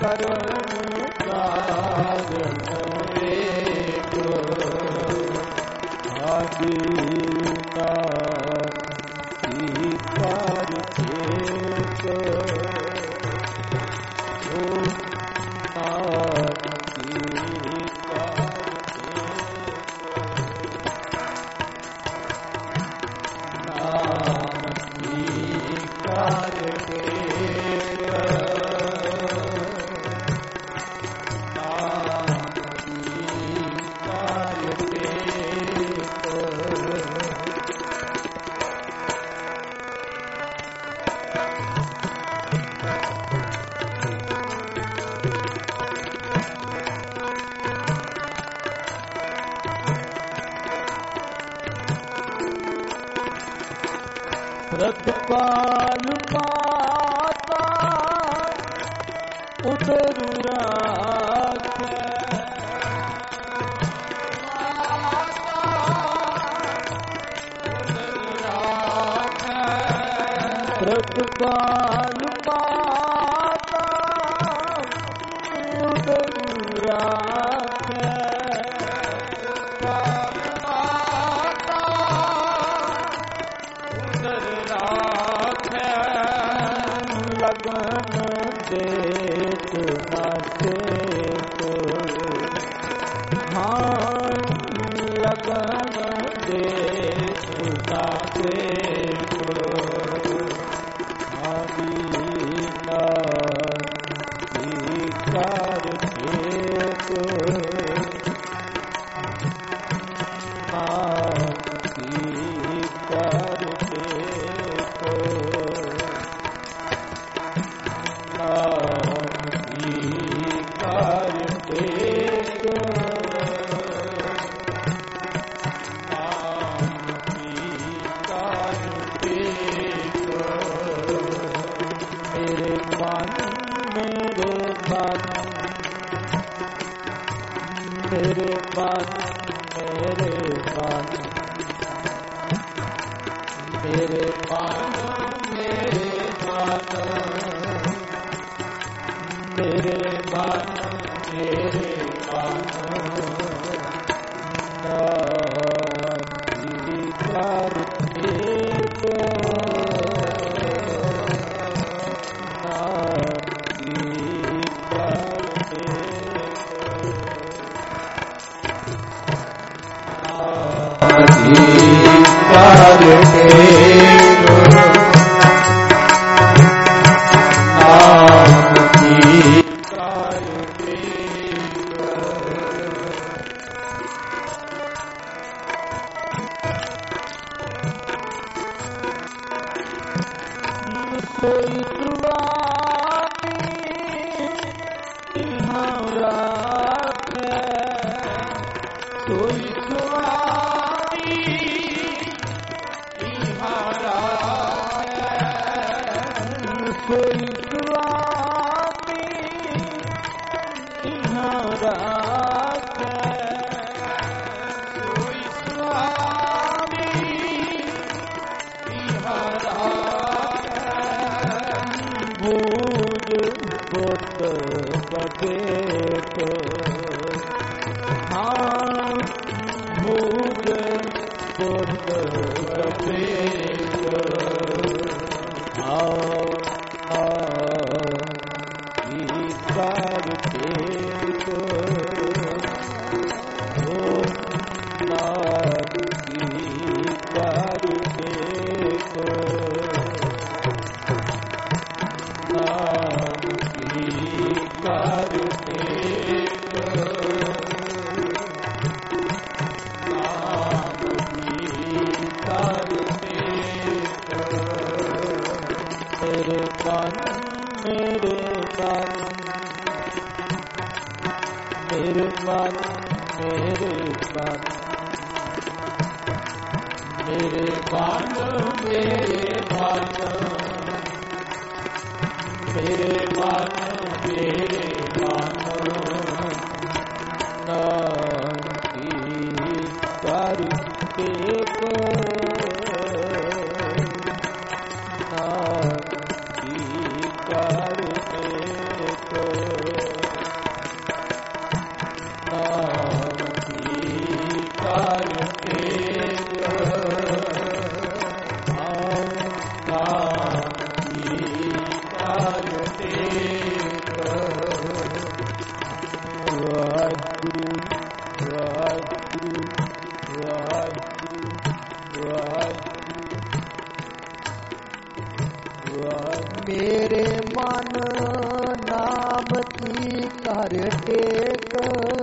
ਕਰਨ ਕਾਰਨ ਏਕ ਆਦੀਨਾ ਕੀ ਕਰ ਏਕ ਓ ਨਾਮ ਕੀ ਰਤਪਾਲ ਮਾਤਾ ਉਦਰ ਰਾਖੈ ਰਤਪਾਲ ਮਾਤਾ ਉਦਰ ਰਾਖੈ ਲਗਨ ਦੇਤ ਨਾਸੇ ਕੋ ਹਾਂ ਲਗਨ ਦੇਤ ਨਾਸੇ ਕੋ ਆਦੀਨਾ ਕੀ ਕਰ ਏਕ ਕੀ ਕਰ ਮੇਰੇ ਮਨ ਮੇਰੇ ਮਨ ਮੇਰੇ ਮਨ ਮੇਰੇ ਮਨ ਮੇਰੇ ਮਨ ਮੇਰੇ ਮਨ ਨਾਮ ਕਰ ਏਕ ਕੋਈ ਸੁਆਮੀ ਰਾਖੈ ਕੋਈ ਸੁਆਮੀ ਰਾਖੈ ਕੋਈ ਸੁਆਮੀ ਰਾਖੈ ਕੋਈ ਸੁਆਮੀ ਬੂਝ ਪੁੱਤ ਬਟੇਕ ਹਾਂ ਬੂਝ ਪੁੱਤ ਬਟੇਕ ਆਓ ਕੀ ਕਰ ਏਕ ਓ ਨਾਮ ਕੀ ਕਰ ਏਕ ਮੇਰੇ ਮਨ ਮੇਰੇ ਮਨ ਮੇਰੇ ਮਨ ਮੇਰੇ ਮਨ ਮੇਰੇ ਮਨ ਮੇਰੇ ਮਨ ਮੇਰੇ ਮਨ ਮੇਰੇ ਮਨ ਨਾਮ ਕੀ ਕਰ ਏਕ ਨਾਮ ਕੀ ਕਰ ਏਕ ਕੀ ਕਰ ਟੇਕ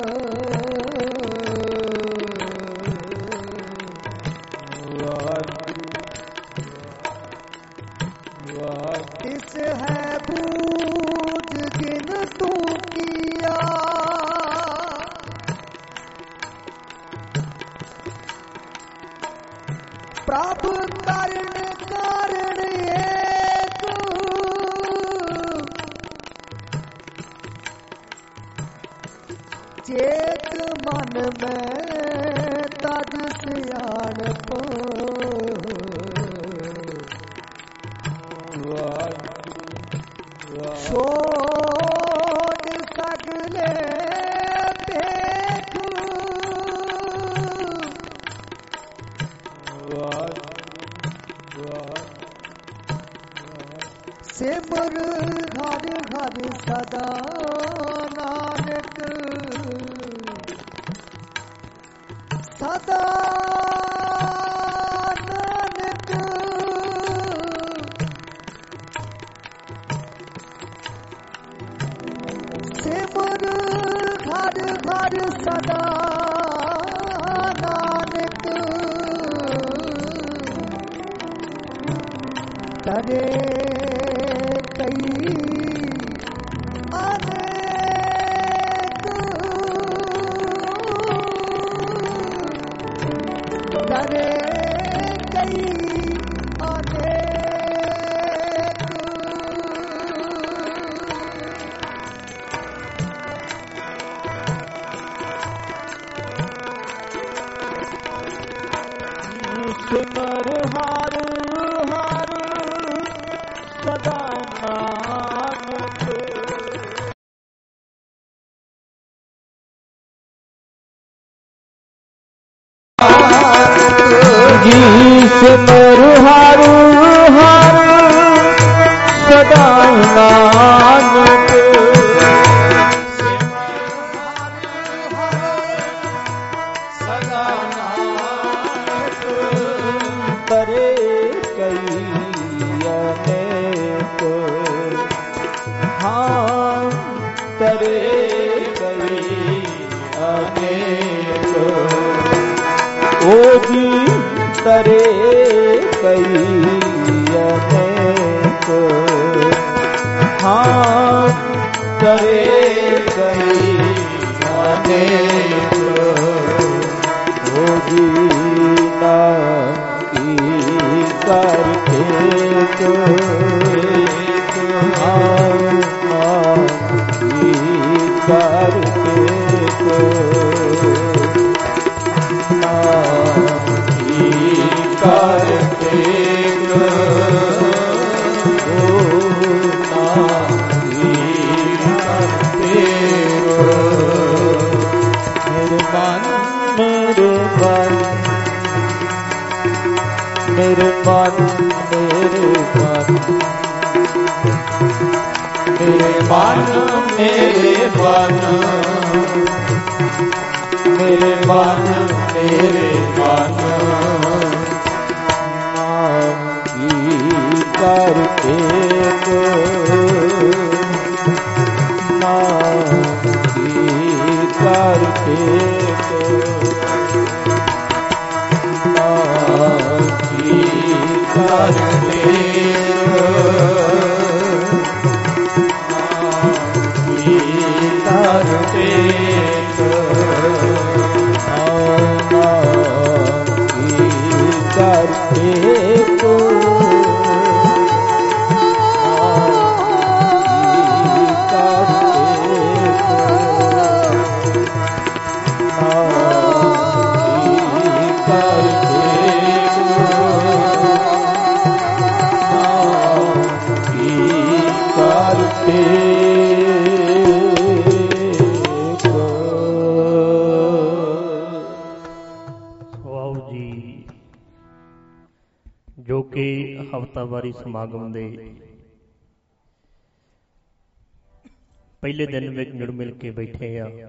ਤਿਸ ਹੈ ਬੂਝ ਜਿਨ ਤੂੰ ਕੀਆ ਪ੍ਰਭ ਕਰਨ ਕਾਰਣ ਏਕ ਚੇਤ ਮਨ ਮੈਂ ਤਜ ਸਿਆਣਪ ਛੋੜ ਸਗਲੇ ਭੇਖ ਸਿਮਰ ਹਰ ਹਰ ਸਦਾ ਨਾਨਕ ਸਦਾ ਨਾਨਕ ਸਿਮਰ ਹਰ ਹਰ ਸਦਾ ਨਾਨਕ ਤਰੇ ਕਈ ਅਨੇਕ ਤਰੇ ਕਈ ਅਨੇਕ ਸਿਮਰ ਹਰ ਹਰ ਸਦਾ ਨਾਨਕ ਜੀ ਸਿਮਰ ਹਰ ਹਰ ਸਦਾ ਨਾਨਕ ਤਰੇ ਕਈ ਅਨੇਕ ਹਾਂ ਤਰੇ ਕਈ ਅਨੇਕ ਓ ਜੀ ਤਰੇ ਕਈ ਅਨੇਕ ਹਾਂ ਤਰੇ ਕਈ ਅਨੇਕ ਓ ਜੀ ਕੀ ਕਰਕੇ ਕੀ ਕਰਕੇ ਮੇਰੇ ਮਨ ਮੇਰੇ ਮਨ ਮੇਰੇ ਮਨ ਮੇਰੇ ਮਨ ਮੇਰੇ ਮਨ ਨਾਮ ਕੀ ਕਰਕੇ ਨਾਮ ਕੀ ਕਰਕੇ ਨਾਮ ਕੀ ਕਰਕੇ ਕਰਕੇ ਜੋ ਕਿ ਹਫ਼ਤਾਵਾਰੀ ਸਮਾਗਮ ਦੇ ਪਹਿਲੇ ਦਿਨ ਵਿੱਚ ਜੁੜ ਮਿਲ ਕੇ ਬੈਠੇ ਆ।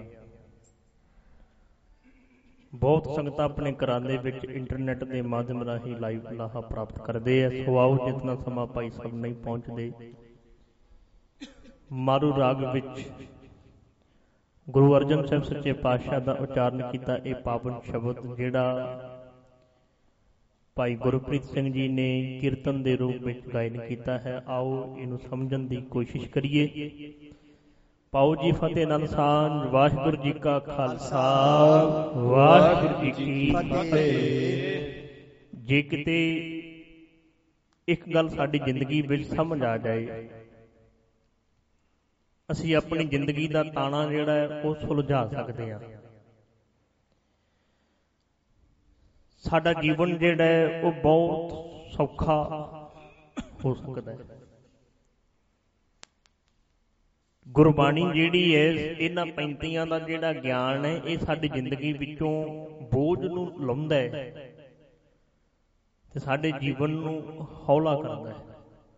ਬਹੁਤ ਸੰਗਤਾਂ ਆਪਣੇ ਘਰਾਂ ਦੇ ਵਿੱਚ ਇੰਟਰਨੈਟ ਦੇ ਮਾਧਿਅਮ ਰਾਹੀਂ ਲਾਈਵ ਲਾਹਾ ਪ੍ਰਾਪਤ ਕਰਦੇ ਆ। ਸੋ ਆਓ ਜਿਤਨਾ ਸਮਾਂ ਭਾਈ ਸਾਹਿਬ ਨਹੀਂ ਪਹੁੰਚਦੇ ਮਾਰੂ ਰਾਗ ਵਿੱਚ ਗੁਰੂ ਅਰਜਨ ਸਾਹਿਬ ਸੱਚੇ ਪਾਤਸ਼ਾਹ ਦਾ ਉਚਾਰਨ ਕੀਤਾ ਇਹ ਪਾਵਨ ਸ਼ਬਦ, ਜਿਹੜਾ ਭਾਈ ਗੁਰਪ੍ਰੀਤ ਸਿੰਘ ਜੀ ਨੇ ਕੀਰਤਨ ਦੇ ਰੂਪ ਵਿੱਚ ਗਾਇਨ ਕੀਤਾ ਹੈ। ਆਓ ਇਹਨੂੰ ਸਮਝਣ ਦੀ ਕੋਸ਼ਿਸ਼ ਕਰੀਏ। ਪਾਓ ਜੀ ਫਤਿਹ ਨਾਲ ਸਾਂਝ। ਵਾਹਿਗੁਰੂ ਜੀ ਕਾ ਖਾਲਸਾ, ਵਾਹਿਗੁਰੂ ਜੀ ਕੀ ਫਤਿਹ। ਜੇ ਕਿਤੇ ਇੱਕ ਗੱਲ ਸਾਡੀ ਜ਼ਿੰਦਗੀ ਵਿੱਚ ਸਮਝ ਆ ਜਾਏ, ਅਸੀਂ ਆਪਣੀ ਜ਼ਿੰਦਗੀ ਦਾ ਤਾਣਾ ਜਿਹੜਾ ਹੈ ਉਹ ਸੁਲਝਾ ਸਕਦੇ ਹਾਂ। ਸਾਡਾ ਜੀਵਨ ਜਿਹੜਾ ਹੈ ਉਹ ਬਹੁਤ ਸੌਖਾ ਹੋ ਸਕਦਾ ਹੈ। ਗੁਰਬਾਣੀ ਜਿਹੜੀ ਹੈ, ਇਹਨਾਂ ਪੈਂਤੀਆਂ ਦਾ ਜਿਹੜਾ ਗਿਆਨ ਹੈ, ਇਹ ਸਾਡੀ ਜ਼ਿੰਦਗੀ ਵਿੱਚੋਂ ਬੋਝ ਨੂੰ ਲਾਉਂਦਾ ਹੈ ਤੇ ਸਾਡੇ ਜੀਵਨ ਨੂੰ ਹੌਲਾ ਕਰਦਾ ਹੈ।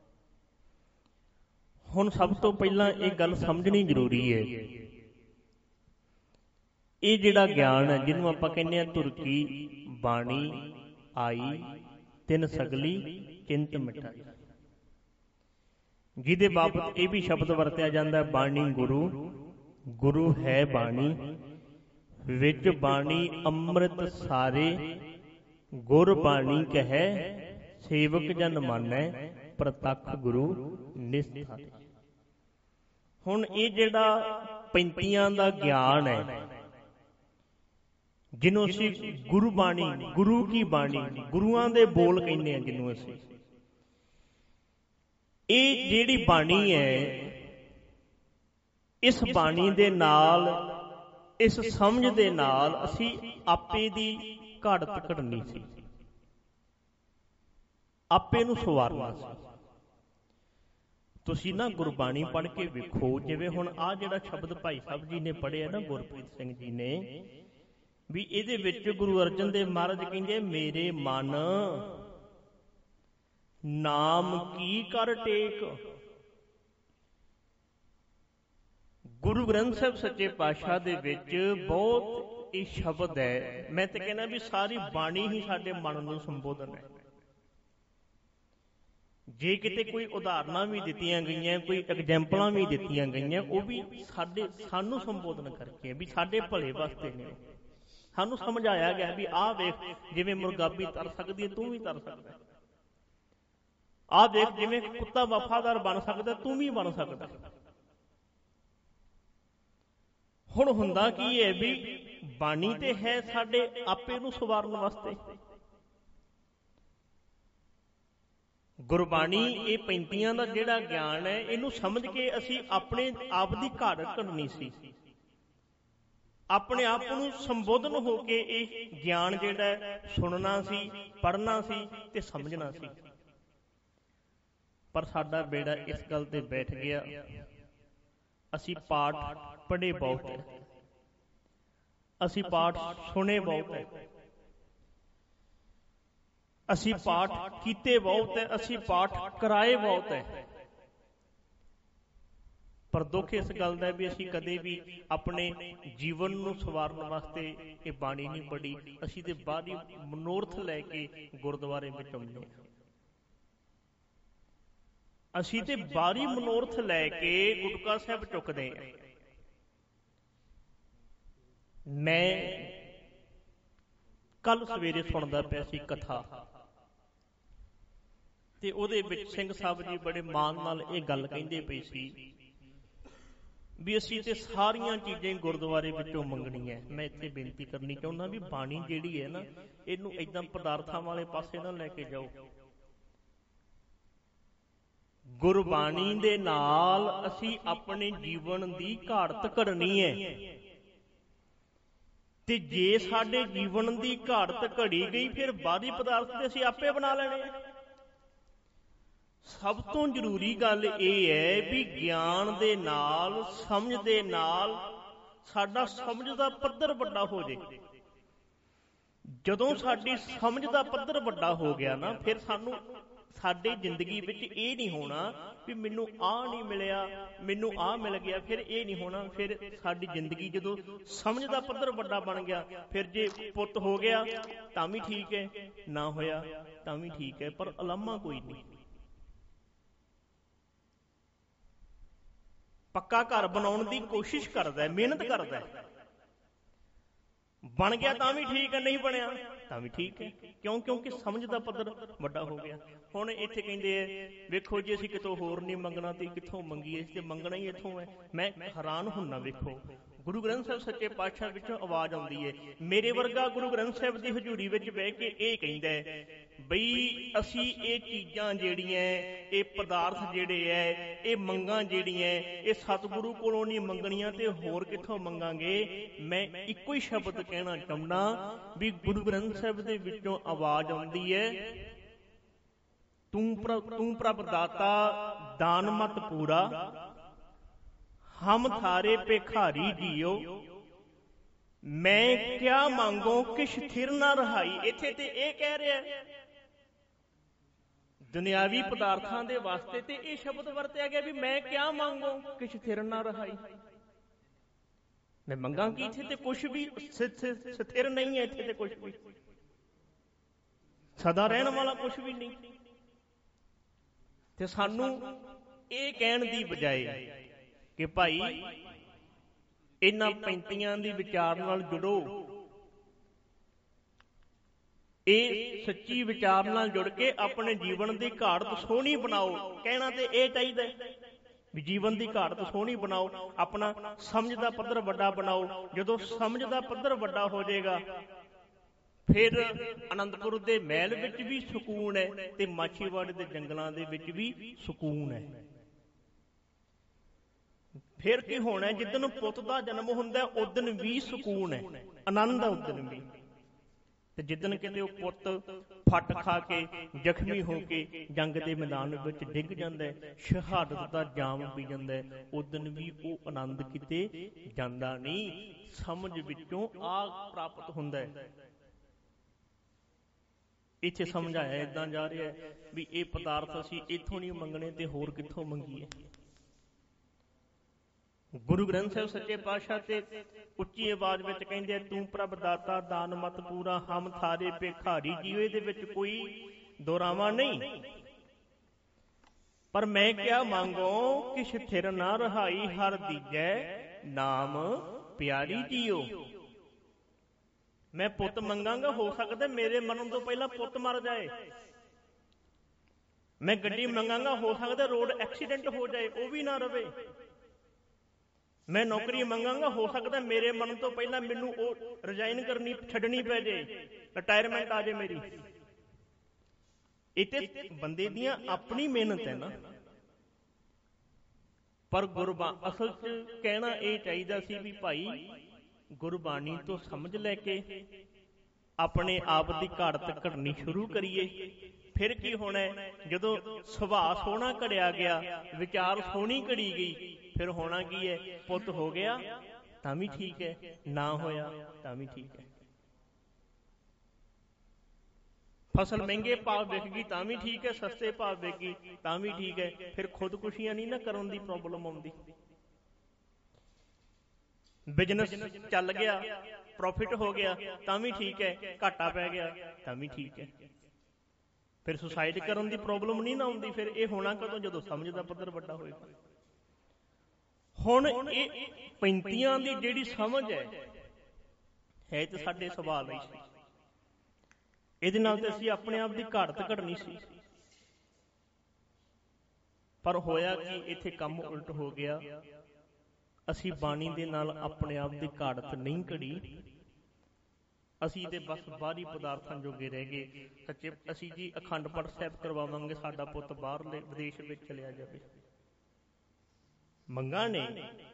ਹੁਣ ਸਭ ਤੋਂ ਪਹਿਲਾਂ ਇਹ ਗੱਲ ਸਮਝਣੀ ਜ਼ਰੂਰੀ ਹੈ, ਇਹ ਜਿਹੜਾ ਗਿਆਨ ਹੈ ਜਿਹਨੂੰ ਆਪਾਂ ਕਹਿੰਦੇ ਹਾਂ ਤੁਰਕੀ ਬਾਣੀ ਆਈ ਤਿੰਨ ਸਗਲੀ ਚਿੰਤ ਮਿਟਾਈ, ਜਿਹਦੇ ਬਾਬਤ ਇਹ ਵੀ ਸ਼ਬਦ ਵਰਤਿਆ ਜਾਂਦਾ, ਬਾਣੀ ਗੁਰੂ, ਗੁਰੂ ਹੈ ਬਾਣੀ, ਵਿੱਚ ਬਾਣੀ ਅੰਮ੍ਰਿਤ ਸਾਰੇ, ਗੁਰ ਬਾਣੀ ਕਹੈ ਸੇਵਕ ਜਨ ਮਾਨੈ, ਪ੍ਰਤੱਖ ਗੁਰੂ ਨਿਸਥਾਰੇ। ਹੁਣ ਇਹ ਜਿਹੜਾ ਪੈਂਤੀਆਂ ਦਾ ਗਿਆਨ ਹੈ, ਜਿਹਨੂੰ ਅਸੀਂ ਗੁਰੂ ਬਾਣੀ, ਗੁਰੂ ਕੀ ਬਾਣੀ, ਗੁਰੂਆਂ ਦੇ ਬੋਲ ਕਹਿੰਦੇ ਆ ਜਿਹਨੂੰ ਅਸੀਂ, ਇਹ ਜਿਹੜੀ ਬਾਣੀ ਹੈ, ਇਸ ਬਾਣੀ ਦੇ ਨਾਲ, ਇਸ ਸਮਝ ਦੇ ਨਾਲ ਅਸੀਂ ਆਪੇ ਦੀ ਘਾੜਤ ਘੜਨੀ ਸੀ, ਆਪੇ ਨੂੰ ਸਵਾਰਨਾ ਸੀ। ਤੁਸੀਂ ਨਾ ਗੁਰਬਾਣੀ ਪੜ੍ਹ ਕੇ ਵੇਖੋ, ਜਿਵੇਂ ਹੁਣ ਆਹ ਜਿਹੜਾ ਸ਼ਬਦ ਭਾਈ ਸਾਹਿਬ ਜੀ ਨੇ ਪੜ੍ਹਿਆ ਨਾ, ਗੁਰਪ੍ਰੀਤ ਸਿੰਘ ਜੀ ਨੇ, ਵੀ ਇਹਦੇ ਵਿੱਚ ਗੁਰੂ ਅਰਜਨ ਦੇਵ ਮਹਾਰਾਜ ਕਹਿੰਦੇ, ਮੇਰੇ ਮਨ ਨਾਮ ਕੀ ਕਰ ਟੇਕ। ਗੁਰੂ ਗ੍ਰੰਥ ਸਾਹਿਬ ਸੱਚੇ ਪਾਤਸ਼ਾਹ ਦੇ ਵਿੱਚ ਬਹੁਤ ਇਹ ਸ਼ਬਦ ਹੈ, ਮੈਂ ਤੇ ਕਹਿੰਦਾ ਵੀ ਸਾਰੀ ਬਾਣੀ ਹੀ ਸਾਡੇ ਮਨ ਨੂੰ ਸੰਬੋਧਨ ਹੈ। ਜੇ ਕਿਤੇ ਕੋਈ ਉਦਾਹਰਨਾਂ ਵੀ ਦਿੱਤੀਆਂ ਗਈਆਂ, ਕੋਈ ਐਗਜ਼ੈਂਪਲਾਂ ਵੀ ਦਿੱਤੀਆਂ ਗਈਆਂ, ਉਹ ਵੀ ਸਾਨੂੰ ਸੰਬੋਧਨ ਕਰਕੇ, ਵੀ ਸਾਡੇ ਭਲੇ ਵਾਸਤੇ ਨੇ। ਸਾਨੂੰ ਸਮਝਾਇਆ ਗਿਆ ਵੀ ਆਹ ਵੇਖ, ਜਿਵੇਂ ਮੁਰਗਾਬੀ ਤਰ ਸਕਦੀ ਹੈ, ਤੂੰ ਵੀ ਤਰ ਸਕਦਾ। ਆਹ ਦੇਖ, ਜਿਵੇਂ ਕੁੱਤਾ ਵਫਾਦਾਰ ਬਣ ਸਕਦਾ, ਤੂੰ ਵੀ ਬਣ ਸਕਦਾ। ਹੁਣ ਹੁੰਦਾ ਕੀ ਹੈ ਵੀ ਬਾਣੀ ਤੇ ਹੈ ਸਾਡੇ ਆਪੇ ਨੂੰ ਸਵਾਰਨ ਵਾਸਤੇ। ਗੁਰਬਾਣੀ ਇਹ ਪੈਂਤੀਆਂ ਦਾ ਜਿਹੜਾ ਗਿਆਨ ਹੈ, ਇਹਨੂੰ ਸਮਝ ਕੇ ਅਸੀਂ ਆਪਣੇ ਆਪ ਦੀ ਘਾੜ ਘੜਨੀ ਸੀ, ਆਪਣੇ ਆਪ ਨੂੰ ਸੰਬੋਧਨ ਹੋ ਕੇ ਇਹ ਗਿਆਨ ਜਿਹੜਾ ਸੁਣਨਾ ਸੀ, ਪੜ੍ਹਨਾ ਸੀ ਤੇ ਸਮਝਣਾ ਸੀ। ਪਰ ਸਾਡਾ ਬੇੜਾ ਇਸ ਗੱਲ ਤੇ ਬੈਠ ਗਿਆ, ਅਸੀਂ ਪਾਠ ਪੜ੍ਹੇ ਬਹੁਤ ਹੈ, ਅਸੀਂ ਪਾਠ ਸੁਣੇ ਬਹੁਤ ਹੈ, ਅਸੀਂ ਪਾਠ ਕੀਤੇ ਬਹੁਤ ਹੈ, ਅਸੀਂ ਪਾਠ ਕਰਾਏ ਬਹੁਤ ਹੈ। ਪਰ ਦੁੱਖ ਇਸ ਗੱਲ ਦਾ ਵੀ ਅਸੀਂ ਕਦੇ ਵੀ ਆਪਣੇ ਜੀਵਨ ਨੂੰ ਸਵਾਰਨ ਵਾਸਤੇ ਇਹ ਬਾਣੀ ਨਹੀਂ ਪੜ੍ਹੀ। ਅਸੀਂ ਤੇ ਬਾਹਰੀ ਮਨੋਰਥ ਲੈ ਕੇ ਗੁਰਦੁਆਰੇ ਵਿੱਚ ਆਉਂਦੇ ਹਾਂ, ਅਸੀਂ ਤੇ ਬਾਹਰੀ ਮਨੋਰਥ ਲੈ ਕੇ ਗੁਟਕਾ ਸਾਹਿਬ ਚੁੱਕਦੇ ਹਾਂ। ਮੈਂ ਕੱਲ ਸਵੇਰੇ ਸੁਣਦਾ ਪਿਆ ਸੀ ਕਥਾ, ਤੇ ਉਹਦੇ ਵਿੱਚ ਸਿੰਘ ਸਾਹਿਬ ਜੀ ਬੜੇ ਮਾਣ ਨਾਲ ਇਹ ਗੱਲ ਕਹਿੰਦੇ ਪਏ ਸੀ ਵੀ ਅਸੀਂ ਤੇ ਸਾਰੀਆਂ ਚੀਜ਼ਾਂ ਗੁਰਦੁਆਰੇ ਵਿੱਚੋਂ ਮੰਗਣੀਆਂ। ਮੈਂ ਇੱਥੇ ਬੇਨਤੀ ਕਰਨੀ ਚਾਹੁੰਦਾ ਵੀ ਬਾਣੀ ਜਿਹੜੀ ਹੈ ਨਾ, ਇਹਨੂੰ ਏਦਾਂ ਪਦਾਰਥਾਂ ਵਾਲੇ ਪਾਸੇ ਨਾ ਲੈ ਕੇ ਜਾਓ। ਗੁਰਬਾਣੀ ਦੇ ਨਾਲ ਅਸੀਂ ਆਪਣੇ ਜੀਵਨ ਦੀ ਘਾੜਤ ਘੜਨੀ ਹੈ, ਤੇ ਜੇ ਸਾਡੇ ਜੀਵਨ ਦੀ ਘਾੜਤ ਘੜੀ ਗਈ, ਫਿਰ ਬਾਹਰੀ ਪਦਾਰਥ ਤੇ ਅਸੀਂ ਆਪੇ ਬਣਾ ਲੈਣੇ। ਸਭ ਤੋਂ ਜ਼ਰੂਰੀ ਗੱਲ ਇਹ ਹੈ ਵੀ ਗਿਆਨ ਦੇ ਨਾਲ, ਸਮਝ ਦੇ ਨਾਲ ਸਾਡਾ ਸਮਝ ਦਾ ਪੱਧਰ ਵੱਡਾ ਹੋ ਜੇ। ਜਦੋਂ ਸਾਡੀ ਸਮਝ ਦਾ ਪੱਧਰ ਵੱਡਾ ਹੋ ਗਿਆ ਨਾ, ਫਿਰ ਸਾਨੂੰ ਸਾਡੀ ਜ਼ਿੰਦਗੀ ਵਿੱਚ ਇਹ ਨਹੀਂ ਹੋਣਾ ਵੀ ਮੈਨੂੰ ਆਹ ਨਹੀਂ ਮਿਲਿਆ, ਮੈਨੂੰ ਆਹ ਮਿਲ ਗਿਆ, ਫਿਰ ਇਹ ਨਹੀਂ ਹੋਣਾ। ਫਿਰ ਸਾਡੀ ਜ਼ਿੰਦਗੀ ਜਦੋਂ ਸਮਝ ਦਾ ਪੱਧਰ ਵੱਡਾ ਬਣ ਗਿਆ, ਫਿਰ ਜੇ ਪੁੱਤ ਹੋ ਗਿਆ ਤਾਂ ਵੀ ਠੀਕ ਹੈ, ਨਾ ਹੋਇਆ ਤਾਂ ਵੀ ਠੀਕ ਹੈ, ਪਰ ਉਲਾਮਾ ਕੋਈ ਨਹੀਂ। ਪੱਕਾ ਘਰ ਬਣਾਉਣ ਦੀ ਕੋਸ਼ਿਸ਼ ਕਰਦਾ, ਮਿਹਨਤ ਕਰਦਾ। ਬਣ ਗਿਆ ਤਾਂ ਵੀ ਠੀਕ ਹੈ, ਨਹੀਂ ਬਣਿਆ ਤਾਂ ਵੀ ਠੀਕ ਹੈ। ਕਿਉਂ? ਕਿਉਂਕਿ ਸਮਝ ਦਾ ਪੱਧਰ ਵੱਡਾ ਹੋ ਗਿਆ। ਹੁਣ ਇੱਥੇ ਕਹਿੰਦੇ ਆ, ਵੇਖੋ ਜੇ ਅਸੀਂ ਕਿਤੋਂ ਹੋਰ ਨਹੀਂ ਮੰਗਣਾ ਤੇ ਕਿੱਥੋਂ ਮੰਗੀਏ, ਤੇ ਮੰਗਣਾ ਹੀ ਇੱਥੋਂ ਹੈ। ਮੈਂ ਹੈਰਾਨ ਹੁੰਨਾ, ਵੇਖੋ ਗੁਰੂ ਗ੍ਰੰਥ ਸਾਹਿਬ ਸੱਚੇ ਪਾਤਸ਼ਾਹ ਵਿੱਚੋਂ ਆਵਾਜ਼ ਆਉਂਦੀ ਹੈ। ਮੇਰੇ ਵਰਗਾ ਗੁਰੂ ਗ੍ਰੰਥ ਸਾਹਿਬ ਦੀ ਹਜ਼ੂਰੀ ਵਿੱਚ ਬਹਿ ਕੇ ਇਹ ਕਹਿੰਦਾ ਬਈ ਅਸੀਂ ਇਹ ਚੀਜ਼ਾਂ ਜਿਹੜੀਆਂ, ਇਹ ਪਦਾਰਥ ਜਿਹੜੇ ਹੈ, ਇਹ ਮੰਗਾਂ ਜਿਹੜੀਆਂ, ਇਹ ਸਤਿਗੁਰੂ ਕੋਲੋਂ ਨਹੀਂ ਮੰਗਣੀਆਂ ਤੇ ਹੋਰ ਕਿੱਥੋਂ ਮੰਗਾਂਗੇ। ਮੈਂ ਇੱਕੋ ਹੀ ਸ਼ਬਦ ਕਹਿਣਾ ਚਾਹੁੰਦਾ ਵੀ ਗੁਰੂ ਗ੍ਰੰਥ ਸਾਹਿਬ ਦੇ ਵਿੱਚੋਂ ਆਵਾਜ਼ ਆਉਂਦੀ ਹੈ, ਤੂੰ ਪ੍ਰਭ ਦਾਤਾ ਦਾਨ ਮਤ ਪੂਰਾ, ਹਮ ਥਾਰੇ ਭਿਖਾਰੀ ਜੀਓ, ਮੈਂ ਕਿਆ ਮੰਗੋ ਕਿਛ ਥਿਰ ਨਾ ਰਹਾਈ। ਇੱਥੇ ਤੇ ਇਹ ਕਹਿ ਰਿਹਾ ਦੁਨਿਆਵੀ ਪਦਾਰਥਾਂ ਦੇ ਵਾਸਤੇ ਤੇ ਇਹ ਸ਼ਬਦ ਵਰਤਿਆ ਗਿਆ ਵੀ ਮੈਂ ਕਿਆ ਮੰਗੋ ਕਿਛ ਥਿਰ ਨਾ ਰਹਾਈ। ਮੈਂ ਮੰਗਾਂ ਕੀ? ਇੱਥੇ ਤੇ ਕੁਛ ਵੀ ਸਥਿਰ ਨਹੀਂ ਹੈ, ਇੱਥੇ ਤੇ ਕੁਛ ਵੀ ਸਦਾ ਰਹਿਣ ਵਾਲਾ ਕੁਛ ਵੀ ਨਹੀਂ। ਤੇ ਸਾਨੂੰ ਇਹ ਕਹਿਣ ਦੀ ਬਜਾਏ ਕਿ ਭਾਈ ਇਹਨਾਂ 35 ਦੀ ਵਿਚਾਰ ਨਾਲ ਜੁੜੋ, ਇਹ ਸੱਚੀ ਵਿਚਾਰ ਨਾਲ ਜੁੜ ਕੇ ਆਪਣੇ ਜੀਵਨ ਦੀ ਘਾਟ ਸੋਹਣੀ ਬਣਾਓ। ਕਹਿਣਾ ਤੇ ਇਹ ਚਾਹੀਦਾ ਵੀ ਜੀਵਨ ਦੀ ਘਾਟ ਸੋਹਣੀ ਬਣਾਓ, ਆਪਣਾ ਸਮਝ ਦਾ ਪੱਧਰ ਵੱਡਾ ਬਣਾਓ। ਜਦੋਂ ਸਮਝ ਦਾ ਪੱਧਰ ਵੱਡਾ ਹੋ ਜਾਏਗਾ ਫਿਰ ਅਨੰਦਪੁਰ ਦੇ ਮਹਿਲ ਵਿੱਚ ਵੀ ਸਕੂਨ ਹੈ ਤੇ ਮਾਛੀਵਾੜੇ ਦੇ ਜੰਗਲਾਂ ਦੇ ਵਿੱਚ ਵੀ ਸਕੂਨ ਹੈ। ਫਿਰ ਕੀ ਹੋਣਾ? ਜਿੱਦਣ ਪੁੱਤ ਦਾ ਜਨਮ ਹੁੰਦਾ ਉਦਣ ਵੀ ਸਕੂਨ ਹੈ, ਆਨੰਦ ਹੈ ਉਦਣ ਵੀ। ਤੇ ਜਿੱਦਣ ਕਿਤੇ ਉਹ ਪੁੱਤ ਫੱਟ ਖਾ ਕੇ ਜ਼ਖਮੀ ਹੋ ਕੇ ਜੰਗ ਦੇ ਮੈਦਾਨ ਵਿੱਚ ਡਿੱਗ ਜਾਂਦਾ, ਸ਼ਹਾਦਤ ਦਾ ਜਾਮ ਪੀ ਜਾਂਦਾ, ਉਦਣ ਵੀ ਉਹ ਆਨੰਦ ਕਿਤੇ ਜਾਂਦਾ ਨਹੀਂ, ਸਮਝ ਵਿੱਚੋਂ ਆ ਪ੍ਰਾਪਤ ਹੁੰਦਾ ਹੈ। ਇੱਥੇ ਸਮਝਾਇਆ ਏਦਾਂ ਜਾ ਰਿਹਾ ਵੀ ਇਹ ਪਦਾਰਥ ਅਸੀਂ ਇੱਥੋਂ ਨਹੀਂ ਮੰਗਣੇ ਤੇ ਹੋਰ ਕਿੱਥੋਂ ਮੰਗੀਏ। ਗੁਰੂ ਗ੍ਰੰਥ ਸਾਹਿਬ ਸੱਚੇ ਪਾਤਸ਼ਾਹ ਤੇ ਉੱਚੀ ਆਵਾਜ਼ ਵਿੱਚ ਕਹਿੰਦੇ ਤੂੰ ਪ੍ਰਭ ਦਾਤਾ ਦਾਨ ਮਤ ਪੂਰਾ, ਹਮ ਥਾਰੇ ਭਿਖਾਰੀ ਜੀਓ। ਇਹਦੇ ਵਿੱਚ ਕੋਈ ਦੋਰਾਵਾ ਨਹੀਂ। ਪਰ ਮੈਂ ਕਿਆ ਮੰਗੋ ਕਿਛ ਥਿਰ ਨਾ ਰਹਾਈ, ਹਰ ਦੀਜੈ ਨਾਮ ਪਿਆਰੀ ਜੀਓ। ਮੈਂ ਪੁੱਤ ਮੰਗਾਂਗਾ, ਹੋ ਸਕਦਾ ਮੇਰੇ ਮਰਨ ਤੋਂ ਪਹਿਲਾਂ ਪੁੱਤ ਮਰ ਜਾਏ। ਮੈਂ ਗੱਡੀ ਮੰਗਾਂਗਾ, ਹੋ ਸਕਦਾ ਰੋਡ ਐਕਸੀਡੈਂਟ ਹੋ ਜਾਏ, ਉਹ ਵੀ ਨਾ ਰਵੇ। ਮੈਂ ਨੌਕਰੀ ਮੰਗਾਂਗਾ, ਹੋ ਸਕਦਾ ਮੇਰੇ ਮਰਨ ਤੋਂ ਪਹਿਲਾਂ ਮੈਨੂੰ ਉਹ ਰਿਜ਼ਾਈਨ ਕਰਨੀ ਛੱਡਣੀ ਪੈ ਜੇ, ਰਿਟਾਇਰਮੈਂਟ ਆ ਜੇ ਮੇਰੀ। ਇਹ ਤੇ ਬੰਦੇ ਦੀਆਂ ਆਪਣੀ ਮਿਹਨਤ ਹੈ ਨਾ। ਪਰ ਅਸਲ 'ਚ ਕਹਿਣਾ ਇਹ ਚਾਹੀਦਾ ਸੀ ਵੀ ਭਾਈ ਗੁਰਬਾਣੀ ਤੋਂ ਸਮਝ ਲੈ ਕੇ ਆਪਣੇ ਆਪ ਦੀ ਘਾਟ ਘੜਨੀ ਸ਼ੁਰੂ ਕਰੀਏ। ਫਿਰ ਕੀ ਹੋਣਾ? ਜਦੋਂ ਸੁਭਾਅ ਸੋਹਣਾ ਘੜਿਆ ਗਿਆ, ਵਿਚਾਰ ਸੋਹਣੀ ਘੜੀ ਗਈ, ਫਿਰ ਹੋਣਾ ਕੀ ਹੈ? ਪੁੱਤ ਹੋ ਗਿਆ ਤਾਂ ਵੀ ਠੀਕ ਹੈ, ਨਾ ਹੋਇਆ ਤਾਂ ਵੀ ਠੀਕ ਹੈ। ਫਸਲ ਮਹਿੰਗੇ ਭਾਅ ਵਿਕ ਗਈ ਤਾਂ ਵੀ ਠੀਕ ਹੈ, ਸਸਤੇ ਭਾਅ ਵਿਕ ਗਈ ਤਾਂ ਵੀ ਠੀਕ ਹੈ। ਫਿਰ ਖੁਦਕੁਸ਼ੀਆਂ ਨਹੀਂ ਨਾ ਕਰਨ ਦੀ ਪ੍ਰੋਬਲਮ ਆਉਂਦੀ। ਬਿਜਨਸ ਚੱਲ ਗਿਆ, ਪ੍ਰੋਫਿਟ ਹੋ ਗਿਆ ਤਾਂ ਵੀ ਠੀਕ ਹੈ, ਘਾਟਾ ਪੈ ਗਿਆ ਤਾਂ ਵੀ ਠੀਕ ਹੈ। ਫਿਰ ਸੁਸਾਇਡ ਕਰਨ ਦੀ ਪ੍ਰੋਬਲਮ ਨਹੀਂ ਨਾ ਆਉਂਦੀ। ਫਿਰ ਇਹ ਹੋਣਾ ਕਦੋਂ? ਜਦੋਂ ਸਮਝ ਦਾ ਪੱਧਰ ਵੱਡਾ ਹੋਏਗਾ। ਹੁਣ ਇਹ 35 ਦੀ ਜਿਹੜੀ ਸਮਝ ਹੈ ਤੇ ਸਾਡੇ ਸਵਾਲ ਹੀ ਸੀ। ਇਹਦੇ ਨਾਲ ਤੇ ਅਸੀਂ ਆਪਣੇ ਆਪ ਦੀ ਘਾਟ ਘੜਨੀ ਸੀ। ਪਰ ਹੋਇਆ ਕਿ ਇੱਥੇ ਕੰਮ ਉਲਟ ਹੋ ਗਿਆ। ਅਸੀਂ ਬਾਣੀ ਦੇ ਨਾਲ ਆਪਣੇ ਆਪ ਦੀ ਘਾੜਤ ਨਹੀਂ ਘੜੀ, ਅਸੀਂ ਤੇ ਬਸ ਬਾਹਰੀ ਪਦਾਰਥਾਂ ਜੋਗੇ ਰਹਿ ਗਏ। ਸੱਚੇ ਅਸੀਂ ਜੀ ਅਖੰਡ ਪਾਠ ਸਾਹਿਬ ਕਰਵਾਵਾਂਗੇ, ਸਾਡਾ ਪੁੱਤ ਬਾਹਰਲੇ ਵਿਦੇਸ਼ ਵਿੱਚ ਚਲਿਆ ਜਾਵੇ। ਮੰਗਾਂ ਨੇ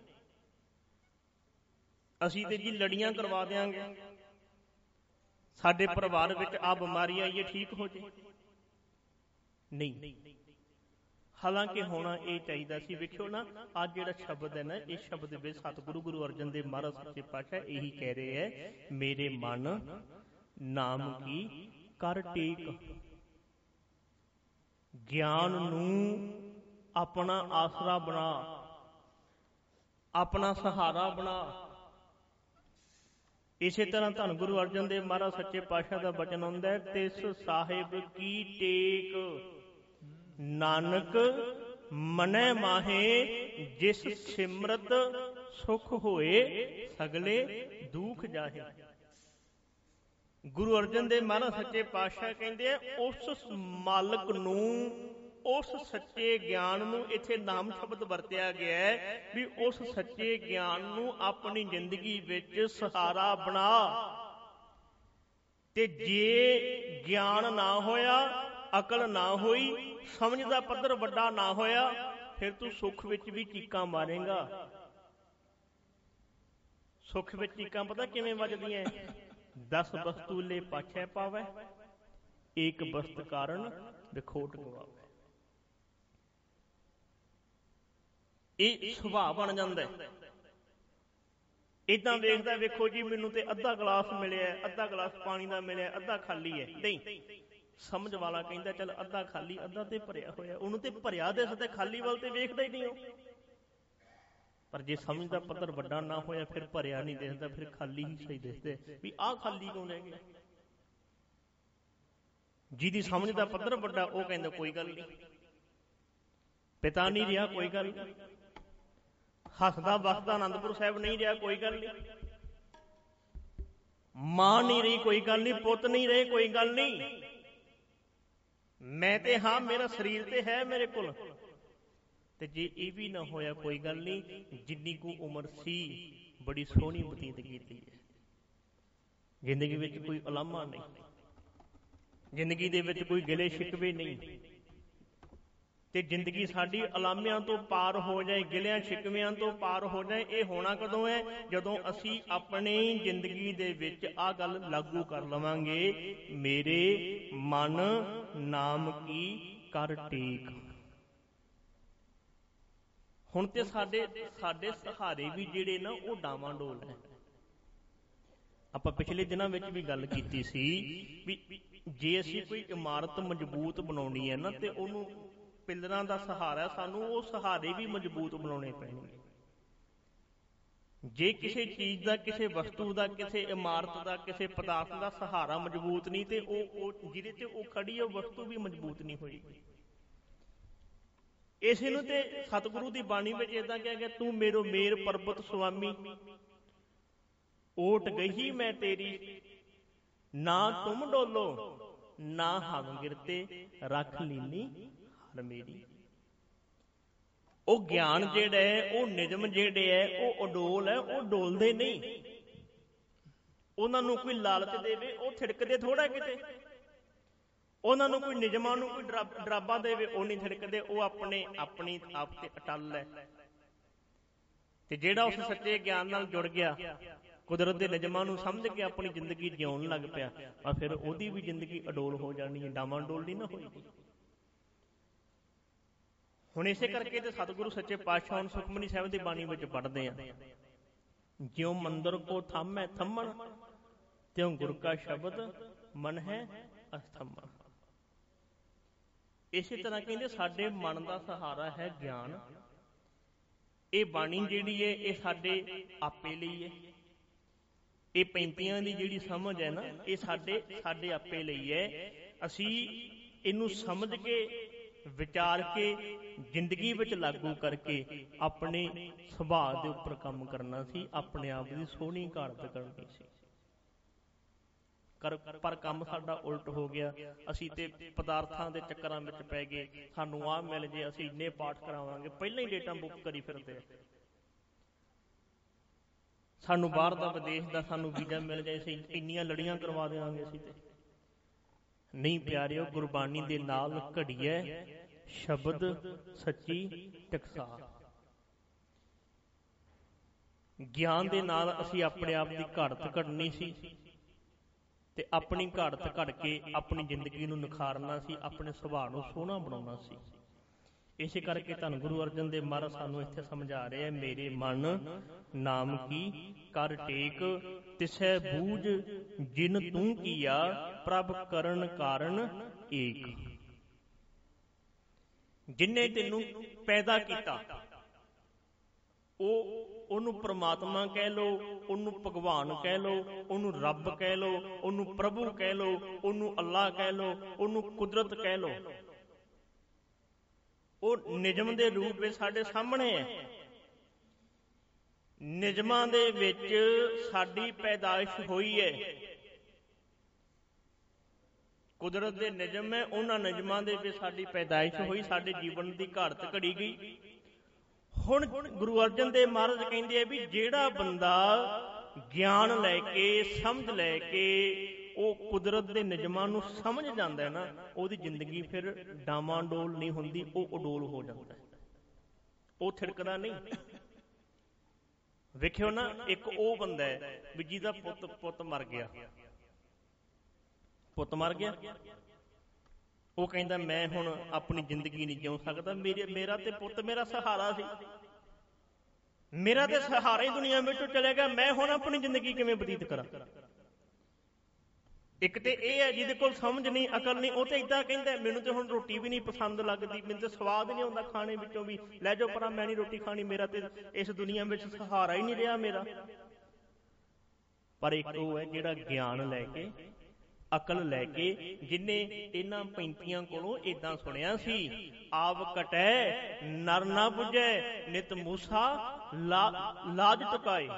ਅਸੀਂ ਤੇ ਜੀ ਲੜੀਆਂ ਕਰਵਾ ਦਿਆਂਗੇ, ਸਾਡੇ ਪਰਿਵਾਰ ਵਿੱਚ ਆ ਬਿਮਾਰੀ ਆਈ ਹੈ, ਠੀਕ ਹੋ ਜੇ। ਨਹੀਂ, ਹਾਲਾਂਕਿ ਹੋਣਾ ਇਹ ਚਾਹੀਦਾ ਸੀ। ਵੇਖਿਓ ਨਾ, ਅੱਜ ਜਿਹੜਾ ਸ਼ਬਦ ਹੈ ਨਾ, ਇਸ ਸ਼ਬਦ ਵਿੱਚ ਸਤਿਗੁਰੂ ਗੁਰੂ ਅਰਜਨ ਦੇਵ ਮਹਾਰਾਜ ਸੱਚੇ ਪਾਤਸ਼ਾਹ ਇਹੀ ਕਹਿ ਰਹੇ ਹੈ, ਮੇਰੇ ਮਨ ਨਾਮ ਕੀ ਕਰ ਟੇਕ। ਗਿਆਨ ਨੂੰ ਆਪਣਾ ਆਸਰਾ ਬਣਾ, ਆਪਣਾ ਸਹਾਰਾ ਬਣਾ। ਇਸੇ ਤਰ੍ਹਾਂ ਧੰਨ ਗੁਰੂ ਅਰਜਨ ਦੇਵ ਮਹਾਰਾਜ ਸੱਚੇ ਪਾਤਸ਼ਾਹ ਦਾ ਬਚਨ ਆਉਂਦਾ ਹੈ, ਤਿਸ ਸਾਹਿਬ ਕੀ ਟੇਕ ਨਾਨਕ ਮਨੈ ਮਾਹੇ, ਜਿਸ ਸਿਮਰਤ ਸੁਖ ਹੋਏ, ਸਗਲੇ ਦੁਖ ਜਾਹੇ। ਗੁਰੂ ਅਰਜਨ ਦੇਵ ਮਹਾਰਾਜ ਸੱਚੇ ਪਾਤਸ਼ਾਹ ਕਹਿੰਦੇ ਆ, ਉਸ ਮਾਲਕ ਨੂੰ, ਉਸ ਸੱਚੇ ਗਿਆਨ ਨੂੰ, ਇੱਥੇ ਨਾਮ ਸ਼ਬਦ ਵਰਤਿਆ ਗਿਆ ਹੈ ਵੀ ਉਸ ਸੱਚੇ ਗਿਆਨ ਨੂੰ ਆਪਣੀ ਜ਼ਿੰਦਗੀ ਵਿੱਚ ਸਹਾਰਾ ਬਣਾ। ਤੇ ਜੇ ਗਿਆਨ ਨਾ ਹੋਇਆ, ਅਕਲ ਨਾ ਹੋਈ, ਸਮਝ ਦਾ ਪੱਧਰ ਵੱਡਾ ਨਾ ਹੋਇਆ, ਫਿਰ ਤੂੰ ਸੁੱਖ ਵਿੱਚ ਵੀ ਚੀਕਾਂ ਮਾਰੇਗਾ। ਸੁੱਖ ਵਿੱਚ ਚੀਕਾਂ ਪਤਾ ਕਿਵੇਂ ਵੱਜਦੀਆਂ? 10 ਵਸਤੂ ਲੈ ਪਾਛੈ ਪਾਵੈ, ਏਕ ਵਸਤ ਕਾਰਨ ਵਿਖੋਟ ਗਵਾਵੈ। ਇਹ ਸੁਭਾਅ ਬਣ ਜਾਂਦਾ। ਏਦਾਂ ਵੇਖਦਾ, ਵੇਖੋ ਜੀ ਮੈਨੂੰ ਤੇ ਅੱਧਾ ਗਲਾਸ ਮਿਲਿਆ, ਅੱਧਾ ਗਲਾਸ ਪਾਣੀ ਦਾ ਮਿਲਿਆ, ਅੱਧਾ ਖਾਲੀ ਹੈ। ਨਹੀਂ, ਸਮਝ ਵਾਲਾ ਕਹਿੰਦਾ ਚੱਲ ਅੱਧਾ ਖਾਲੀ, ਅੱਧਾ ਤੇ ਭਰਿਆ ਹੋਇਆ। ਉਹਨੂੰ ਤੇ ਭਰਿਆ ਦਿਸਦਾ, ਖਾਲੀ ਵੱਲ ਤੇ ਵੇਖਦਾ ਹੀ ਨਹੀਂ ਉਹ। ਪਰ ਜੇ ਸਮਝ ਦਾ ਪੱਧਰ ਵੱਡਾ ਨਾ ਹੋਇਆ, ਫਿਰ ਭਰਿਆ ਨਹੀਂ ਦਿਸਦਾ, ਫਿਰ ਖਾਲੀ ਹੀ ਸਹੀ ਦਿਸਦਾ ਵੀ ਆਹ ਖਾਲੀ ਕਿਉਂ ਰਹਿ ਗਿਆ। ਜਿਹਦੀ ਸਮਝ ਦਾ ਪੱਧਰ ਵੱਡਾ, ਉਹ ਕਹਿੰਦਾ ਕੋਈ ਗੱਲ ਨਹੀਂ, ਪਿਤਾ ਨਹੀਂ ਰਿਹਾ ਕੋਈ ਗੱਲ ਨਹੀਂ, ਹੱਸਦਾ ਵਸਦਾ ਅਨੰਦਪੁਰ ਸਾਹਿਬ ਨਹੀਂ ਰਿਹਾ ਕੋਈ ਗੱਲ ਨਹੀਂ, ਮਾਂ ਨਹੀਂ ਰਹੀ ਕੋਈ ਗੱਲ ਨਹੀਂ, ਪੁੱਤ ਨਹੀਂ ਰਹੇ ਕੋਈ ਗੱਲ ਨਹੀਂ, ਮੈਂ ਤੇ ਹਾਂ, ਮੇਰਾ ਸਰੀਰ ਤੇ ਹੈ ਮੇਰੇ ਕੋਲ। ਤੇ ਜੇ ਇਹ ਵੀ ਨਾ ਹੋਇਆ ਕੋਈ ਗੱਲ ਨਹੀਂ, ਜਿੰਨੀ ਕੁ ਉਮਰ ਸੀ ਬੜੀ ਸੋਹਣੀ ਬਤੀਤ ਕੀਤੀ ਹੈ। ਜ਼ਿੰਦਗੀ ਵਿੱਚ ਕੋਈ ਉਲਾਮਾ ਨਹੀਂ, ਜ਼ਿੰਦਗੀ ਦੇ ਵਿੱਚ ਕੋਈ ਗਿਲੇ ਸ਼ਿਕਵੇ ਨਹੀਂ। ਤੇ ਜ਼ਿੰਦਗੀ ਸਾਡੀ ਉਲਾਮਿਆਂ ਤੋਂ ਪਾਰ ਹੋ ਜਾਏ, ਗਿਲਿਆਂ ਸ਼ਿਕਵਿਆਂ ਤੋਂ ਪਾਰ ਹੋ ਜਾਏ। ਇਹ ਹੋਣਾ ਕਦੋਂ ਹੈ? ਜਦੋਂ ਅਸੀਂ ਆਪਣੀ ਜ਼ਿੰਦਗੀ ਦੇ ਵਿੱਚ ਆਹ ਗੱਲ ਲਾਗੂ ਕਰ ਲਵਾਂਗੇ, ਮੇਰੇ ਮਨ ਨਾਮ ਕੀ ਕਰ ਟੇਕ। ਹੁਣ ਤੇ ਸਾਡੇ ਸਹਾਰੇ ਵੀ ਜਿਹੜੇ ਨਾ ਉਹ ਡਾਵਾਂਡੋਲ ਹੈ। ਆਪਾਂ ਪਿਛਲੇ ਦਿਨਾਂ ਵਿੱਚ ਵੀ ਗੱਲ ਕੀਤੀ ਸੀ ਵੀ ਜੇ ਅਸੀਂ ਕੋਈ ਇਮਾਰਤ ਮਜ਼ਬੂਤ ਬਣਾਉਣੀ ਹੈ ਨਾ, ਤੇ ਉਹਨੂੰ ਪਿੱਲਰਾਂ ਦਾ ਸਹਾਰਾ, ਸਾਨੂੰ ਉਹ ਸਹਾਰੇ ਵੀ ਮਜ਼ਬੂਤ ਬਣਾਉਣੇ ਪੈਣਗੇ। ਜੇ ਕਿਸੇ ਚੀਜ਼ ਦਾ, ਕਿਸੇ ਵਸਤੂ ਦਾ, ਕਿਸੇ ਇਮਾਰਤ ਦਾ, ਕਿਸੇ ਪਦਾਰਥ ਦਾ ਸਹਾਰਾ ਮਜ਼ਬੂਤ ਨਹੀਂ, ਤੇ ਉਹ ਜਿਹਦੇ ਤੇ ਉਹ ਖੜੀ, ਉਹ ਵਸਤੂ ਵੀ ਮਜ਼ਬੂਤ ਨਹੀਂ ਹੋਏਗੀ। ਇਸੇ ਨੂੰ ਤੇ ਸਤਿਗੁਰੂ ਦੀ ਬਾਣੀ ਵਿੱਚ ਏਦਾਂ ਕਿਹਾ ਗਿਆ, ਤੂੰ ਮੇਰੋ ਮੇਰ ਪਰਬਤ ਸੁਆਮੀ, ਓਟ ਗਈ ਮੈਂ ਤੇਰੀ, ਨਾ ਤੁਮ ਡੋਲੋ, ਨਾ ਹਮ ਗਿਰਤੇ, ਰੱਖ ਲੀਨੀ ਹਰ ਮੇਰੀ। ਉਹ ਗਿਆਨ ਜਿਹੜਾ ਹੈ, ਉਹ ਨਿਯਮ ਜਿਹੜੇ ਹੈ, ਉਹ ਅਡੋਲ ਹੈ, ਉਹ ਡੋਲਦੇ ਨਹੀਂ। ਉਹਨਾਂ ਨੂੰ ਕੋਈ ਲਾਲਚ ਦੇਵੇ, ਉਹ ਥਿੜਕਦੇ ਥੋੜਾ ਕਿਤੇ। ਉਹਨਾਂ ਨੂੰ ਕੋਈ ਨਿਯਮਾਂ ਨੂੰ ਕੋਈ ਡਰਾਬਾ ਦੇਵੇ, ਉਹ ਨਹੀਂ ਥਿੜਕਦੇ। ਉਹ ਆਪਣੀ ਆਪ ਤੇ ਅਟਲ ਹੈ। ਤੇ ਜਿਹੜਾ ਉਸ ਸੱਚੇ ਗਿਆਨ ਨਾਲ ਜੁੜ ਗਿਆ, ਕੁਦਰਤ ਦੇ ਨਿਯਮਾਂ ਨੂੰ ਸਮਝ ਕੇ ਆਪਣੀ ਜ਼ਿੰਦਗੀ ਜਿਉਣ ਲੱਗ ਪਿਆ, ਆ ਫਿਰ ਉਹਦੀ ਵੀ ਜ਼ਿੰਦਗੀ ਅਡੋਲ ਹੋ ਜਾਣੀ ਹੈ, ਡਾਵਾਂਡੋਲ ਨਹੀਂ ਨਾ ਹੋਏਗੀ। ਹੁਣ ਇਸੇ ਕਰਕੇ ਤੇ ਸਤਿਗੁਰੂ ਸੱਚੇ ਪਾਤਸ਼ਾਹ ਹੁਣ ਸੁਖਮਨੀ ਸਾਹਿਬ ਦੀ ਬਾਣੀ ਵਿੱਚ ਪੜ੍ਹਦੇ ਆ, ਜਿਉ ਮੰਦਰ ਕੋ ਥੰਮੈ ਥੰਮਣ, ਤਿਉ ਗੁਰ ਕਾ ਸ਼ਬਦ ਮਨ ਹੈ ਅਸਥੰਮਣ। ਇਸੇ ਤਰ੍ਹਾਂ ਕਹਿੰਦੇ ਸਾਡੇ ਮਨ ਦਾ ਸਹਾਰਾ ਹੈ ਗਿਆਨ। ਇਹ ਬਾਣੀ ਜਿਹੜੀ ਹੈ, ਇਹ ਸਾਡੇ ਆਪੇ ਲਈ ਹੈ। ਇਹ 35 ਦੀ ਜਿਹੜੀ ਸਮਝ ਹੈ ਨਾ, ਇਹ ਸਾਡੇ ਆਪੇ ਲਈ ਹੈ। ਅਸੀਂ ਇਹਨੂੰ ਸਮਝ ਕੇ, ਵਿਚਾਰ ਕੇ, ਜ਼ਿੰਦਗੀ ਵਿੱਚ ਲਾਗੂ ਕਰਕੇ ਆਪਣੇ ਸੁਭਾਅ ਦੇ ਉੱਪਰ ਕੰਮ ਕਰਨਾ ਸੀ, ਆਪਣੇ ਆਪ ਦੀ ਸੋਹਣੀ ਘਾੜਤ ਕਰਨੀ ਸੀ। ਪਰ ਕੰਮ ਸਾਡਾ ਉਲਟ ਹੋ ਗਿਆ। ਅਸੀਂ ਤੇ ਪਦਾਰਥਾਂ ਦੇ ਚੱਕਰਾਂ ਵਿੱਚ ਪੈ ਗਏ। ਸਾਨੂੰ ਆਹ ਮਿਲ ਜੇ, ਅਸੀਂ ਇੰਨੇ ਪਾਠ ਕਰਾਵਾਂਗੇ, ਪਹਿਲਾਂ ਹੀ ਡੇਟਾਂ ਬੁੱਕ ਕਰੀ ਫਿਰਦੇ। ਸਾਨੂੰ ਬਾਹਰ ਦਾ, ਵਿਦੇਸ਼ ਦਾ ਸਾਨੂੰ ਵੀਜ਼ਾ ਮਿਲ ਜਾਏ, ਅਸੀਂ ਇੰਨੀਆਂ ਲੜੀਆਂ ਕਰਵਾ ਦੇਵਾਂਗੇ। ਅਸੀਂ ਤੇ ਨਹੀਂ ਪਿਆਰਿਓ, ਗੁਰਬਾਣੀ ਦੇ ਨਾਲ ਘੜੀਐ ਸ਼ਬਦ ਸੱਚੀ ਟਕਸਾਲ। ਗਿਆਨ ਦੇ ਨਾਲ ਅਸੀਂ ਆਪਣੇ ਆਪ ਦੀ ਘਾੜਤ ਘੜਨੀ ਸੀ, ਤੇ ਆਪਣੀ ਘਾੜਤ ਘੜ ਕੇ ਆਪਣੀ ਜ਼ਿੰਦਗੀ ਨੂੰ ਨਿਖਾਰਨਾ ਸੀ, ਆਪਣੇ ਸੁਭਾਅ ਨੂੰ ਸੋਹਣਾ ਬਣਾਉਣਾ ਸੀ। ਇਸੇ ਕਰਕੇ ਧੰਨ ਗੁਰੂ ਅਰਜਨ ਦੇਵ ਮਹਾਰਾਜ ਸਾਨੂੰ ਇੱਥੇ ਸਮਝਾ ਰਹੇ ਆ, ਮੇਰੇ ਮਨ ਨਾਮ ਕੀ ਕਰ ਟੇਕ, ਤਿਸੈ ਬੂਝ ਜਿਨ ਤੂੰ ਕੀਆ, ਪ੍ਰਭ ਕਰਨ ਕਾਰਨ ਏਕ। ਜਿਨਨੇ ਤੈਨੂੰ ਪੈਦਾ ਕੀਤਾ, ਉਹਨੂੰ ਪ੍ਰਮਾਤਮਾ ਕਹਿ ਲੋ, ਉਹਨੂੰ ਭਗਵਾਨ ਕਹਿ ਲੋ, ਉਹਨੂੰ ਰੱਬ ਕਹਿ ਲੋ, ਉਹਨੂੰ ਪ੍ਰਭੂ ਕਹਿ ਲੋ, ਉਹਨੂੰ ਅੱਲਾਹ ਕਹਿ ਲੋ, ਉਹਨੂੰ ਕੁਦਰਤ ਕਹਿ ਲੋ। ਉਹ ਨਿਯਮ ਦੇ ਰੂਪ ਵਿੱਚ ਸਾਡੇ ਸਾਹਮਣੇ ਹੈ। ਨਿਯਮਾਂ ਦੇ ਵਿੱਚ ਸਾਡੀ ਪੈਦਾਇਸ਼ ਹੋਈ ਹੈ। ਕੁਦਰਤ ਦੇ ਨਿਯਮ ਹੈ, ਉਹਨਾਂ ਨਿਯਮਾਂ ਦੇ ਵਿੱਚ ਸਾਡੀ ਪੈਦਾਇਸ਼ ਹੋਈ, ਸਾਡੇ ਜੀਵਨ ਦੀ ਘਾੜਤ ਘੜੀ ਗਈ। ਹੁਣ ਗੁਰੂ ਅਰਜਨ ਦੇਵ ਮਹਾਰਾਜ ਕਹਿੰਦੇ ਆ ਵੀ ਜਿਹੜਾ ਬੰਦਾ ਗਿਆਨ ਲੈ ਕੇ, ਸਮਝ ਲੈ ਕੇ ਉਹ ਕੁਦਰਤ ਦੇ ਨਿਯਮਾਂ ਨੂੰ ਸਮਝ ਜਾਂਦਾ ਹੈ ਨਾ, ਉਹਦੀ ਜ਼ਿੰਦਗੀ ਫਿਰ ਡਾਮਾਡੋਲ ਨਹੀਂ ਹੁੰਦੀ, ਉਹ ਉਡੋਲ ਹੋ ਜਾਂਦਾ ਹੈ, ਉਹ ਥਿੜਕਦਾ ਨਹੀਂ। ਵੇਖਿਓ ਨਾ, ਇੱਕ ਉਹ ਬੰਦਾ ਹੈ ਵੀ ਜਿਹਦਾ ਪੁੱਤ ਮਰ ਗਿਆ, ਪੁੱਤ ਮਰ ਗਿਆ, ਉਹ ਕਹਿੰਦਾ ਮੈਂ ਹੁਣ ਆਪਣੀ ਜ਼ਿੰਦਗੀ ਨਹੀਂ ਜਿਉ ਸਕਦਾ, ਮੇਰਾ ਤੇ ਪੁੱਤ ਮੇਰਾ ਸਹਾਰਾ ਸੀ, ਮੇਰਾ ਤੇ ਸਹਾਰਾ ਹੀ ਦੁਨੀਆ ਵਿੱਚੋਂ ਚਲੇ ਗਿਆ, ਮੈਂ ਹੁਣ ਆਪਣੀ ਜ਼ਿੰਦਗੀ ਕਿਵੇਂ ਬਤੀਤ ਕਰਾਂ। ਇੱਕ ਤੇ ਇਹ ਹੈ ਜਿਹਦੇ ਕੋਲ ਸਮਝ ਨਹੀਂ, ਅਕਲ ਨਹੀਂ, ਉਹ ਤੇ ਏਦਾਂ ਕਹਿੰਦਾ ਮੈਨੂੰ ਤੇ ਹੁਣ ਰੋਟੀ ਵੀ ਨਹੀਂ ਪਸੰਦ ਲੱਗਦੀ, ਮੈਨੂੰ ਤੇ ਸਵਾਦ ਨਹੀਂ ਆਉਂਦਾ ਖਾਣੇ ਵਿੱਚੋਂ ਵੀ, ਲੈ ਜਾਓ ਪਰਾਂ, ਮੈਂ ਨਹੀਂ ਰੋਟੀ ਖਾਣੀ, ਮੇਰਾ ਤੇ ਇਸ ਦੁਨੀਆ ਵਿੱਚ ਸਹਾਰਾ ਹੀ ਨਹੀਂ ਰਿਹਾ ਮੇਰਾ। ਪਰ ਇੱਕ ਉਹ ਹੈ ਜਿਹੜਾ ਗਿਆਨ ਲੈ ਕੇ, ਅਕਲ ਲੈ ਕੇ, ਜਿਹਨੇ ਇਹਨਾਂ 35 ਕੋਲੋਂ ਏਦਾਂ ਸੁਣਿਆ ਸੀ, ਆਪ ਕਟੈ ਨਰ ਨਾ ਬੁਝੈ ਨਿਤ ਮੂਸਾ ਲਾਜ ਟੁਕਾਏ।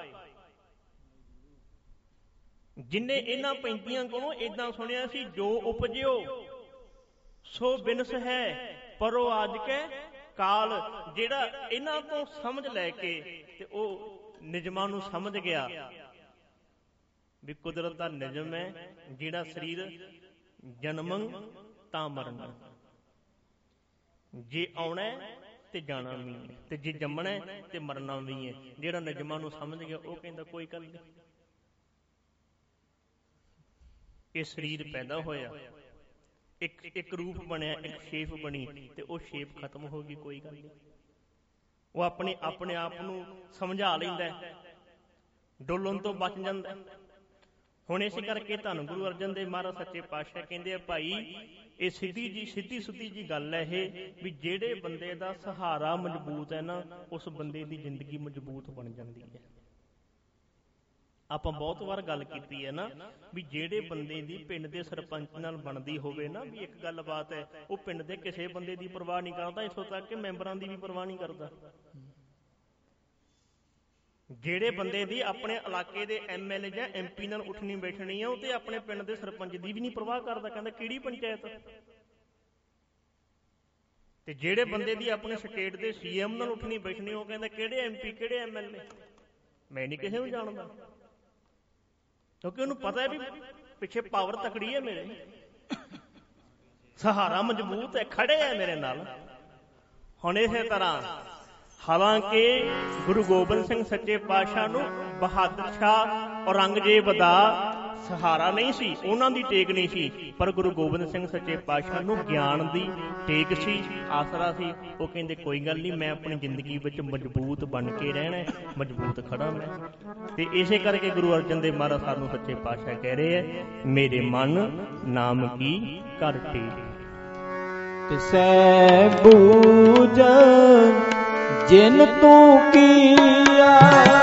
ਜਿਨੇ ਇਹਨਾਂ 35 ਕੋਲੋਂ ਏਦਾਂ ਸੁਣਿਆ ਸੀ, ਜੋ ਉਪਜਿਓ ਸੋ ਬਿਨਸ ਹੈ ਪਰੋ ਆਜ ਕੇ ਕਾਲ। ਜਿਹੜਾ ਇਹਨਾਂ ਤੋਂ ਸਮਝ ਲੈ ਕੇ ਤੇ ਉਹ ਨਿਯਮਾਂ ਨੂੰ ਸਮਝ ਗਿਆ ਵੀ ਕੁਦਰਤ ਦਾ ਨਿਯਮ ਹੈ, ਜਿਹੜਾ ਸਰੀਰ ਜਨਮੰ ਤਾਂ ਮਰਨਾ, ਜੇ ਆਉਣਾ ਤੇ ਜਾਣਾ ਵੀ ਹੈ, ਤੇ ਜੇ ਜੰਮਣਾ ਤੇ ਮਰਨਾ ਵੀ ਹੈ। ਜਿਹੜਾ ਨਿਯਮਾਂ ਨੂੰ ਸਮਝ ਗਿਆ ਉਹ ਕਹਿੰਦਾ ਕੋਈ ਗੱਲ ਨਹੀਂ, ਇਹ ਸਰੀਰ ਪੈਦਾ ਹੋਇਆ, ਇੱਕ ਰੂਪ ਬਣਿਆ, ਇੱਕ ਸ਼ੇਪ ਬਣੀ, ਤੇ ਉਹ ਸ਼ੇਪ ਖਤਮ ਹੋ ਗਈ, ਕੋਈ ਗੱਲ ਨਹੀਂ। ਉਹ ਆਪਣੇ ਆਪ ਨੂੰ ਸਮਝਾ ਲੈਂਦਾ, ਡੋਲਣ ਤੋਂ ਬਚ ਜਾਂਦਾ। ਹੁਣ ਇਸ ਕਰਕੇ ਧੰਨ ਗੁਰੂ ਅਰਜਨ ਦੇਵ ਮਹਾਰਾਜ ਸੱਚੇ ਪਾਤਸ਼ਾਹ ਕਹਿੰਦੇ ਆ, ਭਾਈ ਇਹ ਸਿੱਧੀ ਸੁੱਧੀ ਜੀ ਗੱਲ ਹੈ ਇਹ, ਵੀ ਜਿਹੜੇ ਬੰਦੇ ਦਾ ਸਹਾਰਾ ਮਜ਼ਬੂਤ ਹੈ ਨਾ, ਉਸ ਬੰਦੇ ਦੀ ਜ਼ਿੰਦਗੀ ਮਜ਼ਬੂਤ ਬਣ ਜਾਂਦੀ ਹੈ। ਆਪਾਂ ਬਹੁਤ ਵਾਰ ਗੱਲ ਕੀਤੀ ਹੈ ਨਾ ਵੀ ਜਿਹੜੇ ਬੰਦੇ ਦੀ ਪਿੰਡ ਦੇ ਸਰਪੰਚ ਨਾਲ ਬਣਦੀ ਹੋਵੇ ਨਾ, ਵੀ ਇੱਕ ਗੱਲ ਬਾਤ ਹੈ, ਉਹ ਪਿੰਡ ਦੇ ਕਿਸੇ ਬੰਦੇ ਦੀ ਪਰਵਾਹ ਨਹੀਂ ਕਰਦਾ, ਇੱਥੋਂ ਤੱਕ ਕਿ ਮੈਂਬਰਾਂ ਦੀ ਵੀ ਪਰਵਾਹ ਨਹੀਂ ਕਰਦਾ। ਜਿਹੜੇ ਬੰਦੇ ਦੀ ਆਪਣੇ ਇਲਾਕੇ ਦੇ MLA ਜਾਂ MP ਨਾਲ ਉੱਠਣੀ ਬੈਠਣੀ ਆ, ਉਹ ਤੇ ਆਪਣੇ ਪਿੰਡ ਦੇ ਸਰਪੰਚ ਦੀ ਵੀ ਨਹੀਂ ਪਰਵਾਹ ਕਰਦਾ, ਕਹਿੰਦਾ ਕਿਹੜੀ ਪੰਚਾਇਤ। ਤੇ ਜਿਹੜੇ ਬੰਦੇ ਦੀ ਆਪਣੇ ਸਟੇਟ ਦੇ CM ਨਾਲ ਉੱਠਣੀ ਬੈਠਣੀ, ਉਹ ਕਹਿੰਦਾ ਕਿਹੜੇ MP ਕਿਹੜੇ MLA, ਮੈਂ ਨਹੀਂ ਕਿਸੇ ਨੂੰ ਜਾਣਦਾ, ਕਿਉਂਕਿ ਉਹਨੂੰ ਪਤਾ ਹੈ ਵੀ ਪਿੱਛੇ ਪਾਵਰ ਤਕੜੀ ਹੈ, ਮੇਰੇ ਸਹਾਰਾ ਮਜ਼ਬੂਤ ਹੈ, ਖੜੇ ਹੈ ਮੇਰੇ ਨਾਲ। ਹੁਣ ਇਸੇ ਤਰ੍ਹਾਂ ਹਾਲਾਂਕਿ ਗੁਰੂ ਗੋਬਿੰਦ ਸਿੰਘ ਸੱਚੇ ਪਾਤਸ਼ਾਹ ਨੂੰ ਬਹਾਦਰ ਸ਼ਾਹ ਔਰੰਗਜ਼ੇਬ ਦਾ ਸਹਾਰਾ ਨਹੀਂ ਸੀ, ਉਹਨਾਂ ਦੀ ਟੇਕ ਨਹੀਂ ਸੀ, ਪਰ ਗੁਰੂ ਗੋਬਿੰਦ ਸਿੰਘ ਸੱਚੇ ਪਾਤਸ਼ਾਹ ਨੂੰ ਗਿਆਨ ਦੀ ਟੇਕ ਸੀ, ਆਸਰਾ ਸੀ। ਉਹ ਕਹਿੰਦੇ ਕੋਈ ਗੱਲ ਨਹੀਂ, ਮੈਂ ਆਪਣੀ ਜ਼ਿੰਦਗੀ ਵਿੱਚ ਮਜ਼ਬੂਤ ਬਣ ਕੇ ਰਹਿਣਾ, ਮਜ਼ਬੂਤ ਖੜਾ ਮੈਂ। ਤੇ ਇਸੇ ਕਰਕੇ ਗੁਰੂ ਅਰਜਨ ਦੇਵ ਮਹਾਰਾਜ ਸਾਨੂੰ ਸੱਚੇ ਪਾਤਸ਼ਾਹ ਕਹਿ ਰਹੇ ਹੈ, ਮੇਰੇ ਮਨ ਨਾਮ ਕੀ ਕਰ ਟੇਕ। ਤਿਸੈ ਬੂਝਨ ਜਿਨ ਤੂੰ ਕੀਆ,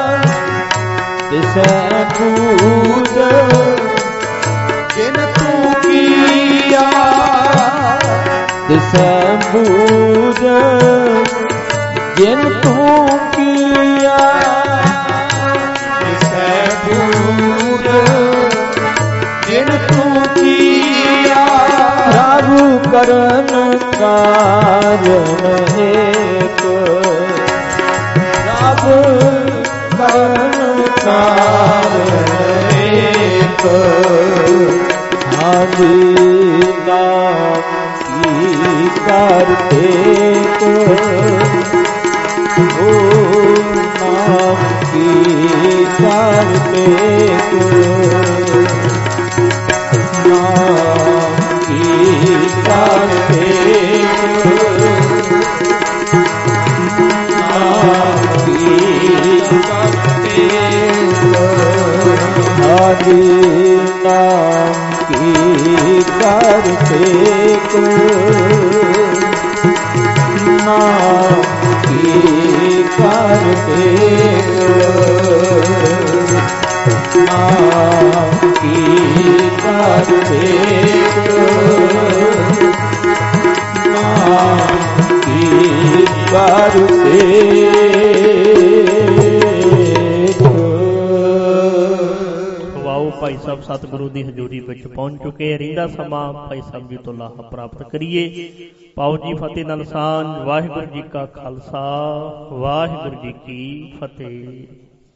ਤਿਸੈ ਬੂਝਨ ਜਿਨ ਤੂੰ ਕੀਆ, ਤਿਸੈ ਬੂਝਨ ਜਿਨ ਤੂੰ ਕੀਆ, ਤਿਸੈ ਬੂਝਨ ਜਿਨ ਤੂੰ ਕੀਆ। ਰਬ ਕਰਨ ਕਾਰਨ ਏਕ, ਰਬ ਕਰਨ ਕਾਰਨ ਏਕ, ਹਾਜ਼ੀ ਨਾਮ ਕੀ ਕਰ ਟੇਕ, ਓ ਨਾਮ ਕੀ ਕਰ ਟੇਕ, ਨਾਮ ਕੀ ਕਰ ਟੇਕ, ਨਾਮ ਕੀ ਕਰ ਟੇਕ, ਹਾਜ਼ੀ ਨਾਮ ਕੀ ਕਰ ਟੇਕ, ਨਾਮ ਕੀ ਕਰ ਟੇਕ, ਨਾਮ ਕੀ ਕਰ ਟੇਕ, ਨਾਮ ਕੀ ਭਾਈ ਸਾਹਿਬ ਸਤਿਗੁਰੂ ਦੀ ਹਜ਼ੂਰੀ ਵਿੱਚ ਪਹੁੰਚ ਚੁੱਕੇ। ਰਹਿੰਦਾ ਸਮਾਂ ਭਾਈ ਸਾਹਿਬ ਜੀ ਤੋਂ ਲਾਹਾ ਪ੍ਰਾਪਤ ਕਰੀਏ। ਪਾਓ ਜੀ ਫਤਿਹ ਨਾਲ ਸਾਂਝ। ਵਾਹਿਗੁਰੂ ਜੀ ਕਾ ਖਾਲਸਾ, ਵਾਹਿਗੁਰੂ ਜੀ ਕੀ ਫਤਿਹ।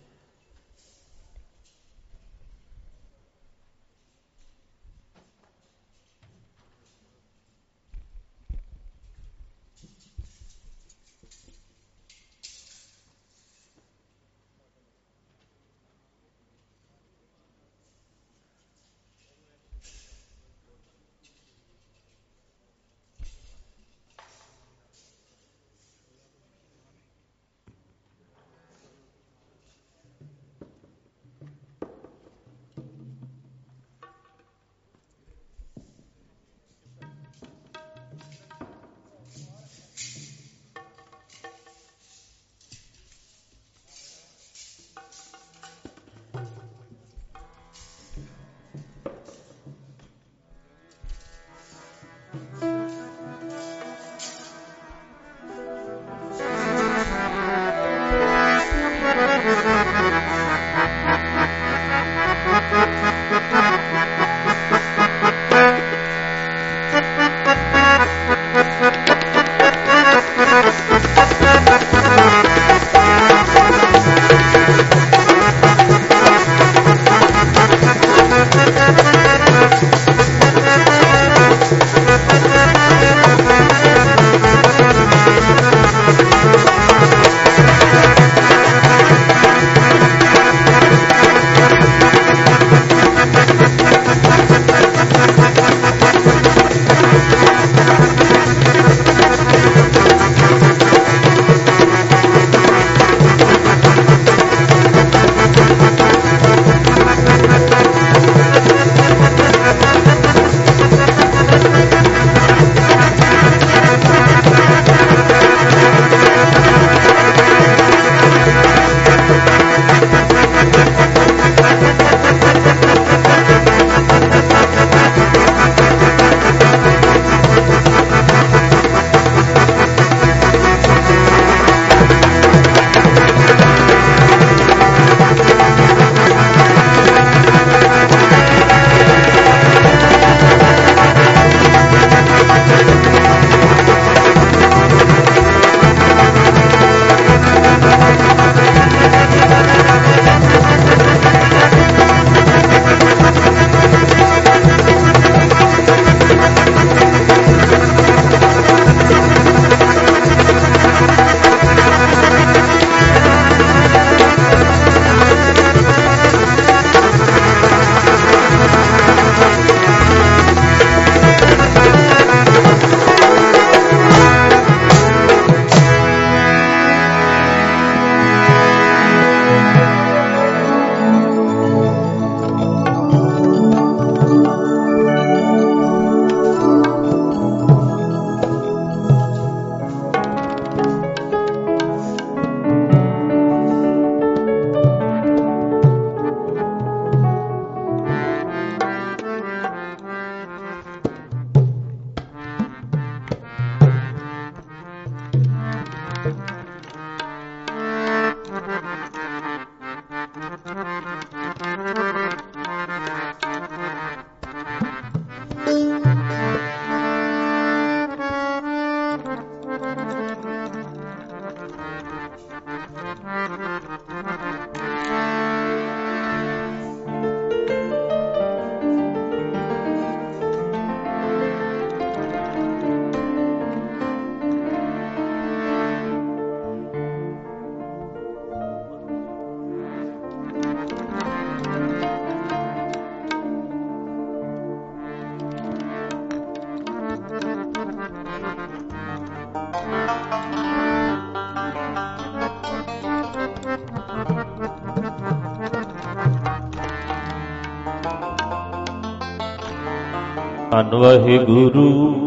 ਧੰਨ ਵਾਹਿਗੁਰੂ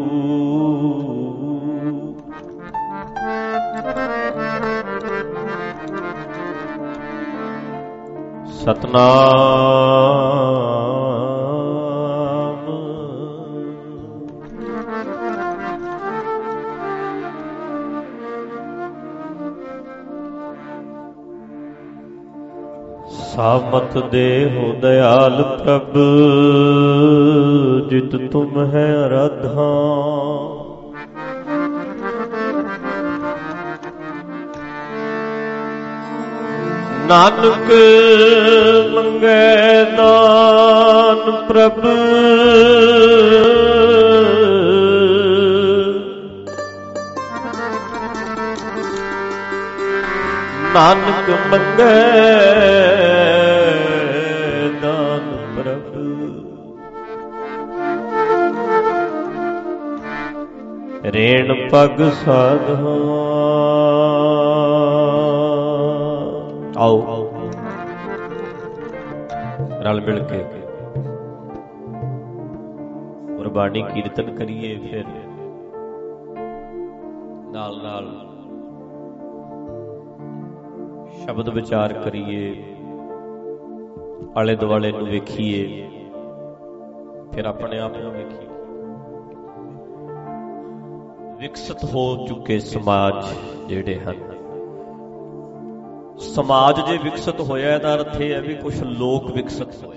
ਸਤਨਾਮ सामत देहो दयाल प्रभ जित तुम है आराधा। नानक मंगे दान प्रभ नानक मंगे दान प्रभ रेण पग साधा। आओ रल मिल के गुरबाणी कीर्तन करिए, फिर नाल नाल शब्द विचार करिए, आले दुआले नूं वेखीए, फिर अपने आप नूं वेखीए। विकसित हो चुके समाज जिहड़े हन, समाज जे विकसित होया इहदा अर्थ यह है भी कुछ लोग विकसित होए।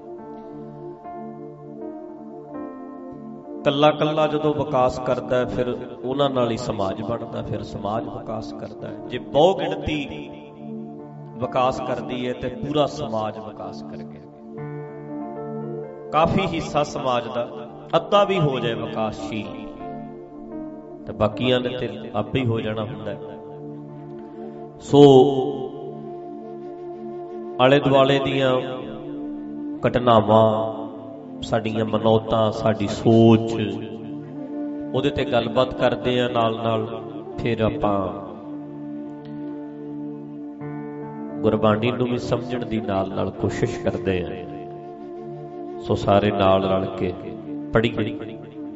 कल्ला कल्ला जदों विकास करता है फिर उन्हां नाल ही समाज बनता, फिर समाज विकास करता है। जे बहु गिणती विकास करती है तो पूरा समाज विकास कर गया। काफी हिस्सा समाज का अद्धा भी हो जाए विकासशील तो बाकियां ने ते आपे ही हो जाना हुंदा है। सो आले दुआले दियां घटनावां, साडियां मनौतां, साडी सोच उहदे ते गलबात करदे आ, नाल नाल फिर आपां गुरबाणी नूं भी समझण दी नाल नाल कोशिश करदे आ। सो सारे नाल रल के पढ़ीए।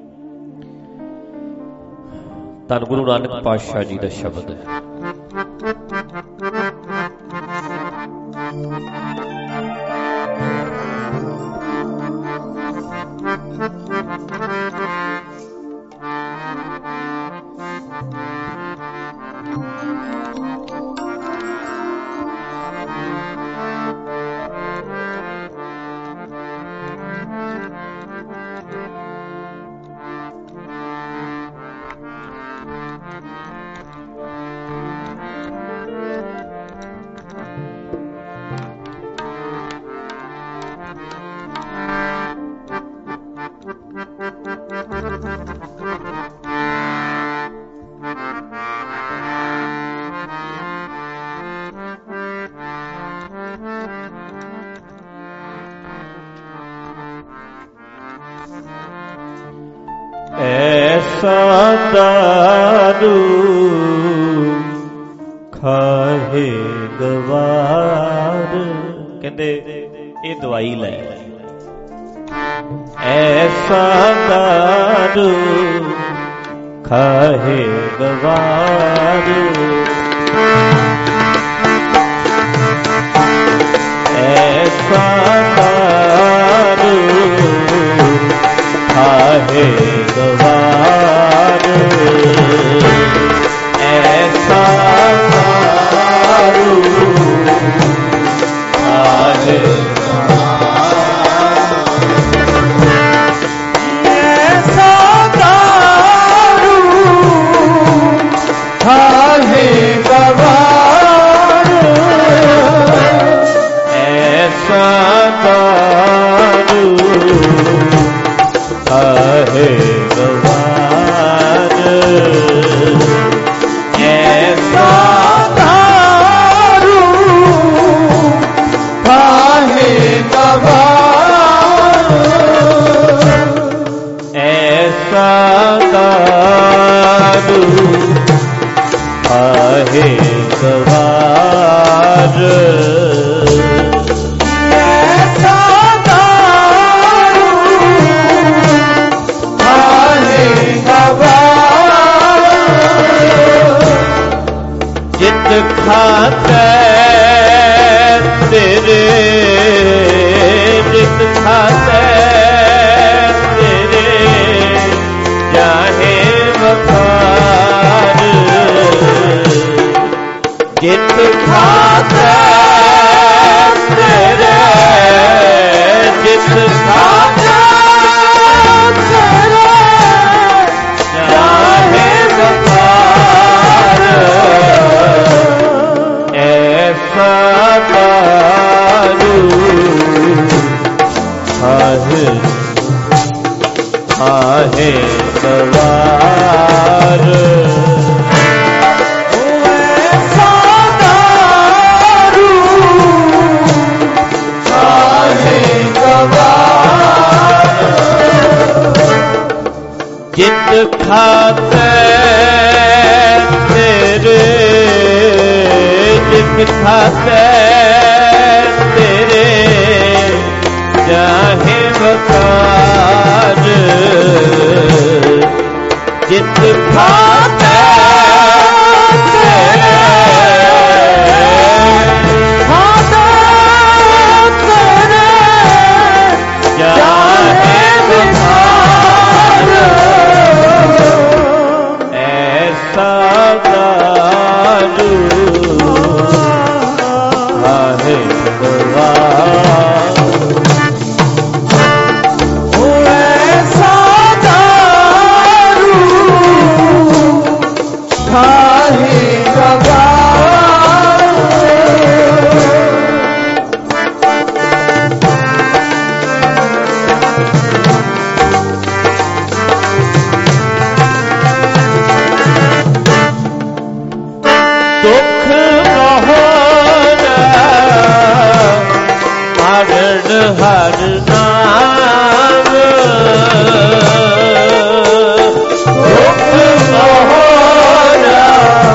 धन गुरु नानक पातशाह जी दा शब्द है। ऐसा दारू खाहे गवार, कहते ये दवाई लै। ऐसा दारू खाहे गवार, ऐसा दारू खाहे गवार, ऐसा दारू खाहे ऐसा काहे सवार जित खाते तेरे जित खाते तेरे चाहे वकार जित खाते हर नाम दुख मोहरा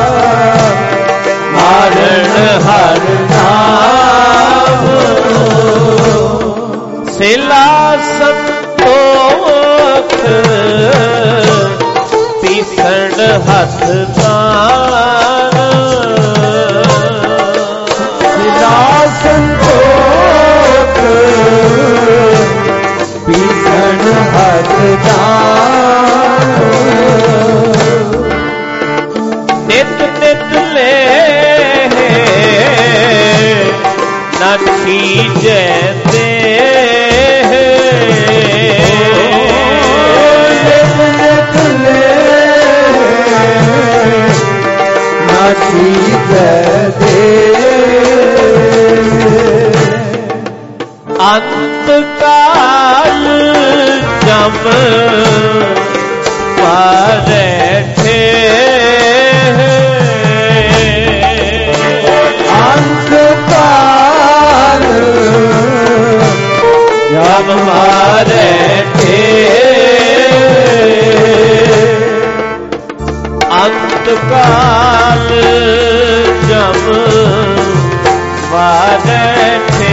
मारण हर नाम सिला संतोख पीसण हथ दान सिला संतोख पीसण हथ दान नित नित ले न छीजे दे नित नित ले न छीजे दे अंतकाल जम मारे थे अंतकाल जम मारे थे अंतकाल जम मारे थे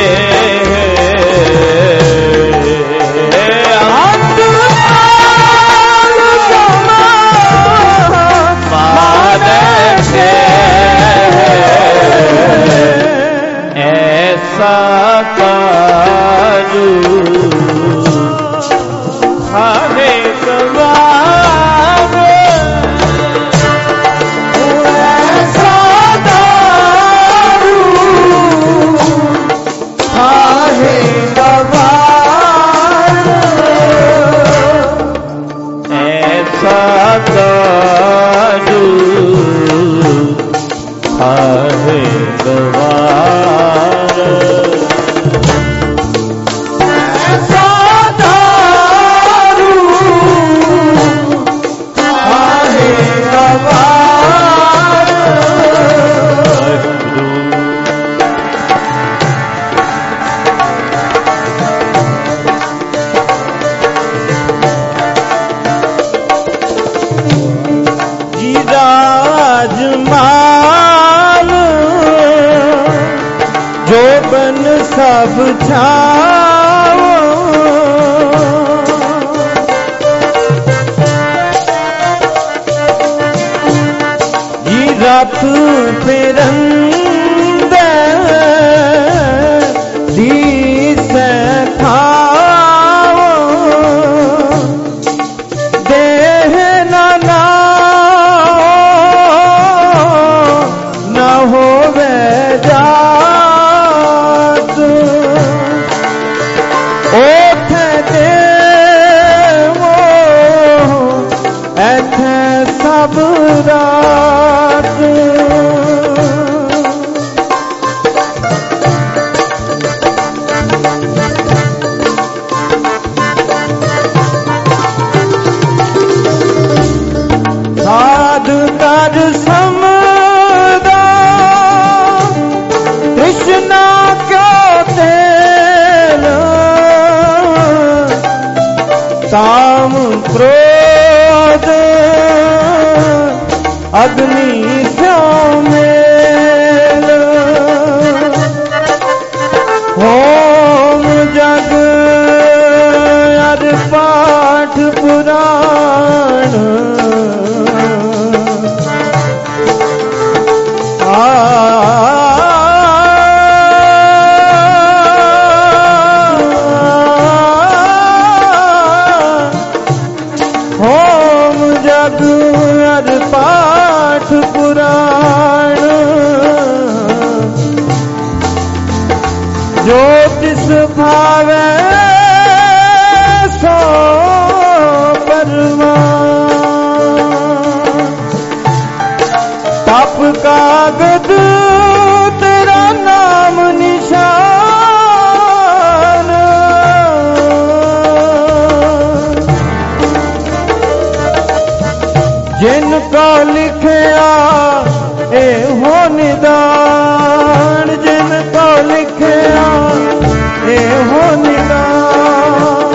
ऐसा कारू हरे गवार ऐसा दारू हरे गवार ऐसा दारू हरे गवार ऐसा दारू हरे गवार जी राजमाल जो बन सब छाओ जी रथ फिरंदे दी से खाओ देह न लाओ न होवे जात ओठे देवो एथे सब रात काम क्रोध अग्नि श्यामेल होम जग अर पाठ पुराण होम जग अर पाठ पुराण जो तिस भावे सो परवान तप कागद तेरा नाम निशान जिनको लिखया ए हो निदान जिनको लिखया ए हो निदान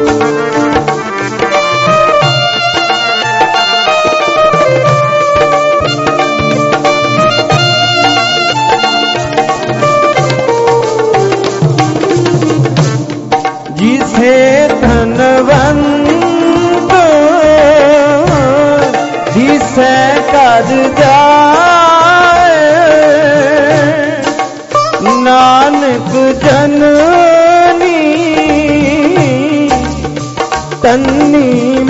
जिसे धनवंत जिसे कर जाए नानक जननी तन्नी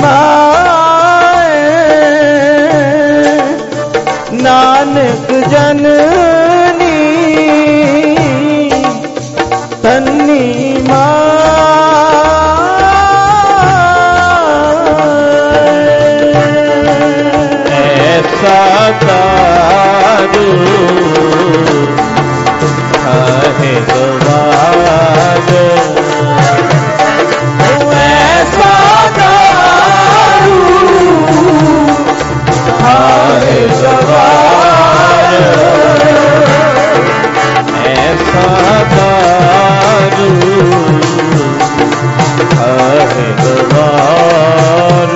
माए नानक जननी तन्नी सारू है गवार ऐसा दारू है गवार ऐसा दारू है गवार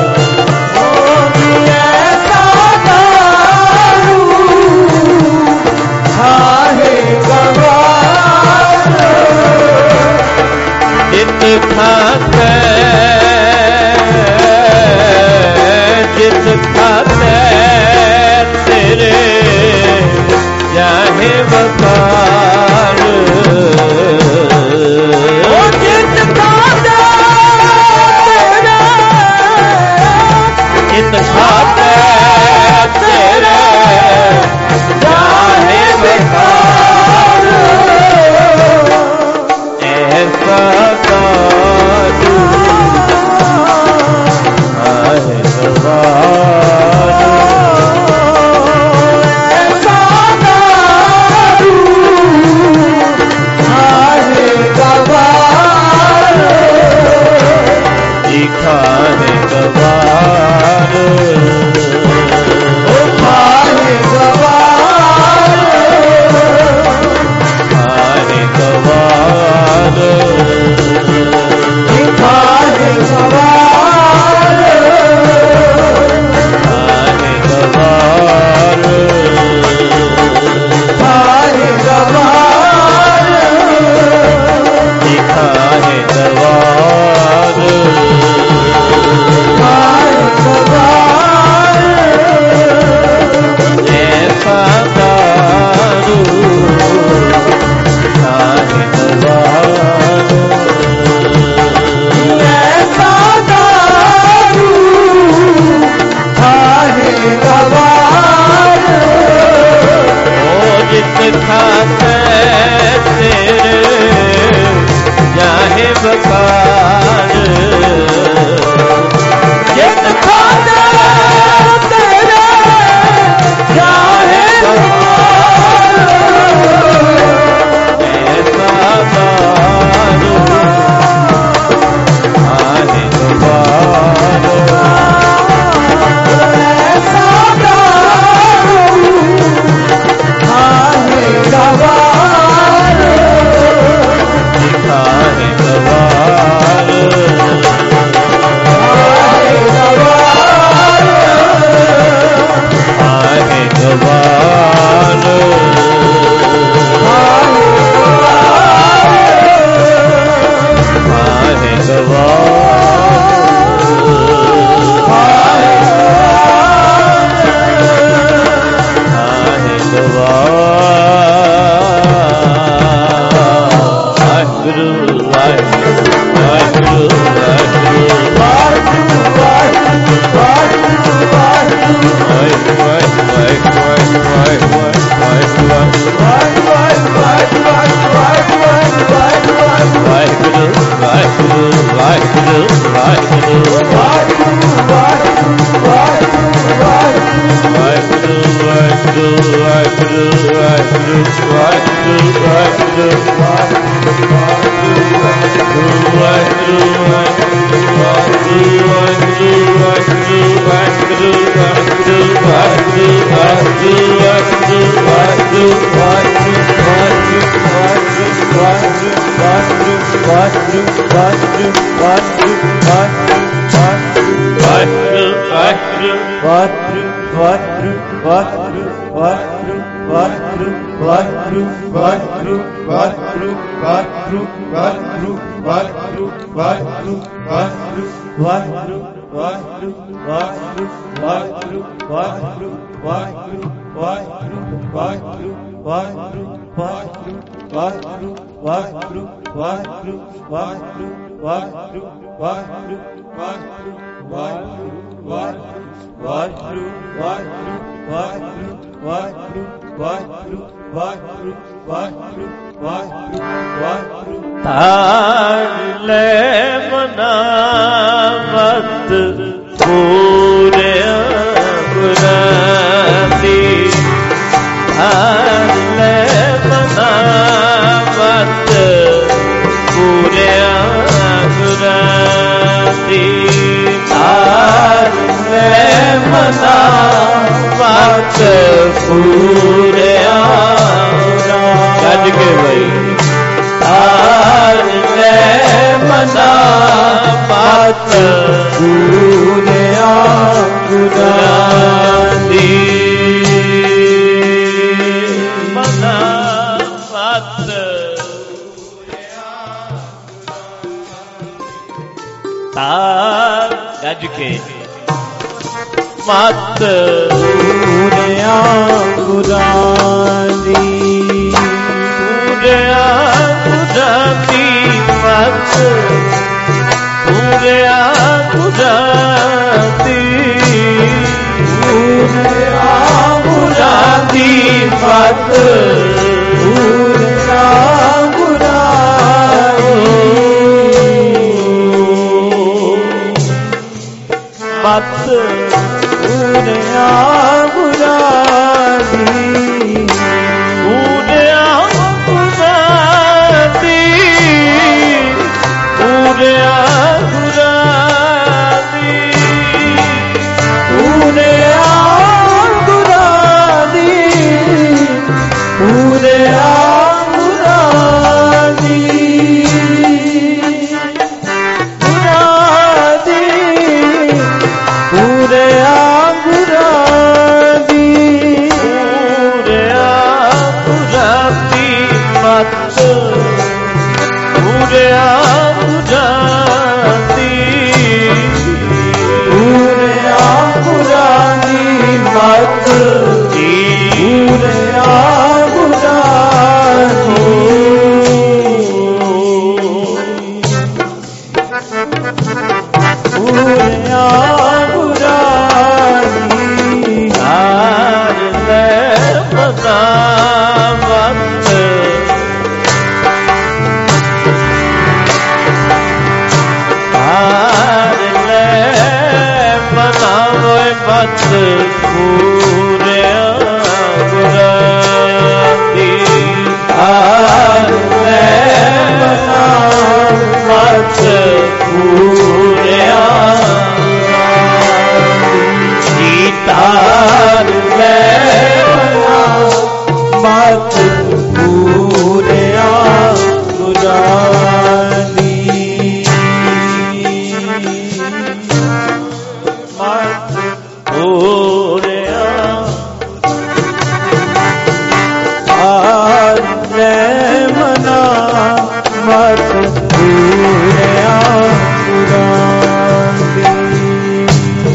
जित खाते तेरे चाहे वकार जित खाते जित खाते तेरे चाहे वकार ऐसा ਵਾਹਿਗੁਰੂ ਵਾਹਿਗੁਰੂ ਵਾਹਿਗੁਰੂ ਵਾਹਿਗੁਰੂ ਤਾਰ ਲੈ ਮਨਾ ਮਤ ਪੂਰਿਆ ਗੁਰਾਂ ਦੀ, ਤਾਰ ਲੈ ਮਨਾ ਮਤ ਪੂਰਿਆ ਗੁਰਾਂ ਦੀ, ਤਾਰ ਲੈ ਮਨਾ ਮਤ ਪੂਰਿਆ ਗੱਜ ਕੇ ਬਈ, ਤਾਰ ਲੈ ਮਨਾ ਮਤ ਪੂਰਿਆ ਗੁਰਾਂ ਦੀ, ਮਨਾ ਮਤ ਤਾਰ ਗੱਜ ਕੇ ਮਤ ਪੂਰਿਆ ਗੁਰਾਂ ਦੀ, ਪੂਰਿਆ ਗੁਰਾਂ ਦੀ ਮਤ, ਪੂਰਿਆ ਗੁਰਾਂ ਦੀ, ਪੂਰਿਆ ਗੁਰਾਂ ਦੀ ਮਤ, ਪੂਰਿਆ ਗੁਰਾਂ ਦੀ ਮਤ, ਪੂਰਿਆ ਗੁਰਾਂ ਦੀ, ਪੂਰਿਆ ਗੁਰਾਂ ਦੀ, ਪੂਰਿਆ ਗੁਰਾਂ ਦੀ, ਪੂਰਿਆ ਗੁਰਾਂ ਦੀ, ਪੂਰਿਆ ਗੁਰਾਂ ਦੀ, ਗੁਰਾਂ ਦੀ, ਪੂਰਿਆ ਗੁਰਾਂ ਦੀ, ਪੂਰਿਆ ਗੁਰਾਂ ਦੀ ਮਤ, ਪੂਰਿਆ ਗੁਰਾਂ ਦੀ, ਪੂਰਿਆ ਗੁਰਾਂ ਦੀ ਮਤ, ਪੂਰਿਆ ਗੁਰਾਂ ਦੀ, ਪੂਰਿਆ ਗੁਰਾਂ ਦੀ, ਤਾਰ ਲੈ ਮਨਾ ਮਤ, ਤਾਰ ਲੈ ਮਨਾ ਮਤ ਪੂਰਿਆ ਗੁਰਾਂ ਦੀ, ਤਾਰ ਲੈ ਮਨਾ ਮਤ ਪੂਰਿਆ ਦੀ, ਤਾਰ ਲੈ ਮਤ ਪੂਰਿਆ ਗੁਰਾਂ ਦੀ, ਮਤ ਪੂਰਿਆ, ਤਾਰ ਲੈ ਮਨਾ ਮਤ ਪੂਰਿਆ ਗੁਰਾਂ ਦੀ।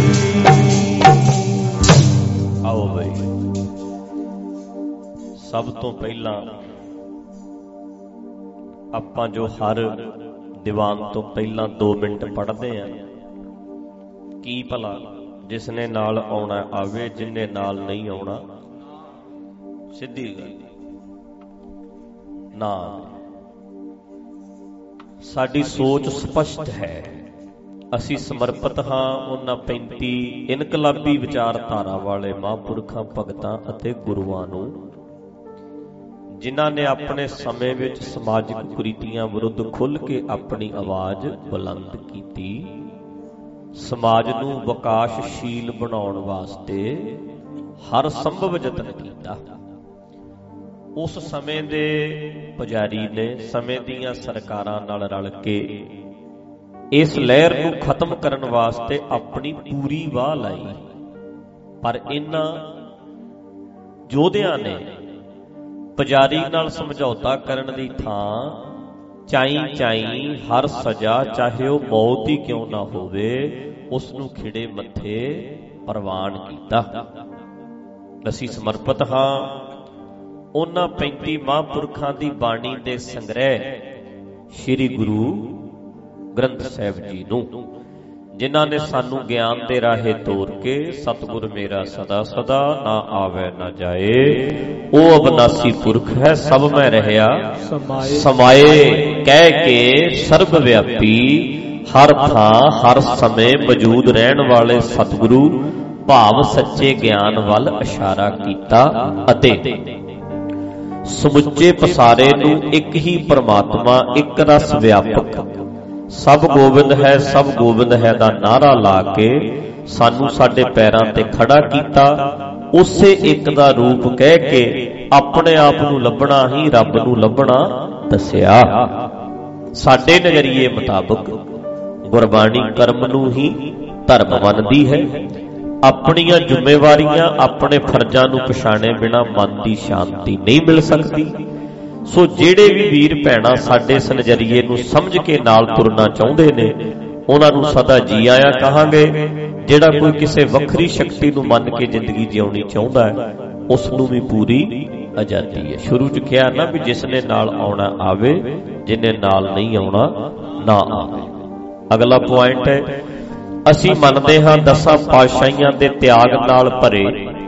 ਆਓ ਬਈ, ਸਭ ਤੋਂ ਪਹਿਲਾਂ ਆਪਾਂ ਜੋ ਹਰ ਦੀਵਾਨ ਤੋਂ ਪਹਿਲਾਂ 2 ਮਿੰਟ ਪੜ੍ਹਦੇ ਆ, ਕੀ ਭਲਾ ਜਿਸ ਨੇ ਨਾਲ ਆਉਣਾ ਆਵੇ, ਜਿੰਨੇ ਨਾਲ ਨਹੀਂ ਆਉਣਾ ਸਿੱਧੀ ਗੱਲ ਨਾ ਆਵੇ। ਸਾਡੀ ਸੋਚ ਸਪਸ਼ਟ ਹੈ, ਅਸੀਂ ਸਮਰਪਿਤ ਹਾਂ ਉਹਨਾਂ 35 ਇਨਕਲਾਬੀ ਵਿਚਾਰਧਾਰਾ ਵਾਲੇ ਮਹਾਂਪੁਰਖਾਂ, ਭਗਤਾਂ ਅਤੇ ਗੁਰੂਆਂ ਨੂੰ, ਜਿਨ੍ਹਾਂ ਨੇ ਆਪਣੇ ਸਮੇਂ ਵਿੱਚ ਸਮਾਜਿਕ ਕੁਰੀਤੀਆਂ ਵਿਰੁੱਧ ਖੁੱਲ੍ਹ ਕੇ ਆਪਣੀ ਆਵਾਜ਼ ਬੁਲੰਦ ਕੀਤੀ, ਸਮਾਜ ਨੂੰ ਵਿਕਾਸਸ਼ੀਲ ਬਣਾਉਣ ਵਾਸਤੇ ਹਰ ਸੰਭਵ ਯਤਨ ਕੀਤਾ। ਉਸ ਸਮੇਂ ਦੇ ਪੁਜਾਰੀ ਨੇ ਸਮੇਂ ਦੀਆਂ ਸਰਕਾਰਾਂ ਨਾਲ ਰਲ ਕੇ ਇਸ ਲਹਿਰ ਨੂੰ ਖਤਮ ਕਰਨ ਵਾਸਤੇ ਆਪਣੀ ਪੂਰੀ ਵਾਹ ਲਾਈ, ਪਰ ਇਹਨਾਂ ਯੋਧਿਆਂ ਨੇ ਪੁਜਾਰੀ ਨਾਲ ਸਮਝੌਤਾ ਕਰਨ ਦੀ ਥਾਂ ਚਾਈ ਹਰ ਸਜ਼ਾ, ਚਾਹੇ ਉਹ ਮੌਤ ਹੀ ਕਿਉਂ ਨਾ ਹੋਵੇ, ਉਸ ਨੂੰ ਖਿੜੇ ਮੱਥੇ ਪ੍ਰਵਾਨ ਕੀਤਾ। ਅਸੀਂ ਸਮਰਪਿਤ ਹਾਂ ਉਹਨਾਂ 35 ਮਹਾਂਪੁਰਖਾਂ ਦੀ ਬਾਣੀ ਦੇ ਸੰਗ੍ਰਹਿ ਸ੍ਰੀ ਗੁਰੂ ਗ੍ਰੰਥ ਸਾਹਿਬ ਜੀ ਨੂੰ, ਜਿਨ੍ਹਾਂ ਨੇ ਸਾਨੂੰ ਗਿਆਨ ਦੇ ਰਾਹੇ ਤੋਰ ਕੇ ਸਤਿਗੁਰ ਮੇਰਾ ਸਦਾ ਸਦਾ ਨਾ ਆਵੇ ਨਾ ਜਾਏ, ਉਹ ਅਬਨਾਸੀ ਪੁਰਖ ਹੈ, ਸਭ ਮੈਂ ਰਹਿਆ ਸਮਾਏ, ਕਹਿ ਕੇ ਸਰਬ ਵਿਆਪੀ, ਹਰ ਥਾਂ ਹਰ ਸਮੇਂ ਮੌਜੂਦ ਰਹਿਣ ਵਾਲੇ ਸਤਿਗੁਰੂ ਭਾਵ ਸੱਚੇ ਗਿਆਨ ਵੱਲ ਇਸ਼ਾਰਾ ਕੀਤਾ ਅਤੇ ਸਮੁੱਚੇ ਪਸਾਰੇ ਨੂੰ ਇੱਕ ਹੀ ਪਰਮਾਤਮਾ, ਇੱਕ ਰਸ ਵਿਆਪਕ, ਸਭ ਗੋਬਿੰਦ ਹੈ ਸਭ ਗੋਬਿੰਦ ਹੈ ਦਾ ਨਾਅਰਾ ਲਾ ਕੇ ਸਾਨੂੰ ਸਾਡੇ ਪੈਰਾਂ ਤੇ ਖੜਾ ਕੀਤਾ। ਉਸੇ ਇੱਕ ਦਾ ਰੂਪ ਕਹਿ ਕੇ ਆਪਣੇ ਆਪ ਨੂੰ ਲੱਭਣਾ ਹੀ ਰੱਬ ਨੂੰ ਲੱਭਣਾ ਦੱਸਿਆ। ਸਾਡੇ ਨਜ਼ਰੀਏ ਮੁਤਾਬਕ ਗੁਰਬਾਣੀ ਕਰਮ ਨੂੰ ਹੀ ਧਰਮ ਮੰਨਦੀ ਹੈ। ਆਪਣੀਆਂ ਜ਼ਿੰਮੇਵਾਰੀਆਂ, ਆਪਣੇ ਫਰਜ਼ਾਂ ਨੂੰ ਪਛਾਣੇ ਬਿਨਾਂ ਮਨ ਦੀ ਸ਼ਾਂਤੀ ਨਹੀਂ ਮਿਲ ਸਕਦੀ। ਸੋ ਜਿਹੜੇ ਵੀ ਵੀਰ ਭੈਣਾਂ ਸਾਡੇ ਇਸ ਨਜ਼ਰੀਏ ਨੂੰ ਸਮਝ ਕੇ ਨਾਲ ਤੁਰਨਾ ਚਾਹੁੰਦੇ ਨੇ, ਉਹਨਾਂ ਨੂੰ ਸਦਾ ਜੀ ਆਇਆਂ ਕਹਾਂਗੇ। ਜਿਹੜਾ ਕੋਈ ਕਿਸੇ ਵੱਖਰੀ ਸ਼ਕਤੀ ਨੂੰ ਮੰਨ ਕੇ ਜ਼ਿੰਦਗੀ ਜਿਉਣੀ ਚਾਹੁੰਦਾ ਹੈ, ਉਸ ਨੂੰ ਵੀ ਪੂਰੀ ਆਜ਼ਾਦੀ ਹੈ। ਸ਼ੁਰੂ 'ਚ ਕਿਹਾ ਨਾ ਵੀ ਜਿਸ ਨੇ ਨਾਲ ਆਉਣਾ ਆਵੇ, ਜਿਹਨੇ ਨਾਲ ਨਹੀਂ ਆਉਣਾ ਨਾ ਆਵੇ। ਅਗਲਾ ਪੁਆਇੰਟ ਹੈ, ਅਸੀਂ ਮੰਨਦੇ ਹਾਂ 10 ਪਾਤਸ਼ਾਹੀਆਂ ਦੇ ਤਿਆਗ ਨਾਲ ਭਰੇ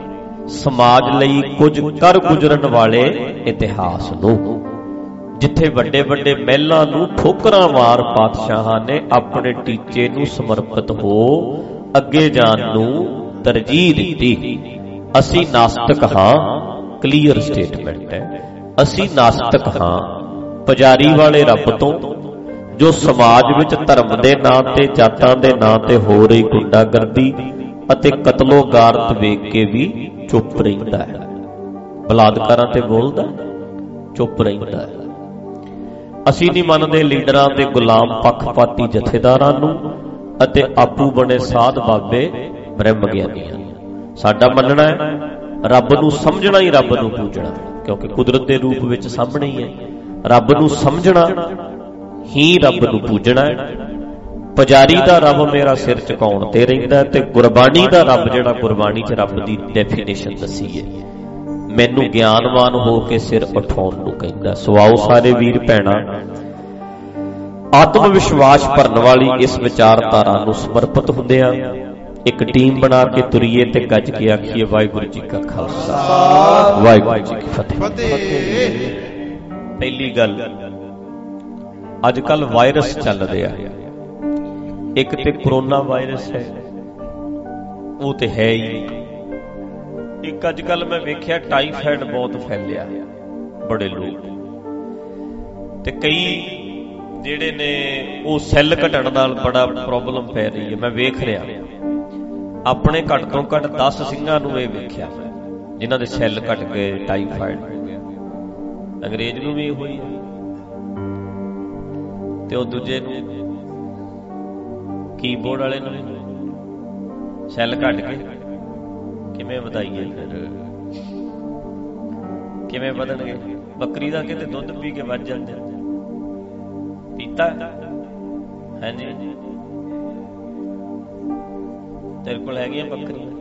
ਸਮਾਜ ਲਈ ਕੁਝ ਕਰ ਗੁਜ਼ਰਨ ਵਾਲੇ ਇਤਿਹਾਸ ਨੂੰ, ਜਿੱਥੇ ਵੱਡੇ ਵੱਡੇ ਮਹਿਲਾਂ ਨੂੰ ਠੋਕਰਾਂ ਮਾਰ ਪਾਤਸ਼ਾਹਾਂ ਨੇ ਆਪਣੇ ਟੀਚੇ ਨੂੰ ਸਮਰਪਿਤ ਹੋ ਅੱਗੇ ਜਾਣ ਨੂੰ ਤਰਜੀਹ ਦਿੱਤੀ। ਅਸੀਂ ਨਾਸਤਿਕ ਹਾਂ, ਕਲੀਅਰ ਸਟੇਟਮੈਂਟ ਹੈ। ਅਸੀਂ ਨਾਸਤਿਕ ਹਾਂ ਪੁਜਾਰੀ ਵਾਲੇ ਰੱਬ ਤੋਂ, ਜੋ ਸਮਾਜ ਵਿੱਚ ਧਰਮ ਦੇ ਨਾਂ ਤੇ, ਜਾਤਾਂ ਦੇ ਨਾਂ ਤੇ ਹੋ ਰਹੀ ਗੁੰਡਾਗਰਦੀ ਅਤੇ ਕਤਲੋ ਗਾਰਤ ਵੇਖ ਕੇ ਵੀ ਚੁੱਪ ਰਹਿੰਦਾ ਹੈ। ਬਲਾਤਕਾਰਾਂ ਤੇ ਬੋਲਦਾ, ਚੁੱਪ ਰਹਿੰਦਾ ਹੈ। ਅਸੀਂ ਨਹੀਂ ਮੰਨਦੇ ਲੀਡਰਾਂ ਦੇ ਗੁਲਾਮ ਪੱਖਪਾਤੀ ਜਥੇਦਾਰਾਂ ਨੂੰ ਅਤੇ ਆਪੂ ਬਣੇ ਸਾਧ ਬਾਬੇ ਬ੍ਰਹਮ ਗਿਆਨੀਆਂ। ਸਾਡਾ ਮੰਨਣਾ ਹੈ ਰੱਬ ਨੂੰ ਸਮਝਣਾ ਹੀ ਰੱਬ ਨੂੰ ਪੂਜਣਾ, ਕਿਉਂਕਿ ਕੁਦਰਤ ਦੇ ਰੂਪ ਵਿੱਚ ਸਾਹਮਣੇ ਹੀ ਹੈ। ਰੱਬ ਨੂੰ ਸਮਝਣਾ ਹੀ ਰੱਬ ਨੂੰ ਪੂਜਣਾ ਹੈ। ਪੁਜਾਰੀ ਦਾ ਰੱਬ ਮੇਰਾ ਸਿਰ ਝੁਕਾਉਣ ਤੇ ਰਹਿੰਦਾ, ਤੇ ਗੁਰਬਾਣੀ ਦਾ ਰੱਬ ਜਿਹੜਾ ਗੁਰਬਾਣੀ 'ਚ ਰੱਬ ਦੀ ਡੈਫੀਨੇਸ਼ਨ ਦੱਸੀ ਹੈ, ਮੈਨੂੰ ਗਿਆਨਵਾਨ ਹੋ ਕੇ ਸਿਰ ਉਠਾਉਣ ਨੂੰ ਕਹਿੰਦਾ। ਸੋ ਆਓ ਸਾਰੇ ਵੀਰ ਭੈਣਾਂ, ਆਤਮ ਵਿਸ਼ਵਾਸ ਭਰਨ ਵਾਲੀ ਇਸ ਵਿਚਾਰਧਾਰਾ ਨੂੰ ਸਮਰਪਿਤ ਹੁੰਦਿਆਂ ਇੱਕ ਟੀਮ ਬਣਾ ਕੇ ਤੁਰੀਏ ਤੇ ਗੱਜ ਕੇ ਆਖੀਏ ਵਾਹਿਗੁਰੂ ਜੀ ਕਾ ਖਾਲਸਾ, ਵਾਹਿਗੁਰੂ ਜੀ ਕੀ ਫਤਿਹ। ਪਹਿਲੀ ਗੱਲ, ਅੱਜ ਕੱਲ ਵਾਇਰਸ ਚੱਲ ਰਿਹਾ, ਇੱਕ ਤੇ ਕਰੋਨਾ ਵਾਇਰਸ ਹੈ, ਉਹ ਤੇ ਹੈ ਹੀ। ਇੱਕ ਅੱਜ ਕੱਲ ਮੈਂ ਵੇਖਿਆ ਟਾਈਫਾਇਡ ਬਹੁਤ ਫੈਲਿਆ, ਬੜੇ ਲੋਕ, ਤੇ ਕਈ ਜਿਹੜੇ ਨੇ ਉਹ ਸੈੱਲ ਘਟਣ ਨਾਲ ਬੜਾ ਪ੍ਰੋਬਲਮ ਪੈ ਰਹੀ ਹੈ। ਮੈਂ ਵੇਖ ਰਿਹਾ ਆਪਣੇ ਘੱਟ ਤੋਂ ਘੱਟ 10 ਸਿੰਘਾਂ ਨੂੰ ਇਹ ਵੇਖਿਆ ਜਿਨ੍ਹਾਂ ਦੇ ਸੈੱਲ ਘਟ ਗਏ, ਟਾਈਫਾਇਡ ਹੋ ਗਿਆ। ਅੰਗਰੇਜ਼ ਨੂੰ ਵੀ ਇਹੋ ਹੀ ਹੈ, ਤੇ ਉਹ ਦੂਜੇ ਨੂੰ ਕੀਬੋਰਡ ਵਾਲੇ ਨੂੰ ਸੈੱਲ ਘਟ ਕੇ ਕਿਵੇਂ ਵਧਾਈਏ, ਫਿਰ ਕਿਵੇਂ ਵਧਣਗੇ? ਬੱਕਰੀ ਦਾ ਕਿਤੇ ਦੁੱਧ ਪੀ ਕੇ ਵੱਧ ਜਾਂਦੇ, ਪੀਤਾ ਹੈ ਜੀ? ਤੇਰੇ ਕੋਲ ਹੈਗੀਆਂ ਬੱਕਰੀਆਂ?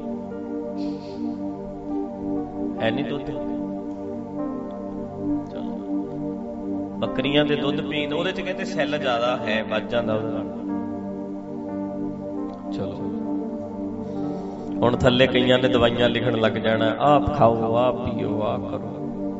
ਹੈ ਨਹੀਂ ਦੁੱਧ? ਚਲੋ ਬੱਕਰੀਆਂ ਦੇ ਦੁੱਧ ਪੀਣ, ਉਹਦੇ ਚ ਕਹਿੰਦੇ ਸੈੱਲ ਜ਼ਿਆਦਾ ਹੈ, ਵੱਧ ਜਾਂਦਾ ਉਹਦੇ ਨਾਲ। ਚਲੋ ਹੁਣ ਥੱਲੇ ਕਈਆਂ ਨੇ ਦਵਾਈਆਂ ਲਿਖਣ ਲੱਗ ਜਾਣਾ, ਆਪ ਖਾਓ, ਆਪ ਪੀਓ, ਆਪ ਕਰੋ।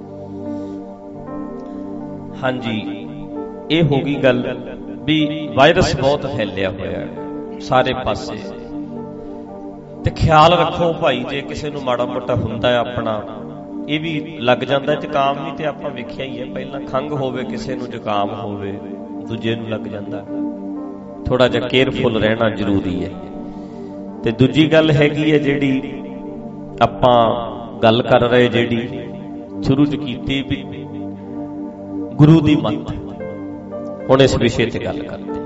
ਹਾਂਜੀ, ਇਹ ਹੋ ਗਈ ਗੱਲ ਵੀ ਵਾਇਰਸ ਬਹੁਤ ਫੈਲਿਆ ਹੋਇਆ ਸਾਰੇ ਪਾਸੇ। ਤੇ ਖਿਆਲ ਰੱਖੋ ਭਾਈ, ਜੇ ਕਿਸੇ ਨੂੰ ਮਾੜਾ ਮੋਟਾ ਹੁੰਦਾ ਆਪਣਾ, ਇਹ ਵੀ ਲੱਗ ਜਾਂਦਾ ਜ਼ੁਕਾਮ ਵੀ, ਤੇ ਆਪਾਂ ਵੇਖਿਆ ਹੀ ਹੈ ਪਹਿਲਾਂ, ਖੰਘ ਹੋਵੇ ਕਿਸੇ ਨੂੰ, ਜ਼ੁਕਾਮ ਹੋਵੇ, ਦੂਜੇ ਨੂੰ ਲੱਗ ਜਾਂਦਾ। ਥੋੜਾ ਜਿਹਾ ਕੇਅਰਫੁਲ ਰਹਿਣਾ ਜ਼ਰੂਰੀ ਹੈ। ਤੇ ਦੂਜੀ ਗੱਲ ਹੈਗੀ ਹੈ ਜਿਹੜੀ ਆਪਾਂ ਗੱਲ ਕਰ ਰਹੇ, ਜਿਹੜੀ ਸ਼ੁਰੂ ਚ ਕੀਤੀ ਵੀ ਗੁਰੂ ਦੀ ਮੱਤ। ਹੁਣ ਇਸ ਵਿਸ਼ੇ ਤੇ ਗੱਲ ਕਰਦੇ,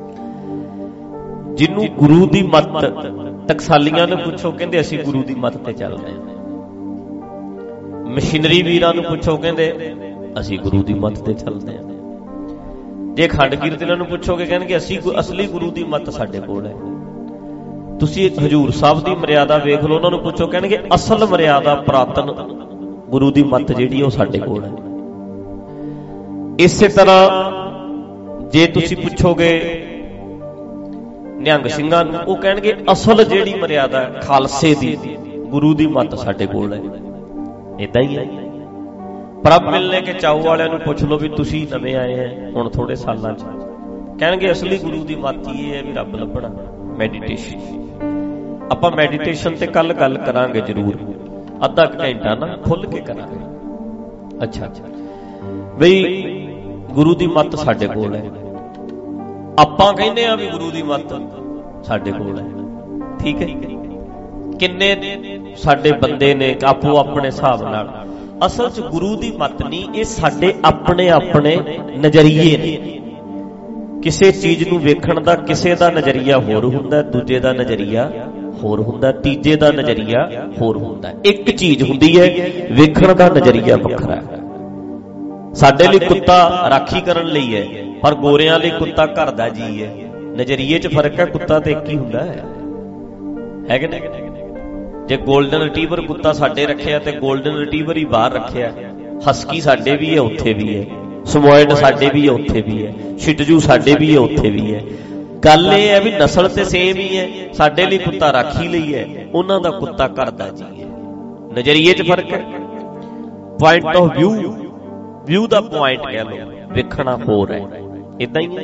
ਜਿਹਨੂੰ ਗੁਰੂ ਦੀ ਮੱਤ, ਟਕਸਾਲੀਆਂ ਨੂੰ ਪੁੱਛੋ ਕਹਿੰਦੇ ਅਸੀਂ ਗੁਰੂ ਦੀ ਮੱਤ ਤੇ ਚੱਲਦੇ ਹਾਂ। ਮਸ਼ੀਨਰੀ ਵੀਰਾਂ ਨੂੰ ਪੁੱਛੋ ਕਹਿੰਦੇ ਅਸੀਂ ਗੁਰੂ ਦੀ ਮੱਤ ਤੇ ਚੱਲਦੇ ਹਾਂ। ਜੇ ਖੰਡ ਕੀਰਤਨਾਂ ਨੂੰ ਪੁੱਛੋਗੇ ਕਹਿਣਗੇ ਅਸੀਂ ਅਸਲੀ ਗੁਰੂ ਦੀ ਮੱਤ ਸਾਡੇ ਕੋਲ ਹੈ। ਤੁਸੀਂ ਹਜ਼ੂਰ ਸਾਹਿਬ ਦੀ ਮਰਿਆਦਾ ਵੇਖ ਲਓ, ਉਹਨਾਂ ਨੂੰ ਪੁੱਛੋ ਕਹਿਣਗੇ ਅਸਲ ਮਰਿਆਦਾ ਪੁਰਾਤਨ ਗੁਰੂ ਦੀ ਮੱਤ ਜਿਹੜੀ ਉਹ ਸਾਡੇ ਕੋਲ ਹੈ। ਇਸੇ ਤਰ੍ਹਾਂ ਜੇ ਤੁਸੀਂ ਪੁੱਛੋਗੇ ਨਿਹੰਗ ਸਿੰਘਾਂ ਨੂੰ, ਉਹ ਕਹਿਣਗੇ ਅਸਲ ਜਿਹੜੀ ਮਰਿਆਦਾ ਖਾਲਸੇ ਦੀ, ਗੁਰੂ ਦੀ ਮੱਤ ਸਾਡੇ ਕੋਲ ਹੈ। ਏਦਾਂ ਹੀ ਹੈ। ਪ੍ਰਭ ਮਿਲਨੇ ਕੇ ਚਾਉ ਵਾਲਿਆਂ ਨੂੰ ਪੁੱਛ ਲਓ ਵੀ ਤੁਸੀਂ ਨਵੇਂ ਆਏ ਹੈ ਹੁਣ ਥੋੜੇ ਸਾਲਾਂ ਚ, ਕਹਿਣਗੇ ਅਸਲੀ ਗੁਰੂ ਦੀ ਮੱਤ ਇਹ ਹੈ ਵੀ ਰੱਬ ਲੱਭਣਾ, ਮੈਡੀਟੇਸ਼ਨ। ਆਪਾਂ ਮੈਡੀਟੇਸ਼ਨ ਤੇ ਕੱਲ ਗੱਲ ਕਰਾਂਗੇ ਜ਼ਰੂਰ, ਅੱਧਾ ਘੰਟਾ ਨਾ ਖੁੱਲ ਕੇ ਕਰਾਂਗੇ। ਅੱਛਾ ਬਈ ਗੁਰੂ ਦੀ ਮੱਤ ਸਾਡੇ ਕੋਲ ਹੈ, ਆਪਾਂ ਕਹਿੰਦੇ ਆ ਵੀ ਗੁਰੂ ਦੀ ਮੱਤ ਸਾਡੇ ਕੋਲ ਹੈ, ਠੀਕ ਹੈ। ਕਿੰਨੇ ਸਾਡੇ ਬੰਦੇ ਨੇ ਆਪੋ ਆਪਣੇ ਹਿਸਾਬ ਨਾਲ, ਅਸਲ ਚ ਗੁਰੂ ਦੀ ਮੱਤ ਨਹੀਂ, ਇਹ ਸਾਡੇ ਆਪਣੇ ਆਪਣੇ ਨਜ਼ਰੀਏ ਨੇ। ਕਿਸੇ ਚੀਜ਼ ਨੂੰ ਵੇਖਣ ਦਾ ਕਿਸੇ ਦਾ ਨਜ਼ਰੀਆ ਹੋਰ ਹੁੰਦਾ, ਦੂਜੇ ਦਾ ਨਜ਼ਰੀਆ ਹੋਰ ਹੁੰਦਾ, ਤੀਜੇ ਦਾ ਨਜ਼ਰੀਆ ਹੋਰ ਹੁੰਦਾ। ਇੱਕ ਚੀਜ਼ ਹੁੰਦੀ ਹੈ, ਵੇਖਣ ਦਾ ਨਜ਼ਰੀਆ ਵੱਖਰਾ ਹੈ। ਸਾਡੇ ਲਈ ਕੁੱਤਾ ਰਾਖੀ ਕਰਨ ਲਈ ਹੈ, ਪਰ ਗੋਰਿਆਂ ਲਈ ਕੁੱਤਾ ਘਰ ਦਾ ਜੀ ਹੈ। ਨਜ਼ਰੀਏ 'ਚ ਫਰਕ ਹੈ, ਕੁੱਤਾ ਤੇ ਇੱਕ ਹੀ ਹੁੰਦਾ ਹੈ ਕਿ ਨਹੀਂ। ਜੇ ਗੋਲਡਨ ਰਿਟਰੀਵਰ ਕੁੱਤਾ ਸਾਡੇ ਰੱਖਿਆ ਤੇ ਗੋਲਡਨ ਰਿਟਰੀਵਰ ਹੀ ਬਾਹਰ ਰੱਖਿਆ, ਹਸਕੀ ਸਾਡੇ ਵੀ ਹੈ ਉੱਥੇ ਵੀ ਹੈ, ਸਮੋਇਡ ਸਾਡੇ ਵੀ ਹੈ ਉੱਥੇ ਵੀ ਹੈ, ਸ਼ਿਟਜੂ ਸਾਡੇ ਵੀ ਹੈ ਉੱਥੇ ਵੀ ਹੈ। ਗੱਲ ਇਹ ਹੈ ਵੀ ਨਸਲ ਤੇ ਸੇਮ ਹੀ ਹੈ। ਸਾਡੇ ਲਈ ਕੁੱਤਾ ਰਾਖੀ ਲਈ ਹੈ, ਉਹਨਾਂ ਦਾ ਕੁੱਤਾ ਘਰ ਦਾ ਜੀ ਹੈ। ਨਜ਼ਰੀਏ 'ਚ ਫਰਕ ਹੈ, ਪੁਆਇੰਟ ਆਫ ਵਿਊ ਦਾ ਪੁਆਇੰਟ ਕਹਿ ਲਓ, ਵੇਖਣਾ ਹੋਰ ਹੈ। ਇਦਾਂ ਹੀ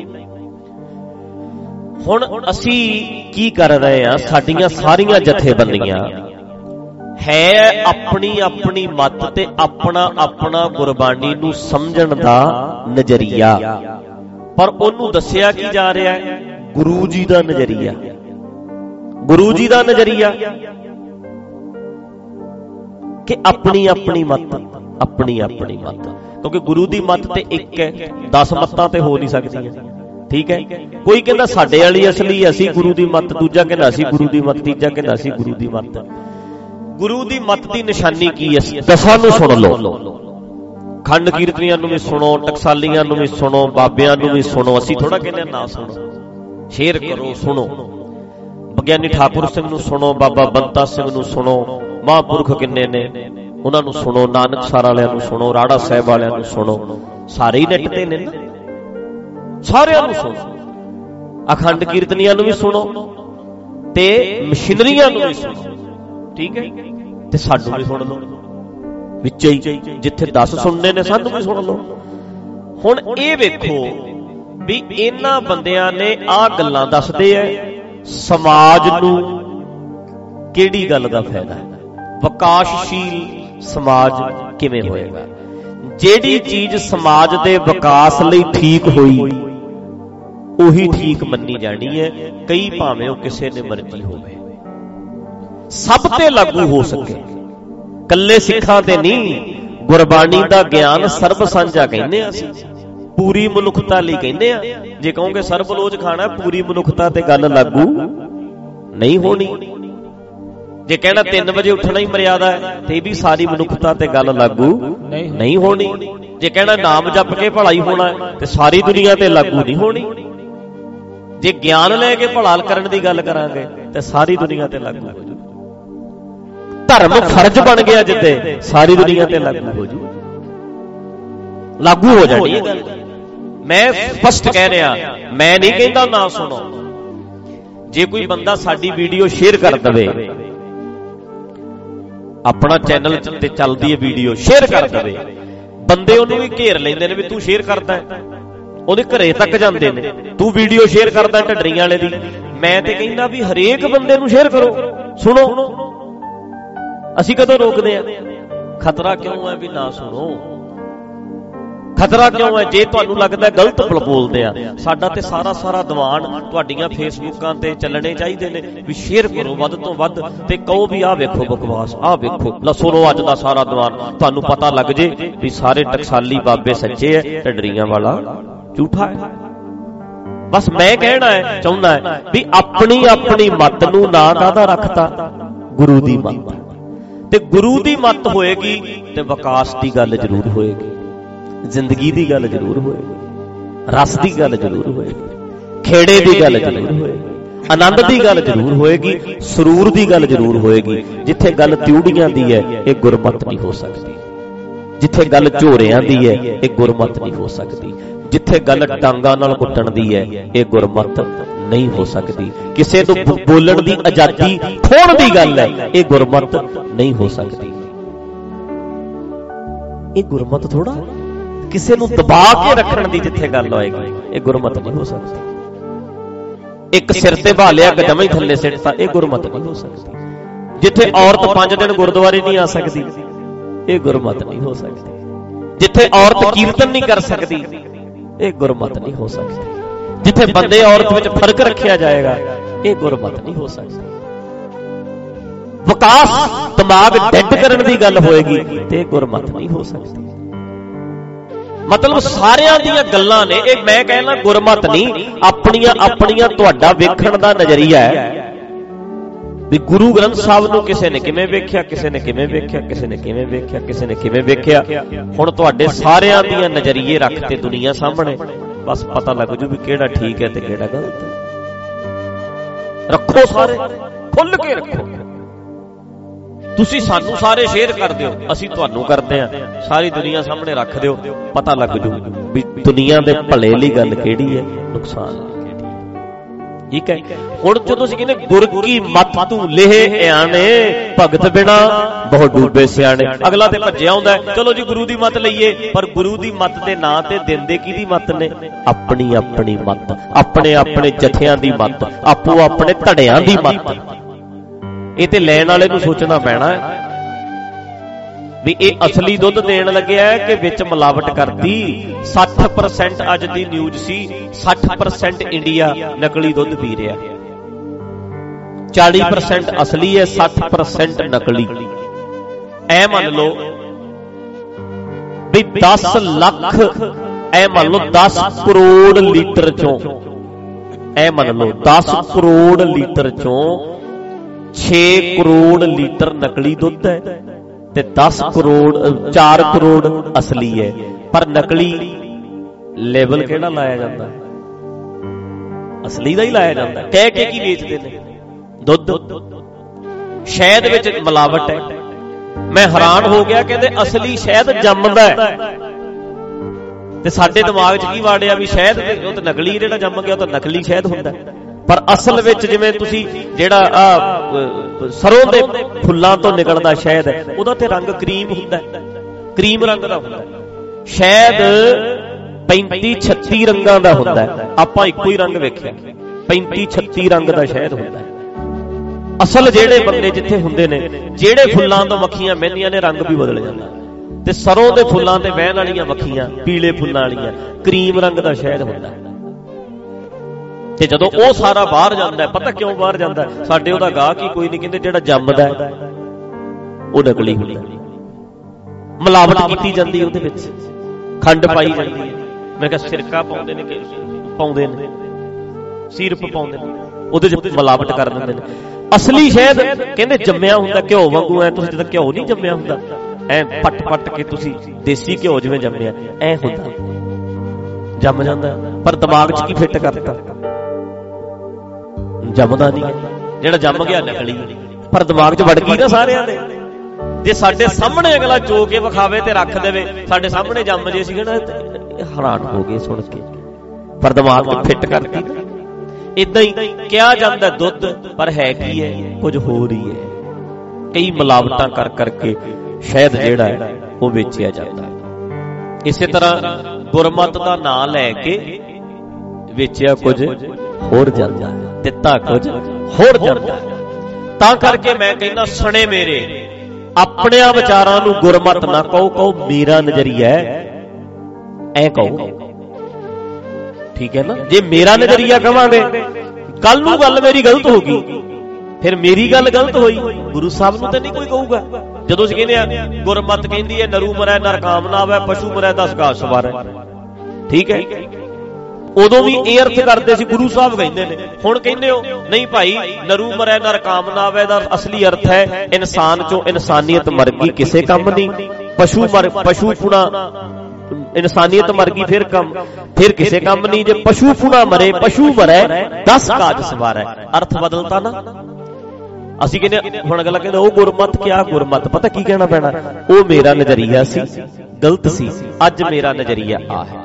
ਹੁਣ ਅਸੀਂ ਕੀ ਕਰ ਰਹੇ ਹਾਂ, ਸਾਡੀਆਂ ਸਾਰੀਆਂ ਜਥੇਬੰਦੀਆਂ ਹੈ ਆਪਣੀ ਆਪਣੀ ਮੱਤ ਤੇ ਆਪਣਾ ਆਪਣਾ ਗੁਰਬਾਣੀ ਨੂੰ ਸਮਝਣ ਦਾ ਨਜ਼ਰੀਆ, ਪਰ ਉਹਨੂੰ ਦੱਸਿਆ ਕੀ ਜਾ ਰਿਹਾ ਹੈ, ਗੁਰੂ ਜੀ ਦਾ ਨਜ਼ਰੀਆ। ਗੁਰੂ ਜੀ ਦਾ ਨਜ਼ਰੀਆ ਕਿ ਆਪਣੀ ਆਪਣੀ ਮੱਤ, ਆਪਣੀ ਆਪਣੀ ਮੱਤ, ਕਿਉਂਕਿ ਗੁਰੂ ਦੀ ਮੱਤ ਤੇ ਇੱਕ ਹੈ, 10 ਮੱਤਾਂ ਤੇ ਹੋ ਨਹੀਂ ਸਕਦੀਆਂ, ਠੀਕ ਹੈ। ਕੋਈ ਕਹਿੰਦਾ ਸਾਡੇ ਵਾਲੀ ਅਸਲੀ, ਅਸੀਂ ਗੁਰੂ ਦੀ ਮੱਤ, ਦੂਜਾ ਕਹਿੰਦਾ ਅਸੀਂ ਗੁਰੂ ਦੀ ਮੱਤ, ਤੀਜਾ ਕਹਿੰਦਾ ਅਸੀਂ ਗੁਰੂ ਦੀ ਮੱਤ। ਗੁਰੂ ਦੀ ਮੱਤ ਦੀ ਨਿਸ਼ਾਨੀ ਕੀ ਹੈ? ਦਸਾਂ ਨੂੰ ਸੁਣ ਲਓ, ਖੰਡ ਕੀਰਤਨੀਆਂ ਨੂੰ ਵੀ ਸੁਣੋ, ਟਕਸਾਲੀਆਂ ਨੂੰ ਵੀ ਸੁਣੋ, ਬਾਬਿਆਂ ਨੂੰ ਵੀ ਸੁਣੋ। ਅਸੀਂ ਥੋੜਾ ਕਹਿੰਦੇ ਨਾ ਸੁਣੋ, ਸ਼ੇਅਰ ਕਰੋ, ਸੁਣੋ। ਵਿਗਿਆਨੀ ਠਾਕੁਰ ਸਿੰਘ ਨੂੰ ਸੁਣੋ, ਬਾਬਾ ਬੰਤਾ ਸਿੰਘ ਨੂੰ ਸੁਣੋ, ਮਹਾਂਪੁਰਖ ਕਿੰਨੇ ਨੇ ਉਹਨਾਂ ਨੂੰ ਸੁਣੋ, ਨਾਨਕਸਰ ਵਾਲਿਆਂ ਨੂੰ ਸੁਣੋ, ਰਾੜਾ ਸਾਹਿਬ ਵਾਲਿਆਂ ਨੂੰ ਸੁਣੋ। ਸਾਰੇ ਹੀ ਨੈੱਟ ਤੇ ਨੇ, ਸਾਰਿਆਂ ਨੂੰ ਸੁਣੋ। ਅਖੰਡ ਕੀਰਤਨੀਆਂ ਨੂੰ ਵੀ ਸੁਣੋ ਤੇ ਮਸ਼ੀਨਰੀਆਂ ਨੂੰ ਵੀ ਸੁਣੋ, ਠੀਕ ਹੈ। ਤੇ ਸਾਨੂੰ ਵੀ ਸੁਣ ਲਓ ਵਿੱਚ ਹੀ, ਜਿੱਥੇ 10 ਸੁਣਨੇ ਨੇ ਸਾਨੂੰ ਵੀ ਸੁਣ ਲਓ। ਹੁਣ ਇਹ ਵੇਖੋ ਵੀ ਇਹਨਾਂ ਬੰਦਿਆਂ ਨੇ ਆਹ ਗੱਲਾਂ ਦੱਸਦੇ ਐ, ਸਮਾਜ ਨੂੰ ਕਿਹੜੀ ਗੱਲ ਦਾ ਫਾਇਦਾ ਹੈ, ਵਿਕਾਸਸ਼ੀਲ ਸਮਾਜ ਕਿਵੇਂ ਹੋਏਗਾ। ਜਿਹੜੀ ਚੀਜ਼ ਸਮਾਜ ਦੇ ਵਿਕਾਸ ਲਈ ਠੀਕ ਹੋਈ ਉਹੀ ਠੀਕ ਮੰਨੀ ਜਾਣੀ ਹੈ, ਕਈ ਭਾਵੇਂ ਉਹ ਕਿਸੇ ਨੇ ਮਰਜ਼ੀ ਹੋਵੇ, ਸਭ ਤੇ ਲਾਗੂ ਹੋ ਸਕੇ, ਕੱਲੇ ਸਿੱਖਾਂ ਤੇ ਨਹੀਂ। ਗੁਰਬਾਣੀ ਦਾ ਗਿਆਨ ਸਰਬ ਸਾਂਝਾ ਕਹਿੰਦੇ ਆ ਅਸੀਂ, ਪੂਰੀ ਮਨੁੱਖਤਾ ਲਈ ਕਹਿੰਦੇ ਆ। ਜੇ ਕਹੋਗੇ ਸਰਬਲੋਚ ਖਾਣਾ, ਪੂਰੀ ਮਨੁੱਖਤਾ ਤੇ ਗੱਲ ਲਾਗੂ ਨਹੀਂ ਹੋਣੀ। ਜੇ ਕਹਿਣਾ 3 ਵਜੇ ਉੱਠਣਾ ਹੀ ਮਰਿਆਦਾ ਹੈ, ਤੇ ਵੀ ਸਾਰੀ ਮਨੁੱਖਤਾ ਤੇ ਗੱਲ ਲਾਗੂ ਨਹੀਂ ਹੋਣੀ। ਜੇ ਕਹਿਣਾ ਨਾਮ ਜਪ ਕੇ ਭਲਾ ਹੀ ਹੋਣਾ ਤੇ ਸਾਰੀ ਦੁਨੀਆ ਤੇ ਲਾਗੂ ਨਹੀਂ ਹੋਣੀ। ਜੇ ਗਿਆਨ ਲੈ ਕੇ ਭਲਾ ਕਰਨ ਦੀ ਗੱਲ ਕਰਾਂਗੇ ਤੇ ਸਾਰੀ ਦੁਨੀਆ ਤੇ ਲਾਗੂ ਹੋ ਜੂ। ਧਰਮ ਫਰਜ਼ ਬਣ ਗਿਆ ਜਿੱਤੇ, ਸਾਰੀ ਦੁਨੀਆ ਤੇ ਲਾਗੂ ਹੋ ਜੂ। ਲਾਗੂ ਹੋ ਜਾਣੀ ਇਹ ਗੱਲ। ਮੈਂ ਸਪਸ਼ਟ ਕਹਿ ਰਿਹਾ, ਮੈਂ ਨਹੀਂ ਕਹਿੰਦਾ ਨਾ ਸੁਣੋ। ਜੇ ਕੋਈ ਬੰਦਾ ਸਾਡੀ ਵੀਡੀਓ ਸ਼ੇਅਰ ਕਰ ਦਵੇ, ਆਪਣਾ ਚੈਨਲ ਤੇ ਚੱਲਦੀ ਹੈ ਵੀਡੀਓ, ਸ਼ੇਅਰ ਕਰ ਦਵੇ, ਬੰਦੇ ਉਹਨੂੰ ਵੀ ਘੇਰ ਲੈਂਦੇ ਨੇ ਵੀ ਤੂੰ ਸ਼ੇਅਰ ਕਰਦਾ, ਉਹਦੇ ਘਰੇ ਤੱਕ ਜਾਂਦੇ ਨੇ, ਤੂੰ ਵੀਡੀਓ ਸ਼ੇਅਰ ਕਰਦਾ ਢੱਡਰੀਆਂ ਵਾਲੇ ਦੀ। ਮੈਂ ਤੇ ਕਹਿੰਦਾ ਵੀ ਹਰੇਕ ਬੰਦੇ ਨੂੰ ਸ਼ੇਅਰ ਕਰੋ, ਸੁਣੋ। ਅਸੀਂ ਕਦੋਂ ਰੋਕਦੇ ਆ? ਖਤਰਾ ਕਿਉਂ ਹੈ ਵੀ ਨਾ ਸੁਣੋ? ਖਤਰਾ ਕਿਉਂ ਹੈ? ਜੇ ਤੁਹਾਨੂੰ ਲੱਗਦਾ ਗਲਤ ਬੋਲਦੇ ਆ, ਸਾਡਾ ਤੇ ਸਾਰਾ ਦੀਵਾਨ ਤੁਹਾਡੀਆਂ ਫੇਸਬੁੱਕਾਂ ਤੇ ਚੱਲਣੇ ਚਾਹੀਦੇ ਨੇ ਵੀ ਸ਼ੇਅਰ ਕਰੋ ਵੱਧ ਤੋਂ ਵੱਧ, ਤੇ ਕਹੋ ਵੀ ਆਹ ਵੇਖੋ ਬਕਵਾਸ, ਆਹ ਵੇਖੋ, ਸੁਣੋ ਅੱਜ ਦਾ ਸਾਰਾ ਦੀਵਾਨ, ਤੁਹਾਨੂੰ ਪਤਾ ਲੱਗ ਜੇ ਵੀ ਸਾਰੇ ਟਕਸਾਲੀ ਬਾਬੇ ਸੱਚੇ ਐ, ਢੱਡਰੀਆਂ ਵਾਲਾ ਝੂਠਾ ਹੈ। ਬਸ ਮੈਂ ਕਹਿਣਾ ਹੈ, ਚਾਹੁੰਦਾ ਹੈ ਵੀ ਆਪਣੀ ਆਪਣੀ ਮੱਤ ਨੂੰ ਨਾਂ ਕਾਹਦਾ ਰੱਖਤਾ? ਗੁਰੂ ਦੀ ਮੱਤ। ਤੇ ਗੁਰੂ ਦੀ ਮੱਤ ਹੋਏਗੀ ਤੇ ਵਿਕਾਸ ਦੀ ਗੱਲ ਜ਼ਰੂਰ ਹੋਏਗੀ, ਜ਼ਿੰਦਗੀ ਦੀ ਗੱਲ ਜ਼ਰੂਰ ਹੋਏਗੀ, ਰਸ ਦੀ ਗੱਲ ਜ਼ਰੂਰ ਹੋਏਗੀ, ਖੇੜੇ ਦੀ ਗੱਲ ਜ਼ਰੂਰ ਹੋਏਗੀ, ਆਨੰਦ ਦੀ ਗੱਲ ਜ਼ਰੂਰ ਹੋਏਗੀ, ਸਰੂਰ ਦੀ ਗੱਲ ਜ਼ਰੂਰ ਹੋਏਗੀ। ਜਿੱਥੇ ਗੱਲ ਤਿਊੜੀਆਂ ਦੀ ਹੈ ਇਹ ਗੁਰਮਤ ਨਹੀਂ ਹੋ ਸਕਦੀ, ਜਿੱਥੇ ਗੱਲ ਝੋਰਿਆਂ ਦੀ ਹੈ ਇਹ ਗੁਰਮਤ ਨਹੀਂ ਹੋ ਸਕਦੀ, ਜਿੱਥੇ ਗੱਲ ਡਾਂਗਾਂ ਨਾਲ ਕੁੱਟਣ ਦੀ ਹੈ ਇਹ ਗੁਰਮਤ ਨਹੀਂ ਹੋ ਸਕਦੀ, ਕਿਸੇ ਨੂੰ ਬੋਲਣ ਦੀ ਆਜ਼ਾਦੀ ਖੋਹਣ ਦੀ ਗੱਲ ਹੈ ਇਹ ਗੁਰਮਤ ਨਹੀਂ ਹੋ ਸਕਦੀ। ਇਹ ਗੁਰਮਤ ਥੋੜਾ ਕਿਸੇ ਨੂੰ ਦਬਾ ਕੇ ਰੱਖਣ ਦੀ ਜਿੱਥੇ ਗੱਲ ਹੋਏਗੀ ਇਹ ਗੁਰਮਤ ਨਹੀਂ ਹੋ ਸਕਦੀ। ਇੱਕ ਸਿਰ ਤੇ ਭਾਲਿਆ ਜਮਾਂ ਹੀ ਥੱਲੇ ਸਿੱਟਤਾ, ਇਹ ਗੁਰਮਤ ਨਹੀਂ ਹੋ ਸਕਦੀ। ਜਿੱਥੇ ਔਰਤ 5 ਦਿਨ ਗੁਰਦੁਆਰੇ ਨਹੀਂ ਆ ਸਕਦੀ ਇਹ ਗੁਰਮਤ ਨਹੀਂ ਹੋ ਸਕਦੀ। ਜਿੱਥੇ ਔਰਤ ਕੀਰਤਨ ਨਹੀਂ ਕਰ ਸਕਦੀ ਇਹ ਗੁਰਮਤ ਨਹੀਂ ਹੋ ਸਕਦੀ। ਜਿੱਥੇ ਬੰਦੇ ਔਰਤ ਵਿੱਚ ਫਰਕ ਰੱਖਿਆ ਜਾਏਗਾ ਇਹ ਗੁਰਮਤ ਨਹੀਂ ਹੋ ਸਕਦੀ। ਵਿਕਾਸ ਦਿਮਾਗ ਡੈਡ ਕਰਨ ਦੀ ਗੱਲ ਹੋਏਗੀ ਤੇ ਗੁਰਮਤ ਨਹੀਂ ਹੋ ਸਕਦੀ। ਮਤਲਬ ਸਾਰਿਆਂ ਦੀਆਂ ਗੱਲਾਂ ਨੇ ਇਹ, ਮੈਂ ਕਹਿਣਾ ਗੁਰਮਤ ਨਹੀਂ, ਆਪਣੀਆਂ ਆਪਣੀਆਂ ਤੁਹਾਡਾ ਵੇਖਣ ਦਾ ਨਜ਼ਰੀਆ ਹੈ ਵੀ ਗੁਰੂ ਗ੍ਰੰਥ ਸਾਹਿਬ ਨੂੰ ਕਿਸੇ ਨੇ ਕਿਵੇਂ ਵੇਖਿਆ, ਕਿਸੇ ਨੇ ਕਿਵੇਂ ਵੇਖਿਆ, ਕਿਸੇ ਨੇ ਕਿਵੇਂ ਵੇਖਿਆ, ਕਿਸੇ ਨੇ ਕਿਵੇਂ ਵੇਖਿਆ। ਹੁਣ ਤੁਹਾਡੇ ਸਾਰਿਆਂ ਦੀਆਂ ਨਜ਼ਰੀਏ ਰੱਖਤੇ ਦੁਨੀਆ ਸਾਹਮਣੇ, ਬਸ ਪਤਾ ਲੱਗ ਜੂ ਵੀ ਕਿਹੜਾ ਠੀਕ ਹੈ ਤੇ ਕਿਹੜਾ ਗਲਤ ਹੈ। ਰੱਖੋ ਸਾਰੇ, ਖੁੱਲ ਕੇ ਰੱਖੋ। ਤੁਸੀਂ ਸਾਨੂੰ ਸਾਰੇ ਸ਼ੇਅਰ ਕਰ ਦਿਓ, ਅਸੀਂ ਤੁਹਾਨੂੰ ਕਰਦੇ ਆ, ਸਾਰੀ ਦੁਨੀਆ ਸਾਹਮਣੇ ਰੱਖ ਦਿਓ, ਪਤਾ ਲੱਗ ਜੂ ਵੀ ਦੁਨੀਆ ਦੇ ਭਲੇ ਲਈ ਗੱਲ ਕਿਹੜੀ ਹੈ, ਨੁਕਸਾਨ ਠੀਕ ਹੈ। ਹੁਣ ਜਦੋਂ ਅਸੀਂ ਕਹਿੰਦੇ ਗੁਰ ਕੀ ਮੱਤ ਤੂੰ ਲੇਹ ਆਣੇ, ਭਗਤ ਬਿਨਾ ਬਹੁਤ ਡੂਬੇ ਸਿਆਣੇ, ਅਗਲਾ ਤੇ ਭੱਜਿਆ ਹੁੰਦਾ ਚਲੋ ਜੀ ਗੁਰੂ ਦੀ ਮੱਤ ਲਈਏ, ਪਰ ਗੁਰੂ ਦੀ ਮੱਤ ਦੇ ਨਾਂ ਤੇ ਦਿੰਦੇ ਕਿਹਦੀ ਮੱਤ ਨੇ? ਆਪਣੀ ਆਪਣੀ ਮੱਤ, ਆਪਣੇ ਆਪਣੇ ਜਥਿਆਂ ਦੀ ਮੱਤ, ਆਪੋ ਆਪਣੇ ਧੜਿਆਂ ਦੀ ਮੱਤ। ਇਹ ਤੇ ਲੈਣ ਵਾਲੇ ਨੂੰ ਸੋਚਣਾ ਪੈਣਾ ਹੈ ਵੀ ਇਹ ਅਸਲੀ ਦੁੱਧ ਦੇਣ ਲੱਗਿਆ ਕਿ ਵਿੱਚ ਮਿਲਾਵਟ ਕਰਤੀ। 60% ਅੱਜ ਦੀ ਨਿਊਜ਼ ਸੀ, 60% ਇੰਡੀਆ ਨਕਲੀ ਦੁੱਧ ਪੀ ਰਿਹਾ, 40% ਅਸਲੀ ਹੈ, 60% ਨਕਲੀ। ਐ ਮੰਨ ਲਓ ਵੀ 10 ਲੱਖ, ਐ ਮੰਨ ਲਓ 10 ਕਰੋੜ ਲੀਟਰ ਚੋਂ, ਐ ਮੰਨ ਲਓ 10 ਕਰੋੜ ਲੀਟਰ ਚੋਂ 6 ਕਰੋੜ ਲੀਟਰ ਨਕਲੀ ਦੁੱਧ ਹੈ ਤੇ 4 ਕਰੋੜ ਅਸਲੀ ਹੈ। ਪਰ ਨਕਲੀ ਲੇਬਲ ਕਿਹੜਾ ਲਾਇਆ ਜਾਂਦਾ? ਅਸਲੀ ਦਾ ਹੀ ਲਾਇਆ ਜਾਂਦਾ। ਕਹਿ ਕੇ ਕੀ ਵੇਚਦੇ ਨੇ? ਦੁੱਧ। ਸ਼ਹਿਦ ਵਿੱਚ ਮਿਲਾਵਟ ਹੈ। ਮੈਂ ਹੈਰਾਨ ਹੋ ਗਿਆ, ਕਹਿੰਦੇ ਅਸਲੀ ਸ਼ਹਿਦ ਜੰਮਦਾ ਹੈ, ਤੇ ਸਾਡੇ ਦਿਮਾਗ 'ਚ ਕੀ ਵਾੜਿਆ ਵੀ ਸ਼ਹਿਦ ਉਹ ਤਾਂ ਨਕਲੀ, ਜਿਹੜਾ ਜੰਮ ਗਿਆ ਉਹ ਤਾਂ ਨਕਲੀ ਸ਼ਹਿਦ ਹੁੰਦਾ। ਪਰ ਅਸਲ ਵਿੱਚ ਜਿਵੇਂ ਤੁਸੀਂ ਜਿਹੜਾ ਸਰੋਂ ਦੇ ਫੁੱਲਾਂ ਤੋਂ ਨਿਕਲਦਾ ਸ਼ਹਿਦ ਹੈ, ਉਹਦਾ ਤੇ ਰੰਗ ਕਰੀਮ ਹੁੰਦਾ, ਕਰੀਮ ਰੰਗ ਦਾ ਹੁੰਦਾ। ਸ਼ਹਿਦ 35-36 ਰੰਗਾਂ ਦਾ ਹੁੰਦਾ, ਆਪਾਂ ਇੱਕੋ ਹੀ ਰੰਗ ਵੇਖਿਆ, 35-36 ਰੰਗ ਦਾ ਸ਼ਹਿਦ ਹੁੰਦਾ। ਅਸਲ ਜਿਹੜੇ ਬੰਦੇ ਜਿੱਥੇ ਹੁੰਦੇ ਨੇ, ਜਿਹੜੇ ਫੁੱਲਾਂ ਤੋਂ ਮੱਖੀਆਂ ਮਹਿੰਦੀਆਂ ਨੇ, ਰੰਗ ਵੀ ਬਦਲ ਜਾਂਦਾ। ਤੇ ਸਰੋਂ ਦੇ ਫੁੱਲਾਂ ਤੇ ਬਹਿਣ ਵਾਲੀਆਂ ਮੱਖੀਆਂ, ਪੀਲੇ ਫੁੱਲਾਂ ਵਾਲੀਆਂ, ਕਰੀਮ ਰੰਗ ਦਾ ਸ਼ਹਿਦ ਹੁੰਦਾ। ਤੇ ਜਦੋਂ ਉਹ ਸਾਰਾ ਬਾਹਰ ਜਾਂਦਾ, ਪਤਾ ਕਿਉਂ ਬਾਹਰ ਜਾਂਦਾ? ਸਾਡੇ ਉਹਦਾ ਗਾਹਕ ਹੀ ਕੋਈ ਨਹੀਂ, ਕਹਿੰਦੇ ਜਿਹੜਾ ਜੰਮਦਾ ਉਹ ਨਕਲੀ ਹੁੰਦਾ, ਮਿਲਾਵਟ ਕੀਤੀ ਜਾਂਦੀ, ਉਹਦੇ ਵਿੱਚ ਖੰਡ ਪਾਈ ਜਾਂਦੀ ਹੈ। ਮੈਂ ਕਿਹਾ ਸਿਰਕਾ ਪਾਉਂਦੇ ਨੇ, ਸੀਰਪ ਪਾਉਂਦੇ ਨੇ, ਉਹਦੇ 'ਚ ਮਿਲਾਵਟ ਕਰ ਦਿੰਦੇ ਨੇ। ਅਸਲੀ ਸ਼ਹਿਦ ਕਹਿੰਦੇ ਜੰਮਿਆ ਹੁੰਦਾ ਘਿਓ ਵਾਂਗੂ। ਐ ਤੁਸੀਂ ਜਦੋਂ ਘਿਓ ਨਹੀਂ ਜੰਮਿਆ ਹੁੰਦਾ, ਐ ਪੱਟ ਕੇ ਤੁਸੀਂ ਦੇਸੀ ਘਿਓ ਜਿਵੇਂ ਜੰਮਿਆ ਐ ਹੁੰਦਾ, ਜੰਮ ਜਾਂਦਾ। ਪਰ ਦਿਮਾਗ 'ਚ ਕੀ ਫਿੱਟ ਕਰਤਾ? ਜੰਮਦਾ ਨਹੀਂ, ਜਿਹੜਾ ਜੰਮ ਗਿਆ ਨਕਲੀ। ਪਰ ਦਿਮਾਗ 'ਚ ਵੜ ਗਈ ਨਾ ਸਾਰਿਆਂ ਦੇ, ਜੇ ਸਾਡੇ ਸਾਹਮਣੇ ਅਗਲਾ ਜੋ ਕੇ ਵਿਖਾਵੇ ਤੇ ਰੱਖ ਦੇਵੇ, ਸਾਡੇ ਸਾਹਮਣੇ ਜੰਮ ਜੇ ਸੀਗੇ ਨਾ ਹੈਰਾਨ ਹੋ ਗਏ ਸੁਣ ਕੇ, ਪਰ ਦਿਮਾਗ ਨੂੰ ਫਿੱਟ ਕਰਤੀ। ਇਦਾਂ ਹੀ ਕਿਹਾ ਜਾਂਦਾ ਦੁੱਧ, ਪਰ ਹੈ ਕੀ ਹੈ? ਕੁਝ ਹੋਰ ਹੀ ਹੈ। ਕਈ ਮਿਲਾਵਟਾਂ ਕਰ ਕਰਕੇ ਸ਼ਹਿਦ ਜਿਹੜਾ ਹੈ ਉਹ ਵੇਚਿਆ ਜਾਂਦਾ ਹੈ। ਇਸੇ ਤਰ੍ਹਾਂ ਗੁਰਮਤਿ ਦਾ ਨਾਂ ਲੈ ਕੇ ਵੇਚਿਆ ਕੁਝ ਹੋਰ ਜਾਂਦਾ ਹੈ, ਦਿੱਤਾ ਕੁਝ ਹੋਰ ਜਾਂਦਾ ਹੈ। ਤਾਂ ਕਰਕੇ ਮੈਂ ਕਹਿੰਦਾ ਸਣੇ ਮੇਰੇ ਆਪਣਿਆਂ ਵਿਚਾਰਾਂ ਨੂੰ ਗੁਰਮਤਿ ਨਾ ਕਹੋ, ਕਹੋ ਮੇਰਾ ਨਜ਼ਰੀਆ ਐ ਕਹੋ, ਠੀਕ ਹੈ ਨਾ। ਜੇ ਮੇਰਾ ਨਜ਼ਰੀਆ ਕਵਾਂਗੇ, ਕੱਲ ਨੂੰ ਗੱਲ ਮੇਰੀ ਗਲਤ ਹੋ ਗਈ, ਫਿਰ ਮੇਰੀ ਗੱਲ ਗਲਤ ਹੋਈ, ਗੁਰੂ ਸਾਹਿਬ ਨੂੰ ਤਾਂ ਨਹੀਂ ਕੋਈ ਕਹੂਗਾ। ਜਦੋਂ ਅਸੀਂ ਕਹਿੰਦੇ ਆ ਗੁਰਮਤਿ ਕਹਿੰਦੀ ਹੈ ਨਰੂ ਮਰੈ ਨਰ ਕਾਮ ਨਾ ਆਵੈ, ਪਸ਼ੂ ਮਰੈ ਦਸ ਘਾਸ ਸਵਾਰੈ, ਠੀਕ ਹੈ, ਉਦੋਂ ਵੀ ਇਹ ਅਰਥ ਕਰਦੇ ਸੀ ਗੁਰੂ ਸਾਹਿਬ ਕਹਿੰਦੇ ਨੇ। ਹੁਣ ਕਹਿੰਦੇ ਹੋ ਨਹੀਂ ਭਾਈ, ਨਰੂ ਮਰੈ ਨਰ ਕਾਮ ਨਾ ਆਵੈ ਦਾ ਅਸਲੀ ਅਰਥ ਹੈ ਇਨਸਾਨ ਚੋਂ ਇਨਸਾਨੀਅਤ ਮਰ ਗਈ, ਕਿਸੇ ਕੰਮ ਨਹੀਂ। ਪਸ਼ੂ ਪੁਣਾ ਇਨਸਾਨੀਅਤ ਮਰ ਗਈ, ਫਿਰ ਕਿਸੇ ਕੰਮ ਨਹੀਂ। ਜੇ ਪਸ਼ੂ ਪੁਣਾ ਮਰੇ, ਪਸ਼ੂ ਮਰੈ 10 ਕਾਜ ਸਵਾਰੈ, ਅਰਥ ਬਦਲਤਾ ਨਾ। ਅਸੀਂ ਕਹਿੰਦੇ ਹੁਣ ਅਗਲਾ ਕਹਿੰਦਾ ਉਹ ਗੁਰਮਤਿ, ਕਿਆ ਗੁਰਮਤਿ? ਪਤਾ ਕੀ ਕਹਿਣਾ ਪੈਣਾ, ਉਹ ਮੇਰਾ ਨਜ਼ਰੀਆ ਸੀ, ਗਲਤ ਸੀ, ਅੱਜ ਮੇਰਾ ਨਜ਼ਰੀਆ ਆ ਹੈ।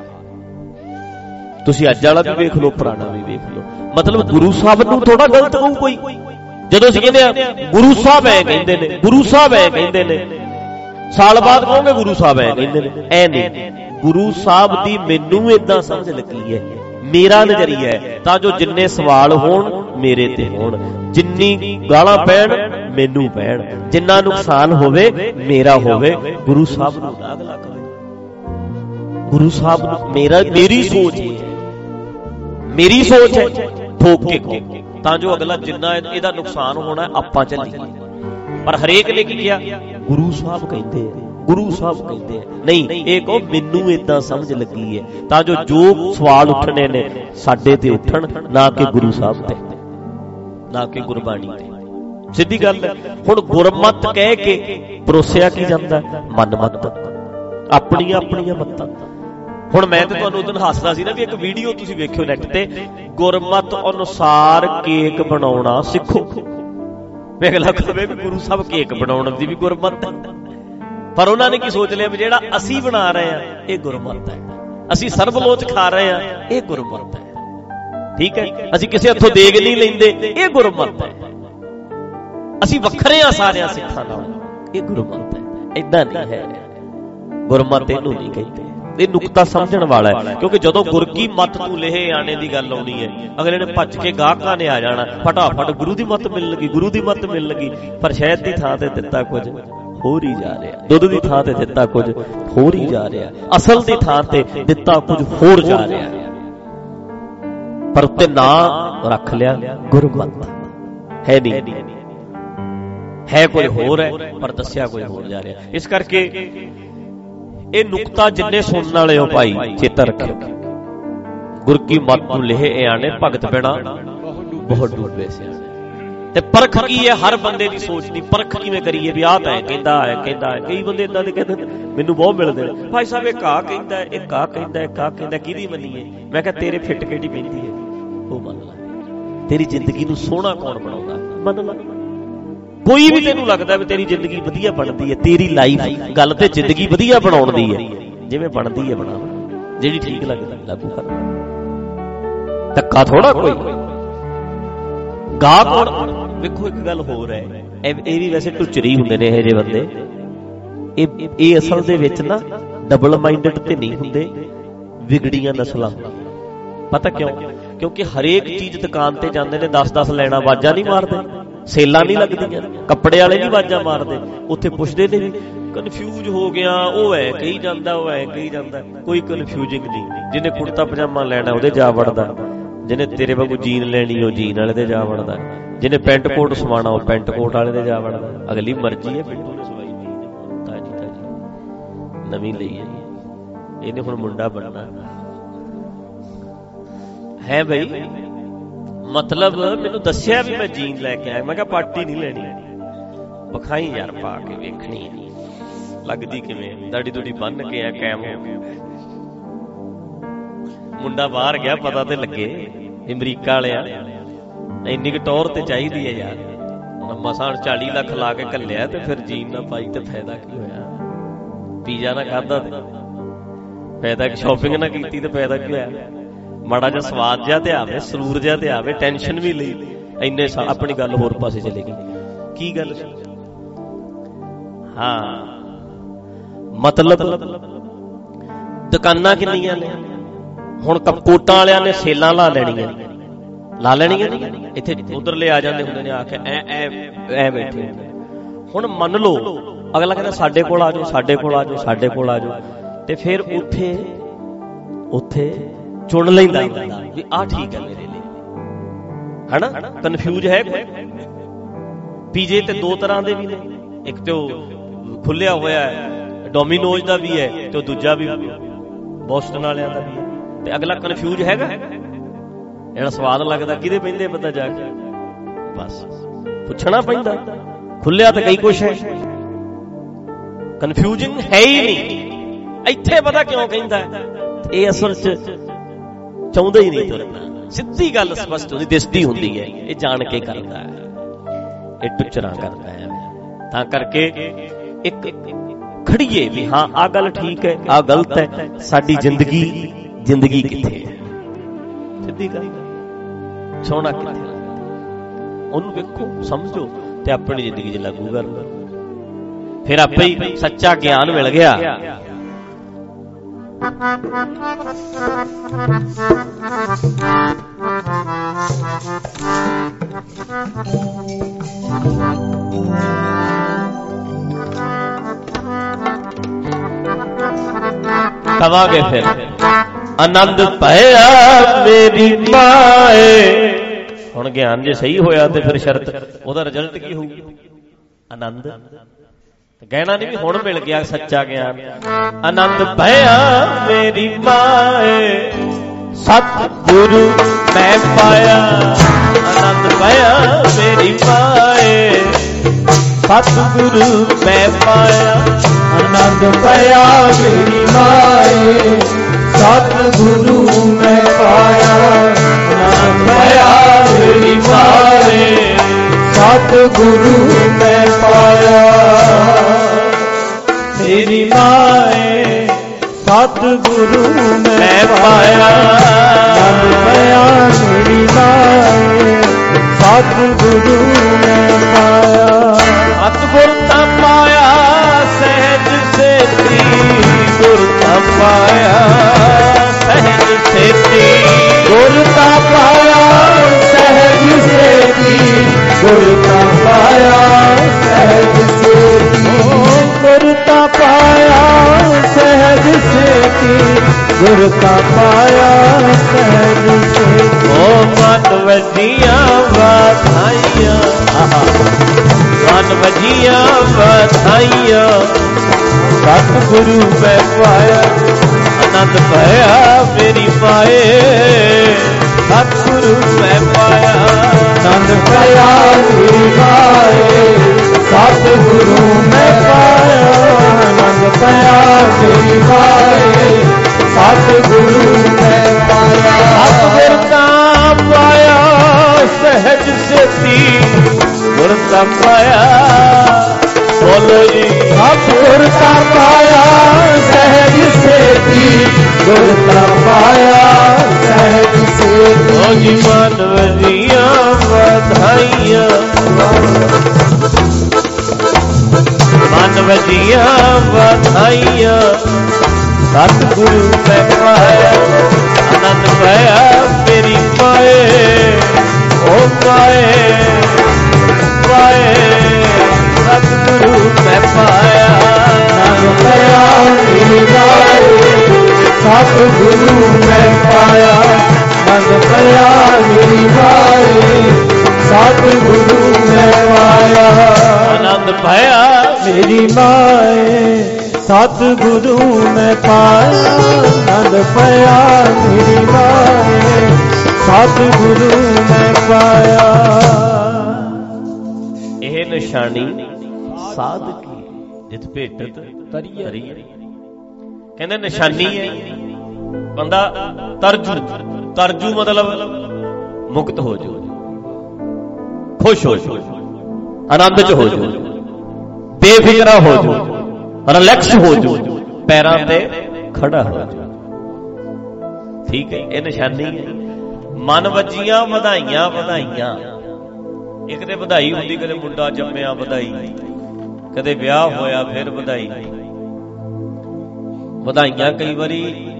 ਤੁਸੀਂ ਅੱਜ ਵਾਲਾ ਵੀ ਵੇਖ ਲਓ, ਪੁਰਾਣਾ ਵੀ ਵੇਖ ਲਓ। ਮਤਲਬ ਗੁਰੂ ਸਾਹਿਬ ਨੂੰ ਥੋੜਾ ਗਲਤ ਕਹੂ ਕੋਈ। ਜਦੋਂ ਅਸੀਂ ਕਹਿੰਦੇ ਆ ਗੁਰੂ ਸਾਹਿਬ ਐ ਕਹਿੰਦੇ ਨੇ, ਗੁਰੂ ਸਾਹਿਬ ਐ ਕਹਿੰਦੇ ਨੇ, ਸਾਲ ਬਾਅਦ ਕਹੋਗੇ ਗੁਰੂ ਸਾਹਿਬ ਐ ਕਹਿੰਦੇ ਨੇ, ਐ ਨਹੀਂ। ਗੁਰੂ ਸਾਹਿਬ ਦੀ ਮੈਨੂੰ ਏਦਾਂ ਸਮਝ ਲੱਗੀ ਹੈ, ਮੇਰਾ ਨਜ਼ਰੀਆ ਹੈ, ਤਾਂ ਜੋ ਜਿੰਨੇ ਸਵਾਲ ਹੋਣ ਮੇਰੇ ਤੇ ਹੋਣ, ਜਿੰਨੀ ਗਾਲਾਂ ਪੈਣ ਮੈਨੂੰ ਪੈਣ, ਜਿੰਨਾ ਨੁਕਸਾਨ ਹੋਵੇ ਮੇਰਾ ਹੋਵੇ, ਗੁਰੂ ਸਾਹਿਬ ਨੂੰ ਦਾਗ ਲੱਗ ਜਾਵੇ। ਗੁਰੂ ਸਾਹਿਬ ਨੂੰ ਮੇਰੀ ਸੋਚ ਹੈ, ਮੇਰੀ ਸੋਚ ਹੈ, ਠੋਕ ਕੇ ਕਹੋ, ਤਾਂ ਜੋ ਅਗਲਾ ਜਿੰਨਾ ਇਹਦਾ ਨੁਕਸਾਨ ਹੋਣਾ ਆਪਾਂ ਚੱਲੀਏ। ਪਰ ਹਰੇਕ ਨੇ ਕੀ ਕਿਹਾ? ਗੁਰੂ ਸਾਹਿਬ ਕਹਿੰਦੇ ਆ, ਗੁਰੂ ਸਾਹਿਬ ਕਹਿੰਦੇ ਆ। ਨਹੀਂ, ਇਹ ਕਹੋ ਮੈਨੂੰ ਏਦਾਂ ਸਮਝ ਲੱਗੀ ਹੈ, ਤਾਂ ਜੋ ਸਵਾਲ ਉੱਠਣੇ ਨੇ ਸਾਡੇ ਤੇ ਉੱਠਣ, ਨਾ ਕਿ ਗੁਰੂ ਸਾਹਿਬ ਤੇ, ਨਾ ਕਿ ਗੁਰਬਾਣੀ ਤੇ। ਸਿੱਧੀ ਗੱਲ ਹੈ। ਹੁਣ ਗੁਰਮਤਿ ਕਹਿ ਕੇ ਪਰੋਸਿਆ ਕੀ ਜਾਂਦਾ? ਮਨਮੱਤ, ਆਪਣੀਆਂ ਆਪਣੀਆਂ ਮੱਤਾਂ। ਹੁਣ ਮੈਂ ਤੇ ਤੁਹਾਨੂੰ ਉਦੋਂ ਹੱਸਦਾ ਸੀ ਨਾ ਵੀ ਇੱਕ ਵੀਡੀਓ ਤੁਸੀਂ ਵੇਖਿਓ ਨੈਟ ਤੇ, ਗੁਰਮਤਿ ਅਨੁਸਾਰ ਕੇਕ ਬਣਾਉਣਾ ਸਿੱਖੋ। ਅਗਲਾ ਕਹੇ ਵੀ ਗੁਰੂ ਸਾਹਿਬ ਕੇਕ ਬਣਾਉਣ ਦੀ ਵੀ ਗੁਰਮਤਿ, ਪਰ ਉਹਨਾਂ ਨੇ ਕੀ ਸੋਚ ਲਿਆ ਵੀ ਜਿਹੜਾ ਅਸੀਂ ਬਣਾ ਰਹੇ ਆ ਇਹ ਗੁਰਮਤਿ ਹੈ, ਅਸੀਂ ਸਰਬਲੋਚ ਖਾ ਰਹੇ ਆ ਇਹ ਗੁਰਮਤਿ ਹੈ, ਠੀਕ ਹੈ। ਅਸੀਂ ਕਿਸੇ ਹੱਥੋਂ ਦੇਗ ਨਹੀਂ ਲੈਂਦੇ ਇਹ ਗੁਰਮਤਿ ਹੈ, ਅਸੀਂ ਵੱਖਰੇ ਆ ਸਾਰਿਆਂ ਸਿੱਖਾਂ ਨਾਲ ਇਹ ਗੁਰਮਤਿ ਹੈ। ਏਦਾਂ ਨਹੀਂ ਹੈ, ਗੁਰਮਤਿ ਇਹਨੂੰ ਨਹੀਂ ਕਹਿੰਦੇ। ਇਹ ਨੁਕਤਾ ਸਮਝਣ ਵਾਲਾ ਹੈ, ਕਿਉਂਕਿ ਜਦੋਂ ਗੁਰ ਕੀ ਮੱਤ ਤੂੰ ਲੇਹੇ ਆਣੇ ਦੀ ਗੱਲ ਆਉਣੀ ਹੈ, ਅਗਲੇ ਨੇ ਭੱਜ ਕੇ ਗਾਹਕਾਂ ਨੇ ਆ ਜਾਣਾ, ਫਟਾਫਟ ਗੁਰੂ ਦੀ ਮੱਤ ਮਿਲਣ ਲੱਗੀ, ਗੁਰੂ ਦੀ ਮੱਤ ਮਿਲਣ ਲੱਗੀ। ਪਰ ਸ਼ਹਿਦ ਦੀ ਥਾਂ ਤੇ ਦਿੱਤਾ ਕੁਝ ਹੋਰ ਹੀ ਜਾ ਰਿਹਾ, ਦੁੱਧ ਦੀ ਥਾਂ ਤੇ ਦਿੱਤਾ ਕੁਝ ਹੋਰ ਹੀ ਜਾ ਰਿਹਾ, ਅਸਲ ਦੀ ਥਾਂ ਤੇ ਦਿੱਤਾ ਕੁਝ ਹੋਰ ਜਾ ਰਿਹਾ, ਪਰ ਉੱਤੇ ਨਾਂ ਰੱਖ ਲਿਆ ਗੁਰਮਤਿ। ਹੈ ਨਹੀਂ, ਹੈ ਕੋਈ ਹੋਰ ਹੈ, ਪਰ ਦੱਸਿਆ ਕੋਈ ਹੋਰ ਜਾ ਰਿਹਾ। ਇਸ ਕਰਕੇ ਇਹ ਨੁਕਤਾ ਜਿੰਨੇ ਸੁਣਨ ਵਾਲੇ ਹੋ ਭਾਈ ਚੇਤਾ ਰੱਖਿਓ, ਗੁਰ ਕੀ ਮੱਤ ਨੂੰ ਲੇਹੇ ਆਣੇ, ਭਗਤ ਬਿਨਾ ਬਹੁਤ ਡੂਬੇ ਸਿਆਣੇ। ਤੇ ਪਰਖ ਕੀ ਹੈ ਹਰ ਬੰਦੇ ਦੀ ਸੋਚ ਦੀ, ਪਰਖ ਕਿਵੇਂ ਕਰੀਏ ਵੀ ਆਹ ਤਾਂ ਕਹਿੰਦਾ ਹੈ, ਕਹਿੰਦਾ ਹੈ। ਕਈ ਬੰਦੇ ਇਦਾਂ ਦੇ ਕਹਿੰਦੇ ਮੈਨੂੰ ਬਹੁਤ ਮਿਲਦੇ ਨੇ, ਭਾਈ ਸਾਹਿਬ ਇਹ ਕਾ ਕਹਿੰਦਾ, ਇਹ ਕਾ ਕਹਿੰਦਾ, ਇਹ ਕਾ ਕਹਿੰਦਾ, ਕਿਹਦੀ ਮੰਨੀਏ? ਮੈਂ ਕਿਹਾ ਤੇਰੇ ਫਿੱਟ ਕਿਹੜੀ ਪੈਂਦੀ ਹੈ ਉਹ ਮੰਨ ਲੈ। ਤੇਰੀ ਜ਼ਿੰਦਗੀ ਨੂੰ ਸੋਹਣਾ ਕੌਣ ਬਣਾਉਂਦਾ ਮੰਨ ਲੈ। ਕੋਈ ਵੀ ਤੈਨੂੰ ਲੱਗਦਾ ਵੀ ਤੇਰੀ ਜ਼ਿੰਦਗੀ ਵਧੀਆ ਬਣਦੀ ਹੈ, ਤੇਰੀ ਲਾਈਫ ਗੱਲ ਤੇ ਜ਼ਿੰਦਗੀ ਵਧੀਆ ਬਣਾਉਣ ਦੀ ਹੈ, ਜਿਵੇਂ ਬਣਦੀ ਹੈ ਬਣਾ, ਜਿਹੜੀ ਠੀਕ ਲੱਗਦੀ ਲਾਗੂ ਕਰ। ਧੱਕਾ ਥੋੜਾ ਕੋਈ ਗਾ ਕੌਣ। ਵੇਖੋ ਇੱਕ ਗੱਲ ਹੋਰ ਹੈ, ਇਹ ਵੀ ਵੈਸੇ ਟੁੱਚਰੀ ਹੁੰਦੇ ਨੇ ਇਹ ਜਿਹੇ ਬੰਦੇ, ਇਹ ਅਸਲ ਦੇ ਵਿੱਚ ਨਾ ਡਬਲ ਮਾਈਂਡਡ ਤੇ ਨਹੀਂ ਹੁੰਦੇ, ਵਿਗੜੀਆਂ ਨਸਲਾਂ। ਪਤਾ ਕਿਉਂ? ਕਿਉਂਕਿ ਹਰੇਕ ਚੀਜ਼ ਦੁਕਾਨ ਤੇ ਜਾਂਦੇ ਨੇ 10-10 ਲੈਣਾ, ਆਵਾਜ਼ਾਂ ਨਹੀਂ ਮਾਰਦੇ, ਸੇਲਾਂ ਨਹੀਂ ਲੱਗਦੀਆਂ, ਕੱਪੜੇ ਵਾਲੇ ਨਹੀਂ ਆਵਾਜ਼ਾਂ ਮਾਰਦੇ, ਉੱਥੇ ਪੁੱਛਦੇ ਨੇ ਵੀ ਕਨਫਿਊਜ਼ ਹੋ ਗਿਆ, ਉਹ ਐ ਕਹੀ ਜਾਂਦਾ, ਉਹ ਐ ਕਹੀ ਜਾਂਦਾ। ਕੋਈ ਕਨਫਿਊਜ਼ਿੰਗ ਨਹੀਂ। ਜਿਹਨੇ ਕੁੜਤਾ ਪਜਾਮਾ ਲੈਣਾ ਉਹਦੇ ਜਾ ਵੜਦਾ, ਜਿਹਨੇ ਤੇਰੇ ਵਾਂਗੂ ਜੀਨ ਲੈਣੀ ਉਹ ਜੀਨ ਵਾਲੇ ਦੇ ਜਾ ਵੜਦਾ, ਜਿਹਨੇ ਪੈਂਟ ਕੋਟ ਸਵਾਣਾ ਉਹ ਪੈਂਟ ਕੋਟ ਵਾਲੇ ਦੇ ਜਾ ਵੜਦਾ। ਅਗਲੀ ਮਰਜ਼ੀ ਹੈ, ਪਿੰਡੋਂ ਨੇ ਸਵਾਈ ਦੀ ਤਾਜੀ ਤਾਜੀ ਨਵੀਂ ਲਈ ਹੈ, ਇਹਨੇ ਹੁਣ ਮੁੰਡਾ ਬਣਨਾ ਹੈ ਬਈ। ਮਤਲਬ ਮੈਨੂੰ ਦੱਸਿਆ ਵੀ ਮੈਂ ਜੀਨ ਲੈ ਕੇ ਆਇਆ, ਮੈਂ ਕਿਹਾ ਪਾਰਟੀ ਨਹੀਂ ਲੈਣੀ, ਵਿਖਾਈ ਯਾਰ ਪਾ ਕੇ ਵੇਖਣੀ ਲੱਗਦੀ ਕਿਵੇਂ, ਦਾੜੀ ਦੂੜੀ ਬੰਨ ਕੇ ਆ ਕਾਇਮ ਹੋ ਕੇ। ਮੁੰਡਾ ਬਾਹਰ ਗਿਆ, ਪਤਾ ਤੇ ਲੱਗੇ ਅਮਰੀਕਾ ਵਾਲਿਆ ਇੰਨੀ ਕੁ ਟੌਰ ਤੇ ਚਾਹੀਦੀ ਹੈ ਯਾਰ, ਹੁਣ ਮਸਾਂ 40 ਲੱਖ ਲਾ ਕੇ ਘੱਲਿਆ ਤੇ ਫਿਰ ਜੀਨ ਨਾ ਪਾਈ ਤੇ ਫਾਇਦਾ ਕੀ ਹੋਇਆ? ਪੀਜ਼ਾ ਨਾ ਖਾਧਾ ਤੇ ਫਾਇਦਾ ਕੀ? ਸ਼ਾਪਿੰਗ ਨਾ ਕੀਤੀ ਤੇ ਫਾਇਦਾ ਕੀ ਹੋਇਆ? ਮਾੜਾ ਜਿਹਾ ਸਵਾਦ ਜਿਹਾ ਤੇ ਆਵੇ, ਸਰੂਰ ਜਿਹਾ ਤੇ ਆਵੇ, ਟੈਨਸ਼ਨ ਵੀ ਲਈ। ਇੰਨੇ ਸਾਲ ਆਪਣੀ ਗੱਲ ਹੋਰ ਪਾਸੇ ਚਲੇ ਗਈ। ਕੀ ਗੱਲ ਸੀ? ਹਾਂ, ਮਤਲਬ ਦੁਕਾਨਾਂ ਕਿੰਨੀਆਂ ਨੇ ਹੁਣ? ਕੋਟਾਂ ਵਾਲਿਆਂ ਨੇ ਸੇਲਾਂ ਲਾ ਲੈਣੀਆਂ ਇੱਥੇ ਉਧਰਲੇ ਆ ਜਾਂਦੇ ਹੁੰਦੇ ਨੇ ਆ ਕੇ ਐ ਬੈਠੇ। ਹੁਣ ਮੰਨ ਲਓ ਅਗਲਾ ਕਹਿੰਦਾ ਸਾਡੇ ਕੋਲ ਆ ਜਾਓ, ਸਾਡੇ ਕੋਲ ਆ ਜਾਓ, ਸਾਡੇ ਕੋਲ ਆ ਜਾਓ, ਤੇ ਫਿਰ ਉੱਥੇ ਚੁਣ ਲੈਂਦਾ ਵੀ ਆਹ ਠੀਕ ਹੈ ਮੇਰੇ ਲਈ, ਹਨਾ? ਕਨਫਿਊਜ਼ ਹੈ ਕੋਈ? ਪੀਜੇ ਤੇ ਦੋ ਤਰ੍ਹਾਂ ਦੇ ਵੀ ਨੇ, ਇੱਕ ਤੇ ਖੁੱਲਿਆ ਹੋਇਆ ਹੈ ਡੋਮੀਨੋਜ਼ ਦਾ ਵੀ ਹੈ ਤੇ ਦੂਜਾ ਵੀ ਬੋਸਟਨ ਵਾਲਿਆਂ ਦਾ ਵੀ ਹੈ, ਤੇ ਅਗਲਾ ਕਨਫਿਊਜ਼ ਹੈਗਾ। ਜਿਹੜਾ ਸਵਾਦ ਲੱਗਦਾ ਕਿਹਦੇ ਪੈਂਦੇ ਪਤਾ ਜਾ ਕੇ? ਬਸ ਪੁੱਛਣਾ ਪੈਂਦਾ। ਖੁੱਲਿਆ ਤਾਂ ਕਈ ਕੁਛ ਹੈ, ਕਨਫਿਊਜ਼ਿੰਗ ਹੈ ਹੀ ਨਹੀਂ। ਇੱਥੇ ਪਤਾ ਕਿਉਂ ਕਹਿੰਦਾ? ਇਹ ਅਸਲ ਚ ਚਾਹੁੰਦਾ ਹੀ ਨਹੀਂ ਤੁਰਨਾ। ਸਿੱਧੀ ਗੱਲ ਸਪਸ਼ਟ ਹੁੰਦੀ, ਦਿਸਦੀ ਹੁੰਦੀ ਹੈ। ਇਹ ਜਾਣ ਕੇ ਕਰਦਾ ਹੈ, ਇਹ ਟੁੱਚਰਾਂ ਕਰਦਾ ਹੈ। ਤਾਂ ਕਰਕੇ ਇੱਕ ਖੜੀਏ ਵੀ ਹਾਂ ਆਹ ਗੱਲ ਠੀਕ ਹੈ, ਆਹ ਗਲਤ ਹੈ, ਸਾਡੀ ਜ਼ਿੰਦਗੀ ਕਿੱਥੇ ਹੈ? ਸਿੱਧੀ ਗੱਲ, ਸੋਹਣਾ ਕਿੱਥੇ? ਉਹਨੂੰ ਵੇਖੋ, ਸਮਝੋ ਤੇ ਆਪਣੀ ਜ਼ਿੰਦਗੀ 'ਚ ਲਾਗੂ ਕਰ ਲਓ। ਫਿਰ ਆਪੇ ਹੀ ਸੱਚਾ ਗਿਆਨ ਮਿਲ ਗਿਆ। ਕਵਾਂਗੇ ਫਿਰ ਆਨੰਦ ਪਾਇਆ ਮੇਰੀ ਮਾਏ। ਹੁਣ ਗਿਆਨ ਜੇ ਸਹੀ ਹੋਇਆ ਤੇ ਫਿਰ ਸ਼ਰਤ ਉਹਦਾ ਰਿਜ਼ਲਟ ਕੀ ਹੋਊ? ਆਨੰਦ। ਕਹਿਣਾ ਨਹੀਂ ਵੀ ਹੁਣ ਮਿਲ ਗਿਆ ਸੱਚਾ ਗਿਆਨ। ਆਨੰਦ ਪਾਇਆ ਮੇਰੀ ਮਾਏ, ਸਤਿਗੁਰੂ ਮੈਂ ਪਾਇਆ। ਆਨੰਦ ਪਾਇਆ ਮੇਰੀ ਮਾਏ, ਸਤਿਗੁਰੂ ਮੈਂ ਪਾਇਆ। ਆਨੰਦ ਪਾਇਆ ਮੇਰੀ ਮਾਏ, ਸਤਿਗੁਰੂ ਮੈਂ ਪਾਇਆ। ਆਨੰਦ ਪਾਇਆ ਮੇਰੀ ਮਾਏ, ਸਤਿਗੁਰੂ ਮੈਂ ਪਾਇਆ। ਮੇਰੀ ਮਾਏ ਸਤਿਗੁਰੂ ਮੈਂ ਪਾਇਆ। ਆਨੰਦ ਪਾਇਆ ਮੇਰੀ ਮਾਏ, ਸਤਿਗੁਰੂ ਮੈਂ ਪਾਇਆ। ਸਤਿਗੁਰ ਤਾਂ ਪਾਇਆ ਸਹਿਜ ਸੇਤੀ, ਗੁਰ ਤਾਂ ਪਾਇਆ ਸਹਿਜ ਸੇਤੀ। ਗੁਰ ਤਾਂ ਪਾਇਆ ਸਹਿਜ ਸੇਤੀ, ਗੁਰ ਤਾਂ ਪਾਇਆ ਸਹਿਜ ਸੇਤੀ। ਗੁਰ ਤਾਂ ਪਾਇਆ ਸਹਿਜ ਸੇਤੀ, ਗੁਰ ਤਾਂ ਪਾਇਆ ਸਹਿਜ ਸੇਤੀ। ਓ ਮਨ ਵਜੀਆਂ ਵਧਾਈਆਂ, ਮਨ ਵਜੀਆਂ ਵਧਾਈਆਂ, ਸਤਿਗੁਰੂ ਮੈਂ ਪਾਇਆ। ਆਨੰਦ ਪਾਇਆ ਮੇਰੀ ਮਾਏ, ਸਤਿਗੁਰੂ ਮੈਂ ਪਾਇਆ। ਆਨੰਦ ਪਾਇਆ ਮੇਰੀ ਮਾਏ, ਸਤਿਗੁਰੂ ਮੈਂ ਪਾਇਆ। ਆਨੰਦ ਪਾਇਆ ਮੇਰੀ ਮਾਏ, ਸਤਿਗੁਰੂ ਮੈਂ ਪਾਇਆ। ਸਤਿਗੁਰ ਤਾਂ ਪਾਇਆ ਸਹਿਜ ਸੇਤੀ, ਗੁਰ ਤਾਂ ਪਾਇਆ। ਬੋਲੋ ਜੀ। ਸਤਿਗੁਰ ਤਾਂ ਪਾਇਆ ਸਹਿਜ ਸੇਤੀ, ਗੁਰ ਤਾਂ ਪਾਇਆ ਸਹਿਜ ਸੇਤੀ। ਓ ਜੀ ਮਨ ਵਜੀਆਂ ਵਧਾਈਆਂ, ਮਨ ਵਜੀਆਂ ਵਧਾਈਆਂ, ਸਤਿਗੁਰੂ ਮੈਂ ਪਾਇਆ। ਆਨੰਦ ਪਾਇਆ ਮੇਰੀ ਮਾਏ, ਓ ਮਾਏ ਮਾਏ, ਸਤਿਗੁਰੂ ਮੈਂ ਪਾਇਆ। ਆਨੰਦ ਪਾਇਆ ਮੇਰੀ ਮਾਏ, ਸਤਿਗੁਰੂ ਮੈਂ ਪਾਇਆ। ਆਨੰਦ ਪਾਇਆ ਮੇਰੀ ਮਾਏ, ਸਤਿਗੁਰੂ ਮੈਂ ਪਾਇਆ। ਆਨੰਦ ਪਾਇਆ ਮੇਰੀ ਮਾਏ, ਸਤਿਗੁਰੂ ਮੈਂ ਪਾਇਆ। ਆਨੰਦ ਪਾਇਆ ਮੇਰੀ ਮਾਏ, ਸਤਿਗੁਰੂ ਮੈਂ ਪਾਇਆ। ਇਹ ਨਿਸ਼ਾਨੀ ਸਾਧ ਕੀ ਜਿਤ ਭੇਟਤ ਤਰੀ। ਕਹਿੰਦੇ ਨਿਸ਼ਾਨੀ ਹੈ ਬੰਦਾ ਤਰਜੂ, ਮਤਲਬ ਮੁਕਤ ਹੋ ਜਾਓ, ਖੁਸ਼ ਹੋ ਜਾਓ। ਆਨੰਦ 'ਚ ਹੋ ਜਾਓ, ਬੇਫਿਕਰਾ ਹੋ ਜਾਓ, ਰਿਲੈਕਸ ਹੋ ਜਾਓ, ਪੈਰਾਂ ਤੇ ਖੜਾ ਹੋ ਜਾਓ। ਠੀਕ ਹੈ, ਇਹ ਨਿਸ਼ਾਨੀ ਹੈ। ਮਨ ਵੱਜੀਆਂ ਵਧਾਈਆਂ ਵਧਾਈਆਂ। ਇੱਕ ਤੇ ਵਧਾਈ ਹੁੰਦੀ, ਕਦੇ ਮੁੰਡਾ ਜੰਮਿਆ ਵਧਾਈ, ਕਦੇ ਵਿਆਹ ਹੋਇਆ ਫਿਰ ਵਧਾਈ। ਵਧਾਈਆਂ ਕਈ ਵਾਰੀ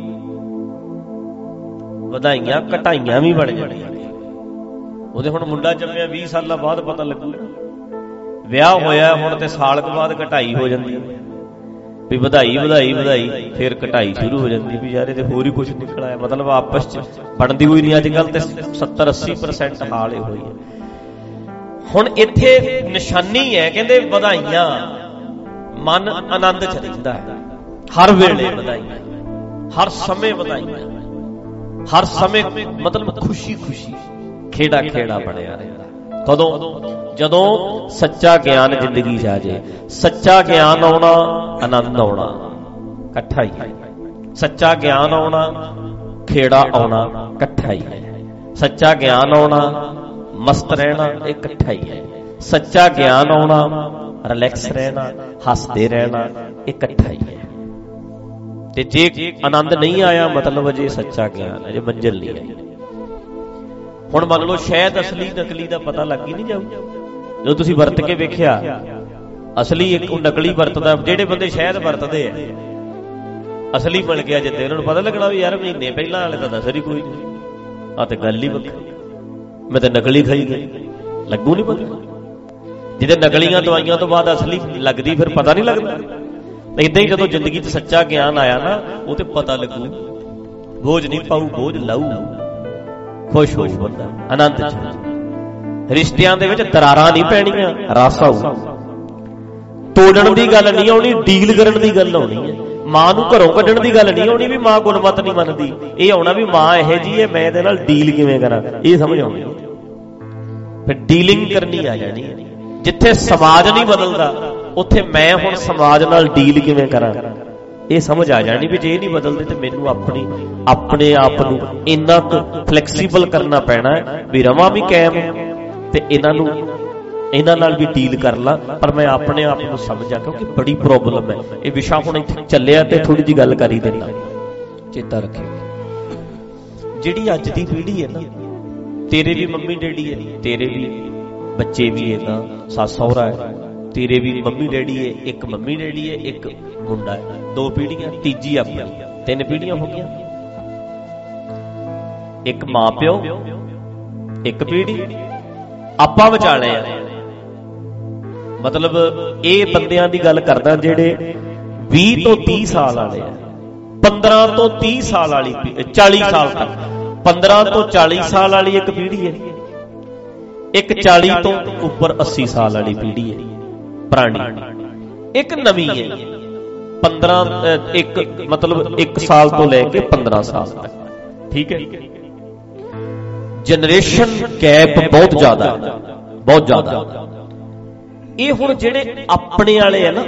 ਵਧਾਈਆਂ ਘਟਾਈਆਂ ਵੀ ਬਣ ਜਾਂਦੀਆਂ। ਉਹਦੇ ਹੁਣ ਮੁੰਡਾ ਜੰਮਿਆ 20 ਸਾਲਾਂ ਬਾਅਦ ਪਤਾ ਲੱਗੂਗਾ, ਵਿਆਹ ਹੋਇਆ ਹੁਣ ਤੇ ਸਾਲ ਕੁ ਬਾਅਦ ਘਟਾਈ ਹੋ ਜਾਂਦੀ ਵੀ ਵਧਾਈ ਵਧਾਈ ਵਧਾਈ, ਫਿਰ ਘਟਾਈ ਸ਼ੁਰੂ ਹੋ ਜਾਂਦੀ ਵੀ ਯਾਰ ਇਹਦੇ ਹੋਰ ਹੀ ਕੁਛ ਨਿਕਲ ਆਇਆ। ਮਤਲਬ ਆਪਸ 'ਚ ਬਣਦੀ ਹੋਈ ਨਹੀਂ। ਅੱਜ ਕੱਲ੍ਹ ਤੇ 70-80% ਹਾਲ ਇਹ ਹੋਈ ਹੈ। ਹੁਣ ਇੱਥੇ ਨਿਸ਼ਾਨੀ ਹੈ, ਕਹਿੰਦੇ ਵਧਾਈਆਂ, ਮਨ ਆਨੰਦ 'ਚ ਰਹਿੰਦਾ ਹੈ ਹਰ ਵੇਲੇ, ਵਧਾਈਆਂ ਹਰ ਸਮੇਂ, ਵਧਾਈਆਂ ਹਰ ਸਮੇਂ, ਮਤਲਬ ਖੁਸ਼ੀ ਖੁਸ਼ੀ, ਖੇੜਾ ਖੇੜਾ ਬਣਿਆ ਰਹਿੰਦਾ। ਕਦੋਂ? ਜਦੋਂ ਸੱਚਾ ਗਿਆਨ ਜ਼ਿੰਦਗੀ 'ਚ ਆ ਜਾਏ। ਸੱਚਾ ਗਿਆਨ ਆਉਣਾ, ਆਨੰਦ ਆਉਣਾ ਇਕੱਠਾ ਹੀ ਹੈ। ਸੱਚਾ ਗਿਆਨ ਆਉਣਾ, ਖੇੜਾ ਆਉਣਾ ਇਕੱਠਾ ਹੀ ਹੈ। ਸੱਚਾ ਗਿਆਨ ਆਉਣਾ, ਮਸਤ ਰਹਿਣਾ, ਇਹ ਇਕੱਠਾ ਹੀ ਹੈ। ਸੱਚਾ ਗਿਆਨ ਆਉਣਾ, ਰਿਲੈਕਸ ਰਹਿਣਾ, ਹੱਸਦੇ ਰਹਿਣਾ, ਇਹ ਇਕੱਠਾ ਹੀ ਹੈ। ਤੇ ਜੇ ਆਨੰਦ ਨਹੀਂ ਆਇਆ, ਮਤਲਬ ਅਜੇ ਸੱਚਾ ਗਿਆਨ, ਅਜੇ ਮੰਜ਼ਿਲ ਨਹੀਂ ਆਈ। ਹੁਣ ਮੰਨ ਲਓ ਸ਼ਾਇਦ ਅਸਲੀ ਨਕਲੀ ਦਾ ਪਤਾ ਲੱਗ ਹੀ ਨਹੀਂ ਜਾਊ। ਜਦੋਂ ਤੁਸੀਂ ਵਰਤ ਕੇ ਵੇਖਿਆ ਅਸਲੀ ਇੱਕ ਨਕਲੀ ਵਰਤਦਾ, ਜਿਹੜੇ ਬੰਦੇ ਸ਼ਾਇਦ ਵਰਤਦੇ ਆ, ਅਸਲੀ ਮਿਲ ਗਿਆ ਜਿੱਦੇ, ਉਹਨਾਂ ਨੂੰ ਪਤਾ ਲੱਗਣਾ ਵੀ ਯਾਰ ਮਹੀਨੇ ਪਹਿਲਾਂ ਵਾਲੇ ਤਾਂ ਦੱਸ ਰਹੀ ਕੋਈ ਨਹੀਂ, ਆ ਤੇ ਗੱਲ ਹੀ ਵੱਖਰੀ, ਮੈਂ ਤਾਂ ਨਕਲੀ ਖਾਈ ਗਈ, ਲੱਗੂ ਨਹੀਂ ਪਤਾ। ਜਿਹਦੇ ਨਕਲੀਆਂ ਦਵਾਈਆਂ ਤੋਂ ਬਾਅਦ ਅਸਲੀ ਲੱਗਦੀ, ਫਿਰ ਪਤਾ ਨਹੀਂ ਲੱਗਦਾ। ਏਦਾਂ ਹੀ ਜਦੋਂ ਜ਼ਿੰਦਗੀ 'ਚ ਸੱਚਾ ਗਿਆਨ ਆਇਆ ਨਾ, ਉਹ ਤੇ ਪਤਾ ਲੱਗੂ। ਬੋਝ ਨਹੀਂ ਪਾਊ, ਬੋਝ ਲਾਊ, ਖੁਸ਼ ਹੋਊ ਬੰਦਾ, ਆਨੰਦ 'ਚ। ਰਿਸ਼ਤਿਆਂ ਦੇ ਵਿੱਚ ਦਰਾਰਾਂ ਨਹੀਂ ਪੈਣੀਆਂ, ਰਸ ਆਊ। ਤੋੜਨ ਦੀ ਗੱਲ ਨਹੀਂ ਆਉਣੀ, ਡੀਲ ਕਰਨ ਦੀ ਗੱਲ ਆਉਣੀ ਹੈ। ਮਾਂ ਨੂੰ ਘਰੋਂ ਕੱਢਣ ਦੀ ਗੱਲ ਨਹੀਂ ਆਉਣੀ ਵੀ ਮਾਂ ਗੁਣਮਤ ਨਹੀਂ ਮੰਨਦੀ, ਇਹ ਆਉਣਾ ਵੀ ਮਾਂ ਇਹੋ ਜਿਹੀ ਹੈ, ਮੈਂ ਇਹਦੇ ਨਾਲ ਡੀਲ ਕਿਵੇਂ ਕਰਾਂ, ਇਹ ਸਮਝ ਆਉਣੀ। ਫਿਰ ਡੀਲਿੰਗ ਕਰਨੀ ਆ ਜਾਣੀ। ਜਿੱਥੇ ਸਮਾਜ ਨਹੀਂ ਬਦਲਦਾ, ਉੱਥੇ ਮੈਂ ਹੁਣ ਸਮਾਜ ਨਾਲ ਡੀਲ ਕਿਵੇਂ ਕਰਾਂ, ਇਹ ਸਮਝ ਆ ਜਾਣੀ ਵੀ ਜੇ ਇਹ ਨਹੀਂ ਬਦਲਦੇ ਤੇ ਮੈਨੂੰ ਆਪਣੇ ਆਪ ਨੂੰ ਇੰਨਾ ਕੁ ਫਲੈਕਸੀਬਲ ਕਰਨਾ ਪੈਣਾ ਵੀ ਰਵਾਂ ਵੀ ਕਾਇਮ, ਤੇ ਇਹਨਾਂ ਨਾਲ ਵੀ ਡੀਲ ਕਰ ਲਾਂ, ਪਰ ਮੈਂ ਆਪਣੇ ਆਪ ਨੂੰ ਸਮਝਾਂ, ਕਿਉਂਕਿ ਬੜੀ ਪ੍ਰੋਬਲਮ ਹੈ। ਇਹ ਵਿਸ਼ਾ ਹੁਣ ਇੱਥੇ ਚੱਲਿਆ ਤੇ ਥੋੜੀ ਜਿਹੀ ਗੱਲ ਕਰ ਹੀ ਦਿੰਦਾ, ਚੇਤਾ ਰੱਖਿਓ। ਜਿਹੜੀ ਅੱਜ ਦੀ ਪੀੜ੍ਹੀ ਹੈ ਨਾ, ਤੇਰੇ ਵੀ ਮੰਮੀ ਡੈਡੀ ਹੈ, ਤੇਰੇ ਵੀ ਬੱਚੇ ਵੀ ਹੈਗਾ, ਸੱਸ ਸਹੁਰਾ ਹੈ, ਤੇਰੇ ਵੀ ਮੰਮੀ ਡੈਡੀ ਹੈ, ਇੱਕ ਮੰਮੀ ਡੈਡੀ ਹੈ, ਇੱਕ ਮੁੰਡਾ ਹੈ, 2 ਪੀੜ੍ਹੀਆਂ, ਤੀਜੀ ਆਪਣੀ, 3 ਪੀੜ੍ਹੀਆਂ ਹੋ ਗਈਆਂ। ਇੱਕ ਮਾਂ ਪਿਓ, ਇੱਕ ਪੀੜ੍ਹੀ, ਆਪਾਂ ਵਿਚਾਲੇ ਆ। ਮਤਲਬ ਇਹ ਬੰਦਿਆਂ ਦੀ ਗੱਲ ਕਰਦਾ ਜਿਹੜੇ 20 ਤੋਂ 30 ਸਾਲ ਵਾਲੇ ਆ, 15 ਤੋਂ 30 ਸਾਲ ਵਾਲੀ, 40 ਸਾਲ ਤੱਕ, 15 ਤੋਂ 40 ਸਾਲ ਵਾਲੀ ਇੱਕ ਪੀੜ੍ਹੀ ਹੈ, ਇੱਕ 40 ਤੋਂ ਉੱਪਰ 80 ਸਾਲ ਵਾਲੀ ਪੀੜ੍ਹੀ ਹੈ ਪੁਰਾਣੀ, ਇੱਕ ਨਵੀਂ ਹੈ 15 ਮਤਲਬ 1 ਸਾਲ ਤੋਂ ਲੈ ਕੇ 15 ਸਾਲ ਤੱਕ। ਠੀਕ ਹੈ, ਜਨਰੇਸ਼ਨ ਗੈਪ ਬਹੁਤ ਜ਼ਿਆਦਾ ਹੈ, ਬਹੁਤ ਜ਼ਿਆਦਾ। ਇਹ ਹੁਣ ਜਿਹੜੇ ਆਪਣੇ ਵਾਲੇ ਆ ਨਾ,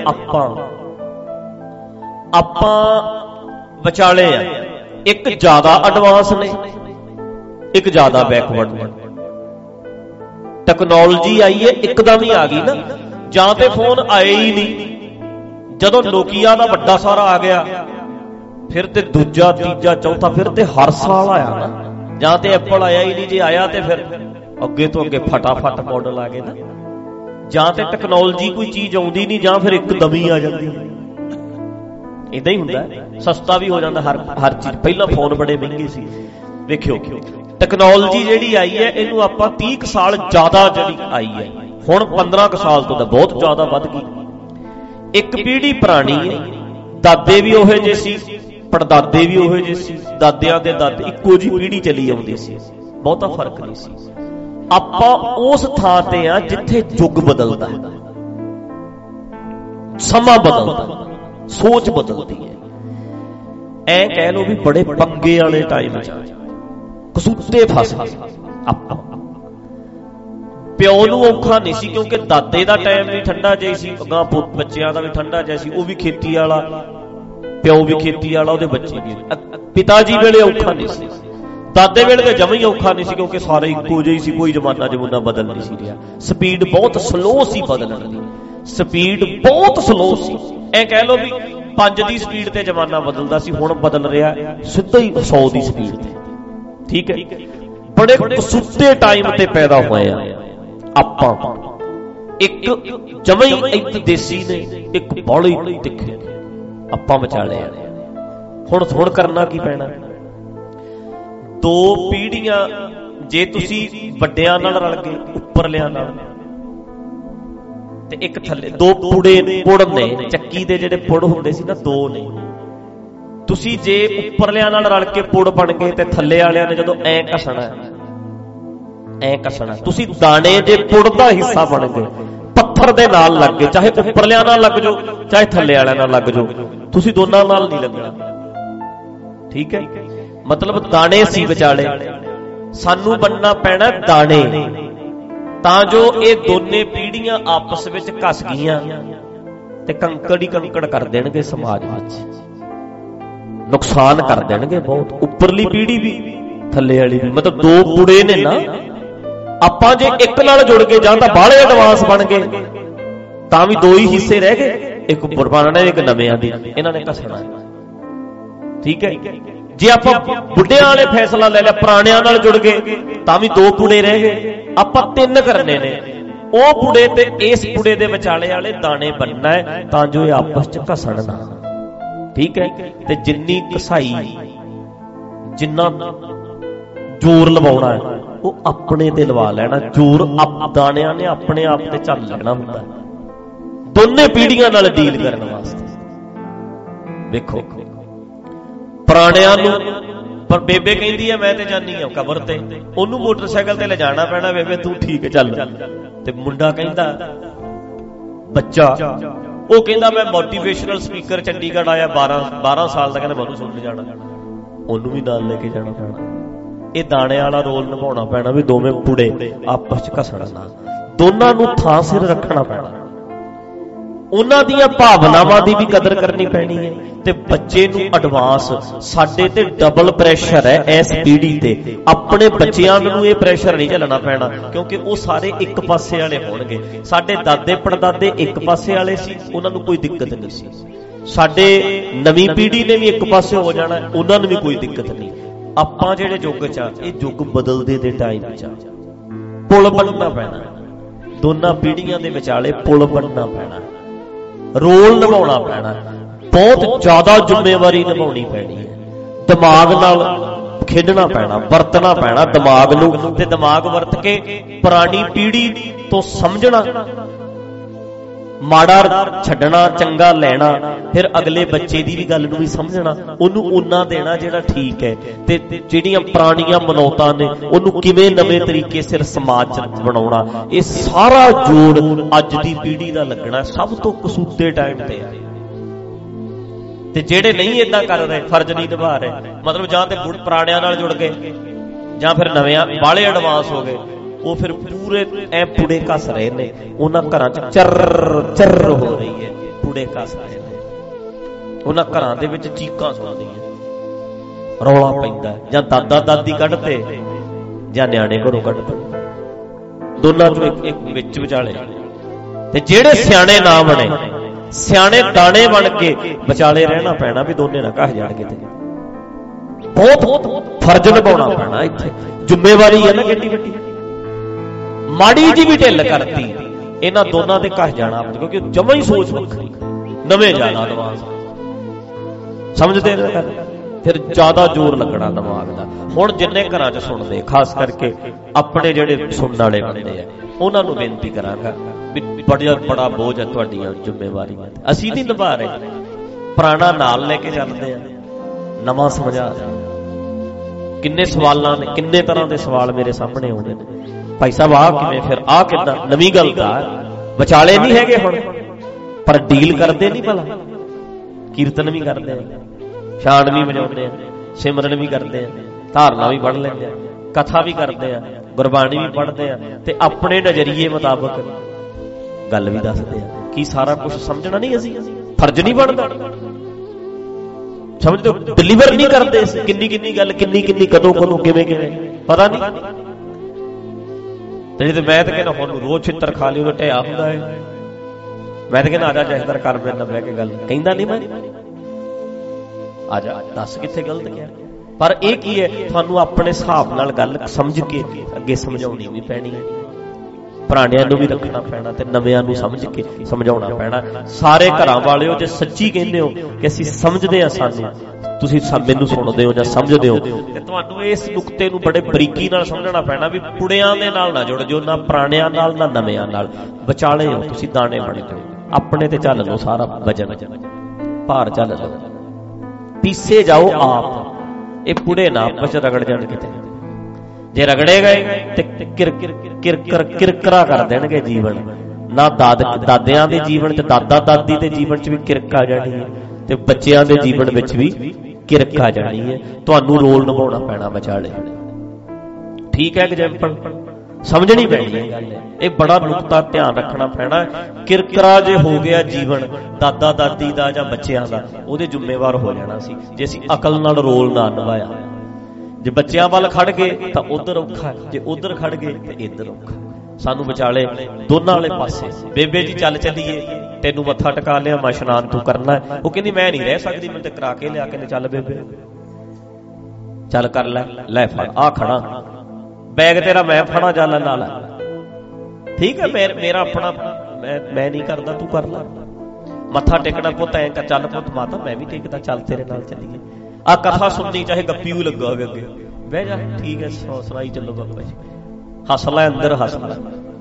ਆਪਾਂ ਵਿਚਾਲੇ ਆ, ਇੱਕ ਜ਼ਿਆਦਾ ਐਡਵਾਂਸ ਨੇ, ਇੱਕ ਜ਼ਿਆਦਾ ਬੈਕਵਰਡ ਨੇ। ਟੈਕਨੋਲੋਜੀ ਆਈ ਹੈ, ਇੱਕਦਮ ਹੀ ਆ ਗਈ ਨਾ, ਜਾਂ ਤੇ ਫੋਨ ਆਏ ਹੀ ਨਹੀਂ, ਜਦੋਂ ਨੋਕੀਆ ਦਾ ਵੱਡਾ ਸਾਰਾ ਆ ਗਿਆ, ਫਿਰ ਤੇ ਦੂਜਾ, ਤੀਜਾ, ਚੌਥਾ, ਫਿਰ ਤੇ ਹਰ ਸਾਲ ਆਇਆ ਨਾ, ਜਾਂ ਤੇ ਐਪਲ ਆਇਆ ਹੀ ਨਹੀਂ, ਜੇ ਆਇਆ ਤੇ ਫਿਰ ਅੱਗੇ ਤੋਂ ਅੱਗੇ ਫਟਾਫਟ ਮਾਡਲ ਆ ਗਏ ਨਾ, ਜਾਂ ਤੇ ਟੈਕਨੋਲੋਜੀ ਕੋਈ ਚੀਜ਼ ਆਉਂਦੀ ਨਹੀਂ, ਜਾਂ ਫਿਰ ਇੱਕਦਮ ਹੀ ਆ ਜਾਂਦੀ। ਏਦਾਂ ਹੀ ਹੁੰਦਾ, ਸਸਤਾ ਵੀ ਹੋ ਜਾਂਦਾ ਹਰ ਚੀਜ਼। ਪਹਿਲਾਂ ਫੋਨ ਬੜੇ ਮਹਿੰਗੇ ਸੀ, ਵੇਖਿਓ ਟੈਕਨੋਲੋਜੀ ਜਿਹੜੀ ਆਈ ਹੈ, ਇਹਨੂੰ ਆਪਾਂ 30 ਸਾਲ ਜ਼ਿਆਦਾ ਜਿਹੜੀ ਆਈ ਹੈ, ਹੁਣ 15 ਸਾਲ ਤੋਂ ਤਾਂ ਬਹੁਤ ਜ਼ਿਆਦਾ ਵੱਧ ਗਈ। ਇੱਕ ਪੀੜ੍ਹੀ ਪੁਰਾਣੀ ਹੈ, ਦਾਦੇ ਵੀ ਉਹੋ ਜਿਹੇ ਸੀ, ਪੜਦਾਦੇ ਵੀ ਉਹੋ ਜਿਹੇ ਸੀ, ਦਾਦਿਆਂ ਦੇ ਦਾਦੇ, ਇੱਕੋ ਜਿਹੀ ਪੀੜ੍ਹੀ ਚੱਲੀ ਆਉਂਦੀ ਸੀ, ਬਹੁਤਾ ਫਰਕ ਨਹੀਂ ਸੀ। ਆਪਾਂ ਉਸ ਥਾਂ ਤੇ ਆ ਜਿੱਥੇ ਯੁੱਗ ਬਦਲਦਾ, ਸਮਾਂ ਬਦਲਦਾ, ਸੋਚ ਬਦਲਦੀ ਹੈ। ਐ ਕਹਿ ਲਓ ਵੀ ਬੜੇ ਪੰਗੇ ਵਾਲੇ ਟਾਈਮ ਚ ਕਸੂਤੇ ਫਸ ਗਏ ਆਪਾਂ। ਪਿਓ ਨੂੰ ਔਖਾ ਨਹੀਂ ਸੀ, ਕਿਉਂਕਿ ਦਾਦੇ ਦਾ ਟਾਈਮ ਵੀ ਠੰਡਾ ਜਿਹਾ ਸੀ, ਅਗਾਂ ਬੱਚਿਆਂ ਦਾ ਵੀ ਠੰਡਾ ਜਿਹਾ ਸੀ, ਉਹ ਵੀ ਖੇਤੀ ਵਾਲਾ, ਪਿਓ ਵੀ ਖੇਤੀ ਵਾਲਾ, ਉਹਦੇ ਬੱਚੇ ਵੀ। ਪਿਤਾ ਜੀ ਵੇਲੇ ਔਖਾ ਨਹੀਂ ਸੀ, ਦਾਦੇ ਵੇਲੇ ਤਾਂ ਜਮਾਂ ਹੀ ਔਖਾ ਨਹੀਂ ਸੀ, ਕਿਉਂਕਿ ਸਾਰੇ ਇੱਕੋ ਜਿਹੇ ਸੀ, ਕੋਈ ਜ਼ਮਾਨਾ ਜਮੂਨਾ ਬਦਲ ਨਹੀਂ ਸੀ ਰਿਹਾ। ਸਪੀਡ ਬਹੁਤ ਸਲੋ ਸੀ ਬਦਲਣ ਦੀ, ਸਪੀਡ ਬਹੁਤ ਸਲੋ ਸੀ। ਐ ਕਹਿ ਲਓ ਵੀ 5 ਦੀ ਸਪੀਡ ਤੇ ਜ਼ਮਾਨਾ ਬਦਲਦਾ ਸੀ, ਹੁਣ ਬਦਲ ਰਿਹਾ ਸਿੱਧਾ ਹੀ 100 ਦੀ ਸਪੀਡ ਤੇ। ਠੀਕ ਹੈ, ਬੜੇ ਕਸੂਤੇ ਟਾਈਮ ਤੇ ਪੈਦਾ ਹੋਏ ਆ ਆਪਾਂ। ਇੱਕ ਜਮਾਂ ਹੀ ਇੱਕ ਦੇਸੀ ਨੇ, ਇੱਕ ਬੌਲੀ ਤਿੱਖੇ, ਆਪਾਂ ਵਿਚਾਲੇ ਆ। ਹੁਣ ਕਰਨਾ ਕੀ ਪੈਣਾ? 2 ਪੀੜ੍ਹੀਆਂ ਜੇ ਤੁਸੀਂ ਵੱਡਿਆਂ ਨਾਲ ਰਲ ਗਏ, ਉੱਪਰਲਿਆਂ ਨਾਲ, ਤੇ ਇੱਕ ਥੱਲੇ, 2 ਪੁੜ ਨੇ ਚੱਕੀ ਦੇ, ਜਿਹੜੇ ਪੁੜ ਹੁੰਦੇ ਸੀ ਨਾ 2 ਨੇ। ਤੁਸੀਂ ਜੇ ਉੱਪਰਲਿਆਂ ਨਾਲ ਰਲ ਕੇ ਪੁੜ ਬਣ ਗਏ ਤੇ ਥੱਲੇ ਵਾਲਿਆਂ ਨੇ ਜਦੋਂ ਐ ਘਸਣਾ, ਤੁਸੀਂ ਦਾਣੇ ਦੇ ਪੁੜ ਦਾ ਹਿੱਸਾ ਬਣ ਗਏ, ਪੱਥਰ ਦੇ ਨਾਲ ਲੱਗ ਗਏ, ਚਾਹੇ ਉੱਪਰਲਿਆਂ ਨਾਲ ਲੱਗ ਜਾਓ ਚਾਹੇ ਥੱਲੇ ਵਾਲਿਆਂ ਨਾਲ ਲੱਗ ਜਾਓ, ਤੁਸੀਂ ਦੋਨਾਂ ਨਾਲ ਨਹੀਂ ਲੱਗਣਾ। ਠੀਕ ਹੈ, ਮਤਲਬ ਦਾਣੇ ਸੀ ਵਿਚਾਲੇ, ਸਾਨੂੰ ਬਣਨਾ ਪੈਣਾ ਦਾਣੇ, ਤਾਂ ਜੋ ਇਹ ਦੋਨੇ ਪੀੜ੍ਹੀਆਂ ਆਪਸ ਵਿੱਚ ਘਸ ਗਈਆਂ ਤੇ ਕੰਕੜ ਹੀ ਕੰਕੜ ਕਰ ਦੇਣਗੇ ਸਮਾਜ ਵਿੱਚ, ਨੁਕਸਾਨ ਕਰ ਦੇਣਗੇ ਬਹੁਤ। ਉੱਪਰਲੀ ਪੀੜ੍ਹੀ ਵੀ ਥੱਲੇ ਵਾਲੀ ਵੀ, ਮਤਲਬ 2 ਪੁੜੇ ਨੇ ਨਾ। ਆਪਾਂ ਜੇ ਇੱਕ ਨਾਲ ਜੁੜ ਕੇ ਜਾਂ ਤਾਂ ਬਾਹਲੇ ਐਡਵਾਂਸ ਬਣ ਗਏ ਤਾਂ ਵੀ 2 ਹੀ ਹਿੱਸੇ ਰਹਿ ਗਏ, ਇੱਕ ਪੁਰਾਣੇ ਇੱਕ ਨਵਿਆਂ ਦੀ, ਇਹਨਾਂ ਨੇ ਘਸਣਾ। ਠੀਕ ਹੈ, ਜੇ ਆਪਾਂ ਬੁੱਢਿਆਂ ਵਾਲੇ ਫੈਸਲਾ ਲੈ ਲਿਆ, ਪੁਰਾਣਿਆਂ ਨਾਲ ਜੁੜ ਗਏ ਤਾਂ ਵੀ 2 ਪੁੜੇ ਰਹਿ ਗਏ। ਆਪਾਂ 3 ਕਰਨੇ ਨੇ, ਉਹ ਪੁੜੇ ਤੇ ਇਸ ਪੁੜੇ ਦੇ ਵਿਚਾਲੇ ਵਾਲੇ ਦਾਣੇ ਬਣਨਾ ਹੈ, ਤਾਂ ਜੋ ਇਹ ਆਪਸ ਚ ਘਸਣ ਨਾ। ਠੀਕ ਹੈ, ਤੇ ਜਿੰਨੀ ਘਸਾਈ, ਜਿੰਨਾ ਜ਼ੋਰ ਲਵਾਉਣਾ ਹੈ ਉਹ ਆਪਣੇ ਤੇ ਲਵਾ ਲੈਣਾ। ਜ਼ੋਰ ਦਾਣਿਆਂ ਨੇ ਆਪਣੇ ਆਪ ਤੇ ਚੱਲ ਲੈਣਾ ਹੁੰਦਾ ਦੋਨੇ ਪੀੜ੍ਹੀਆਂ ਨਾਲ ਡੀਲ ਕਰਨ ਵਾਸਤੇ। ਵੇਖੋ, ਪੁਰਾਣਿਆਂ ਨੂੰ ਪਰ ਬੇਬੇ ਕਹਿੰਦੀ ਹੈ ਮੈਂ ਤੇ ਜਾਨੀ ਆ ਕਬਰ ਤੇ, ਉਹਨੂੰ ਮੋਟਰਸਾਈਕਲ ਤੇ ਲਿਜਾਣਾ ਪੈਣਾ, ਬੇਬੇ ਤੂੰ ਠੀਕ ਚੱਲ। ਤੇ ਮੁੰਡਾ ਕਹਿੰਦਾ, ਬੱਚਾ ਉਹ ਕਹਿੰਦਾ ਮੈਂ ਮੋਟੀਵੇਸ਼ਨਲ ਸਪੀਕਰ ਚੰਡੀਗੜ੍ਹ ਆਇਆ, 12 ਸਾਲ ਦਾ, ਕਹਿੰਦਾ ਮੈਨੂੰ ਸੁਣ ਜਾਣਾ, ਉਹਨੂੰ ਵੀ ਨਾਲ ਲੈ ਕੇ ਜਾਣਾ ਪੈਣਾ। ਇਹ ਦਾਣੇ ਵਾਲਾ ਰੋਲ ਨਿਭਾਉਣਾ ਪੈਣਾ ਵੀ ਦੋਵੇਂ ਪੁੜੇ ਆਪਸ ਚ ਘਸਣਾ ਨਾ, ਦੋਨਾਂ ਨੂੰ ਥਾਂ ਸਿਰ ਰੱਖਣਾ ਪੈਣਾ, ਉਹਨਾਂ ਦੀਆਂ ਭਾਵਨਾਵਾਂ ਦੀ ਵੀ ਕਦਰ ਕਰਨੀ ਪੈਣੀ ਹੈ। ਤੇ ਬੱਚੇ ਨੂੰ ਐਡਵਾਂਸ, ਸਾਡੇ ਤੇ ਡਬਲ ਪ੍ਰੈਸ਼ਰ ਹੈ ਇਸ ਪੀੜ੍ਹੀ ਤੇ, ਆਪਣੇ ਬੱਚਿਆਂ ਨੂੰ ਇਹ ਪ੍ਰੈਸ਼ਰ ਨਹੀਂ ਝੱਲਣਾ ਪੈਣਾ, ਕਿਉਂਕਿ ਉਹ ਸਾਰੇ ਇੱਕ ਪਾਸੇ ਵਾਲੇ ਹੋਣਗੇ। ਸਾਡੇ ਦਾਦੇ ਪੜਦਾਦੇ ਇੱਕ ਪਾਸੇ ਵਾਲੇ ਸੀ, ਉਹਨਾਂ ਨੂੰ ਕੋਈ ਦਿੱਕਤ ਨਹੀਂ ਸੀ। ਸਾਡੇ ਨਵੀਂ ਪੀੜ੍ਹੀ ਨੇ ਵੀ ਇੱਕ ਪਾਸੇ ਹੋ ਜਾਣਾ, ਉਹਨਾਂ ਨੂੰ ਵੀ ਕੋਈ ਦਿੱਕਤ ਨਹੀਂ। ਆਪਾਂ ਜਿਹੜੇ ਯੁੱਗ ਚ ਆ, ਇਹ ਯੁੱਗ ਬਦਲਦੇ ਦੇ ਟਾਈਮ ਚ ਪੁਲ ਬਣਨਾ ਪੈਣਾ, ਦੋਨਾਂ ਪੀੜ੍ਹੀਆਂ ਦੇ ਵਿਚਾਲੇ ਪੁਲ ਬਣਨਾ ਪੈਣਾ, ਰੋਲ ਨਿਭਾਉਣਾ ਪੈਣਾ, ਬਹੁਤ ਜ਼ਿਆਦਾ ਜ਼ਿੰਮੇਵਾਰੀ ਨਿਭਾਉਣੀ ਪੈਣੀ ਹੈ, ਦਿਮਾਗ ਨਾਲ ਖੇਡਣਾ ਪੈਣਾ, ਵਰਤਣਾ ਪੈਣਾ ਦਿਮਾਗ ਨੂੰ, ਤੇ ਦਿਮਾਗ ਵਰਤ ਕੇ ਪੁਰਾਣੀ ਪੀੜ੍ਹੀ ਤੋਂ ਸਮਝਣਾ, ਮਾੜਾ ਛੱਡਣਾ, ਚੰਗਾ ਲੈਣਾ, ਫਿਰ ਅਗਲੇ ਬੱਚੇ ਦੀ ਵੀ ਗੱਲ ਨੂੰ ਵੀ ਸਮਝਣਾ, ਉਹਨੂੰ ਓਨਾ ਦੇਣਾ ਜਿਹੜਾ ਠੀਕ ਹੈ, ਤੇ ਜਿਹੜੀਆਂ ਪੁਰਾਣੀਆਂ ਮਨੌਤਾਂ ਨੇ ਉਹਨੂੰ ਕਿਵੇਂ ਨਵੇਂ ਤਰੀਕੇ ਸਿਰ ਸਮਾਜ ਚ ਬਣਾਉਣਾ। ਇਹ ਸਾਰਾ ਜੋੜ ਅੱਜ ਦੀ ਪੀੜ੍ਹੀ ਦਾ ਲੱਗਣਾ, ਸਭ ਤੋਂ ਕਸੂਤੇ ਟਾਈਮ ਤੇ ਆ। ਤੇ ਜਿਹੜੇ ਨਹੀਂ ਏਦਾਂ ਕਰ ਰਹੇ, ਫਰਜ਼ ਨਹੀਂ ਨਿਭਾ ਰਹੇ, ਮਤਲਬ ਜਾਂ ਤੇ ਪੁਰਾਣਿਆਂ ਨਾਲ ਜੁੜ ਗਏ ਜਾਂ ਫਿਰ ਨਵਿਆਂ ਬਾਹਲੇ ਐਡਵਾਂਸ ਹੋ ਗਏ, ਉਹ ਫਿਰ ਪੂਰੇ ਐ ਪੁੜੇ ਘਸ ਰਹੇ ਨੇ, ਉਹਨਾਂ ਘਰਾਂ ਚ ਚਰ ਹੋ ਰਹੀ ਹੈ, ਪੁੜੇ ਘਸ ਰਹੇ ਨੇ, ਉਹਨਾਂ ਘਰਾਂ ਦੇ ਵਿੱਚ ਚੀਕਾਂ ਸੁਣਦੀਆਂ, ਰੌਲਾ ਪੈਂਦਾ, ਜਾਂ ਦਾਦਾ ਦਾਦੀ ਕੱਢਦੇ ਜਾਂ ਨਿਆਣੇ ਘਰੋਂ ਕੱਢਦੇ, ਦੋਨਾਂ ਚੋਂ ਇੱਕ ਵਿੱਚ ਵਿਚਾਲੇ। ਤੇ ਜਿਹੜੇ ਸਿਆਣੇ ਨਾ ਬਣੇ, ਸਿਆਣੇ ਦਾਣੇ ਬਣ ਕੇ ਵਿਚਾਲੇ ਰਹਿਣਾ ਪੈਣਾ ਵੀ ਦੋਨੇ ਨਾ ਘਸ ਜਾਣ ਕਿਤੇ। ਬਹੁਤ ਫਰਜ਼ ਨਿਭਾਉਣਾ ਪੈਣਾ, ਇੱਥੇ ਜ਼ਿੰਮੇਵਾਰੀ ਹੈ ਨਾ ਕਿੰਨੀ ਵੱਡੀ। ਮਾੜੀ ਜੀ ਵੀ ਢਿੱਲ ਕਰਤੀ ਇਹਨਾਂ ਦੋਨਾਂ ਤੇ ਘਸ ਜਾਣਾ, ਕਿਉਂਕਿ ਜਮਾਂ ਹੀ ਸੋਚ ਵੱਖਰੀ, ਨਵੇਂ ਜਾਣਾ ਐਡਵਾਂਸ, ਸਮਝਦੇ ਨੇ ਗੱਲ, ਫਿਰ ਜ਼ਿਆਦਾ ਜ਼ੋਰ ਲੱਗਣਾ ਦਿਮਾਗ ਦਾ। ਹੁਣ ਜਿੰਨੇ ਘਰਾਂ 'ਚ ਸੁਣਦੇ, ਖਾਸ ਕਰਕੇ ਆਪਣੇ ਜਿਹੜੇ ਸੁਣਨ ਵਾਲੇ ਬੰਦੇ ਆ, ਉਹਨਾਂ ਨੂੰ ਬੇਨਤੀ ਕਰਾਂਗਾ ਵੀ ਬੜਾ ਬੋਝ ਹੈ ਤੁਹਾਡੀਆਂ ਜ਼ਿੰਮੇਵਾਰੀਆਂ ਤੇ, ਅਸੀਂ ਨਹੀਂ ਨਿਭਾ ਰਹੇ। ਪੁਰਾਣਾ ਨਾਲ ਲੈ ਕੇ ਚੱਲਦੇ ਆ, ਨਵਾਂ ਸਮਝਾ। ਕਿੰਨੇ ਸਵਾਲਾਂ ਨੇ, ਕਿੰਨੇ ਤਰ੍ਹਾਂ ਦੇ ਸਵਾਲ ਮੇਰੇ ਸਾਹਮਣੇ ਆਉਂਦੇ ਨੇ, ਭਾਈ ਸਾਹਿਬ ਆਹ ਕਿਵੇਂ, ਫਿਰ ਆਹ ਕਿੱਦਾਂ, ਨਵੀਂ ਗੱਲ ਦਾ ਵਿਚਾਲੇ ਨਹੀਂ ਹੈਗੇ ਹੁਣ, ਪਰ ਡੀਲ ਕਰਦੇ ਨਹੀਂ ਭਲਾ। ਕੀਰਤਨ ਵੀ ਕਰਦੇ ਆ, ਛਾੜ ਵੀ ਵਜਾਉਂਦੇ ਆ, ਸਿਮਰਨ ਵੀ ਕਰਦੇ ਆ, ਧਾਰਨਾ ਵੀ ਪੜ੍ਹ ਲੈਂਦੇ ਆ, ਕਥਾ ਵੀ ਕਰਦੇ ਆ, ਗੁਰਬਾਣੀ ਵੀ ਪੜ੍ਹਦੇ ਆ, ਤੇ ਆਪਣੇ ਨਜ਼ਰੀਏ ਮੁਤਾਬਕ ਗੱਲ ਵੀ ਦੱਸਦੇ ਆ। ਕੀ ਸਾਰਾ ਕੁਝ ਸਮਝਣਾ ਨਹੀਂ ਅਸੀਂ? ਫਰਜ਼ ਨਹੀਂ ਬਣਦਾ? ਸਮਝਦੇ ਹੋ? ਡਿਲੀਵਰ ਨਹੀਂ ਕਰਦੇ ਕਿੰਨੀ ਕਿੰਨੀ ਗੱਲ, ਕਿੰਨੀ ਕਿੰਨੀ, ਕਦੋਂ ਕਦੋਂ, ਕਿਵੇਂ ਕਿਵੇਂ, ਪਤਾ ਨਹੀਂ। ਤੇ ਮੈਂ ਤਾਂ ਕਹਿੰਦਾ ਹੁਣ ਰੋਜ਼ ਛਿੱਤਰ ਖਾ ਲਈ, ਉਹਦਾ ਢਿਆ ਹੁੰਦਾ ਹੈ। ਮੈਂ ਤਾਂ ਕਹਿੰਦਾ ਆ ਜਾ ਜਥੇਦਾਰ ਕਰ ਮੇਰੇ ਨਾਲ ਬਹਿ ਕੇ ਗੱਲ। ਕਹਿੰਦਾ ਨਹੀਂ ਮੈਂ, ਆ ਜਾ ਦੱਸ ਕਿੱਥੇ ਗਲਤ ਗਿਆ। ਪਰ ਇਹ ਕੀ ਹੈ, ਤੁਹਾਨੂੰ ਆਪਣੇ ਹਿਸਾਬ ਨਾਲ ਗੱਲ ਸਮਝ ਕੇ ਅੱਗੇ ਸਮਝਾਉਣੀ ਵੀ ਪੈਣੀ ਹੈ। ਪੁਰਾਣਿਆਂ ਨੂੰ ਵੀ ਰੱਖਣਾ ਪੈਣਾ ਤੇ ਨਵਿਆਂ ਨੂੰ ਸਮਝ ਕੇ ਸਮਝਾਉਣਾ ਪੈਣਾ। ਸਾਰੇ ਘਰਾਂ ਵਾਲਿਓ, ਜੇ ਸੱਚੀ ਕਹਿੰਦੇ ਹੋ ਕਿ ਅਸੀਂ ਸਮਝਦੇ ਹਾਂ, ਸਾਨੂੰ ਤੁਸੀਂ ਮੈਨੂੰ ਸੁਣਦੇ ਹੋ ਜਾਂ ਸਮਝਦੇ ਹੋ, ਤੇ ਤੁਹਾਨੂੰ ਇਸ ਨੁਕਤੇ ਨੂੰ ਬੜੇ ਬਰੀਕੀ ਨਾਲ ਸਮਝਣਾ ਪੈਣਾ ਵੀ ਪੁੜਿਆਂ ਦੇ ਨਾਲ ਨਾ ਜੁੜ ਜਾਓ, ਨਾ ਪੁਰਾਣਿਆਂ ਨਾਲ ਨਾ ਨਵਿਆਂ ਨਾਲ। ਵਿਚਾਲੇ ਹੋ ਤੁਸੀਂ, ਦਾਣੇ ਬਣ ਜਾਓ। ਆਪਣੇ ਤੇ ਚੱਲ ਲਓ, ਸਾਰਾ ਵਜਨ ਭਾਰ ਚੱਲ ਲਓ, ਪੀਸੇ ਜਾਓ ਆਪ। ਇਹ ਪੁੜੇ ਨਾ ਆਪਸ ਚ ਰਗੜ ਜਾਣ ਕਿਤੇ। ਜੇ ਰਗੜੇ ਗਏ ਤੇ ਕਿਰਕਰਾ ਕਰ ਦੇਣਗੇ ਜੀਵਨ। ਨਾ ਦਾਦਿਆਂ ਦੇ ਜੀਵਨ ਚ, ਦਾਦਾ ਦਾਦੀ ਦੇ ਜੀਵਨ ਚ ਵੀ ਕਿਰਕ ਆ ਜਾਣੀ ਹੈ, ਤੇ ਬੱਚਿਆਂ ਦੇ ਜੀਵਨ ਵਿੱਚ ਵੀ ਕਿਰਕ ਆ ਜਾਣੀ ਹੈ। ਤੁਹਾਨੂੰ ਰੋਲ ਨਿਭਾਉਣਾ ਪੈਣਾ ਵਿਚਾਲੇ। ਠੀਕ ਹੈ, ਐਗਜ਼ੈਂਪਲ ਸਮਝਣੀ ਪੈਣੀ ਹੈ ਗੱਲ। ਇਹ ਬੜਾ ਨੁਕਤਾ ਧਿਆਨ ਰੱਖਣਾ ਪੈਣਾ। ਕਿਰਕਰਾ ਜੇ ਹੋ ਗਿਆ ਜੀਵਨ ਦਾਦਾ ਦਾਦੀ ਦਾ ਜਾਂ ਬੱਚਿਆਂ ਦਾ, ਉਹਦੇ ਜ਼ਿੰਮੇਵਾਰ ਹੋ ਜਾਣਾ ਸੀ ਜੇ ਅਸੀਂ ਅਕਲ ਨਾਲ ਰੋਲ ਨਾ ਨਿਭਾਇਆ। ਜੇ ਬੱਚਿਆਂ ਵੱਲ ਖੜ ਗਏ ਤਾਂ ਉਧਰ ਔਖਾ, ਜੇ ਉਧਰ ਖੜ ਗਏ ਤੇ ਇੱਧਰ ਔਖਾ। ਸਾਨੂੰ ਵਿਚਾਲੇ ਦੋਨਾਂ ਵਾਲੇ ਪਾਸੇ। ਬੇਬੇ ਜੀ ਚੱਲ ਚੱਲੀਏ, ਤੈਨੂੰ ਮੱਥਾ ਟਕਾ ਲਿਆ, ਮੈਂ ਇਸ਼ਨਾਨ ਤੂੰ ਕਰਨਾ। ਉਹ ਕਹਿੰਦੀ ਮੈਂ ਨਹੀਂ ਰਹਿ ਸਕਦੀ, ਮੈਨੂੰ ਤੇ ਕਰਾ ਕੇ ਲਿਆ। ਕਹਿੰਦੇ ਚੱਲ ਬੇਬੇ ਚੱਲ ਕਰ ਲੈ ਫੜ, ਆ ਖੜਾ ਬੈਗ ਤੇਰਾ, ਮੈਂ ਫੜਾ, ਚੱਲ ਨਾਲ। ਠੀਕ ਹੈ, ਮੇਰਾ ਆਪਣਾ, ਮੈਂ ਨਹੀਂ ਕਰਦਾ, ਤੂੰ ਕਰ ਲੈ। ਮੱਥਾ ਟੇਕਣਾ ਪੁੱਤ, ਐਂ ਚੱਲ ਪੁੱਤ ਮਾਤਾ ਮੈਂ ਵੀ ਟੇਕਦਾ, ਚੱਲ ਤੇਰੇ ਨਾਲ ਚੱਲੀਏ। ਆ ਕਥਾ ਸੁਣਨੀ, ਚਾਹੇ ਗੱਪੀ ਵੀ ਲੱਗਾ ਹੋਵੇ ਅੱਗੇ, ਬਹਿ ਜਾ, ਠੀਕ ਹੈ ਸੁਣਾਈ ਚੱਲੋ ਬਾਬਾ ਜੀ, ਹੱਸ ਲੈ ਅੰਦਰ, ਹੱਸ ਲੈ।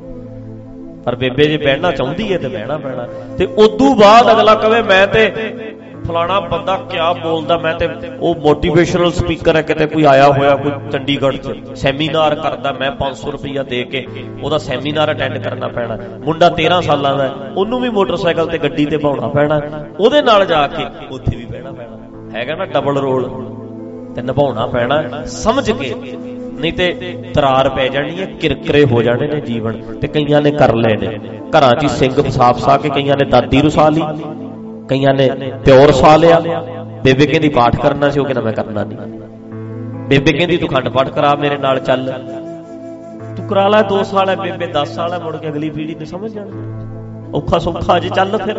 ਪਰ ਬੇਬੇ ਜੇ ਬਹਿਣਾ ਚਾਹੁੰਦੀ ਹੈ ਤੇ ਬਹਿਣਾ ਪੈਣਾ। ਤੇ ਉਦੋਂ ਬਾਅਦ ਅਗਲਾ ਕਵੇ ਮੈਂ ਤੇ ਫਲਾਣਾ ਬੰਦਾ ਕਿਆ ਬੋਲਦਾ, ਮੈਂ ਤੇ ਉਹ ਮੋਟੀਵੇਸ਼ਨਲ ਸਪੀਕਰ ਹੈ, ਕਿਤੇ ਕੋਈ ਆਇਆ ਹੋਇਆ, ਕੋਈ ਚੰਡੀਗੜ੍ਹ ਚ ਸੈਮੀਨਾਰ ਕਰਦਾ, ਮੈਂ 500 ਰੁਪਈਆ ਦੇ ਕੇ ਉਹਦਾ ਸੈਮੀਨਾਰ ਅਟੈਂਡ ਕਰਨਾ ਪੈਣਾ। ਮੁੰਡਾ 13 ਸਾਲਾਂ ਦਾ, ਉਹਨੂੰ ਵੀ ਮੋਟਰਸਾਈਕਲ ਤੇ ਗੱਡੀ ਤੇ ਭਾਉਣਾ ਪੈਣਾ, ਉਹਦੇ ਨਾਲ ਜਾ ਕੇ ਉੱਥੇ ਵੀ ਬਹਿਣਾ ਪੈਣਾ। ਹੈਗਾ ਨਾ ਡਬਲ ਰੋਲ, ਤੇ ਨਿਭਾਉਣਾ ਪੈਣਾ ਸਮਝ ਕੇ, ਨਹੀਂ ਤੇ ਤਰਾਰ ਪੈ ਜਾਣੀ ਹੈ, ਕਿਰਕਰੇ ਹੋ ਜਾਣੇ ਨੇ ਜੀਵਨ। ਤੇ ਕਈਆਂ ਨੇ ਕਰ ਲਏ ਨੇ ਘਰਾਂ 'ਚ ਸਿੰਘ ਫਸਾ ਕੇ, ਕਈਆਂ ਨੇ ਦਾਦੀ ਰੁਸਾ ਲਈ, ਕਈਆਂ ਨੇ ਪਿਓ ਰਸਾ ਲਿਆ। ਬੇਬੇ ਕਹਿੰਦੀ ਪਾਠ ਕਰਨਾ ਸੀ, ਉਹ ਕਹਿੰਦਾ ਮੈਂ ਕਰਨਾ ਨਹੀਂ। ਬੇਬੇ ਕਹਿੰਦੀ ਤੂੰ ਖੰਡ ਪਾਠ ਕਰਾ ਮੇਰੇ ਨਾਲ, ਚੱਲ ਤੂੰ ਕਰਾ ਲੈ, 2 ਸਾਲ ਹੈ, ਬੇਬੇ 10 ਸਾਲ ਹੈ, ਮੁੜ ਕੇ ਅਗਲੀ ਪੀੜ੍ਹੀ ਨੇ ਸਮਝ ਜਾਣਾ। ਔਖਾ ਸੌਖਾ ਜੇ ਚੱਲ, ਫਿਰ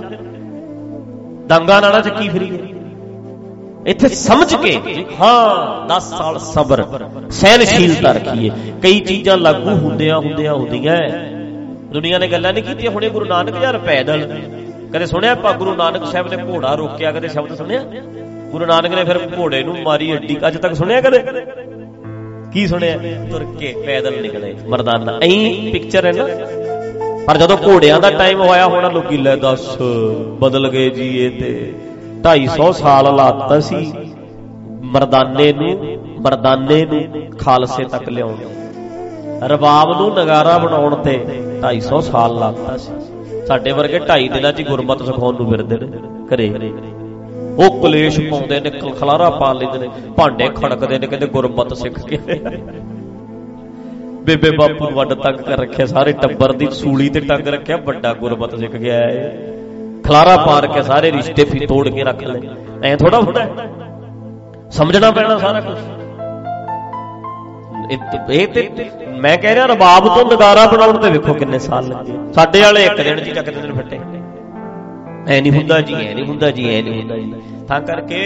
ਡਾਂਗਾ ਨਾਲਾ ਚੱਕੀ ਫਿਰੀਏ। ਇੱਥੇ ਸਮਝ ਕੇ ਹਾਂ 10 ਸਾਲ ਸਬਰ ਸਹਿਨਸ਼ੀਲਤਾ ਰੱਖੀਏ। ਕਈ ਚੀਜ਼ਾਂ ਲਾਗੂ ਹੁੰਦੀਆਂ ਦੁਨੀਆ ਨੇ ਗੱਲਾਂ ਨਹੀਂ ਕੀਤੀਆਂ। ਹੁਣੇ ਗੁਰੂ ਨਾਨਕ ਯਾਰ ਪੈਦਲ, ਕਦੇ ਸੁਣਿਆ ਗੁਰੂ ਨਾਨਕ ਸਾਹਿਬ ਨੇ ਘੋੜਾ ਰੋਕਿਆ? ਕਦੇ ਸ਼ਬਦ ਸੁਣਿਆ? ਗੁਰੂ ਨਾਨਕ ਨੇ ਫਿਰ ਘੋੜੇ ਨੂੰ ਮਾਰੀ ਅੱਡੀ, ਅੱਜ ਤੱਕ ਸੁਣਿਆ ਕਦੇ? ਕੀ ਸੁਣਿਆ? ਤੁਰ ਕੇ ਪੈਦਲ ਨਿਕਲੇ ਮਰਦਾਨਾ, ਐਂ ਪਿਕਚਰ ਹੈ ਨਾ। ਪਰ ਜਦੋਂ ਘੋੜਿਆਂ ਦਾ ਟਾਈਮ ਹੋਇਆ ਹੋਣਾ, ਲੋਕੀ ਲੈ ਦੱਸ ਬਦਲ ਗਏ ਜੀ। ਇਹ ਤੇ 250 ਸਾਲ ਲਾਤਾ ਸੀ ਮਰਦਾਨੇ ਨੂੰ ਖਾਲਸੇ ਤੱਕ ਲਿਆਉਣ, ਰਬਾਬ ਨੂੰ ਨਗਾਰਾ ਬਣਾਉਣ ਤੇ 250 ਸਾਲ ਲਾਤਾ ਸੀ। ਸਾਡੇ ਵਰਗੇ 2.5 ਦਿਨਾਂ 'ਚ ਗੁਰਮਤ ਸਿਖਾਉਣ ਨੂੰ ਫਿਰਦੇ ਨੇ ਘਰੇ। ਉਹ ਕਲੇਸ਼ ਪਾਉਂਦੇ ਨੇ, ਖਲਾਰਾ ਪਾ ਲੈਂਦੇ ਨੇ, ਭਾਂਡੇ ਖੜਕਦੇ ਨੇ, ਕਹਿੰਦੇ ਗੁਰਮਤ ਸਿੱਖ ਕੇ। ਬੇਬੇ ਬਾਪੂ ਨੂੰ ਵੱਡ ਤੰਗ ਕਰ ਰੱਖਿਆ, ਸਾਰੇ ਟੱਬਰ ਦੀ ਸੂਲੀ ਤੇ ਟੰਗ ਰੱਖਿਆ, ਵੱਡਾ ਗੁਰਮਤ ਸਿੱਖ ਗਿਆ ਹੈ। ਖਲਾਰਾ ਪਾ ਕੇ ਸਾਰੇ ਰਿਸ਼ਤੇ ਵੀ ਤੋੜ ਕੇ ਰੱਖ ਲੈ। ਐ ਥੋੜਾ ਹੁੰਦਾ, ਸਮਝਣਾ ਪੈਣਾ ਸਾਰਾ ਕੁਝ। ਇਹ ਤੇ ਮੈਂ ਕਹਿ ਰਿਹਾ, ਰਬਾਬ ਤੋਂ ਨਗਾਰਾ ਬਣਾਉਣ ਤੇ ਵੇਖੋ ਕਿੰਨੇ ਸਾਲ ਲੱਗੇ। ਸਾਡੇ ਵਾਲੇ ਇੱਕ ਦਿਨ ਚ ਚੱਕਦੇ ਨੇ ਫੱਟੇ, ਐ ਨਹੀਂ ਹੁੰਦਾ ਜੀ, ਐ ਨਹੀਂ ਹੁੰਦਾ ਜੀ, ਐ ਨਹੀਂ ਹੁੰਦਾ ਜੀ। ਤਾਂ ਕਰਕੇ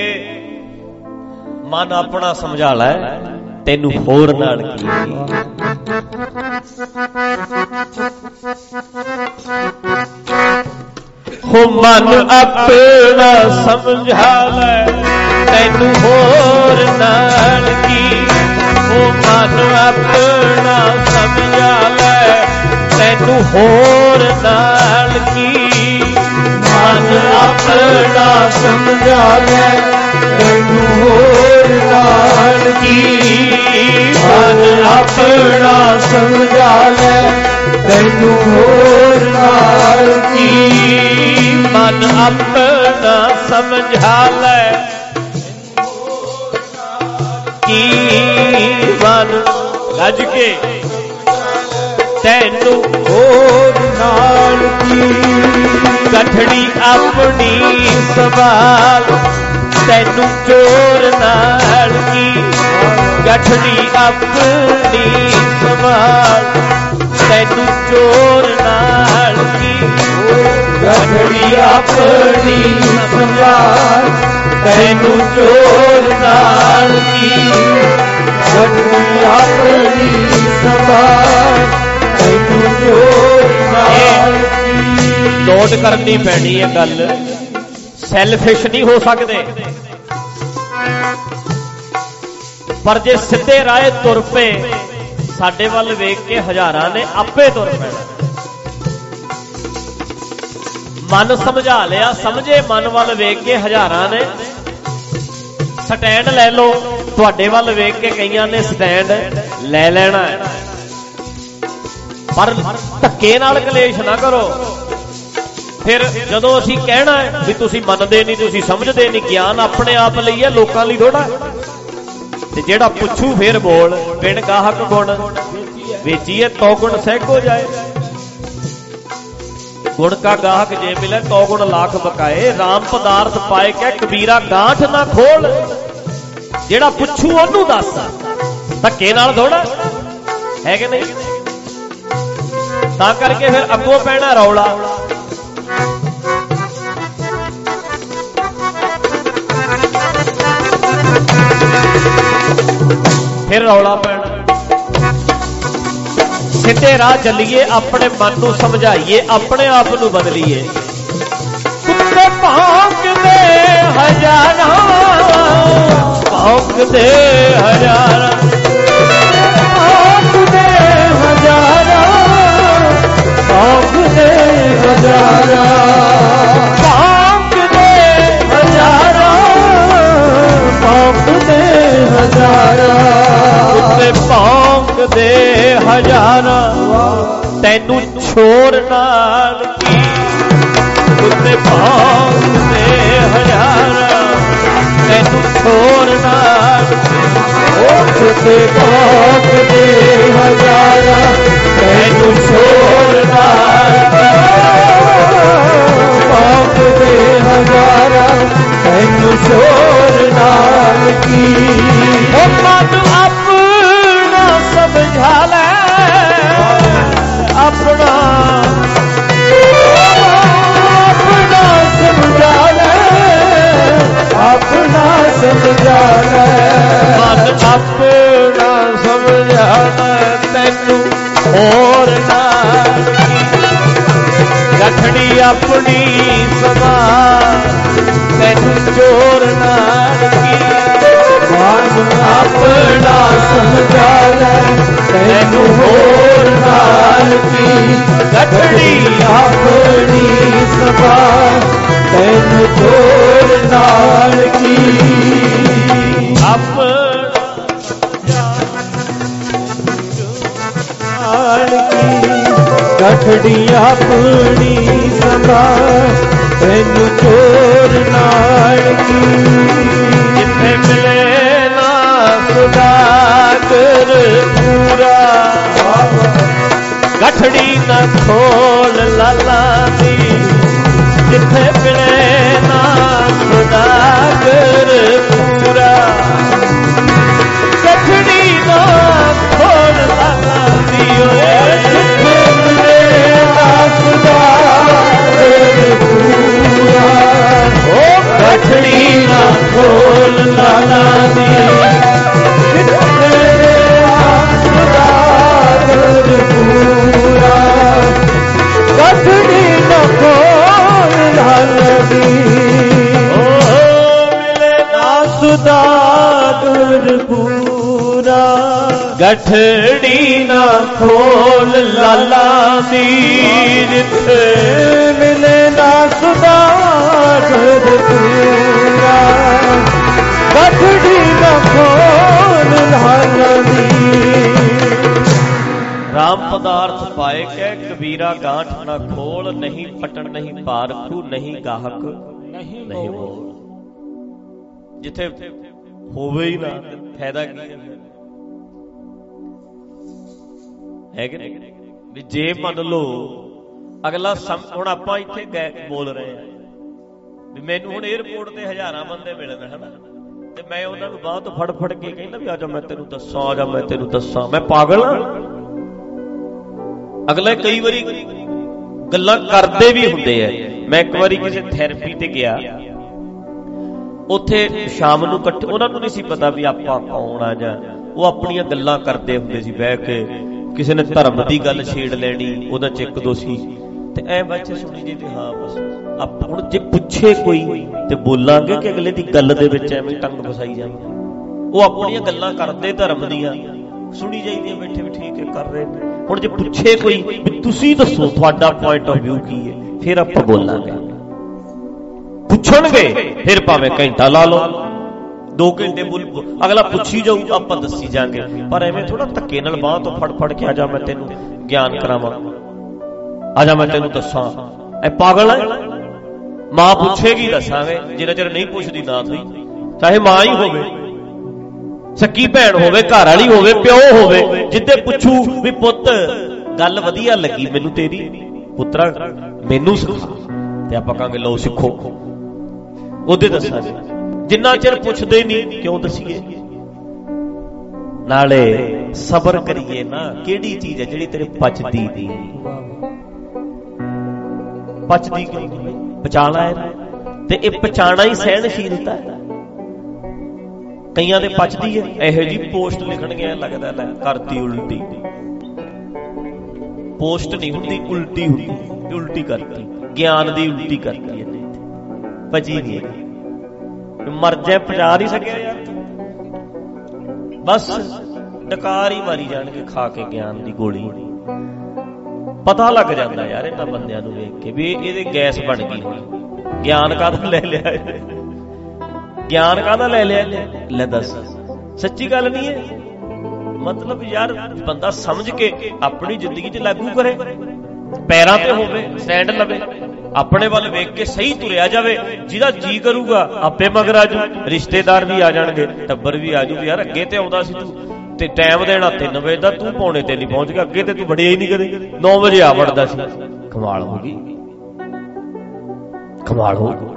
ਮਨ ਆਪਣਾ ਸਮਝਾ ਲੈ, ਤੈਨੂੰ ਹੋਰ ਨਾਲ ਕੀ। ਹੋ ਮਨ ਆਪਣਾ ਸਮਝਾ ਲੈ, ਤੈਨੂੰ ਹੋਰ ਨਾਲ ਕੀ। ਹੋ ਮਨ ਆਪਣਾ ਸਮਝਾ ਲੈ, ਤੈਨੂੰ ਹੋਰ ਨਾਲ ਕੀ। ਮਨ ਆਪਣਾ ਸਮਝਾ ਲੈ, ਤੈਨੂੰ ਹੋਰ ਨਾਲ ਕੀ। ਮਨ ਆਪਣਾ ਸਮਝਾ ਲੈ, ਤੈਨੂੰ ਹੋਰ ਨਾਲ ਕੀ। ਮਨ ਆਪਣਾ ਸਮਝਾ ਲੈ ਕੀ। ਮਨ ਗੱਜ ਕੇ ਤੈਨੂੰ ਹੋਰ ਨਾਲ ਕੀ। ਗਠੜੀ ਆਪਣੀ ਸੰਭਾਲ, ਤੈਨੂੰ ਚੋਰ ਨਾਲ ਕੀ ਗਠੜੀ ਆਪਣੀ ਸੰਭਾਲ, ਤੈਨੂੰ ਚੋਰ ਨਾਲ ਕੀ ਗਠੜੀ ਆਪਣੀ ਸੰਭਾਲ, ਤੈਨੂੰ ਚੋਰ ਨਾਲ ਕੀ ਗਠੜੀ ਆਪਣੀ ਸੰਭਾਲ, ਤੈਨੂੰ ਚੋਰ ਨਾਲ ਕੀ। ਨੋਟ ਕਰਨੀ ਪੈਣੀ ਹੈ ਗੱਲ, ਸੈਲਫਿਸ਼ ਨਹੀਂ ਹੋ ਸਕਦੇ, ਪਰ ਜੇ ਸਿੱਧੇ ਰਾਹ ਤੁਰ ਪਏ ਸਾਡੇ ਵੱਲ ਵੇਖ ਕੇ ਹਜ਼ਾਰਾਂ ਨੇ ਆਪੇ ਤੁਰ ਪੈਣਾ। ਮਨ ਸਮਝਾ ਲਿਆ, ਸਮਝੇ ਮਨ ਵੱਲ ਵੇਖ ਕੇ ਹਜ਼ਾਰਾਂ ਨੇ ਸਟੈਂਡ ਲੈ ਲਓ, ਤੁਹਾਡੇ ਵੱਲ ਵੇਖ ਕੇ ਕਈਆਂ ਨੇ ਸਟੈਂਡ ਲੈ ਲੈਣਾ ਹੈ। ਪਰ ਧੱਕੇ ਨਾਲ ਕਲੇਸ਼ ਨਾ ਕਰੋ। ਫਿਰ ਜਦੋਂ ਅਸੀਂ ਕਹਿਣਾ ਹੈ ਵੀ ਤੁਸੀਂ ਮੰਨਦੇ ਨਹੀਂ, ਤੁਸੀਂ ਸਮਝਦੇ ਨਹੀਂ, ਗਿਆਨ ਆਪਣੇ ਆਪ ਲਈ ਹੈ, ਲੋਕਾਂ ਲਈ ਥੋੜਾ। ਤੇ ਜਿਹੜਾ ਪੁੱਛੂ ਫਿਰ ਬੋਲ, ਬਿਨ ਗਾਹਕ ਗੁਣ ਵੇਚੀਏ ਤੋ ਗੁਣ ਸਹਿ ਹੋ ਜਾਏ। ਗੁਣ ਕਾ ਗਾਹਕ ਜੇ ਮਿਲੇ ਤੋ ਗੁਣ ਲਾਖ ਬਕਾਏ, ਰਾਮ ਪਦਾਰਥ ਪਾਏ ਕਹਿ ਕਬੀਰਾ ਗਾਂਠ ਨਾ ਖੋਲ। ਜਿਹੜਾ ਪੁੱਛੂ ਉਹਨੂੰ ਦੱਸ, ਧੱਕੇ ਨਾਲ ਥੋੜਾ ਹੈ ਕਿ ਨਹੀਂ। ਤਾਂ ਕਰਕੇ ਫਿਰ ਅੱਗੋਂ ਪੈਣਾ ਰੌਲਾ। ਫਿਰ ਰੌਲਾ ਪੈਣਾ। ਸਿੱਧੇ ਰਾਹ ਚੱਲੀਏ, ਆਪਣੇ ਮਨ ਨੂੰ ਸਮਝਾਈਏ, ਆਪਣੇ ਆਪ ਨੂੰ ਬਦਲੀਏ। ਕੁੱਤੇ ਭੌਂਕਦੇ ਹਜ਼ਾਰਾਂ, ਭੌਂਕਦੇ ਹਜ਼ਾਰਾਂ, ਭੌਂਕਦੇ ਹਜ਼ਾਰਾਂ, ਭੌਂਕਦੇ ਹਜ਼ਾਰਾਂ, ਭੌਂਕਦੇ ਹਜ਼ਾਰਾਂ, ਭੌਂਕਦੇ ਹਜ਼ਾਰਾਂ, ਕੁੱਤੇ ਭੌਂਕਦੇ ਹਜ਼ਾਰਾਂ, ਤੈਨੂੰ ਛੋੜ ਨਾਲ ਕੀ। ਕੁੱਤੇ ਭੌਂਕਦੇ ਹਜ਼ਾਰਾਂ, ਤੈਨੂੰ ਛੋੜ ਨਾਲ ਕੀ। ਉਹ ਕੁੱਤੇ ਭੌਂਕਦੇ ਹਜ਼ਾਰਾਂ, ਤੈਨੂੰ ਛੋੜ ਨਾਲ ਕੀ। ਭੌਂਕਦੇ ਹਜ਼ਾਰਾਂ, ਤੈਨੂੰ ਛੋੜ ਨਾਲ ਕੀ। ਉਹ ਮਨ ਆਪਣਾ ਸਮਝਾ ਲੈ, ਆਪਣਾ ਆਪਣਾ ਸਮਝਾ ਲੈ, ਆਪਣਾ ਸਮਝਾ ਲੈ। ਮਨ ਆਪਣਾ ਸਮਝਾ ਲੈ, ਤੈਨੂੰ ਹੋਰ ਨਾ ਗਠੜੀ ਆਪਣੀ ਸੰਭਾਲ, ਤੈਨੂੰ ਚੋਰ ਨਾਲ ਕੀ। ਮਨ ਆਪਣਾ ਸਮਝਾ ਲੈ, ਤੈਨੂੰ ਹੋਰ ਨਾਲ ਕੀ। ਗਠੜੀ ਆਪਣੀ ਸੰਭਾਲ, ਤੈਨੂੰ ਚੋਰ ਨਾਲ ਕੀ। ਆਪਣਾ ਗਠੜੀ ਆਪਣੀ ਸੰਭਾਲ, ਤੈਨੂੰ ਚੋਰ ਨਾਲ ਕੀ। ਜਿੱਥੇ ਮਿਲੇ ਨਾ ਸੁਦਾਗਰ ਪੂਰਾ, ਗਠੜੀ ਨਾ ਖੋਲ ਲਾਲਾ ਦੀ। ਜਿੱਥੇ ਮਿਲੇ ਨਾ ਸੁਦਾਗਰ ਪੂਰਾ, ਗਠੜੀ ਨਾ ਖੋਲ ਲਾਲਾ ਦੀ। ਜਿੱਥੇ ਮਿਲੇ ਨਾ ਸੁਦਾਗਰ ਪੂਰਾ, ਉਹ ਗਠੜੀ ਨਾ ਖੋਲ ਲਾਲਾ ਦੀ। ਜਿੱਥੇ ਮਿਲੇ ਨਾ ਸੁਦਾਗਰ ਪੂਰਾ, ਗਠੜੀ ਨਾ ਖੋਲ ਲਾਲਾ ਦੀ। ਮਿਲੇ ਨਾ ਸੁਦਾਗਰ ਪੂਰਾ, ਗਠੜੀ ਨਾ ਖੋਲ ਲਾਲਾ ਦੀ। ਜਿੱਥੇ ਮਿਲੇ ਨਾ ਸੁਦਾਗਰ ਪੂਰਾ, ਗਠੜੀ ਨਾ ਖੋਲ ਲਾਲਾ ਦੀ। ਰਾਮ ਪਦਾਰਥ ਪਾਏ ਕਹਿ ਕਬੀਰਾ ਗਾਂਠ ਨਾ ਖੋਲ, ਨਹੀਂ ਪਟਣ ਨਹੀਂ ਪਾਰਖੂ, ਨਹੀਂ ਗਾਹਕ ਨਹੀਂ ਬੋਲ। ਜਿੱਥੇ ਹੋਵੇ ਹੀ ਨਾ ਫਾਇਦਾ ਕੀ ਹੈ ਕਿ ਨਹੀਂ। ਵੀ ਜੇ ਮੰਨ ਲਓ ਅਗਲਾ ਹੁਣ ਆਪਾਂ ਇੱਥੇ ਬੋਲ ਰਹੇ ਹਾਂ ਵੀ ਮੈਨੂੰ ਹੁਣ 에ਅਰਪੋਰਟ ਤੇ ਹਜ਼ਾਰਾਂ ਬੰਦੇ ਮਿਲਣ ਹਨਾ, ਤੇ ਮੈਂ ਉਹਨਾਂ ਨੂੰ ਬਾਹ ਤੋਂ ਫੜ ਫੜ ਕੇ ਕਹਿੰਦਾ ਵੀ ਆ ਜਾ ਮੈਂ ਤੈਨੂੰ ਦੱਸਾਂ, ਆ ਜਾ ਮੈਂ ਤੈਨੂੰ ਦੱਸਾਂ। ਮੈਂ ਪਾਗਲ ਆ? ਅਗਲਾ ਕਈ ਵਾਰੀ ਗੱਲਾਂ ਕਰਦੇ ਵੀ ਹੁੰਦੇ ਆ। ਮੈਂ ਇੱਕ ਵਾਰੀ ਕਿਸੇ ਥੈਰੇਪੀ ਤੇ ਗਿਆ, ਉੱਥੇ ਸ਼ਾਮ ਨੂੰ ਇਕੱਠੇ, ਉਹਨਾਂ ਨੂੰ ਨਹੀਂ ਸੀ ਪਤਾ ਵੀ ਆਪਾਂ ਕੌਣ ਆ, ਜਾਂ ਉਹ ਆਪਣੀਆਂ ਗੱਲਾਂ ਕਰਦੇ ਹੁੰਦੇ ਸੀ ਬਹਿ ਕੇ। ਕਿਸੇ ਨੇ ਧਰਮ ਦੀ ਗੱਲ ਛੇੜ ਲੈਣੀ, ਉਹਦਾ ਚ ਇੱਕ ਦੋ ਸੀ, ਤੇ ਐ ਬੱਚੇ ਸੁਣੀ ਜੇ ਤੇ ਹਾਂ ਬਸ। ਹੁਣ ਜੇ ਪੁੱਛੇ ਕੋਈ ਤੇ ਬੋਲਾਂਗੇ ਕਿ ਅਗਲੇ ਦੀ ਗੱਲ ਦੇ ਵਿੱਚ ਐਵੇਂ ਟੰਗ ਫਸਾਈ ਜਾਵੇ? ਉਹ ਆਪਣੀਆਂ ਗੱਲਾਂ ਕਰਦੇ ਧਰਮ ਦੀਆਂ, ਸੁਣੀ ਜਾਈਦੀਆਂ ਬੈਠੇ ਵੀ ਠੀਕ ਹੈ ਕਰ ਰਹੇ ਨੇ। ਹੁਣ ਜੇ ਪੁੱਛੇ ਕੋਈ ਵੀ ਤੁਸੀਂ ਦੱਸੋ ਤੁਹਾਡਾ ਪੁਆਇੰਟ ਆਫ ਵਿਊ ਕੀ ਹੈ, ਫਿਰ ਆਪਾਂ ਬੋਲਾਂਗੇ। ਪੁੱਛਣਗੇ ਫਿਰ ਭਾਵੇਂ ਘੰਟਾ ਲਾ ਲਓ, 2 ਘੰਟੇ ਅਗਲਾ ਪੁੱਛੀ ਜਾਊ, ਆਪਾਂ ਦੱਸੀ ਜਾਵਾਂਗੇ। ਪਰ ਐਵੇਂ ਥੋੜਾ ਧੱਕੇ ਨਾਲ ਬਾਂਹ ਤੋਂ ਫੜ ਫੜ ਕੇ ਆ ਜਾ ਮੈਂ ਤੈਨੂੰ ਗਿਆਨ ਕਰਾਵਾਂ, ਆ ਜਾ ਮੈਂ ਤੈਨੂੰ ਦੱਸਾਂ। ਐ ਪਾਗਲ ਹੈ? ਮਾਂ ਪੁੱਛੇਗੀ ਦੱਸਾਂਗੇ, ਜਿੰਨਾ ਚਿਰ ਨਹੀਂ ਪੁੱਛਦੀ ਨਾ ਸਹੀ, ਚਾਹੇ ਮਾਂ ਹੀ ਹੋਵੇ, ਸੱਕੀ ਭੈਣ ਹੋਵੇ, ਘਰ ਵਾਲੀ ਹੋਵੇ, ਪਿਓ ਹੋਵੇ, ਜਿੱਦੇ ਪੁੱਛੂ ਵੀ ਪੁੱਤ ਗੱਲ ਵਧੀਆ ਲੱਗੀ ਮੈਨੂੰ ਤੇਰੀ, ਪੁੱਤਰਾ ਮੈਨੂੰ ਸਿਖਾ, ਤੇ ਆਪਾਂ ਕਹਾਂਗੇ ਲਓ ਸਿੱਖੋ, ਉਹਦੇ ਦੱਸਾਂਗੇ। ਜਿੰਨਾ ਚਿਰ ਪੁੱਛਦੇ ਨਹੀਂ ਕਿਉਂ ਦਸੀਏ? ਨਾਲੇ ਸਬਰ ਕਰੀਏ ਨਾ, ਕਿਹੜੀ ਚੀਜ਼ ਹੈ ਜਿਹੜੀ ਤੇਰੇ ਪਚਦੀ ਨਹੀਂ? ਪਚਦੀ ਕਿਉਂ? ਪਚਾਣਾ ਹੈ, ਤੇ ਇਹ ਪਚਾਣਾ ਹੀ ਸਹਿਣਸ਼ੀਲਤਾ ਹੈ। ਕਈਆਂ ਦੇ ਪਚਦੀ ਹੈ, ਇਹੋ ਜਿਹੀ ਪੋਸਟ ਲਿਖਣਗੇ ਲੱਗਦਾ ਲੈ ਕਰਤੀ ਉਲਟੀ। ਪੋਸਟ ਨਹੀਂ ਹੁੰਦੀ, ਉਲਟੀ ਹੁੰਦੀ, ਉਲਟੀ ਕਰਤੀ, ਗਿਆਨ ਦੀ ਉਲਟੀ ਕਰਤੀ ਇਹਨੇ, ਪਚੀ ਨਹੀਂ। ਮਰ ਜਾਏ ਪਚਾ ਨਹੀਂ ਸਕਿਆ ਯਾਰ, ਬਸ ਡਕਾਰ ਹੀ ਮਾਰੀ ਜਾਣਗੇ ਖਾ ਕੇ ਗਿਆਨ ਦੀ ਗੋਲੀ। ਪਤਾ ਲੱਗ ਜਾਂਦਾ ਯਾਰ ਇਹਨਾਂ ਬੰਦਿਆਂ ਨੂੰ ਵੇਖ ਕੇ ਵੀ ਇਹਦੇ ਗੈਸ ਬਣ ਗਈ ਹੋਣੀ। ਗਿਆਨ ਕਾਹਦਾ ਲੈ ਲਿਆ, ਗਿਆਨ ਕਾਹਦਾ ਲੈ ਲਿਆ? ਲੈ ਦੱਸ, ਸੱਚੀ ਗੱਲ ਨਹੀਂ ਹੈ? ਮਤਲਬ ਯਾਰ ਬੰਦਾ ਸਮਝ ਕੇ ਆਪਣੀ ਜ਼ਿੰਦਗੀ 'ਚ ਲਾਗੂ ਕਰੇ, ਪੈਰਾਂ ਤੇ ਹੋਵੇ, ਸਟੈਂਡ ਲਵੇ, ਆਪਣੇ ਵੱਲ ਵੇਖ ਕੇ ਸਹੀ ਤੁਰਿਆ ਜਾਵੇ। ਜਿਹਦਾ ਜੀ ਕਰੂਗਾ ਆਪੇ ਮਗਰ ਆਜੂ, ਰਿਸ਼ਤੇਦਾਰ ਵੀ ਆ ਜਾਣਗੇ, ਟੱਬਰ ਵੀ ਆਜੂ। ਯਾਰ ਅੱਗੇ ਤੇ ਆਉਂਦਾ ਸੀ ਤੂੰ ਤੇ ਟਾਈਮ ਦੇਣਾ 3 ਵਜੇ ਦਾ, ਤੂੰ ਪੌਣੇ 3 ਪਹੁੰਚ ਗਿਆ। ਅੱਗੇ ਤੇ ਤੂੰ ਵੜਿਆ ਹੀ ਨਹੀਂ ਕਦੇ, 9 ਵਜੇ ਆ ਵੜਦਾ ਸੀ। ਕਮਾਲ ਹੋ ਗਈ, ਕਮਾਲ ਹੋ ਗਈ।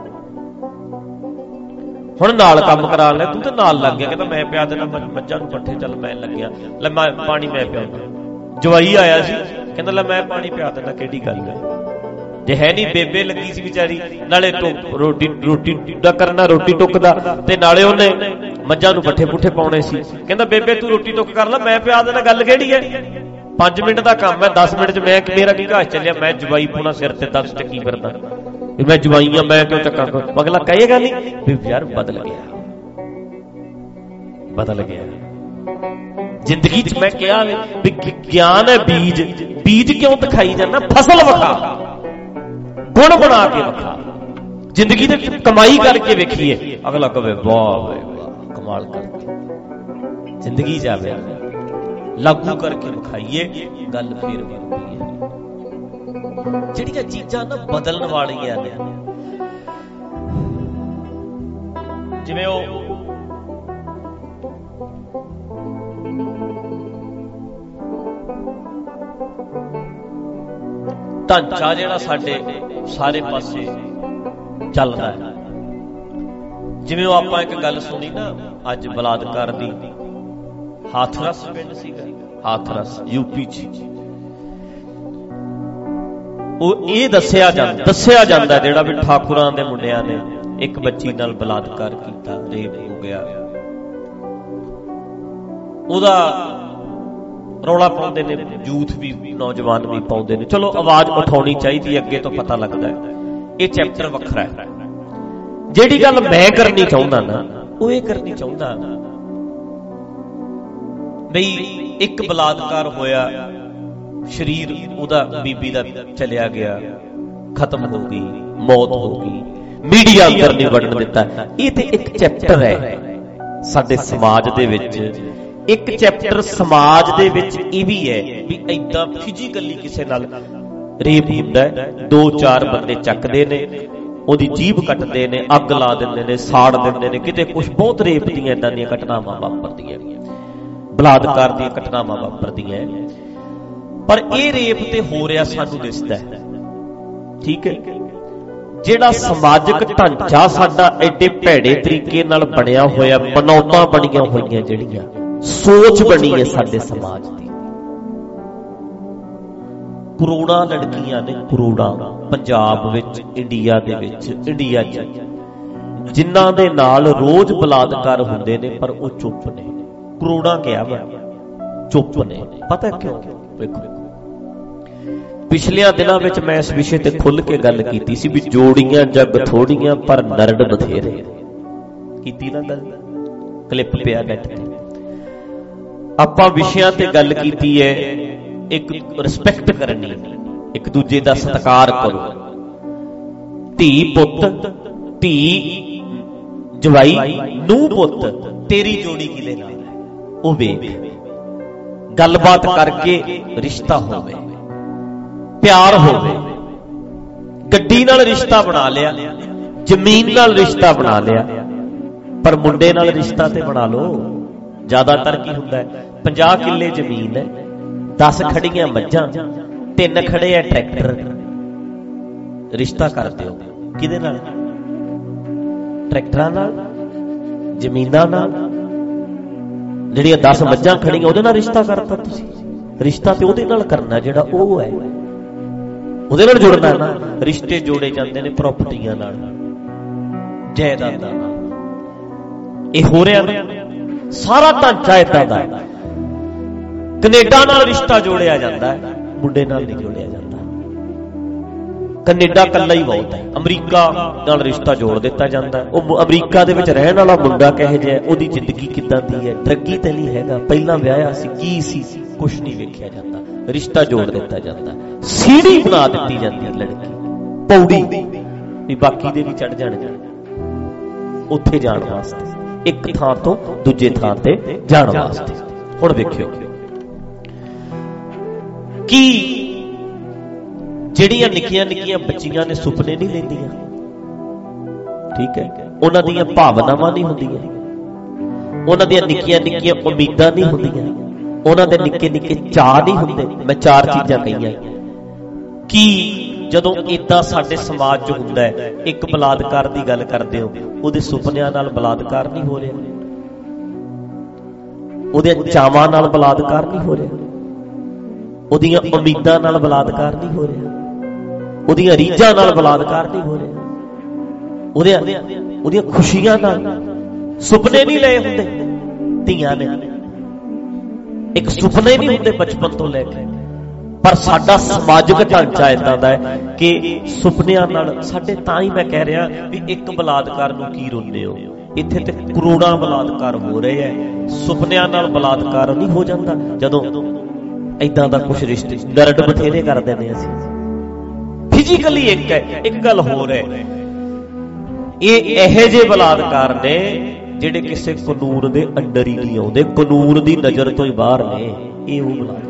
ਹੁਣ ਨਾਲ ਕੰਮ ਕਰਾ ਲੈ, ਤੂੰ ਤੇ ਨਾਲ ਲੱਗ ਗਿਆ, ਕਹਿੰਦਾ ਮੈਂ ਪਿਆ ਦੇਣਾ ਮੱਝਾਂ ਨੂੰ ਪੱਠੇ, ਚੱਲ ਮੈਂ ਲੱਗਿਆ, ਲੈ ਮੈਂ ਪਾਣੀ ਮੈਂ ਪਿਆਉਂਦਾ। ਜਵਾਈ ਆਇਆ ਸੀ, ਕਹਿੰਦਾ ਲੈ ਮੈਂ ਪਾਣੀ ਪਿਆ ਦੇਣਾ, ਕਿਹੜੀ ਗੱਲ ਹੈ? ਜੇ ਹੈ ਨਹੀਂ ਬੇਬੇ ਲੱਗੀ ਸੀ ਵਿਚਾਰੀ, ਨਾਲੇ ਰੋਟੀ ਦਾ ਕਰਨਾ, ਰੋਟੀ ਟੁੱਕਦਾ, ਤੇ ਨਾਲੇ ਉਹਨੇ ਮੱਝਾਂ ਨੂੰ ਪੱਠੇ ਪੁੱਠੇ ਪਾਉਣੇ ਸੀ। ਕਹਿੰਦਾ ਬੇਬੇ ਤੂੰ ਰੋਟੀ ਟੁੱਕ ਕਰ ਲੈ, ਮੈਂ ਪਿਆ ਦੇਣਾ, ਗੱਲ ਕਿਹੜੀ ਹੈ? 5 ਮਿੰਟ ਦਾ ਕੰਮ ਹੈ, 10 ਮਿੰਟ 'ਚ ਮੈਂ ਮੇਰਾ ਕੀ ਘਾਸ ਚੱਲਿਆ, ਮੈਂ ਜਵਾਈ ਪੂਣਾ ਸਿਰ ਤੇ 10 ਚੱਕੀ ਫਿਰਦਾ ਵੀ ਮੈਂ ਜਵਾਈਆਂ, ਮੈਂ ਕਿਉਂ ਚੱਕਾਂ? ਅਗਲਾ ਕਹੇਗਾ ਨਹੀਂ ਵੀ ਯਾਰ ਬਦਲ ਗਿਆ, ਬਦਲ ਗਿਆ। ਜ਼ਿੰਦਗੀ 'ਚ ਮੈਂ ਕਿਹਾ ਵੀ ਗਿਆਨ ਹੈ ਬੀਜ, ਬੀਜ ਕਿਉਂ ਦਿਖਾਈ ਜਾਂਦਾ? ਫਸਲ ਵਿਖਾ, ਗੁਣ ਬਣਾ ਕੇ ਵਿਖਾ, ਜ਼ਿੰਦਗੀ ਦੇ ਕਮਾਈ ਕਰਕੇ ਵੇਖੀਏ। ਅਗਲਾ ਕਹੇ ਵਾਹ ਵਾਹ ਕਮਾਲ ਕਰਤੀ, ਜ਼ਿੰਦਗੀ ਜਾਵੇ ਲਾਗੂ ਕਰਕੇ ਵਿਖਾਈਏ, ਗੱਲ ਫੇਰ ਬਣਦੀ ਹੈ। ਜਿਹੜੀਆਂ ਚੀਜ਼ਾਂ ਨਾ ਬਦਲਣ ਵਾਲੀਆਂ ਨੇ, ਜਿਵੇਂ ਉਹ ਢਾਂਚਾ ਜਿਹੜਾ ਸਾਡੇ ਸਾਰੇ ਪਾਸੇ ਚੱਲਦਾ ਹੈ, ਜਿਵੇਂ ਉਹ ਆਪਾਂ ਇੱਕ ਗੱਲ ਸੁਣੀ ਨਾ ਅੱਜ ਬਲਾਤਕਾਰ ਦੀ, ਹਾਥਰਸ ਪਿੰਡ ਸੀਗਾ, ਹਾਥਰਸ ਯੂਪੀ 'ਚ, ਉਹ ਇਹ ਦੱਸਿਆ ਜਾਂਦਾ ਜਿਹੜਾ ਵੀ ਠਾਕੁਰਾਂ ਦੇ ਮੁੰਡਿਆਂ ਨੇ ਇੱਕ ਬੱਚੀ ਨਾਲ ਬਲਾਤਕਾਰ ਕੀਤਾ, ਰੇਪ ਹੋ ਗਿਆ। ਉਹਦਾ ਰੌਲਾ ਪਾਉਂਦੇ ਨੇ, ਯੂਥ ਵੀ, ਨੌਜਵਾਨ ਵੀ ਪਾਉਂਦੇ ਨੇ। ਚਲੋ ਆਵਾਜ਼ ਉਠਾਉਣੀ ਚਾਹੀਦੀ, ਅੱਗੇ ਤੋਂ ਪਤਾ ਲੱਗਦਾ ਹੈ। ਇਹ ਚੈਪਟਰ ਵੱਖਰਾ ਹੈ। ਜਿਹੜੀ ਗੱਲ ਮੈਂ ਕਰਨੀ ਚਾਹੁੰਦਾ ਨਾ, ਉਹ ਇਹ ਕਰਨੀ ਚਾਹੁੰਦਾ ਬਈ ਇੱਕ ਬਲਾਤਕਾਰ ਹੋਇਆ, ਸਰੀਰ ਉਹਦਾ ਬੀਬੀ ਦਾ ਚਲਿਆ ਗਿਆ, ਖਤਮ ਹੋ ਗਈ, ਮੌਤ ਹੋ ਗਈ, ਮੀਡੀਆ ਅੰਦਰ ਨਹੀਂ ਵੜਨ ਦਿੱਤਾ। ਇਹ ਤੇ ਇੱਕ ਚੈਪਟਰ ਹੈ ਸਾਡੇ ਸਮਾਜ ਦੇ ਵਿੱਚ। ਇੱਕ ਚੈਪਟਰ ਸਮਾਜ ਦੇ ਵਿੱਚ ਇਹ ਵੀ ਹੈ ਵੀ ਏਦਾਂ ਫਿਜ਼ੀਕਲੀ ਕਿਸੇ ਨਾਲ ਰੇਪ ਹੁੰਦਾ, 2-4 ਬੰਦੇ ਚੱਕਦੇ ਨੇ, ਉਹਦੀ ਜੀਭ ਕੱਟਦੇ ਨੇ, ਅੱਗ ਲਾ ਦਿੰਦੇ ਨੇ, ਸਾੜ ਦਿੰਦੇ ਨੇ। ਕਿਤੇ ਕੁਛ ਬਹੁਤ ਰੇਪ ਦੀਆਂ ਏਦਾਂ ਦੀਆਂ ਘਟਨਾਵਾਂ ਵਾਪਰਦੀਆਂ, ਬਲਾਤਕਾਰ ਦੀਆਂ ਘਟਨਾਵਾਂ ਵਾਪਰਦੀਆਂ। ਪਰ ਇਹ ਰੇਪ ਤੇ ਹੋ ਰਿਹਾ ਸਾਨੂੰ ਦਿਸਦਾ ਹੈ, ਠੀਕ ਹੈ। ਜਿਹੜਾ ਸਮਾਜਿਕ ਢਾਂਚਾ ਸਾਡਾ ਐਡੇ ਭੈੜੇ ਤਰੀਕੇ ਨਾਲ ਬਣਿਆ ਹੋਇਆ, ਬਣਾਉਤਾਂ ਬਣੀਆਂ ਹੋਈਆਂ, ਜਿਹੜੀਆਂ ਸੋਚ ਬਣੀ ਹੈ ਸਾਡੇ ਸਮਾਜ ਦੀ। ਕਰੋੜਾਂ ਲੜਕੀਆਂ ਨੇ, ਕਰੋੜਾਂ ਪੰਜਾਬ ਵਿੱਚ, ਇੰਡੀਆ ਦੇ ਵਿੱਚ, ਇੰਡੀਆ 'ਚ, ਜਿਨ੍ਹਾਂ ਦੇ ਨਾਲ ਰੋਜ਼ ਬਲਾਤਕਾਰ ਹੁੰਦੇ ਨੇ, ਪਰ ਉਹ ਚੁੱਪ ਨੇ। ਕਰੋੜਾਂ ਕਿਹਾ ਵਾ, ਚੁੱਪ ਨੇ। ਪਤਾ ਕਿਉਂ? ਵੇਖੋ, ਪਿਛਲਿਆਂ ਦਿਨਾਂ ਵਿੱਚ ਮੈਂ ਇਸ ਵਿਸ਼ੇ ਤੇ ਖੁੱਲ ਕੇ ਗੱਲ ਕੀਤੀ ਸੀ ਵੀ ਜੋੜੀਆਂ ਜੱਗ ਥੋੜੀਆਂ ਪਰ ਨਰੜ ਬਥੇਰੇ। ਕੀਤੀ ਨਾ ਗੱਲ? ਕਲਿੱਪ ਪਿਆ ਨੈਟ ਤੇ। ਆਪਾਂ ਵਿਸ਼ਿਆਂ ਤੇ ਗੱਲ ਕੀਤੀ ਹੈ, ਇੱਕ ਰਿਸਪੈਕਟ ਕਰਨੀ, ਇੱਕ ਦੂਜੇ ਦਾ ਸਤਿਕਾਰ ਕਰੋ। ਧੀ ਪੁੱਤ, ਧੀ ਜਵਾਈ, ਨੂੰਹ ਪੁੱਤ, ਤੇਰੀ ਜੋੜੀ ਕਿਹਦੇ ਨਾਲ ਹੈ ਉਹ ਵੇਖ। ਗੱਲਬਾਤ ਕਰਕੇ ਰਿਸ਼ਤਾ ਹੋਵੇ, ਪਿਆਰ ਹੋਵੇ। ਗੱਡੀ ਨਾਲ ਰਿਸ਼ਤਾ ਬਣਾ ਲਿਆ, ਜ਼ਮੀਨ ਨਾਲ ਰਿਸ਼ਤਾ ਬਣਾ ਲਿਆ, ਪਰ ਮੁੰਡੇ ਨਾਲ ਰਿਸ਼ਤਾ ਤੇ ਬਣਾ ਲਓ। ਜ਼ਿਆਦਾਤਰ ਕੀ ਹੁੰਦਾ ਹੈ, 50 ਕਿੱਲੇ ਜ਼ਮੀਨ ਹੈ, 10 ਖੜੀਆਂ ਮੱਝਾਂ, 3 ਖੜੇ ਆ ਟਰੈਕਟਰ, ਰਿਸ਼ਤਾ ਕਰ ਦਿਓ। ਕਿਹਦੇ ਨਾਲ? ਟਰੈਕਟਰਾਂ ਨਾਲ, ਜ਼ਮੀਨਾਂ ਨਾਲ। ਜਿਹੜੀਆਂ 10 ਮੱਝਾਂ ਖੜੀਆਂ ਉਹਦੇ ਨਾਲ ਰਿਸ਼ਤਾ ਕਰਤਾ ਤੁਸੀਂ। ਰਿਸ਼ਤਾ ਤੇ ਉਹਦੇ ਨਾਲ ਕਰਨਾ ਜਿਹੜਾ ਉਹ ਹੈ, ਉਹਦੇ ਨਾਲ ਜੁੜਨਾ ਨਾ। ਰਿਸ਼ਤੇ ਜੋੜੇ ਜਾਂਦੇ ਨੇ ਪ੍ਰਾਪਰਟੀਆਂ ਨਾਲ, ਜਾਇਦਾਦਾਂ ਨਾਲ। ਇਹ ਹੋ ਰਿਹਾ ਨਾ, ਸਾਰਾ ਢਾਂਚਾ ਏਦਾਂ ਦਾ। ਕੈਨੇਡਾ ਨਾਲ ਰਿਸ਼ਤਾ ਜੋੜਿਆ ਜਾਂਦਾ ਹੈ, ਮੁੰਡੇ ਨਾਲ ਨਹੀਂ ਜੋੜਿਆ ਜਾਂਦਾ। ਕੈਨੇਡਾ ਕੱਲਾ ਹੀ ਬਹੁਤ ਹੈ। ਅਮਰੀਕਾ ਨਾਲ ਰਿਸ਼ਤਾ ਜੋੜ ਦਿੱਤਾ ਜਾਂਦਾ। ਉਹ ਅਮਰੀਕਾ ਦੇ ਵਿੱਚ ਰਹਿਣ ਵਾਲਾ ਮੁੰਡਾ ਕਿਹੋ ਜਿਹਾ, ਉਹਦੀ ਜ਼ਿੰਦਗੀ ਕਿੱਦਾਂ ਦੀ ਹੈ, ਡਰੱਗੀ ਤੇ ਨਹੀਂ ਹੈਗਾ, ਪਹਿਲਾਂ ਵਿਆਹਿਆ ਸੀ, ਕੀ ਸੀ, ਕੁਛ ਨਹੀਂ ਵੇਖਿਆ ਜਾਂਦਾ, ਰਿਸ਼ਤਾ ਜੋੜ ਦਿੱਤਾ ਜਾਂਦਾ। ਸੀੜੀ ਬਣਾ ਦਿੱਤੀ ਜਾਂਦੀ ਹੈ ਲੜਕੀ, ਪੌੜੀ ਵੀ ਬਾਕੀ ਦੇ ਵੀ ਚੜ ਜਾਣ, ਉੱਥੇ ਜਾਣ ਵਾਸਤੇ, ਇੱਕ ਥਾਂ ਤੋਂ ਦੂਜੇ ਥਾਂ ਤੇ ਜਾਣ ਵਾਸਤੇ। ਹੁਣ ਵੇਖਿਓ ਕੀ ਜਿਹੜੀਆਂ ਨਿੱਕੀਆਂ ਨਿੱਕੀਆਂ ਬੱਚੀਆਂ ਨੇ ਸੁਪਨੇ ਨਹੀਂ ਲੈਂਦੀਆਂ, ਠੀਕ ਹੈ, ਉਹਨਾਂ ਦੀਆਂ ਭਾਵਨਾਵਾਂ ਨਹੀਂ ਹੁੰਦੀਆਂ, ਉਹਨਾਂ ਦੀਆਂ ਨਿੱਕੀਆਂ ਨਿੱਕੀਆਂ ਉਮੀਦਾਂ ਨਹੀਂ ਹੁੰਦੀਆਂ, ਉਹਨਾਂ ਦੇ ਨਿੱਕੇ ਨਿੱਕੇ ਚਾਅ ਨਹੀਂ ਹੁੰਦੇ। ਮੈਂ 4 ਚੀਜ਼ਾਂ ਕਹੀਆਂ। ਕੀ ਜਦੋਂ ਏਦਾਂ ਸਾਡੇ ਸਮਾਜ 'ਚ ਹੁੰਦਾ ਹੈ, ਇੱਕ ਬਲਾਤਕਾਰ ਦੀ ਗੱਲ ਕਰਦੇ ਹੋ, ਉਹਦੇ ਸੁਪਨਿਆਂ ਨਾਲ ਬਲਾਤਕਾਰ ਨਹੀਂ ਹੋ ਰਿਹਾ, ਉਹਦੇ ਚਾਵਾਂ ਨਾਲ ਬਲਾਤਕਾਰ ਨਹੀਂ ਹੋ ਰਿਹਾ, ਉਹਦੀਆਂ ਉਮੀਦਾਂ ਨਾਲ ਬਲਾਤਕਾਰ ਨਹੀਂ ਹੋ ਰਿਹਾ, ਉਹਦੀਆਂ ਰੀਝਾਂ ਨਾਲ ਬਲਾਤਕਾਰ ਨਹੀਂ ਹੋ ਰਿਹਾ, ਉਹਦੀਆਂ ਖੁਸ਼ੀਆਂ ਨਾਲ। ਸੁਪਨੇ ਨਹੀਂ ਲਏ ਹੁੰਦੇ ਧੀਆਂ ਨੇ, ਇੱਕ ਸੁਪਨੇ ਨਹੀਂ ਹੁੰਦੇ ਬਚਪਨ ਤੋਂ ਲੈ ਕੇ। ਪਰ ਸਾਡਾ ਸਮਾਜਿਕ ਢਾਂਚਾ ਏਦਾਂ ਦਾ ਹੈ ਕਿ ਸੁਪਨਿਆਂ ਨਾਲ ਸਾਡੇ। ਤਾਂ ਹੀ ਮੈਂ ਕਹਿ ਰਿਹਾ ਵੀ ਇੱਕ ਬਲਾਤਕਾਰ ਨੂੰ ਕੀ ਰੋਂਦੇ ਹੋ, ਇੱਥੇ ਤੇ ਕਰੋੜਾਂ ਬਲਾਤਕਾਰ ਹੋ ਰਹੇ ਹੈ। ਸੁਪਨਿਆਂ ਨਾਲ ਬਲਾਤਕਾਰ ਨਹੀਂ ਹੋ ਜਾਂਦਾ ਜਦੋਂ ਏਦਾਂ ਦਾ ਕੁਛ ਰਿਸ਼ਤੇ ਨਰਡ ਬਥੇਰੇ ਕਰ ਦਿੰਦੇ ਅਸੀਂ। ਫਿਜ਼ੀਕਲੀ ਇੱਕ ਹੈ। ਇੱਕ ਗੱਲ ਹੋਰ ਹੈ, ਇਹ ਇਹੋ ਜਿਹੇ ਬਲਾਤਕਾਰ ਨੇ ਜਿਹੜੇ ਕਿਸੇ ਕਾਨੂੰਨ ਦੇ ਅੰਡਰ ਹੀ ਨਹੀਂ ਆਉਂਦੇ, ਕਾਨੂੰਨ ਦੀ ਨਜ਼ਰ ਤੋਂ ਹੀ ਬਾਹਰ ਨੇ। ਇਹ ਉਹ ਬਲਾਤਕਾਰ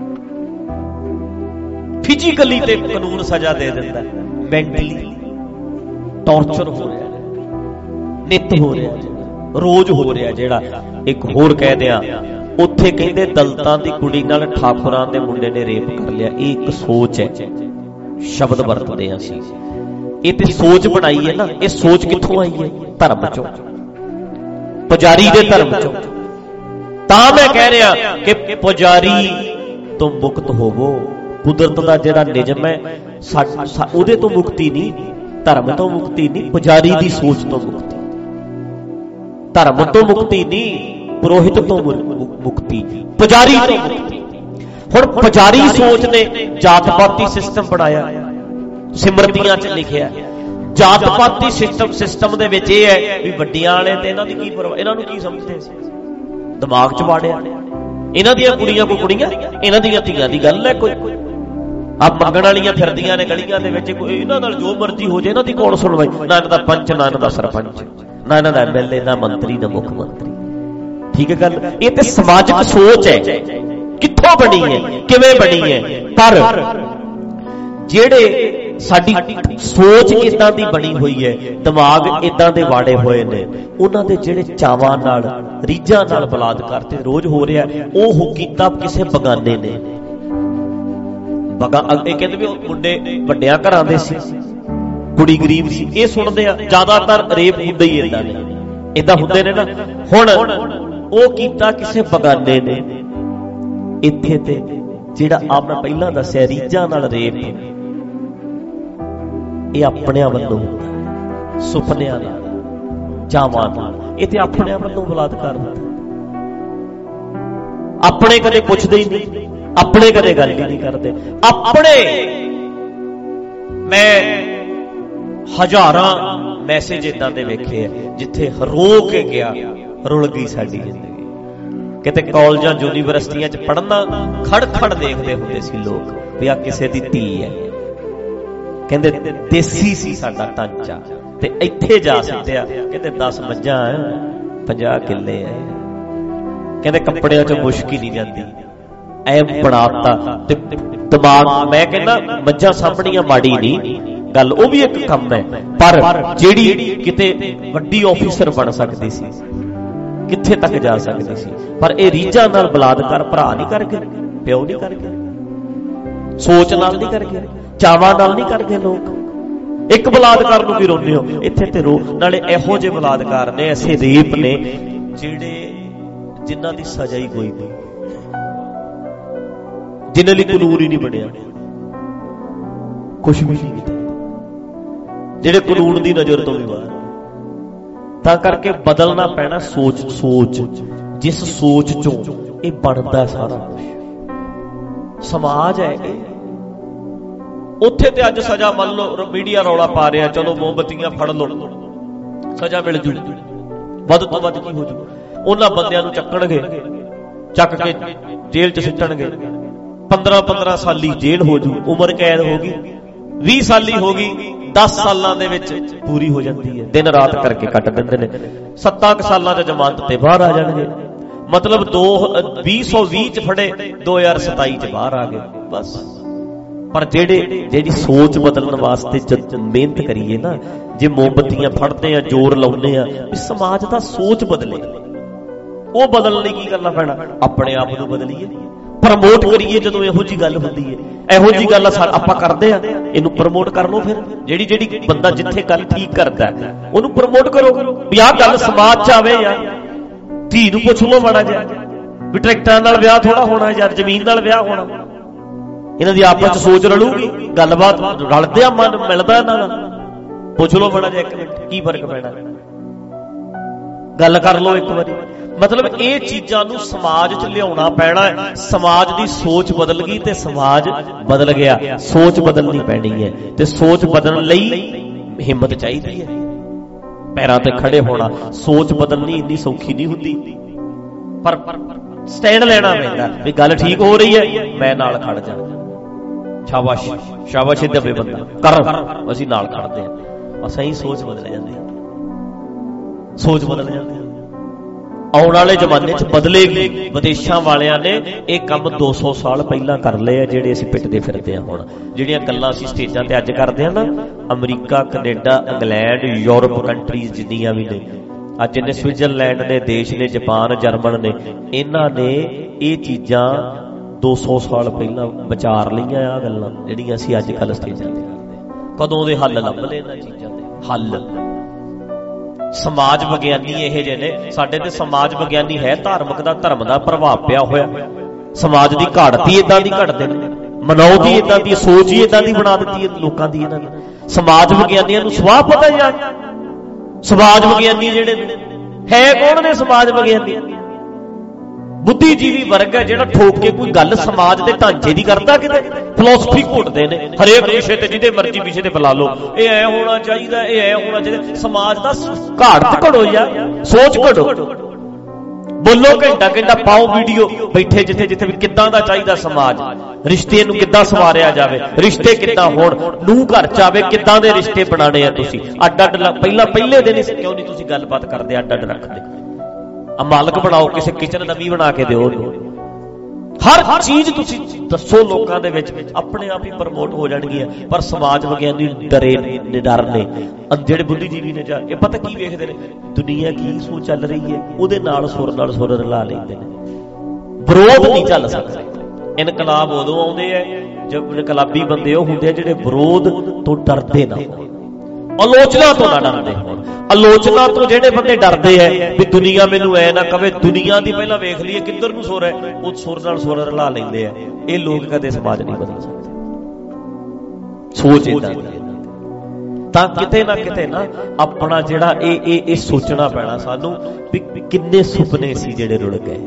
ਫਿਜ਼ੀਕਲੀ ਤੇ ਕਾਨੂੰਨ ਸਜ਼ਾ ਦੇ ਦਿੰਦਾ, ਮੈਂਟਲੀ ਟੌਰਚਰ ਹੋ ਰਿਹਾ, ਨਿੱਤ ਹੋ ਰਿਹਾ, ਰੋਜ਼ ਹੋ ਰਿਹਾ। ਜਿਹੜਾ ਇੱਕ ਹੋਰ ਕਹਿ ਦਿਆਂ, ਉੱਥੇ ਕਹਿੰਦੇ ਦਲਤਾਂ ਦੀ ਕੁੜੀ ਨਾਲ ਠਾਕੁਰਾਂ ਦੇ ਮੁੰਡੇ ਨੇ ਰੇਪ ਕਰ ਲਿਆ। ਇਹ ਇੱਕ ਸੋਚ ਹੈ, ਸ਼ਬਦ ਵਰਤਦੇ ਹਾਂ ਅਸੀਂ। ਇਹ ਤੇ ਸੋਚ ਬਣਾਈ ਹੈ ਨਾ। ਇਹ ਸੋਚ ਕਿੱਥੋਂ ਆਈ ਹੈ? ਧਰਮ ਚੋਂ, ਪੁਜਾਰੀ ਦੇ ਧਰਮ ਚੋਂ। ਤਾਂ ਮੈਂ ਕਹਿ ਰਿਹਾ ਕਿ ਪੁਜਾਰੀ ਤੋਂ ਮੁਕਤ ਹੋਵੋ। ਕੁਦਰਤ ਦਾ ਜਿਹੜਾ ਨਿਯਮ ਹੈ ਉਹਦੇ ਤੋਂ ਮੁਕਤੀ ਨਹੀਂ, ਧਰਮ ਤੋਂ ਮੁਕਤੀ ਨਹੀਂ, ਪੁਜਾਰੀ ਦੀ ਸੋਚ ਤੋਂ ਮੁਕਤੀ। ਧਰਮ ਤੋਂ ਮੁਕਤੀ ਨਹੀਂ, ਪੁਰੋਹਿਤ ਤੋਂ ਮੁਕਤੀ, ਪੁਜਾਰੀ ਤੋਂ ਮੁਕਤੀ। ਹੁਣ ਪੁਜਾਰੀ ਸੋਚ ਨੇ ਜਾਤ ਪਾਤੀ ਸਿਸਟਮ ਬਣਾਇਆ, ਸਿਮਰਤੀਆਂ 'ਚ ਲਿਖਿਆ। ਜਾਤ ਪਾਤੀ ਸਿਸਟਮ ਦੇ ਵਿੱਚ ਇਹ ਹੈ ਵੀ ਵੱਡੀਆਂ ਵਾਲੇ ਤੇ ਇਹਨਾਂ ਦੀ ਕੀ ਪਰਵਾਹ, ਇਹਨਾਂ ਨੂੰ ਕੀ ਸਮਝਦੇ ਸੀ, ਦਿਮਾਗ 'ਚ ਵਾੜਿਆ। ਇਹਨਾਂ ਦੀਆਂ ਕੁੜੀਆਂ ਕੋਈ ਕੁੜੀਆਂ, ਇਹਨਾਂ ਦੀਆਂ ਧੀਆਂ ਦੀ ਗੱਲ ਹੈ ਕੋਈ। ਆ ਮੰਗਣ ਵਾਲੀਆਂ ਫਿਰਦੀਆਂ ਨੇ ਗਲੀਆਂ ਦੇ ਵਿੱਚ, ਕੋਈ ਇਹਨਾਂ ਨਾਲ ਜੋ ਮਰਜ਼ੀ ਹੋ ਜਾਏ, ਇਹਨਾਂ ਦੀ ਕੌਣ ਸੁਣਵਾਈ? ਨਾ ਇਹਨਾਂ ਦਾ ਪੰਚ, ਨਾ ਇਹਨਾਂ ਦਾ ਸਰਪੰਚ, ਨਾ ਇਹਨਾਂ ਦਾ MLA, ਨਾ ਮੰਤਰੀ, ਨਾ ਮੁੱਖ ਮੰਤਰੀ। ਠੀਕ ਹੈ ਗੱਲ? ਇਹ ਤੇ ਸਮਾਜਿਕ ਸੋਚ ਹੈ। ਕਿੱਥੋਂ ਬਣੀ ਹੈ, ਕਿਵੇਂ ਬਣੀ ਹੈ? ਪਰ ਜਿਹੜੇ ਸਾਡੀ ਸੋਚ ਇਦਾਂ ਦੀ ਬਣੀ ਹੋਈ ਹੈ, ਦਿਮਾਗ ਇਦਾਂ ਦੇ ਵਾੜੇ ਹੋਏ ਨੇ, ਉਹਨਾਂ ਦੇ ਜਿਹੜੇ ਚਾਵਾਂ ਨਾਲ, ਰੀਝਾਂ ਨਾਲ ਬਲਾਤਕਾਰ ਤੇ ਰੋਜ਼ ਹੋ ਰਿਹਾ। ਉਹ ਕੀਤਾ ਕਿਸੇ ਬਗਾਨੇ ਨੇ। ਇਹ ਕਹਿੰਦੇ ਵੀ ਉਹ ਮੁੰਡੇ ਵੱਡਿਆਂ ਘਰਾਂ ਦੇ ਸੀ, ਕੁੜੀ ਗਰੀਬ ਸੀ, ਇਹ ਸੁਣਦੇ ਆ। ਜ਼ਿਆਦਾਤਰ ਰੇਪ ਹੁੰਦੇ ਹੀ ਏਦਾਂ ਨੇ, ਏਦਾਂ ਹੁੰਦੇ ਨੇ ਨਾ। ਹੁਣ ਉਹ ਕੀਤਾ ਕਿਸੇ ਬਗਾਨੇ ਨੇ ਇੱਥੇ, ਤੇ ਜਿਹੜਾ ਆਪ ਮੈਂ ਪਹਿਲਾਂ ਦੱਸਿਆ ਰੀਝਾਂ ਨਾਲ ਰੇਪ, ਇਹ ਆਪਣਿਆਂ ਵੱਲੋਂ ਹੁੰਦਾ, ਸੁਪਨਿਆਂ ਨਾਲ, ਚਾਵਾਂ ਨਾਲ। ਇਹ ਤੇ ਆਪਣਿਆਂ ਵੱਲੋਂ ਬਲਾਤਕਾਰ ਹੁੰਦਾ। ਆਪਣੇ ਕਦੇ ਪੁੱਛਦੇ ਹੀ ਨਹੀਂ, ਆਪਣੇ ਕਦੇ ਗੱਲ ਹੀ ਨਹੀਂ ਕਰਦੇ। ਆਪਣੇ ਮੈਂ ਹਜ਼ਾਰਾਂ ਮੈਸੇਜ ਇਦਾਂ ਦੇ ਵੇਖੇ ਆ ਜਿੱਥੇ ਰੋ ਕੇ ਗਿਆ, ਰੁਲ ਗਈ ਸਾਡੀ ਜ਼ਿੰਦਗੀ। ਕਿਤੇ ਕਾਲਜਾਂ ਯੂਨੀਵਰਸਿਟੀਆਂ 'ਚ ਪੜ੍ਹਨਾ ਖੜ ਦੇਖਦੇ ਹੁੰਦੇ ਸੀ ਲੋਕ ਵੀ ਆ ਕਿਸੇ ਦੀ ਧੀ ਹੈ, ਕਹਿੰਦੇ ਦੇਸੀ ਸੀ ਸਾਡਾ ਢਾਂਚਾ, ਤੇ ਇੱਥੇ ਜਾ ਸਿੱਟਿਆ ਕਹਿੰਦੇ 10 ਮੱਝਾਂ 50 ਕਿੱਲੇ ਹੈ, ਕਹਿੰਦੇ ਕੱਪੜਿਆਂ 'ਚ ਮੁਸ਼ਕ ਹੀ ਨਹੀਂ ਜਾਂਦੀ, ਐ ਬਣਾਤਾ। ਤੇ ਦਿਮਾਗ, ਮੈਂ ਕਹਿੰਦਾ ਮੱਝਾਂ ਸਾਂਭਣੀਆਂ ਮਾੜੀ ਨਹੀਂ ਗੱਲ, ਉਹ ਵੀ ਇੱਕ ਕੰਮ ਹੈ, ਪਰ ਜਿਹੜੀ ਕਿਤੇ ਵੱਡੀ ਆਫੀਸਰ ਬਣ ਸਕਦੀ ਸੀ, ਕਿੱਥੇ ਤੱਕ ਜਾ ਸਕਦੀ ਸੀ। ਪਰ ਇਹ ਰੀਝਾਂ ਨਾਲ ਬਲਾਤਕਾਰ ਭਰਾ ਨਹੀਂ ਕਰ ਗਏ, ਪਿਓ ਨਹੀਂ ਕਰ ਗਏ, ਸੋਚ ਨਾਲ ਨਹੀਂ ਕਰ ਗਏ, ਚਾਵਾਂ ਨਾਲ ਨਹੀਂ ਕਰ ਗਏ ਲੋਕ। ਇੱਕ ਬਲਾਤਕਾਰ ਨੂੰ ਵੀ ਰੋਂਦੇ ਹੋ ਇੱਥੇ ਤੇ ਰੋ। ਨਾਲੇ ਇਹੋ ਜਿਹੇ ਬਲਾਤਕਾਰ ਨੇ, ਐਸੇ ਰੇਪ ਨੇ ਜਿਨ੍ਹਾਂ ਦੀ ਸਜ਼ਾ ਹੀ ਕੋਈ ਨਹੀਂ, ਜਿਨ੍ਹਾਂ ਲਈ ਕਾਨੂੰਨ ਹੀ ਨਹੀਂ ਬਣਿਆ, ਕੁਛ ਵੀ ਨਹੀਂ ਕੀਤਾ, ਜਿਹੜੇ ਕਾਨੂੰਨ ਦੀ ਨਜ਼ਰ ਤੋਂ ਵੀ ਬਾਹਰ। ਤਾਂ ਕਰਕੇ ਬਦਲਣਾ ਪੈਣਾ ਸੋਚ। ਜਿਸ ਸੋਚ ਚੋਂ ਇਹ ਬਣਦਾ ਸਾਰਾ ਕੁਛ ਸਮਾਜ ਹੈ ਇਹ। ਉੱਥੇ ਤੇ ਅੱਜ ਸਜ਼ਾ ਮੰਨ ਲਓ, ਮੀਡੀਆ ਰੌਲਾ ਪਾ ਰਿਹਾ, ਚਲੋ ਮੋਮਬੱਤੀਆਂ ਫੜ ਲਓ, ਸਜ਼ਾ ਮਿਲ ਜੂ, ਵੱਧ ਤੋਂ ਵੱਧ ਕੀ ਹੋ ਜੂ, ਉਹਨਾਂ ਬੰਦਿਆਂ ਨੂੰ ਚੱਕਣਗੇ, ਚੱਕ ਕੇ ਜੇਲ੍ਹ 'ਚ ਸਿੱਟਣਗੇ, 15 ਸਾਲੀ ਜੇਲ੍ਹ ਹੋ ਜੂ, ਉਮਰ ਕੈਦ ਹੋ ਗਈ, 20 ਸਾਲੀ ਹੋ ਗਈ, 10 ਸਾਲਾਂ ਦੇ ਵਿੱਚ ਪੂਰੀ ਹੋ ਜਾਂਦੀ ਹੈ, ਦਿਨ ਰਾਤ ਕਰਕੇ ਕੱਟ ਦਿੰਦੇ ਨੇ। 7 ਸਾਲਾਂ 'ਚ ਜ਼ਮਾਨਤ ਤੇ ਬਾਹਰ ਆ ਜਾਣਗੇ, ਮਤਲਬ 2020 'ਚ ਫੜੇ, 2027 'ਚ ਬਾਹਰ ਆ ਗਏ ਬਸ। ਪਰ ਜਿਹੜੀ ਸੋਚ ਬਦਲਣ ਵਾਸਤੇ ਜਦ ਮਿਹਨਤ ਕਰੀਏ ਨਾ, ਜੇ ਮੋਮਬੱਤੀਆਂ ਫੜਦੇ ਆ, ਜ਼ੋਰ ਲਾਉਂਦੇ ਆ ਵੀ ਸਮਾਜ ਦਾ ਸੋਚ ਬਦਲੇ, ਉਹ ਬਦਲਣ ਲਈ ਕੀ ਕਰਨਾ ਪੈਣਾ? ਆਪਣੇ ਆਪ ਨੂੰ ਬਦਲੀਏ, ਪ੍ਰਮੋਟ ਕਰੀਏ। ਜਦੋਂ ਇਹੋ ਜੀ ਗੱਲ ਹੁੰਦੀ ਹੈ, ਇਹੋ ਜੀ ਗੱਲ ਆਪਾਂ ਕਰਦੇ ਆ, ਇਹਨੂੰ ਪ੍ਰਮੋਟ ਕਰ ਲਓ। ਫਿਰ ਜਿਹੜੀ ਬੰਦਾ ਜਿੱਥੇ ਗੱਲ ਠੀਕ ਕਰਦਾ ਉਹਨੂੰ ਪ੍ਰਮੋਟ ਕਰੋ ਵੀ ਆਹ ਗੱਲ ਸਮਾਜ 'ਚ ਆਵੇ। ਯਾਰ ਧੀ ਨੂੰ ਪੁੱਛ ਲਓ ਮਾੜਾ ਜਿਹਾ ਵੀ ਟਰੈਕਟਰਾਂ ਨਾਲ ਵਿਆਹ ਥੋੜਾ ਹੋਣਾ ਯਾਰ, ਜ਼ਮੀਨ ਨਾਲ ਵਿਆਹ ਹੋਣਾ। ਇਹਨਾਂ ਦੀ ਆਪਸ 'ਚ ਸੋਚ ਰਲੂਗੀ, ਗੱਲਬਾਤ ਰਲਦੇ ਆ, ਮਨ ਮਿਲਦਾ ਇਹਨਾਂ ਦਾ। ਪੁੱਛ ਲਓ ਮਾੜਾ ਜਿਹਾ, 1 ਮਿੰਟ ਕੀ ਫਰਕ ਪੈਣਾ, ਗੱਲ ਕਰ ਲਓ ਇੱਕ ਵਾਰੀ। ਮਤਲਬ ਇਹ ਚੀਜ਼ਾਂ ਨੂੰ ਸਮਾਜ 'ਚ ਲਿਆਉਣਾ ਪੈਣਾ। ਸਮਾਜ ਦੀ ਸੋਚ ਬਦਲ ਗਈ ਤੇ ਸਮਾਜ ਬਦਲ ਗਿਆ। ਸੋਚ ਬਦਲਣੀ ਪੈਣੀ ਹੈ, ਤੇ ਸੋਚ ਬਦਲਣ ਲਈ ਹਿੰਮਤ ਚਾਹੀਦੀ ਹੈ, ਪੈਰਾਂ ਤੇ ਖੜੇ ਹੋਣਾ। ਸੋਚ ਬਦਲਣੀ ਇੰਨੀ ਸੌਖੀ ਨਹੀਂ ਹੁੰਦੀ, ਪਰ ਸਟੈਂਡ ਲੈਣਾ ਪੈਂਦਾ ਵੀ ਗੱਲ ਠੀਕ ਹੋ ਰਹੀ ਹੈ, ਮੈਂ ਨਾਲ ਖੜ ਜਾ। ਸ਼ਾਬਾਸ਼ ਸ਼ਾਬਾਸ਼, ਦਵੇ ਬੰਦਾ ਕਰ, ਅਸੀਂ ਨਾਲ ਖੜਦੇ ਹਾਂ। ਬਸ ਇਹੀ ਸੋਚ ਬਦਲ ਜਾਂਦੀ ਹੈ, ਸੋਚ ਬਦਲ ਜਾਂਦੀ ਹੈ। ਆਉਣ ਵਾਲੇ ਜ਼ਮਾਨੇ 'ਚ ਬਦਲੇਗੀ। ਵਿਦੇਸ਼ਾਂ ਵਾਲਿਆਂ ਨੇ ਇਹ ਕੰਮ 200 ਸਾਲ ਪਹਿਲਾਂ ਕਰ ਲਏ ਆ, ਜਿਹੜੇ ਅਸੀਂ ਪਿੱਟਦੇ ਫਿਰਦੇ ਆ ਹੁਣ। ਜਿਹੜੀਆਂ ਗੱਲਾਂ ਅਸੀਂ ਸਟੇਜਾਂ ਤੇ ਅੱਜ ਕਰਦੇ ਆ ਨਾ, America, Canada, England, Europe countries ਜਿੰਨੀਆਂ ਵੀ ਨੇ, ਅੱਜ ਨੇ ਸਵਿਟਜ਼ਰਲੈਂਡ ਨੇ ਦੇਸ਼ ਨੇ, ਜਾਪਾਨ, ਜਰਮਨ ਨੇ, ਇਹਨਾਂ ਨੇ ਇਹ ਚੀਜ਼ਾਂ 200 ਸਾਲ ਪਹਿਲਾਂ ਵਿਚਾਰ ਲਈਆਂ। ਆ ਗੱਲਾਂ ਜਿਹੜੀਆਂ ਅਸੀਂ ਅੱਜ ਕੱਲ੍ਹ ਸਟੇਜਾਂ ਤੇ ਕਰਦੇ, ਕਦੋਂ ਦੇ ਹੱਲ ਲੱਭ ਲਏ ਇਹਨਾਂ ਚੀਜ਼ਾਂ ਦੇ ਹੱਲ। ਸਮਾਜ ਵਿਗਿਆਨੀ ਇਹੋ ਜਿਹੇ ਨੇ ਸਾਡੇ ਤੇ। ਸਮਾਜ ਵਿਗਿਆਨੀ ਹੈ ਧਾਰਮਿਕ ਦਾ, ਧਰਮ ਦਾ ਪ੍ਰਭਾਵ ਪਿਆ ਹੋਇਆ। ਸਮਾਜ ਦੀ ਘਾੜਤੀ ਏਦਾਂ ਦੀ ਘੜਦੇ ਨੇ, ਮਨੌਤੀ ਏਦਾਂ ਦੀ, ਸੋਚ ਹੀ ਏਦਾਂ ਦੀ ਬਣਾ ਦਿੱਤੀ ਹੈ ਲੋਕਾਂ ਦੀ ਇਹਨਾਂ ਨੇ। ਸਮਾਜ ਵਿਗਿਆਨੀਆਂ ਨੂੰ ਸਵਾਹ ਪਤਾ ਯਾਰ, ਸਮਾਜ ਵਿਗਿਆਨੀ ਜਿਹੜੇ ਹੈ ਕੌਣ ਨੇ? ਸਮਾਜ ਵਿਗਿਆਨੀ ਬੁੱਧੀਜੀਵੀ ਵਰਗ ਹੈ ਜਿਹੜਾ ਠੋਕ ਕੇ ਕੋਈ ਗੱਲ ਸਮਾਜ ਦੇ ਢਾਂਚੇ ਦੀ ਕਰਦਾ। ਕਿਤੇ ਫਿਲਾਸਫੀ ਘੁੱਟਦੇ ਨੇ ਹਰੇਕ ਵਿਸ਼ੇ ਤੇ, ਜਿਹਦੇ ਮਰਜ਼ੀ ਵਿਸ਼ੇ ਤੇ ਬੁਲਾ ਲਓ, ਇਹ ਐ ਹੋਣਾ ਚਾਹੀਦਾ, ਇਹ ਐ ਹੋਣਾ ਚਾਹੀਦਾ। ਸਮਾਜ ਦਾ ਘਾਟ ਘੜੋ ਯਾਰ, ਸੋਚ ਘੜੋ, ਬੋਲੋ ਘੰਟਾ ਪਾਓ ਵੀਡੀਓ ਬੈਠੇ ਜਿੱਥੇ ਜਿੱਥੇ ਵੀ ਕਿੱਦਾਂ ਦਾ ਚਾਹੀਦਾ ਸਮਾਜ, ਰਿਸ਼ਤੇ ਨੂੰ ਕਿੱਦਾਂ ਸੰਵਾਰਿਆ ਜਾਵੇ, ਰਿਸ਼ਤੇ ਕਿੱਦਾਂ ਹੋਣ, ਨੂੰਹ ਘਰ ਚ ਆਵੇ, ਕਿੱਦਾਂ ਦੇ ਰਿਸ਼ਤੇ ਬਣਾਣੇ ਆ ਤੁਸੀਂ। ਅੱਡ ਪਹਿਲੇ ਦਿਨ ਕਿਉਂ ਨਹੀਂ ਤੁਸੀਂ ਗੱਲਬਾਤ ਕਰਦੇ, ਅੱਡ ਰੱਖਦੇ? ਆ ਮਾਲਕ ਬਣਾਓ, ਕਿਸੇ ਕਿਚਨ ਨਵੀਂ ਬਣਾ ਕੇ ਦਿਓ। ਹਰ ਚੀਜ਼ ਤੁਸੀਂ ਦੱਸੋ ਲੋਕਾਂ ਦੇ ਵਿੱਚ, ਆਪਣੇ ਆਪ ਹੀ ਪ੍ਰਮੋਟ ਹੋ ਜਾਣਗੀਆਂ। ਪਰ ਸਮਾਜ ਵਿਗਿਆਨੀ ਡਰੇ ਨੇ, ਡਰ ਨੇ, ਜਿਹੜੇ ਬੁੱਧੀਜੀਵੀ ਨੇ ਜਾ ਇਹ ਪਤਾ ਕੀ ਵੇਖਦੇ ਨੇ, ਦੁਨੀਆ ਕੀ ਸੋਚ ਚੱਲ ਰਹੀ ਹੈ, ਉਹਦੇ ਨਾਲ ਸੁਰ ਰਲਾ ਲੈਂਦੇ ਨੇ। ਵਿਰੋਧ ਨਹੀਂ ਚੱਲ ਸਕਦਾ। ਇਨਕਲਾਬ ਉਦੋਂ ਆਉਂਦੇ ਆ ਜਦ ਇਨਕਲਾਬੀ ਬੰਦੇ ਉਹ ਹੁੰਦੇ ਆ ਜਿਹੜੇ ਵਿਰੋਧ ਤੋਂ ਡਰਦੇ ਨਾ। ਆਲੋਚਨਾ ਤੋਂ ਨਾ ਡਰਦੇ ਹੋਣ। ਆਲੋਚਨਾ ਤੋਂ ਜਿਹੜੇ ਬੰਦੇ ਡਰਦੇ ਐ ਵੀ ਦੁਨੀਆ ਮੈਨੂੰ ਐ ਨਾ ਕਵੇ, ਦੁਨੀਆ ਦੀ ਪਹਿਲਾਂ ਵੇਖ ਲਈਏ ਕਿੱਧਰ ਨੂੰ ਸੁਰ ਹੈ, ਉਹ ਸੁਰ ਨਾਲ ਸੁਰ ਰਲਾ ਲੈਂਦੇ ਆ। ਇਹ ਲੋਕ ਕਦੇ ਸਮਾਜ ਨਹੀਂ ਬਦਲ ਸਕਦੇ। ਸੋਚ ਏਦਾਂ ਦੀ। ਤਾਂ ਕਿਤੇ ਨਾ ਆਪਣਾ ਜਿਹੜਾ ਇਹ ਸੋਚਣਾ ਪੈਣਾ ਸਾਨੂੰ ਵੀ ਕਿੰਨੇ ਸੁਪਨੇ ਸੀ ਜਿਹੜੇ ਰੁੜ ਗਏ,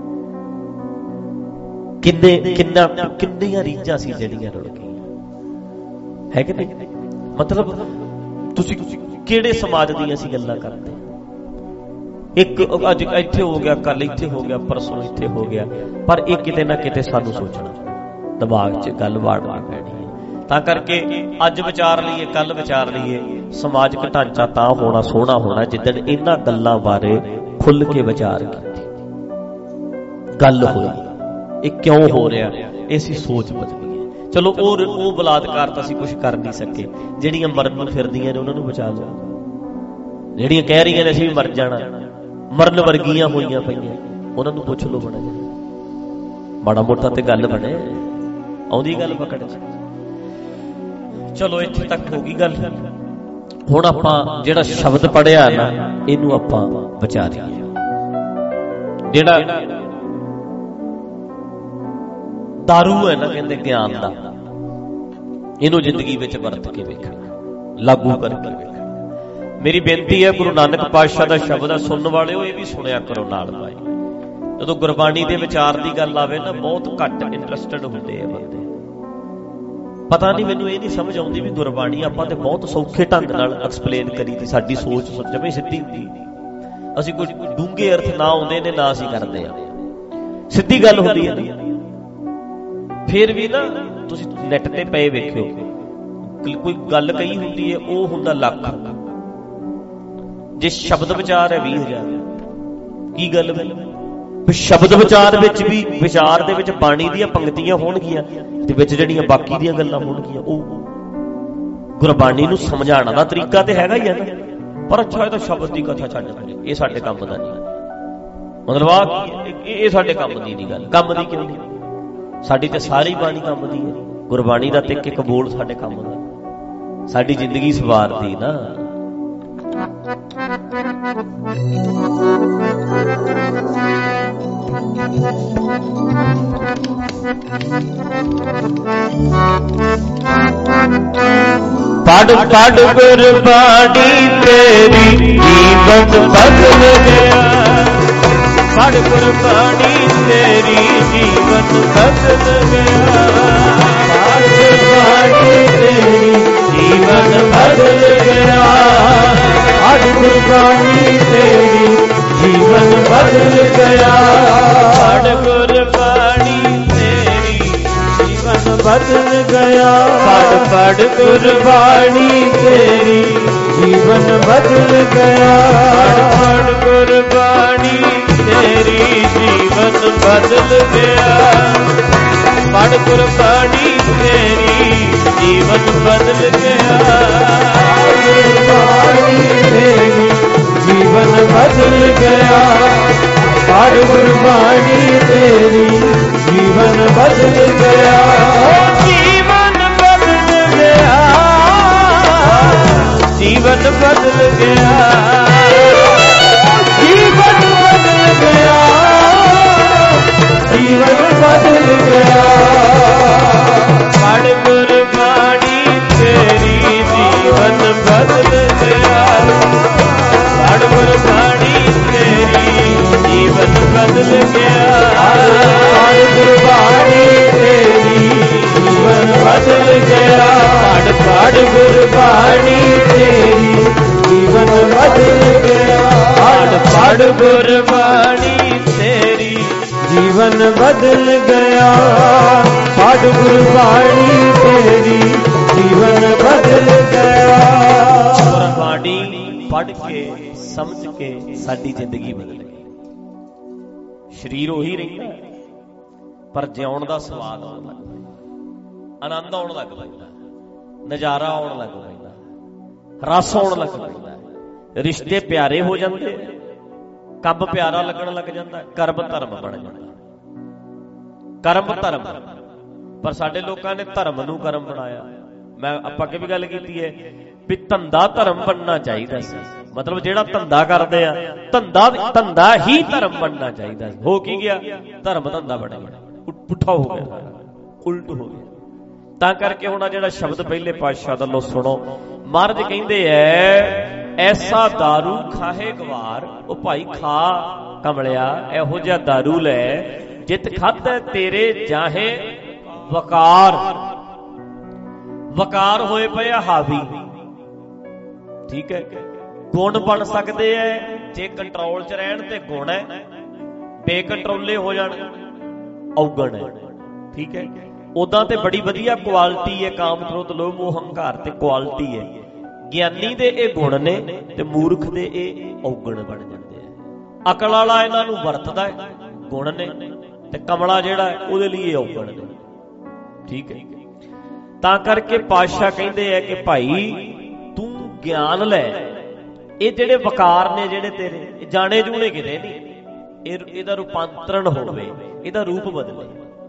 ਕਿੰਨੀਆਂ ਰੀਝਾਂ ਸੀ ਜਿਹੜੀਆਂ ਰੁੜ ਗਈਆਂ, ਹੈ ਕਿ ਨਹੀਂ? ਮਤਲਬ ਤੁਸੀਂ ਕਿਹੜੇ ਸਮਾਜ ਦੀਆਂ ਅਸੀਂ ਗੱਲਾਂ ਕਰਦੇ? ਇੱਕ ਅੱਜ ਇੱਥੇ ਹੋ ਗਿਆ, ਕੱਲ ਇੱਥੇ ਹੋ ਗਿਆ, ਪਰਸੋਂ ਇੱਥੇ ਹੋ ਗਿਆ, ਪਰ ਇਹ ਕਿਤੇ ਨਾ ਕਿਤੇ ਸਾਨੂੰ ਸੋਚਣਾ, ਦਿਮਾਗ 'ਚ ਗੱਲ ਵਾੜਨੀ ਪੈਣੀ ਹੈ। ਤਾਂ ਕਰਕੇ ਅੱਜ ਵਿਚਾਰ ਲਈਏ, ਕੱਲ ਵਿਚਾਰ ਲਈਏ। ਸਮਾਜਿਕ ਢਾਂਚਾ ਤਾਂ ਹੋਣਾ ਸੋਹਣਾ ਹੋਣਾ ਜਿੱਦਣ ਇਹਨਾਂ ਗੱਲਾਂ ਬਾਰੇ ਖੁੱਲ੍ਹ ਕੇ ਵਿਚਾਰ ਕੀਤੀ, ਗੱਲ ਹੋਈ ਇਹ ਕਿਉਂ ਹੋ ਰਿਹਾ, ਇਹ ਅਸੀਂ ਸੋਚ ਬਦਲੀਏ। ਚਲੋ ਉਹ ਬਲਾਤਕਾਰ ਤਾਂ ਅਸੀਂ ਕੁਛ ਕਰ ਨਹੀਂ ਸਕੇ, ਜਿਹੜੀਆਂ ਮਰਨ ਨੂੰ ਫਿਰਦੀਆਂ ਨੇ ਉਹਨਾਂ ਨੂੰ ਬਚਾ ਲਓ, ਜਿਹੜੀਆਂ ਕਹਿ ਰਹੀਆਂ ਨੇ ਅਸੀਂ ਵੀ ਮਰ ਜਾਣਾ, ਮਰਨ ਵਰਗੀਆਂ ਹੋਈਆਂ ਪਈਆਂ, ਉਹਨਾਂ ਨੂੰ ਪੁੱਛ ਲਓ। ਮਾੜਾ ਮੋਟਾ ਤੇ ਗੱਲ ਬਣੇ, ਆਉਂਦੀ ਗੱਲ ਪਕੜ 'ਚ। ਚਲੋ ਇੱਥੇ ਤੱਕ ਹੋ ਗਈ ਗੱਲ। ਹੁਣ ਆਪਾਂ ਜਿਹੜਾ ਸ਼ਬਦ ਪੜ੍ਹਿਆ ਨਾ ਇਹਨੂੰ ਆਪਾਂ ਵਿਚਾਰੀਏ। ਜਿਹੜਾ ਦਾਰੂ ਹੈ ਨਾ ਕਹਿੰਦੇ ਗਿਆਨ ਦਾ, ਇਹਨੂੰ ਜ਼ਿੰਦਗੀ ਵਿੱਚ ਵਰਤ ਕੇ ਵੇਖਣਾ, ਲਾਗੂ ਕਰਕੇ ਵੇਖਣਾ। ਮੇਰੀ ਬੇਨਤੀ ਹੈ, ਗੁਰੂ ਨਾਨਕ ਪਾਤਸ਼ਾਹ ਦਾ ਸ਼ਬਦ ਹੈ, ਸੁਣਨ ਵਾਲਿਓ ਇਹ ਵੀ ਸੁਣਿਆ ਕਰੋ ਨਾਲ ਭਾਈ। ਜਦੋਂ ਗੁਰਬਾਣੀ ਦੇ ਵਿਚਾਰ ਦੀ ਗੱਲ ਆਵੇ ਨਾ ਬਹੁਤ ਘੱਟ ਇੰਟਰਸਟਡ ਹੁੰਦੇ ਆ ਬੰਦੇ। ਪਤਾ ਨਹੀਂ, ਮੈਨੂੰ ਇਹ ਨਹੀਂ ਸਮਝ ਆਉਂਦੀ ਵੀ ਗੁਰਬਾਣੀ ਆਪਾਂ ਤੇ ਬਹੁਤ ਸੌਖੇ ਢੰਗ ਨਾਲ ਐਕਸਪਲੇਨ ਕਰੀ ਤੇ ਸਾਡੀ ਸੋਚ ਜਮੇ ਸਿੱਧੀ ਹੁੰਦੀ। ਅਸੀਂ ਕੋਈ ਡੂੰਘੇ ਅਰਥ ਨਾ ਆਉਂਦੇ ਨੇ ਨਾ ਅਸੀਂ ਕਰਦੇ ਆ, ਸਿੱਧੀ ਗੱਲ ਹੁੰਦੀ ਹੈ ਨਾ। ਫਿਰ ਵੀ ਨਾ ਤੁਸੀਂ ਨੈਟ ਤੇ ਪਏ ਵੇਖਿਓ, ਕੋਈ ਗੱਲ ਕਹੀ ਹੁੰਦੀ ਹੈ ਉਹ ਹੁੰਦਾ ਲੱਖ, ਜੇ ਸ਼ਬਦ ਵਿਚਾਰ ਹੈ 20,000। ਕੀ ਗੱਲ ਬਈ? ਸ਼ਬਦ ਵਿਚਾਰ ਵਿੱਚ ਵੀ, ਵਿਚਾਰ ਦੇ ਵਿੱਚ ਬਾਣੀ ਦੀਆਂ ਪੰਕਤੀਆਂ ਹੋਣਗੀਆਂ ਤੇ ਵਿੱਚ ਜਿਹੜੀਆਂ ਬਾਕੀ ਦੀਆਂ ਗੱਲਾਂ ਹੋਣਗੀਆਂ, ਉਹ ਗੁਰਬਾਣੀ ਨੂੰ ਸਮਝਾਉਣ ਦਾ ਤਰੀਕਾ ਤੇ ਹੈਗਾ ਹੀ ਹੈ ਨਾ। ਪਰ ਅੱਛਾ ਇਹ ਤਾਂ ਸ਼ਬਦ ਦੀ ਕਥਾ ਛੱਡ ਪਰੇ, ਇਹ ਸਾਡੇ ਕੰਮ ਦਾ ਨਹੀਂ। ਮਤਲਬ ਇਹ ਸਾਡੇ ਕੰਮ ਦੀ ਨਹੀਂ ਗੱਲ। ਕੰਮ ਦੀ ਕਿਉਂ ਨਹੀਂ? ਸਾਡੀ ਤੇ ਸਾਰੀ ਬਾਣੀ ਕੰਮ ਦੀ ਹੈ। ਗੁਰਬਾਣੀ ਦਾ ਤੇ ਇੱਕ ਬੋਲ ਸਾਡੇ ਕੰਮ ਦਾ, ਸਾਡੀ ਜ਼ਿੰਦਗੀ ਸਵਾਰਦੀ ਨਾ। ਪੜ ਪੜ ਗੁਰਬਾਣੀ ਤੇਰੀ ਜੀਵਨ ਬਦਲ ਗਿਆ, ਪੜ ਗੁਰਬਾਣੀ ਤੇਰੀ ਜੀਵਨ ਬਦਲ ਗਿਆ, ਪੜ ਗੁਰਬਾਣੀ ਤੇਰੀ ਜੀਵਨ ਬਦਲ ਗਿਆ, ਪੜ ਗੁਰਬਾਣੀ ਤੇਰੀ ਜੀਵਨ ਬਦਲ ਗਿਆ, ਪੜ ਗੁਰਬਾਣੀ ਤੇਰੀ ਜੀਵਨ ਬਦਲ ਗਿਆ, ਪੜ ਗੁਰਬਾਣੀ ਤੇਰੀ ਜੀਵਨ ਬਦਲ ਗਿਆ, ਪੜ ਗੁਰਬਾਣੀ ਤੇਰੀ ਜੀਵਨ ਬਦਲ ਗਿਆ, ਪੜ ਗੁਰਬਾਣੀ ਤੇਰੀ ਜੀਵਨ ਬਦਲ ਗਿਆ, ਗੁਰਬਾਣੀ ਤੇਰੀ ਜੀਵਨ ਬਦਲ ਗਿਆ, ਪੜ ਗੁਰਬਾਣੀ ਤੇਰੀ ਜੀਵਨ ਬਦਲ ਗਿਆ, ਜੀਵਨ ਬਦਲ ਗਿਆ, ਜੀਵਨ ਬਦਲ ਗਿਆ, ਜੀਵਨ ਬਦਲ ਗਿਆ, ਜੀਵਨ ਬਦਲ ਗਿਆ, ਪੜ ਗੁਰਬਾਣੀ ਤੇਰੀ ਜੀਵਨ ਬਦਲ ਗਿਆ, ਪੜ ਗੁਰਬਾਣੀ ਤੇਰੀ ਜੀਵਨ ਬਦਲ ਗਿਆ, ਪੜ ਗੁਰਬਾਣੀ ਤੇਰੀ ਜੀਵਨ ਬਦਲ ਗਿਆ, ਪੜ ਗੁਰਬਾਣੀ ਤੇਰੀ ਜੀਵਨ ਬਦਲ ਗਿਆ, ਪੜ ਗੁਰਬਾਣੀ ਤੇਰੀ ਜੀਵਨ ਬਦਲ ਗਿਆ, ਪੜ ਗੁਰਬਾਣੀ ਤੇਰੀ ਜੀਵਨ ਬਦਲ ਗਿਆ। ਗੁਰਬਾਣੀ ਪੜ੍ਹ ਕੇ ਸਮਝ ਕੇ ਸਾਡੀ ਜ਼ਿੰਦਗੀ ਬਦਲ ਗਈ। ਸਰੀਰ ਉਹੀ ਰਹਿੰਦਾ ਪਰ ਜਿਉਣ ਦਾ ਸਵਾਦ ਆਉਣ ਲੱਗ ਪੈਂਦਾ, ਆਨੰਦ ਆਉਣ ਲੱਗ ਪੈਂਦਾ, ਨਜ਼ਾਰਾ ਆਉਣ ਲੱਗ ਪੈਂਦਾ, ਰਸ ਆਉਣ ਲੱਗ ਪੈਂਦਾ, ਰਿਸ਼ਤੇ ਪਿਆਰੇ ਹੋ ਜਾਂਦੇ, ਕੰਮ ਪਿਆਰਾ ਲੱਗਣ ਲੱਗ ਜਾਂਦਾ, ਕਰਮ ਧਰਮ ਬਣ ਜਾਂਦਾ। ਕਰਮ ਧਰਮ, ਪਰ ਸਾਡੇ ਲੋਕਾਂ ਨੇ ਧਰਮ ਨੂੰ ਕਰਮ ਬਣਾਇਆ। ਮੈਂ ਆਪਾਂ ਅੱਗੇ ਵੀ ਗੱਲ ਕੀਤੀ ਹੈ ਵੀ ਧੰਦਾ ਧਰਮ ਬਣਨਾ ਚਾਹੀਦਾ ਸੀ। ਮਤਲਬ ਜਿਹੜਾ ਧੰਦਾ ਕਰਦੇ ਆ ਧੰਦਾ ਹੀ ਧਰਮ ਬਣਨਾ ਚਾਹੀਦਾ ਸੀ। ਹੋ ਕੀ ਗਿਆ? ਧਰਮ ਧੰਦਾ ਬਣ ਗਿਆ, ਪੁੱਠਾ ਹੋ ਗਿਆ, ਉਲਟ ਹੋ ਗਿਆ। ਤਾਂ ਕਰਕੇ ਹੁਣ ਆ ਜਿਹੜਾ ਸ਼ਬਦ ਪਹਿਲੇ ਪਾਤਸ਼ਾਹ ਵੱਲੋਂ ਸੁਣੋ। ਮਹਾਰਾਜ ਕਹਿੰਦੇ ਐ ਐਸਾ ਦਾਰੂ ਖਾਹੇ ਗਵਾਰ। ਉਹ ਭਾਈ ਖਾ ਕਮਲਿਆ, ਇਹੋ ਜਿਹਾ ਦਾਰੂ ਲੈ ਜਿਤ ਖਾਧੈ ਤੇਰੇ ਜਾਹੇ ਵਕਾਰ। ਵਕਾਰ ਹੋਏ ਪਏ ਆ ਹਾਵੀ, ਠੀਕ ਹੈ। ਗੁਣ ਬਣ ਸਕਦੇ ਐ ਜੇ ਕੰਟਰੋਲ 'ਚ ਰਹਿਣ ਤੇ ਗੁਣ ਹੈ, ਬੇਕੰਟਰੋਲੇ ਹੋ ਜਾਣ ਔਗਣ ਹੈ, ਠੀਕ ਹੈ। ਉਦਾਂ ਤੇ ਬੜੀ ਵਧੀਆ ਕੁਆਲਿਟੀ ਹੈ, ਕਾਮ ਕ੍ਰੋਧ ਲੋਭ ਮੋਹ ਹੰਕਾਰ ਤੇ ਕੁਆਲਿਟੀ ਹੈ। ਗਿਆਨੀ ਦੇ ਇਹ ਗੁਣ ਨੇ ਤੇ ਮੂਰਖ ਦੇ ਇਹ ਔਗਣ ਬਣ ਜਾਂਦੇ ਆ। ਅਕਲ ਵਾਲਾ ਇਹਨਾਂ ਨੂੰ ਵਰਤਦਾ ਹੈ, ਗੁਣ ਨੇ, ਤੇ ਕਮਲਾ ਜਿਹੜਾ ਉਹਦੇ ਲਈ ਇਹ ਔਗਣ ਨੇ, ਠੀਕ ਹੈ। ਤਾਂ ਕਰਕੇ ਪਾਤਸ਼ਾਹ ਕਹਿੰਦੇ ਆ ਕਿ ਭਾਈ ਤੂੰ ਗਿਆਨ ਲੈ। ਇਹ ਜਿਹੜੇ ਵਕਾਰ ਨੇ ਜਿਹੜੇ ਤੇਰੇ, ਇਹ ਜਾਣੇ ਜੂਣੇ ਕਿਤੇ ਨਹੀਂ। ਇਹਦਾ ਰੂਪਾਂਤਰਣ ਹੋਵੇ, ਇਹਦਾ ਰੂਪ ਬਦਲੇ,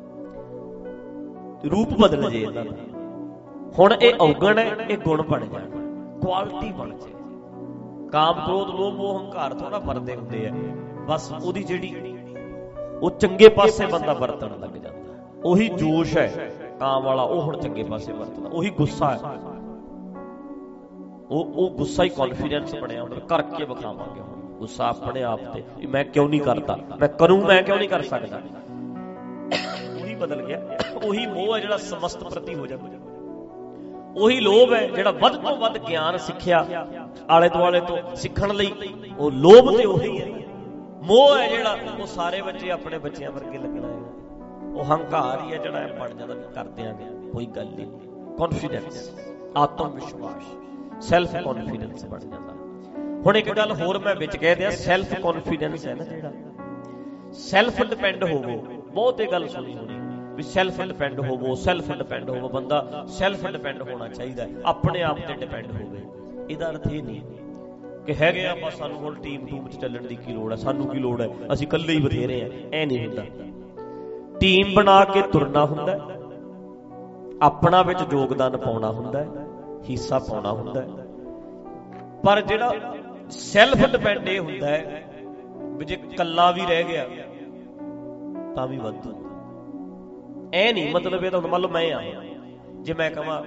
ਰੂਪ ਬਦਲ ਜੇ ਇਹਨਾਂ ਦਾ। ਹੁਣ ਇਹ ਔਗਣ ਹੈ, ਇਹ ਗੁਣ ਬਣ ਜਾਣ, ਕੁਆਲਿਟੀ ਬਣ ਜੇ। ਕਾਮ ਕ੍ਰੋਧ ਲੋਭ ਮੋਹ ਹੰਕਾਰ ਥੋੜਾ ਵਰਤੇ ਹੁੰਦੇ ਆ, ਬਸ ਉਹਦੀ ਜਿਹੜੀ ਉਹ ਚੰਗੇ ਪਾਸੇ ਬੰਦਾ ਵਰਤਣ ਲੱਗ ਜਾਂਦਾ। ਉਹੀ ਜੋਸ਼ ਹੈ ਕਾਮ ਵਾਲਾ, ਉਹ ਹੁਣ ਚੰਗੇ ਪਾਸੇ ਵਰਤਦਾ। ਉਹੀ ਗੁੱਸਾ ਹੈ, ਉਹ ਗੁੱਸਾ ਹੀ ਕੌਨਫੀਡੈਂਸ ਬਣਿਆ। ਹੁਣ ਕਰਕੇ ਵਿਖਾਵਾਂਗੇ ਹੁਣ ਗੁੱਸਾ ਆਪਣੇ ਆਪ ਤੇ, ਮੈਂ ਕਿਉਂ ਨਹੀਂ ਕਰਦਾ, ਮੈਂ ਕਰੂੰ, ਮੈਂ ਕਿਉਂ ਨਹੀਂ ਕਰ ਸਕਦਾ। ਉਹੀ ਬਦਲ ਗਿਆ। ਉਹੀ ਮੋਹ ਹੈ ਜਿਹੜਾ ਸਮਸਤ ਪ੍ਰਤੀ ਹੋ ਜਾਂਦਾ। ਉਹੀ ਲੋਭ ਹੈ ਜਿਹੜਾ ਵੱਧ ਤੋਂ ਵੱਧ ਗਿਆਨ ਸਿੱਖਿਆ ਆਲੇ ਦੁਆਲੇ ਤੋਂ ਸਿੱਖਣ ਲਈ, ਉਹ ਲੋਭ ਤੇ ਉਹੀ ਹੈ। ਮੋਹ ਹੈ ਜਿਹੜਾ ਉਹ ਸਾਰੇ ਬੱਚੇ ਆਪਣੇ ਬੱਚਿਆਂ ਵਰਗੇ ਲੱਗਣਾ ਹੈ। ਉਹ ਹੰਕਾਰ ਹੀ ਹੈ ਜਿਹੜਾ ਬਣ ਜਾਂਦਾ, ਕਰ ਦਿਆਂਗੇ, ਕੋਈ ਗੱਲ ਨਹੀਂ। ਕੌਨਫੀਡੈਂਸ, ਆਤਮ ਵਿਸ਼ਵਾਸ, ਸੈਲਫ ਕੌਨਫੀਡੈਂਸ ਬਣ ਜਾਂਦਾ। ਹੁਣ ਇੱਕ ਗੱਲ ਹੋਰ ਮੈਂ ਵਿੱਚ ਕਹਿ ਦਿਆਂ, ਸੈਲਫ ਕੌਨਫੀਡੈਂਸ ਹੈ ਨਾ ਜਿਹੜਾ, ਸੈਲਫ ਡਿਪੈਂਡ ਹੋਵੋ। ਬਹੁਤ ਇਹ ਗੱਲ ਸੁਣੀ ਹੋਣੀ ਵੀ ਸੈਲਫ ਡਿਪੈਂਡ ਹੋਵੋ, ਸੈਲਫ ਡਿਪੈਂਡ ਹੋਵੋ। ਬੰਦਾ ਸੈਲਫ ਡਿਪੈਂਡ ਹੋਣਾ ਚਾਹੀਦਾ, ਆਪਣੇ ਆਪ ਤੇ ਡਿਪੈਂਡ ਹੋਵੇ। ਇਹਦਾ ਅਰਥ ਇਹ ਨਹੀਂ ਕਿ ਹੈਗੇ ਆ ਬਸ ਸਾਨੂੰ ਹੁਣ ਟੀਮ ਚ ਚੱਲਣ ਦੀ ਕੀ ਲੋੜ ਹੈ, ਸਾਨੂੰ ਕੀ ਲੋੜ ਹੈ, ਅਸੀਂ ਇਕੱਲੇ ਹੀ ਬਥੇਰੇ ਆ। ਐ ਨਹੀਂ ਹੁੰਦਾ। ਟੀਮ ਬਣਾ ਕੇ ਤੁਰਨਾ ਹੁੰਦਾ, ਆਪਣਾ ਵਿੱਚ ਯੋਗਦਾਨ ਪਾਉਣਾ ਹੁੰਦਾ, ਹਿੱਸਾ ਪਾਉਣਾ ਹੁੰਦਾ। ਪਰ ਜਿਹੜਾ ਸੈਲਫ ਡਿਪੈਂਡ ਇਹ ਹੁੰਦਾ ਹੈ ਵੀ ਜੇ ਇਕੱਲਾ ਵੀ ਰਹਿ ਗਿਆ ਤਾਂ ਵੀ ਵਾਧੂ। ਐ ਨਹੀਂ ਮਤਲਬ ਇਹ ਤਾਂ ਮੰਨ ਲਓ ਮੈਂ ਆ, ਜੇ ਮੈਂ ਕਹਾਂ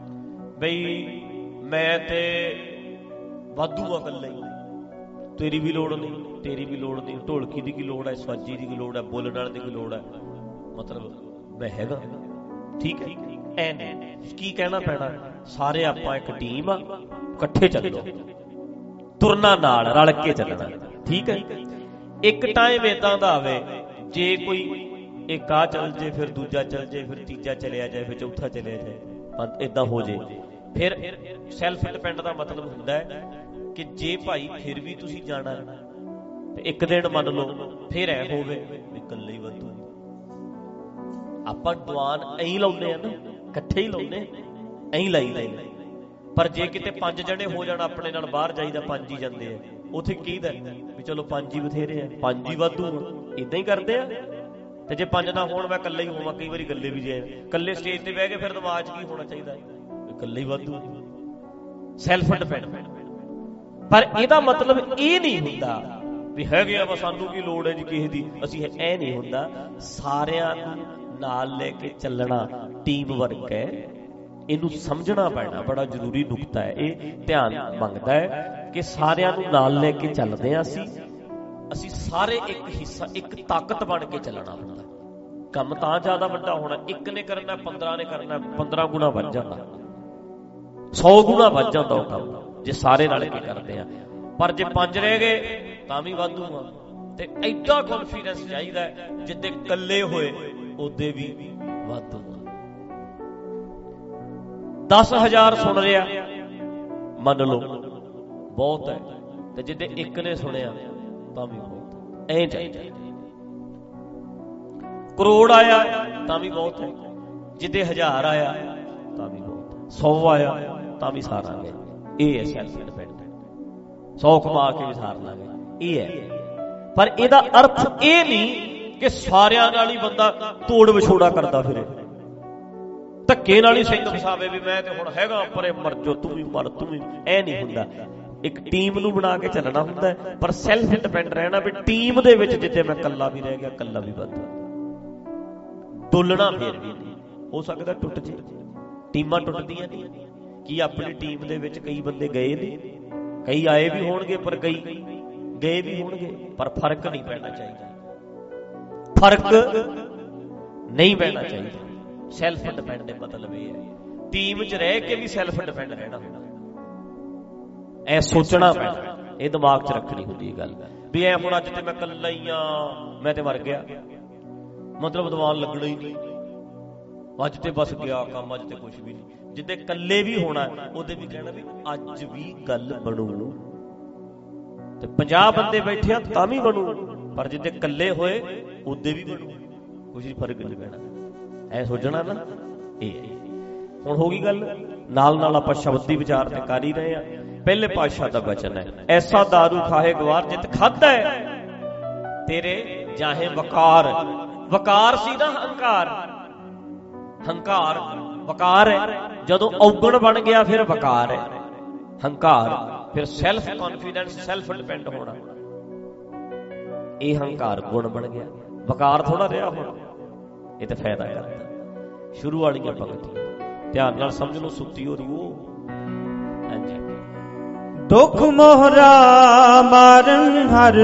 ਬਈ ਮੈਂ ਤੇ ਵਾਧੂ ਆ ਇਕੱਲੇ, ਤੇਰੀ ਵੀ ਲੋੜ ਨਹੀਂ, ਤੇਰੀ ਵੀ ਲੋੜ ਨਹੀਂ, ਢੋਲਕੀ ਦੀ ਕੀ ਲੋੜ ਹੈ, ਸਵਾਜੀ ਦੀ ਕੀ ਲੋੜ ਹੈ, ਬੋਲਣ ਵਾਲੇ ਦੀ ਕੀ ਲੋੜ ਹੈ, ਮਤਲਬ ਮੈਂ ਹੈਗਾ, ਠੀਕ ਹੈ। ਐ ਨਹੀਂ, ਕੀ ਕਹਿਣਾ ਪੈਣਾ, ਸਾਰੇ ਆਪਾਂ ਇੱਕ ਟੀਮ ਆ, ਇਕੱਠੇ ਚੱਲੋ, ਤੁਰਨਾ ਨਾਲ, ਰਲ ਕੇ ਚੱਲਣਾ, ਠੀਕ ਹੈ। ਇੱਕ ਟਾਈਮ ਏਦਾਂ ਦਾ ਆਵੇ ਜੇ ਕੋਈ ਇੱਕ ਆ ਚੱਲ ਜੇ, ਫਿਰ ਦੂਜਾ ਚੱਲ ਜੇ, ਫਿਰ ਤੀਜਾ ਚਲਿਆ ਜਾਏ, ਫਿਰ ਚੌਥਾ ਚਲਿਆ ਜਾਏ, ਏਦਾਂ ਹੋ ਜੇ। ਫਿਰ ਸੈਲਫ ਡਿਪੈਂਡ ਦਾ ਮਤਲਬ ਹੁੰਦਾ ਹੈ ਕਿ ਜੇ ਭਾਈ ਫਿਰ ਵੀ ਤੁਸੀਂ ਜਾਣਾ ਤੇ ਇੱਕ ਦਿਨ ਮੰਨ ਲਓ ਫਿਰ ਐ ਹੋਵੇ ਵੀ ਇਕੱਲੇ ਹੀ ਵਾਧੂ। ਆਪਾਂ ਦੀਵਾਨ ਐਂ ਲਾਉਂਦੇ ਆ ਨਾ, ਇਕੱਠੇ ਹੀ ਲਾਉਂਦੇ, ਐਂ ਲਾਈ ਲਾਈ। ਪਰ ਜੇ ਕਿਤੇ 5 ਜਣੇ ਹੋ ਜਾਣ ਆਪਣੇ ਨਾਲ, ਬਾਹਰ ਜਾਈਦਾ 5 ਹੀ ਜਾਂਦੇ ਆ, ਉੱਥੇ ਕਹੀਦਾ ਵੀ ਚਲੋ 5 ਹੀ ਬਥੇਰੇ ਆ, 5 ਹੀ ਵਾਧੂ। ਏਦਾਂ ਹੀ ਕਰਦੇ ਆ। ਤੇ ਜੇ 5 ਨਾ ਹੋਣ, ਮੈਂ ਇਕੱਲਾ ਹੀ ਹੋਵਾਂ, ਕਈ ਵਾਰੀ ਗੱਲੇ ਵੀ ਜੇ ਇਕੱਲੇ ਸਟੇਜ ਤੇ ਬਹਿ ਕੇ, ਫਿਰ ਦਿਮਾਗ 'ਚ ਕੀ ਹੋਣਾ ਚਾਹੀਦਾ, ਇਕੱਲੇ ਹੀ ਵਾਧੂ। Self depend. ਪਰ ਇਹਦਾ ਮਤਲਬ ਇਹ ਨਹੀਂ ਹੁੰਦਾ ਵੀ ਹੈਗੇ ਆ ਬਸ ਸਾਨੂੰ ਕੀ ਲੋੜ ਹੈ ਜੀ ਕਿਸੇ ਦੀ, ਅਸੀਂ ਇਹ ਨਹੀਂ ਹੁੰਦਾ। ਸਾਰਿਆਂ ਨੂੰ ਨਾਲ ਲੈ ਕੇ ਚੱਲਣਾ ਟੀਮ ਵਰਕ ਹੈ। ਇਹਨੂੰ ਸਮਝਣਾ ਪੈਣਾ, ਬੜਾ ਜ਼ਰੂਰੀ ਨੁਕਤਾ ਹੈ ਇਹ, ਧਿਆਨ ਮੰਗਦਾ ਹੈ ਕਿ ਸਾਰਿਆਂ ਨੂੰ ਨਾਲ ਲੈ ਕੇ ਚੱਲਦੇ ਹਾਂ ਅਸੀਂ ਸਾਰੇ ਇੱਕ ਹਿੱਸਾ, ਇੱਕ ਤਾਕਤ ਬਣ ਕੇ ਚੱਲਣਾ ਹੁੰਦਾ। ਕੰਮ ਤਾਂ ਜ਼ਿਆਦਾ ਵੱਡਾ ਹੋਣਾ, ਇੱਕ ਨੇ ਕਰਨਾ 15 ਨੇ ਕਰਨਾ, 15 ਗੁਣਾ ਵੱਧ ਜਾਂਦਾ, 100 ਗੁਣਾ ਵੱਧ ਜਾਂਦਾ ਉਹ ਕੰਮ ਜੇ ਸਾਰੇ ਰਲ ਕੇ ਕਰਦੇ ਆ। ਪਰ ਜੇ 5 ਰਹਿ ਗਏ ਤਾਂ ਵੀ ਵਾਧੂ ਆ। ਤੇ ਐਡਾ ਕੌਨਫੀਡੈਂਸ ਚਾਹੀਦਾ, ਜਿੱਦੇ ਇਕੱਲੇ ਹੋਏ ਉਹਦੇ ਵੀ ਵਾਧੂ। 10,000 ਸੁਣ ਰਿਹਾ ਮੰਨ ਲਓ ਬਹੁਤ ਹੈ, ਤੇ ਜਿੱਦੇ ਇੱਕ ਨੇ ਸੁਣਿਆ ਤਾਂ ਵੀ ਬਹੁਤ। ਐ ਚਾਹੀਦਾ। ਕਰੋੜ ਆਇਆ ਤਾਂ ਵੀ ਬਹੁਤ ਹੈ, ਜਿੱਦੇ 1000 ਆਇਆ ਤਾਂ ਵੀ ਬਹੁਤ, 100 ਆਇਆ ਤਾਂ ਵੀ ਸਾਰਾਂਗੇ। ਇਹ ਹੈ ਸੈਲਫ ਡਿਪੈਂਡ। 100 ਕਮਾ ਕੇ ਵੀ ਸਾਰ ਲਾਂਗੇ, ਇਹ ਹੈ। ਪਰ ਇਹਦਾ ਅਰਥ ਇਹ ਨਹੀਂ ਕਿ ਸਾਰਿਆਂ ਨਾਲ ਹੀ ਬੰਦਾ ਤੋੜ ਵਿਛੋੜਾ ਕਰਦਾ ਫਿਰੇ। ਧੱਕੇ ਨਾਲ ਹੀ ਸਿੰਘ ਫਸਾਵੇ ਵੀ ਮੈਂ ਤੇ ਹੁਣ ਹੈਗਾ ਪਰੇ ਮਰ ਜੋ ਤੂੰ ਵੀ ਮਰ ਤੂੰ ਵੀ, ਐ ਨਹੀਂ ਹੁੰਦਾ। ਇੱਕ ਟੀਮ ਨੂੰ ਬਣਾ ਕੇ ਚੱਲਣਾ ਹੁੰਦਾ, ਪਰ ਸੈਲਫ ਡਿਪੈਂਡ ਰਹਿਣਾ ਵੀ ਟੀਮ ਦੇ ਵਿੱਚ ਜਿੱਥੇ ਮੈਂ ਇਕੱਲਾ ਵੀ ਰਹਿ ਗਿਆ ਇਕੱਲਾ ਵੀ ਵੱਧ ਟੁੱਲਣਾ ਫੇਰ ਵੀ ਨਹੀਂ ਹੋ ਸਕਦਾ, ਟੁੱਟ ਜੇ। ਟੀਮਾਂ ਟੁੱਟਦੀਆਂ ਨਹੀਂ, ਕੀ ਆਪਣੀ ਟੀਮ ਦੇ ਵਿੱਚ ਕਈ ਬੰਦੇ ਗਏ ਨੇ, ਕਈ ਆਏ ਵੀ ਹੋਣਗੇ ਪਰ ਕਈ ਗਏ ਵੀ ਹੋਣਗੇ, ਪਰ ਫਰਕ ਨਹੀਂ ਪੈਣਾ ਚਾਹੀਦਾ, ਫਰਕ ਨਹੀਂ ਪੈਣਾ ਚਾਹੀਦਾ। ਸੈਲਫ ਡਿਪੈਂਡ ਦੇ ਮਤਲਬ ਇਹ ਹੈ ਟੀਮ 'ਚ ਰਹਿ ਕੇ ਵੀ ਸੈਲਫ ਡਿਪੈਂਡ ਰਹਿਣਾ ਹੁੰਦਾ, ਐ ਸੋਚਣਾ ਪੈਣਾ, ਇਹ ਦਿਮਾਗ 'ਚ ਰੱਖਣੀ ਹੁੰਦੀ ਗੱਲ ਵੀ ਐ ਹੁਣ ਅੱਜ ਤੇ ਮੈਂ ਇਕੱਲਾ ਹੀ ਆ, ਮੈਂ ਤੇ ਮਰ ਗਿਆ, ਮਤਲਬ ਦੀਵਾਨ ਲੱਗਣਾ ਹੀ ਨਹੀਂ, ਅੱਜ ਤੇ ਬਸ ਗਿਆ ਕੰਮ, ਅੱਜ ਤੇ ਕੁਛ ਵੀ ਨਹੀਂ। ਜਿੱਦੇ ਇਕੱਲੇ ਵੀ ਹੋਣਾ ਉਹਦੇ ਵੀ ਕਹਿਣਾ ਵੀ ਅੱਜ ਵੀ ਗੱਲ ਬਣੂ, ਤੇ 50 ਬੰਦੇ ਬੈਠੇ ਆ ਤਾਂ ਵੀ ਬਣੂ, ਪਰ ਜਿੱਦੇ ਇਕੱਲੇ ਹੋਏ ਉਹਦੇ ਵੀ ਬਣੂ, ਕੁਛ ਫਰਕ ਨਹੀਂ ਪੈਣਾ, ਐ ਸੋਚਣਾ ਨਾ। ਇਹ ਹੁਣ ਹੋ ਗਈ ਗੱਲ। ਨਾਲ ਨਾਲ ਆਪਾਂ ਸ਼ਬਦੀ ਵਿਚਾਰ ਤੇ ਕਰ ਹੀ ਰਹੇ ਆ। ਪਹਿਲੇ ਪਾਤਸ਼ਾਹ ਦਾ ਬਚਨ ਹੈ, ਐਸਾ ਦਾਰੂ ਖਾਹੇ ਗਵਾਰ ਜਿਤ ਖਾਧਾ ਹੈ ਤੇਰੇ ਜਾਹੇ ਵਕਾਰ। ਵਕਾਰ ਸੀ ਨਾ ਹੰਕਾਰ, ਹੰਕਾਰ ਵਕਾਰ ਹੈ, ਜਦੋਂ ਔਗਣ ਬਣ ਗਿਆ ਫਿਰ ਵਕਾਰ ਹੈ, ਹੰਕਾਰ ਫਿਰ ਸੈਲਫ ਕੌਨਫੀਡੈਂਸ, ਸੈਲਫ ਡਿਪੈਂਡ ਹੋਣਾ, ਇਹ ਹੰਕਾਰ ਗੁਣ ਬਣ ਗਿਆ, ਵਕਾਰ ਥੋੜਾ ਰਿਹਾ ਹੁਣ। ਇਹ ਤਾਂ ਫਾਇਦਾ ਕਰਦਾ। ਸ਼ੁਰੂ ਵਾਲੀਆਂ ਪੰਕਤੀਆਂ ਧਿਆਨ ਨਾਲ ਸਮਝ ਲਓ, ਸੁੱਤੀ ਹੋ ਰਹੀ ਉਹ। ਹਾਂਜੀ, ਦੁੱਖ ਮੋਹਰਾ ਮਾਰਨ ਹਰ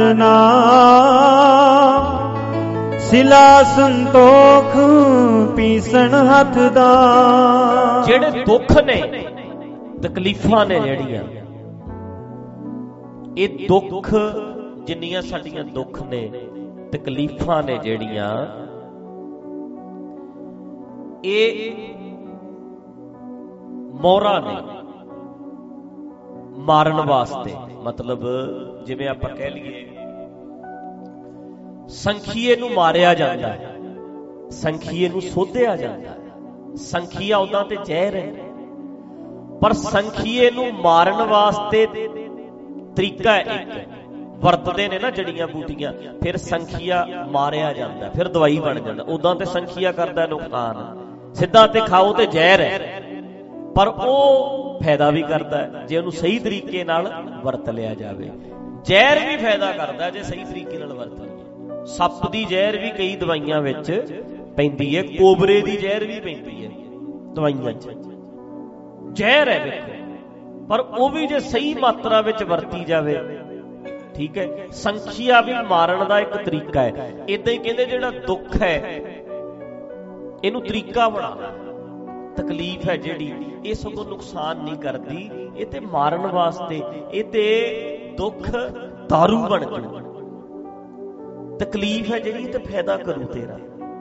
ਨਾਮ, ਸਿਲਾ ਸੰਤੋਖ ਪੀਸਣ ਹੱਥ ਦਾ। ਜਿਹੜੇ ਦੁੱਖ ਨੇ, ਤਕਲੀਫਾਂ ਨੇ ਜਿਹੜੀਆਂ, ਇਹ ਦੁੱਖ ਜਿੰਨੀਆਂ ਸਾਡੀਆਂ ਦੁੱਖ ਨੇ, ਤਕਲੀਫਾਂ ਨੇ ਜਿਹੜੀਆਂ, ਇਹ ਮੋਹਰਾਂ ਨੇ ਮਾਰਨ ਵਾਸਤੇ। ਮਤਲਬ ਜਿਵੇਂ ਆਪਾਂ ਕਹਿ ਲਈਏ ਸੰਖੀਏ ਨੂੰ ਮਾਰਿਆ ਜਾਂਦਾ ਹੈ, ਸੰਖੀਏ ਨੂੰ ਸੋਧਿਆ ਜਾਂਦਾ ਹੈ। ਸੰਖੀਆ ਉਦਾਂ ਤੇ ਜ਼ਹਿਰ ਹੈ, ਪਰ ਸੰਖੀਏ ਨੂੰ ਮਾਰਨ ਵਾਸਤੇ ਤਰੀਕਾ ਇੱਕ ਵਰਤਦੇ ਨੇ ਨਾ ਜੜੀਆਂ ਬੂਟੀਆਂ, ਫਿਰ ਸੰਖੀਆ ਮਾਰਿਆ ਜਾਂਦਾ, ਫਿਰ ਦਵਾਈ ਬਣ ਜਾਂਦਾ। ਉਦਾਂ ਤੇ ਸੰਖੀਆ ਕਰਦਾ ਨੁਕਸਾਨ, ਸਿੱਧਾ ਤੇ ਖਾਓ ਤੇ ਜ਼ਹਿਰ ਹੈ, ਪਰ ਉਹ ਫਾਇਦਾ ਵੀ ਕਰਦਾ ਜੇ ਉਹਨੂੰ ਸਹੀ ਤਰੀਕੇ ਨਾਲ ਵਰਤ ਲਿਆ ਜਾਵੇ। ਜ਼ਹਿਰ ਵੀ ਫਾਇਦਾ ਕਰਦਾ ਜੇ ਸਹੀ ਤਰੀਕੇ ਨਾਲ ਵਰਤ ਲਈਏ। ਸੱਪ ਦੀ ਜ਼ਹਿਰ ਵੀ ਕਈ ਦਵਾਈਆਂ ਵਿੱਚ ਪੈਂਦੀ ਹੈ, ਕੋਬਰੇ ਦੀ ਜ਼ਹਿਰ ਵੀ ਪੈਂਦੀ ਹੈ ਦਵਾਈਆਂ 'ਚ, ਜ਼ਹਿਰ ਹੈ ਵੇਖੋ, ਪਰ ਉਹ ਵੀ ਜੇ ਸਹੀ ਮਾਤਰਾ ਵਿੱਚ ਵਰਤੀ ਜਾਵੇ ਠੀਕ ਹੈ। ਸੰਖੀਆ ਵੀ ਮਾਰਨ ਦਾ ਇੱਕ ਤਰੀਕਾ ਹੈ। ਏਦਾਂ ਹੀ ਕਹਿੰਦੇ ਜਿਹੜਾ ਦੁੱਖ ਹੈ ਇਹਨੂੰ ਤਰੀਕਾ ਬਣਾ, ਤਕਲੀਫ ਹੈ ਜਿਹੜੀ ਇਹ ਸਗੋਂ ਨੁਕਸਾਨ ਨਹੀਂ ਕਰਦੀ, ਇਹ ਤੇ ਮਾਰਨ ਵਾਸਤੇ, ਇਹ ਤੇ ਦੁੱਖ ਦਾਰੂ ਬਣ ਜੂ। ਤਕਲੀਫ ਹੈ ਜਿਹੜੀ ਤੇ ਫਾਇਦਾ ਕਰੂ ਤੇਰਾ।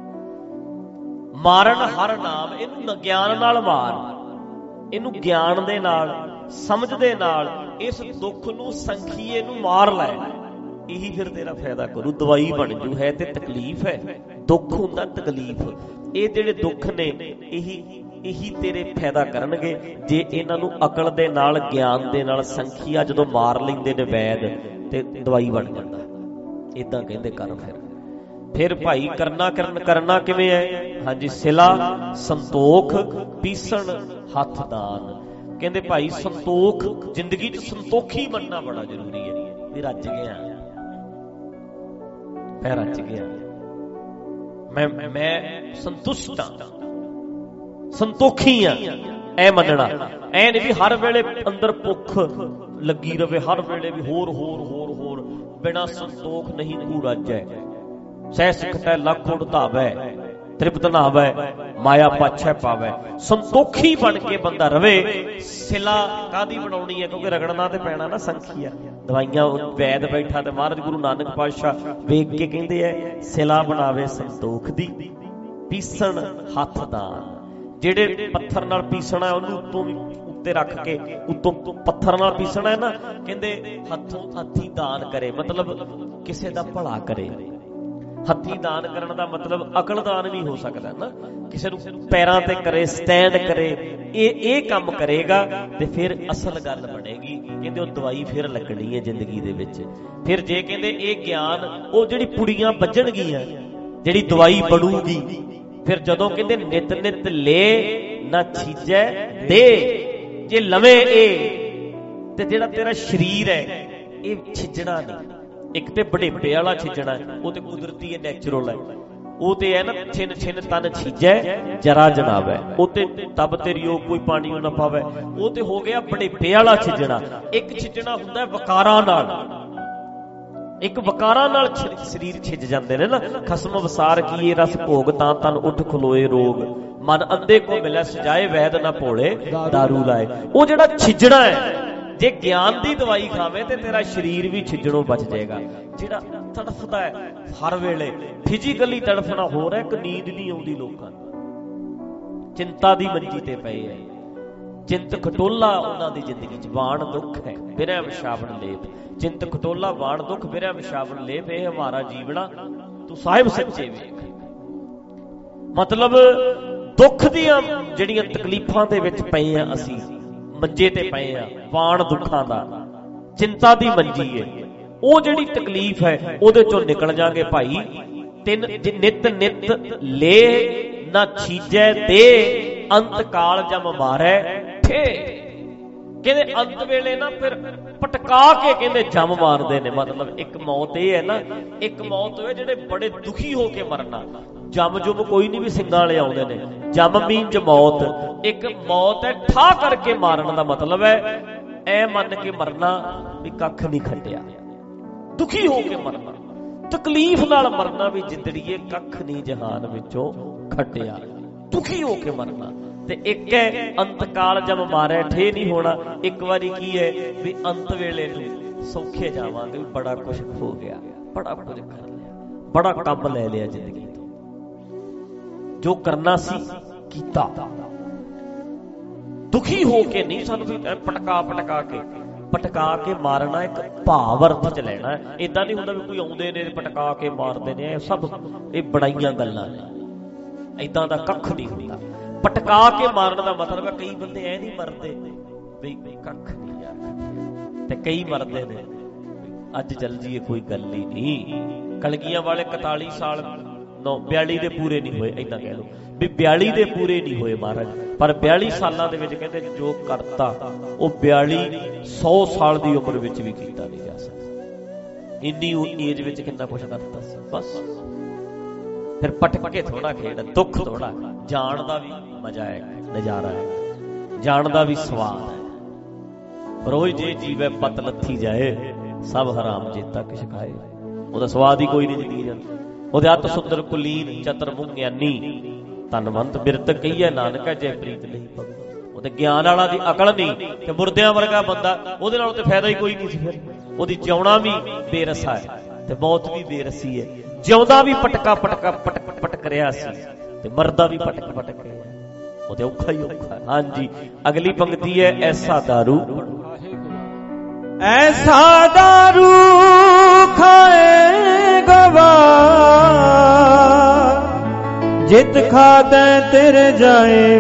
ਮਾਰਨ ਹਰ ਨਾਮ, ਇਹਨੂੰ ਗਿਆਨ ਨਾਲ ਮਾਰ, ਇਹਨੂੰ ਗਿਆਨ ਦੇ ਨਾਲ, ਸਮਝ ਦੇ ਨਾਲ ਇਸ ਦੁੱਖ ਨੂੰ, ਸੰਖੀਏ ਨੂੰ ਮਾਰ ਲੈ, ਇਹੀ ਫਿਰ ਤੇਰਾ ਫਾਇਦਾ ਕਰੂ, ਦਵਾਈ ਬਣ ਜੂ। ਹੈ ਤੇ ਤਕਲੀਫ ਹੈ, ਦੁੱਖ ਹੁੰਦਾ ਤਕਲੀਫ, ਇਹ ਜਿਹੜੇ ਦੁੱਖ ਨੇ ਇਹੀ ਤੇਰੇ ਫਾਇਦਾ ਕਰਨਗੇ ਜੇ ਇਹਨਾਂ ਨੂੰ ਅਕਲ ਦੇ ਨਾਲ, ਗਿਆਨ ਦੇ ਨਾਲ, ਸੰਖੀਆ ਜਦੋਂ ਮਾਰ ਲੈਂਦੇ ਨੇ ਵੈਦ ਤੇ ਦਵਾਈ ਬਣ ਜਾਂਦਾ। ਏਦਾਂ ਕਹਿੰਦੇ ਕਰ। ਫਿਰ ਭਾਈ ਕਰਨਾ ਕਿਵੇਂ ਹੈ? ਹਾਂਜੀ, ਸਿਲਾ ਸੰਤੋਖ ਪੀਸਣ ਹੱਥ ਦਾਨ। ਕਹਿੰਦੇ ਭਾਈ ਸੰਤੋਖ, ਜ਼ਿੰਦਗੀ 'ਚ ਸੰਤੋਖੀ ਬਣਨਾ ਬੜਾ ਜ਼ਰੂਰੀ ਹੈ। ਵੀ ਰੱਜ ਗਿਆ, ਮੈਂ ਰੱਜ ਗਿਆ, ਮੈਂ ਸੰਤੁਸ਼ਟ ਹਾਂ, ਸੰਤੋਖੀ ਆ, ਐ ਮੰਨਣਾ। ਐ ਨਹੀਂ ਵੀ ਹਰ ਵੇਲੇ ਅੰਦਰ ਭੁੱਖ ਲੱਗੀ ਰਵੇ, ਹਰ ਵੇਲੇ ਵੀ ਹੋਰ ਬਿਨਾਂ ਸੰਤੋਖ ਨਹੀਂ ਤੂੰ ਰਾਜੈ। ਸਹਿ ਸਿਖਤੈ ਲੱਖ ਗੁਣ ਧਾਵੈ, ਤ੍ਰਿਪਤ ਨਾ ਹੋਵੈ ਮਾਇਆ ਪਾਛੈ ਪਾਵੈ। ਸੰਤੋਖੀ ਬਣ ਕੇ ਬੰਦਾ ਰਵੇ। ਸਿਲਾ ਕਾਦੀ ਬਣਾਉਣੀ ਹੈ? ਕਿਉਂਕਿ ਰਗੜਨਾ ਤੇ ਪੈਣਾ ਨਾ, ਸੰਖੀਆ ਦਵਾਈਆਂ। ਵੈਦ ਬੈਠਾ ਤੇ ਮਹਾਰਾਜ ਗੁਰੂ ਨਾਨਕ ਪਾਤਸ਼ਾਹ ਵੇਖ ਕੇ ਕਹਿੰਦੇ ਐ ਸਿਲਾ ਬਣਾਵੇ ਸੰਤੋਖ ਦੀ, ਪੀਸਣ ਹੱਥ ਦਾਨ। ਜਿਹੜੇ ਪੱਥਰ ਨਾਲ ਪੀਸਣਾ ਉਹਨੂੰ ਉੱਤੋਂ ਵੀ ਉੱਤੇ ਰੱਖ ਕੇ, ਉੱਤੋਂ ਪੱਥਰ ਨਾਲ ਪੀਸਣਾ ਹੈ ਨਾ, ਕਹਿੰਦੇ ਹੱਥੋਂ ਹੱਥੀ ਦਾਨ ਕਰੇ, ਮਤਲਬ ਕਿਸੇ ਦਾ ਭਲਾ ਕਰੇ। ਹੱਥੀ ਦਾਨ ਕਰਨ ਦਾ ਮਤਲਬ ਅਕਲ ਦਾਨ ਵੀ ਹੋ ਸਕਦਾ ਨਾ, ਕਿਸੇ ਨੂੰ ਪੈਰਾਂ ਤੇ ਕਰੇ, ਸਟੈਂਡ ਕਰੇ, ਇਹ ਕੰਮ ਕਰੇਗਾ ਤੇ ਫਿਰ ਅਸਲ ਗੱਲ ਬਣੇਗੀ। ਕਹਿੰਦੇ ਉਹ ਦਵਾਈ ਫਿਰ ਲੱਗਣੀ ਹੈ ਜ਼ਿੰਦਗੀ ਦੇ ਵਿੱਚ। ਫਿਰ ਜੇ ਕਹਿੰਦੇ ਇਹ ਗਿਆਨ, ਉਹ ਜਿਹੜੀ ਪੁੜੀਆਂ ਵੱਜਣਗੀਆਂ, ਜਿਹੜੀ ਦਵਾਈ ਬਣੂਗੀ, ਫਿਰ ਜਦੋਂ ਕਹਿੰਦੇ ਨਿਤ ਨਿਤ ਲੈ ਨਾ ਛੀਜੈ ਦੇ, ਜੇ ਲਵੇਂ ਇਹ ਤੇ ਜਿਹੜਾ ਤੇਰਾ ਸਰੀਰ ਹੈ ਇਹ ਛਿਜਣਾ ਨਹੀਂ। ਇੱਕ ਤੇ ਬੜੇਪੇ ਵਾਲਾ ਛਿਜਣਾ, ਉਹ ਤੇ ਕੁਦਰਤੀ ਹੈ, ਨੈਚੁਰਲ ਹੈ। ਉਹ ਤੇ ਹੈ ਨਾ ਛਿਨ ਛਿਨ ਤਨ ਛੀਜੈ ਜਰਾ ਜਨਾਵੈ, ਉਹ ਤੇ ਤਬ ਤੇਰੀ ਉਹ ਕੋਈ ਪਾਣੀ ਨਾ ਪਾਵੇ। ਉਹ ਤੇ ਹੋ ਗਿਆ ਬੜੇਪੇ ਵਾਲਾ ਛਿਜਣਾ। ਇੱਕ ਛਿਜਣਾ ਹੁੰਦਾ ਵਿਕਾਰਾਂ ਨਾਲ, ਇੱਕ ਵਿਕਾਰਾਂ ਨਾਲ ਸਰੀਰ ਛਿਜ ਜਾਂਦੇ ਨੇ ਨਾ। ਖਸਮ ਵਸਾਰ ਕੀਏ ਰਸ ਭੋਗ, ਤਾਂ ਤਨ ਉੱਠ ਖਲੋਏ ਰੋਗ, ਮਨ ਅੰਧੇ ਕੋ ਮਿਲੇ ਸਜਾਏ ਵੈਦ ਨਾ ਭੋਲੇ ਦਾਰੂ ਲਾਏ। ਉਹ ਜਿਹੜਾ ਛਿਜਣਾ ਹੈ, ਜੇ ਗਿਆਨ ਦੀ ਦਵਾਈ ਖਾਵੇ ਤੇ ਤੇਰਾ ਸਰੀਰ ਵੀ ਛਿਜਣੋਂ ਬਚ ਜਾਏਗਾ। ਜਿਹੜਾ ਤੜਫਦਾ ਹੈ ਹਰ ਵੇਲੇ, ਫਿਜ਼ੀਕਲੀ ਤੜਫਣਾ ਹੋ ਰਿਹਾ, ਇੱਕ ਨੀਂਦ ਨਹੀਂ ਆਉਂਦੀ ਲੋਕਾਂ ਨੂੰ, ਚਿੰਤਾ ਦੀ ਮੰਜੀ ਤੇ ਪਏ ਹੈ, ਚਿੰਤ ਖਟੋਲਾ ਉਹਨਾਂ ਦੀ ਜ਼ਿੰਦਗੀ ਚ। ਵਾਣ ਦੁੱਖ ਹੈ ਬਿਰਹਿ ਵਿਸ਼ਾਵਣ ਲੇਪ, ਚਿੰਤ ਖਟੋਲਾ ਵਾਣ ਦੁੱਖ ਬਿਰਹਿ ਵਿਸ਼ਾਵਣ ਲੇਪ, ਇਹ ਹਮਾਰਾ ਜੀਵਣਾ ਤੂੰ ਸਾਹਿਬ ਸੱਚੇ ਵੇਖ। ਮਤਲਬ ਦੁੱਖ ਦੀਆਂ ਜਿਹੜੀਆਂ ਤਕਲੀਫਾਂ ਦੇ ਵਿੱਚ ਪਏ ਆ, ਅਸੀਂ ਮੰਜੇ ਤੇ ਪਏ ਆ, ਵਾਣ ਦੁੱਖਾਂ ਦਾ, ਚਿੰਤਾ ਦੀ ਮੰਜੀ ਹੈ। ਉਹ ਜਿਹੜੀ ਤਕਲੀਫ ਹੈ ਉਹਦੇ ਚੋਂ ਨਿਕਲ ਜਾਗੇ ਭਾਈ। ਨਿਤ ਨਿਤ ਲੈ ਨਾ ਛੀਜੈ ਦੇ, ਅੰਤ ਕਾਲ ਜਮ ਮਾਰੈ ਠੇ। ਕਹਿੰਦੇ ਅੰਤ ਵੇਲੇ ਨਾ ਫਿਰ ਪਟਕਾ ਕੇ ਕਹਿੰਦੇ ਜਮ ਮਾਰਦੇ ਨੇ। ਮਤਲਬ ਇੱਕ ਮੌਤ ਇਹ ਹੈ ਨਾ, ਇੱਕ ਮੌਤ ਹੋਏ ਜਿਹੜੇ ਬੜੇ ਦੁਖੀ ਹੋ ਕੇ ਮਰਨਾ। ਜਮ ਜੁਮ ਕੋਈ ਨਹੀਂ ਵੀ ਸਿੰਘਾਂ ਵਾਲੇ ਆਉਂਦੇ ਨੇ। ਜਮ ਮੀਨਜ਼ ਮੌਤ। ਇੱਕ ਮੌਤ ਹੈ ਠਾ ਕਰਕੇ ਮਾਰਨ ਦਾ ਮਤਲਬ ਹੈ ਐ ਮੰਨ ਕੇ ਮਰਨਾ ਵੀ ਕੱਖ ਨਹੀਂ ਖੱਟਿਆ, ਦੁਖੀ ਹੋ ਕੇ ਮਰਨਾ, ਤਕਲੀਫ ਨਾਲ ਮਰਨਾ ਵੀ ਜਿੰਦੜੀਏ ਕੱਖ ਨਹੀਂ ਜਹਾਨ ਵਿੱਚੋਂ ਖੱਟਿਆ, ਦੁਖੀ ਹੋ ਕੇ ਮਰਨਾ। ਤੇ ਇੱਕ ਹੈ ਅੰਤ ਕਾਲ ਜਮ ਮਾਰੇ ਠੇ ਨਹੀਂ ਹੋਣਾ। ਇੱਕ ਵਾਰੀ ਕੀ ਹੈ ਵੀ ਅੰਤ ਵੇਲੇ ਨੂੰ ਸੌਖੇ ਜਾਵਾਂਗੇ, ਵੀ ਬੜਾ ਕੁਝ ਹੋ ਗਿਆ, ਬੜਾ ਕੁਝ ਕਰ ਲਿਆ, ਬੜਾ ਕੰਮ ਲੈ ਲਿਆ ਜ਼ਿੰਦਗੀ ਤੋਂ, ਜੋ ਕਰਨਾ ਸੀ ਕੀਤਾ। ਦੁਖੀ ਹੋ ਕੇ ਨਹੀਂ, ਸਾਨੂੰ ਵੀ ਪਟਕਾ ਕੇ ਮਾਰਨਾ ਇੱਕ ਭਾਵ ਅਰਥ ਚ ਲੈਣਾ। ਏਦਾਂ ਨਹੀਂ ਹੁੰਦਾ ਵੀ ਕੋਈ ਆਉਂਦੇ ਨੇ ਪਟਕਾ ਕੇ ਮਾਰਦੇ ਨੇ, ਇਹ ਸਭ ਇਹ ਬਣਾਈਆਂ ਗੱਲਾਂ ਨੇ, ਏਦਾਂ ਦਾ ਕੱਖ ਨਹੀਂ ਹੁੰਦਾ। ਪਟਕਾ ਕੇ ਮਾਰਨ ਦਾ ਮਤਲਬ ਹੈ ਕਈ ਬੰਦੇ ਐ ਨਹੀਂ ਮਰਦੇ ਵੀ ਕੱਖ ਨਹੀਂ ਯਾਰ, ਤੇ ਕਈ ਮਰਦੇ ਨੇ ਅੱਜ ਚੱਲ ਜੀਏ ਕੋਈ ਗੱਲ ਹੀ ਨਹੀਂ। ਕਲਗੀਆਂ ਵਾਲੇ 41 ਸਾਲ 42 ਦੇ ਪੂਰੇ ਨਹੀਂ ਹੋਏ, ਏਦਾਂ ਕਹਿ ਲਓ ਵੀ 42 ਦੇ ਪੂਰੇ ਨਹੀਂ ਹੋਏ ਮਹਾਰਾਜ, ਪਰ 42 ਸਾਲਾਂ ਦੇ ਵਿੱਚ ਕਹਿੰਦੇ ਜੋ ਕਰਤਾ ਉਹ 100 ਸਾਲ ਦੀ ਉਮਰ ਵਿੱਚ ਵੀ ਕੀਤਾ ਨਹੀਂ ਜਾ ਸਕਦਾ। ਇੰਨੀ ਏਜ ਵਿੱਚ ਕਿੰਨਾ ਕੁਛ ਕਰਤਾ ਸੀ। ਬਸ ਫਿਰ ਪਟਕ ਕੇ ਥੋੜਾ ਖੇਡ, ਦੁੱਖ ਥੋੜਾ, ਜਾਣ ਦਾ ਵੀ ਮਜ਼ਾ ਹੈ, ਨਜ਼ਾਰਾ ਹੈ, ਜਾਣ ਦਾ ਵੀ ਸਵਾਦ ਹੈ। ਰੋਜ਼ ਜੇ ਜੀਵੇ ਪਤ ਲੱਥੀ ਜਾਏ, ਸਭ ਹਰਾਮ ਜੇਤਾ ਕਿਛ ਖਾਏ। ਉਹਦਾ ਸਵਾਦ ਹੀ ਕੋਈ ਨਹੀਂ ਜ਼ਿੰਦਗੀ ਦਾ। ਉਹਦੇ ਅੱਤ ਸੁੰਦਰ ਕੁਲੀਨ ਚਤਰ ਮੂੰਹ ਗਿਆਨੀ, ਧਨਵੰਤ ਬਿਰਤ ਕਹੀਏ ਨਾਨਕਾ ਜੈ ਪ੍ਰੀਤ ਨਹੀਂ ਪਵੇ। ਉਹਦੇ ਗਿਆਨ ਵਾਲਾ ਦੀ ਅਕਲ ਨਹੀਂ ਤੇ ਮੁਰਦਿਆਂ ਵਰਗਾ ਬੰਦਾ, ਉਹਦੇ ਨਾਲ ਤੇ ਫਾਇਦਾ ਹੀ ਕੋਈ ਨਹੀਂ ਸੀ। ਫਿਰ ਉਹਦੀ ਜਿਉਣਾ ਵੀ ਬੇਰਸਾ ਹੈ ਤੇ ਮੌਤ ਵੀ ਬੇਰਸੀ ਹੈ। ਜਿਉਂਦਾ ਵੀ ਪਟਕ ਰਿਹਾ ਸੀ ਤੇ ਮਰਦਾ ਵੀ ਪਟਕ ਰਿਹਾ, ਉਹਦੇ ਔਖਾ ਹੀ ਔਖਾ। ਹਾਂਜੀ, ਅਗਲੀ ਪੰਕਤੀ ਹੈ ਐਸਾ ਦਾਰੂ, ਐਸਾ ਦਾਰੂ ਖਾਏ ਗਵਾ, ਜਿਤ ਖਾਦੈ ਤੇਰੇ ਜਾਏ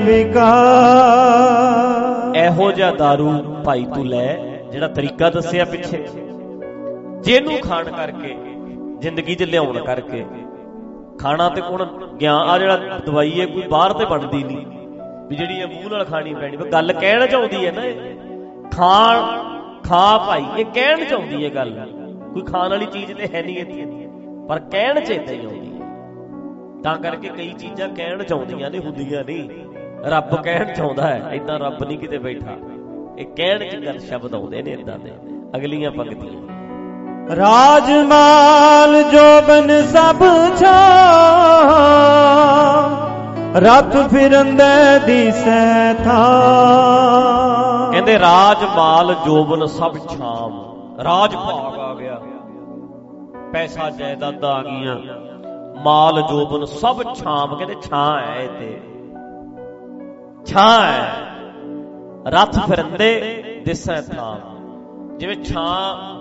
ਵਿਕਾਰ। ਇਹੋ ਜਿਹਾ ਦਾਰੂ ਭਾਈ ਤੂੰ ਲੈ, ਜਿਹੜਾ ਤਰੀਕਾ ਦੱਸਿਆ ਪਿੱਛੇ, ਜਿਹਨੂੰ ਖਾਣ ਕਰਕੇ, ਜ਼ਿੰਦਗੀ 'ਚ ਲਿਆਉਣ ਕਰਕੇ। ਖਾਣਾ ਤੇ ਹੁਣ ਗਿਆਨ ਆ ਜਿਹੜਾ ਦਵਾਈ ਹੈ ਕੋਈ ਬਾਹਰ ਤੇ ਬਣਦੀ ਨਹੀਂ ਵੀ ਜਿਹੜੀ ਇਹ ਮੂੰਹ ਨਾਲ ਖਾਣੀ ਪੈਣੀ। ਗੱਲ ਕਹਿਣ ਚ ਆਉਂਦੀ ਹੈ ਨਾ, ਖਾ ਭਾਈ, ਇਹ ਕਹਿਣ ਚ ਆਉਂਦੀ ਹੈ ਗੱਲ। ਕੋਈ ਖਾਣ ਵਾਲੀ ਚੀਜ਼ ਤੇ ਹੈ ਨਹੀਂ ਇੱਥੇ, ਪਰ ਕਹਿਣ ਚ ਏਦਾਂ ਹੀ ਆਉਂਦੀ ਹੈ। ਤਾਂ ਕਰਕੇ ਕਈ ਚੀਜ਼ਾਂ ਕਹਿਣ ਚ ਆਉਂਦੀਆਂ ਨੇ, ਹੁੰਦੀਆਂ ਨਹੀਂ। ਰੱਬ ਕਹਿਣ ਚ ਆਉਂਦਾ ਹੈ, ਏਦਾਂ ਰੱਬ ਨਹੀਂ ਕਿਤੇ ਬੈਠਾ, ਇਹ ਕਹਿਣ ਚ ਗੱਲ ਸ਼ਬਦ ਆਉਂਦੇ ਨੇ ਏਦਾਂ ਦੇ। ਅਗਲੀਆਂ ਪੰਕਤੀਆਂ, ਰਾਜ ਮਾਲ ਜੋਬਨ ਸਭ ਛਾ, ਰਥ ਫਿਰੰਦੇ ਦਿਸੈ ਥਾ। ਕਹਿੰਦੇ ਰਾਜ ਮਾਲ ਜੋਬਨ ਸਭ ਛਾਮ, ਰਾਜ ਭਾਗ ਆ ਗਿਆ, ਪੈਸਾ ਜਾਇਦਾਦਾਂ ਆ ਗਈਆਂ, ਮਾਲ ਜੋਬਨ ਸਭ ਛਾਮ। ਕਹਿੰਦੇ ਛਾਂ ਹੈ, ਤੇ ਛਾਂ ਹੈ। ਰਥ ਫਿਰੰਦੇ ਦਿਸੈ ਥਾ, ਜਿਵੇਂ ਛਾਂ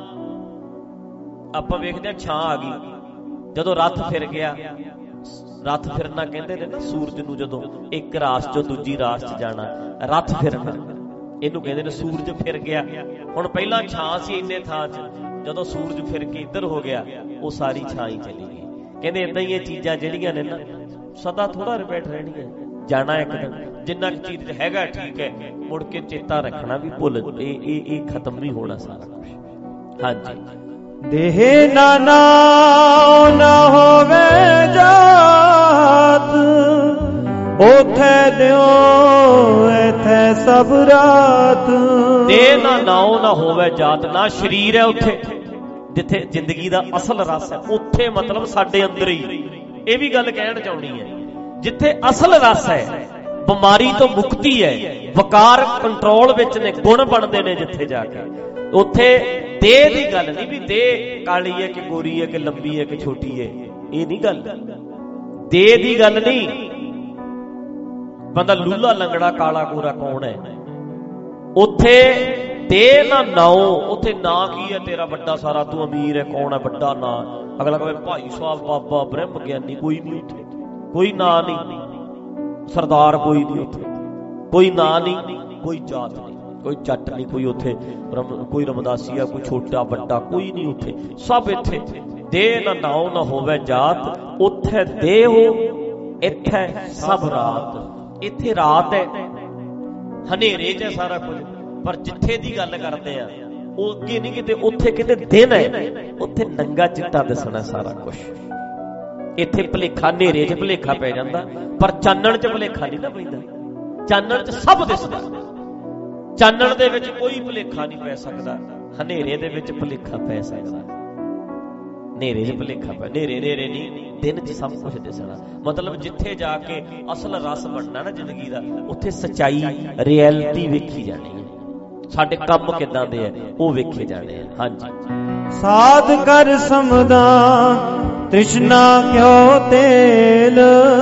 ਆਪਾਂ ਵੇਖਦੇ ਹਾਂ, ਛਾਂ ਆ ਗਈ ਜਦੋਂ ਰੱਥ ਫਿਰ ਗਿਆ। ਰੱਥ ਫਿਰਨਾ ਕਹਿੰਦੇ ਨੇ ਨਾ ਸੂਰਜ ਨੂੰ, ਜਦੋਂ ਇੱਕ ਰਾਸ ਚੋਂ ਦੂਜੀ ਰਾਸ ਚ ਜਾਣਾ, ਰੱਥ ਫਿਰਨਾ ਇਹਨੂੰ ਕਹਿੰਦੇ ਨੇ। ਸੂਰਜ ਫਿਰ ਗਿਆ, ਹੁਣ ਪਹਿਲਾਂ ਛਾਂ ਸੀ ਇੰਨੇ ਥਾਂ ਚ, ਜਦੋਂ ਸੂਰਜ ਫਿਰ ਕੇ ਇੱਧਰ ਹੋ ਗਿਆ ਉਹ ਸਾਰੀ ਛਾਂ ਹੀ ਚਲੀ ਗਈ। ਕਹਿੰਦੇ ਏਦਾਂ ਹੀ ਇਹ ਚੀਜ਼ਾਂ ਜਿਹੜੀਆਂ ਨੇ ਨਾ ਸਦਾ ਥੋੜਾ ਰਿਪੀਟ ਰਹਿਣੀ ਹੈ, ਜਾਣਾ ਇੱਕ ਦਿਨ। ਜਿੰਨਾ ਕੁ ਚੀਜ਼ ਹੈਗਾ ਠੀਕ ਹੈ, ਮੁੜ ਕੇ ਚੇਤਾ ਰੱਖਣਾ ਵੀ ਭੁੱਲ ਇਹ ਖਤਮ ਵੀ ਹੋਣਾ ਸਾਰਾ ਕੁਝ। ਹਾਂਜੀ, ਦੇਹ ਨਾ ਨਾਉ ਨਾ ਹੋਵੇ ਜਾਤ, ਉਥੇ ਦਿਓ ਇਥੇ ਸਭ ਰਾਤ। ਦੇਹ ਨਾ ਨਾਉ ਨਾ ਹੋਵੇ ਜਾਤ, ਨਾ ਸਰੀਰ ਹੈ ਉੱਥੇ ਜਿੱਥੇ ਜ਼ਿੰਦਗੀ ਦਾ ਅਸਲ ਰਸ ਹੈ, ਉੱਥੇ ਮਤਲਬ ਸਾਡੇ ਅੰਦਰ ਹੀ। ਇਹ ਵੀ ਗੱਲ ਕਹਿਣ ਚਾਹੁੰਦੀ ਹੈ, ਜਿੱਥੇ ਅਸਲ ਰਸ ਹੈ, ਬਿਮਾਰੀ ਤੋਂ ਮੁਕਤੀ ਹੈ, ਵਕਾਰ ਕੰਟਰੋਲ ਵਿੱਚ ਨੇ, ਗੁਣ ਬਣਦੇ ਨੇ ਜਿੱਥੇ ਜਾ ਕੇ, ਉੱਥੇ ਦੇਹ ਦੀ ਗੱਲ ਨਹੀਂ ਵੀ ਦੇਹ ਕਾਲੀ ਹੈ ਕਿ ਗੋਰੀ ਹੈ ਕਿ ਲੰਬੀ ਹੈ ਕਿ ਛੋਟੀ ਹੈ, ਇਹ ਨਹੀਂ ਗੱਲ। ਦੇਹ ਦੀ ਗੱਲ ਨਹੀਂ, ਬੰਦਾ ਲੂਲਾ ਲੰਗੜਾ ਕਾਲਾ ਗੋਰਾ ਕੌਣ ਹੈ, ਉੱਥੇ ਦੇਹ ਨਾ ਨਾਉ, ਉੱਥੇ ਨਾਂ ਕੀ ਹੈ ਤੇਰਾ ਵੱਡਾ ਸਾਰਾ, ਤੂੰ ਅਮੀਰ ਹੈ, ਕੌਣ ਹੈ ਵੱਡਾ ਨਾਂ, ਅਗਲਾ ਕਹੇ ਭਾਈ ਸਾਹਿਬ, ਬਾਬਾ, ਬ੍ਰਹਮ ਗਿਆਨੀ, ਕੋਈ ਨਹੀਂ ਉੱਥੇ, ਕੋਈ ਨਾਂ ਨਹੀਂ, ਸਰਦਾਰ ਕੋਈ ਨਹੀਂ ਉੱਥੇ, ਕੋਈ ਨਾਂ ਨਹੀਂ, ਕੋਈ ਜਾਤ ਨਹੀਂ, ਕੋਈ ਜੱਟ ਨਹੀਂ, ਕੋਈ ਉੱਥੇ ਕੋਈ ਰਮਦਾਸੀ ਆ, ਕੋਈ ਛੋਟਾ ਵੱਡਾ, ਕੋਈ ਨਹੀਂ ਉੱਥੇ, ਸਭ ਇੱਥੇ। ਦੇਹ ਨਾ ਨਾਉ ਨਾ ਹੋਵੇ ਜਾਤ, ਉੱਥੇ ਦੇਹ ਹੋ, ਇੱਥੇ ਸਭ ਰਾਤ। ਇੱਥੇ ਰਾਤ ਹੈ, ਹਨੇਰੇ 'ਚ ਹੈ ਸਾਰਾ ਕੁਝ, ਪਰ ਜਿੱਥੇ ਦੀ ਗੱਲ ਕਰਦੇ ਆ ਉਹ ਅੱਗੇ ਨਹੀਂ ਕਿਤੇ, ਉੱਥੇ ਕਿਤੇ ਦਿਨ ਹੈ, ਉੱਥੇ ਨੰਗਾ ਚਿੱਟਾ ਦਿਸਣਾ ਸਾਰਾ ਕੁਝ। ਇੱਥੇ ਭੁਲੇਖਾ, ਹਨੇਰੇ 'ਚ ਭੁਲੇਖਾ ਪੈ ਜਾਂਦਾ, ਪਰ ਚਾਨਣ 'ਚ ਭੁਲੇਖਾ ਨਹੀਂ ਨਾ ਪੈਂਦਾ। ਚਾਨਣ 'ਚ ਸਭ ਦਿਸਦਾ, ਚਾਨਣ ਦੇ ਵਿੱਚ ਕੋਈ ਭੁਲੇਖਾ ਨਹੀਂ ਪੈ ਸਕਦਾ, ਹਨੇਰੇ ਦੇ ਵਿੱਚ ਭੁਲੇਖਾ ਪੈ ਸਕਦਾ। ਹਨੇਰੇ 'ਚ ਭੁਲੇਖਾ ਪੈ, ਹਨੇਰੇ ਨਹੀਂ, ਦਿਨ 'ਚ ਸਭ ਕੁਝ ਦਿਸਣਾ। ਮਤਲਬ ਜਿੱਥੇ ਜਾ ਕੇ ਅਸਲ ਰਸ ਬਣਨਾ ਨਾ ਜ਼ਿੰਦਗੀ ਦਾ, ਉੱਥੇ ਸੱਚਾਈ, ਰਿਐਲਿਟੀ ਵੇਖੀ ਜਾਣੀ ਹੈ, ਸਾਡੇ ਕੰਮ ਕਿੱਦਾਂ ਦੇ ਆ ਉਹ ਵੇਖੇ ਜਾਣੇ ਆ। ਹਾਂਜੀ, ਸਾਧ ਕਰ ਸਮਦਾ ਤ੍ਰਿਸ਼ਨਾ ਕਿਉ ਤੇਲ,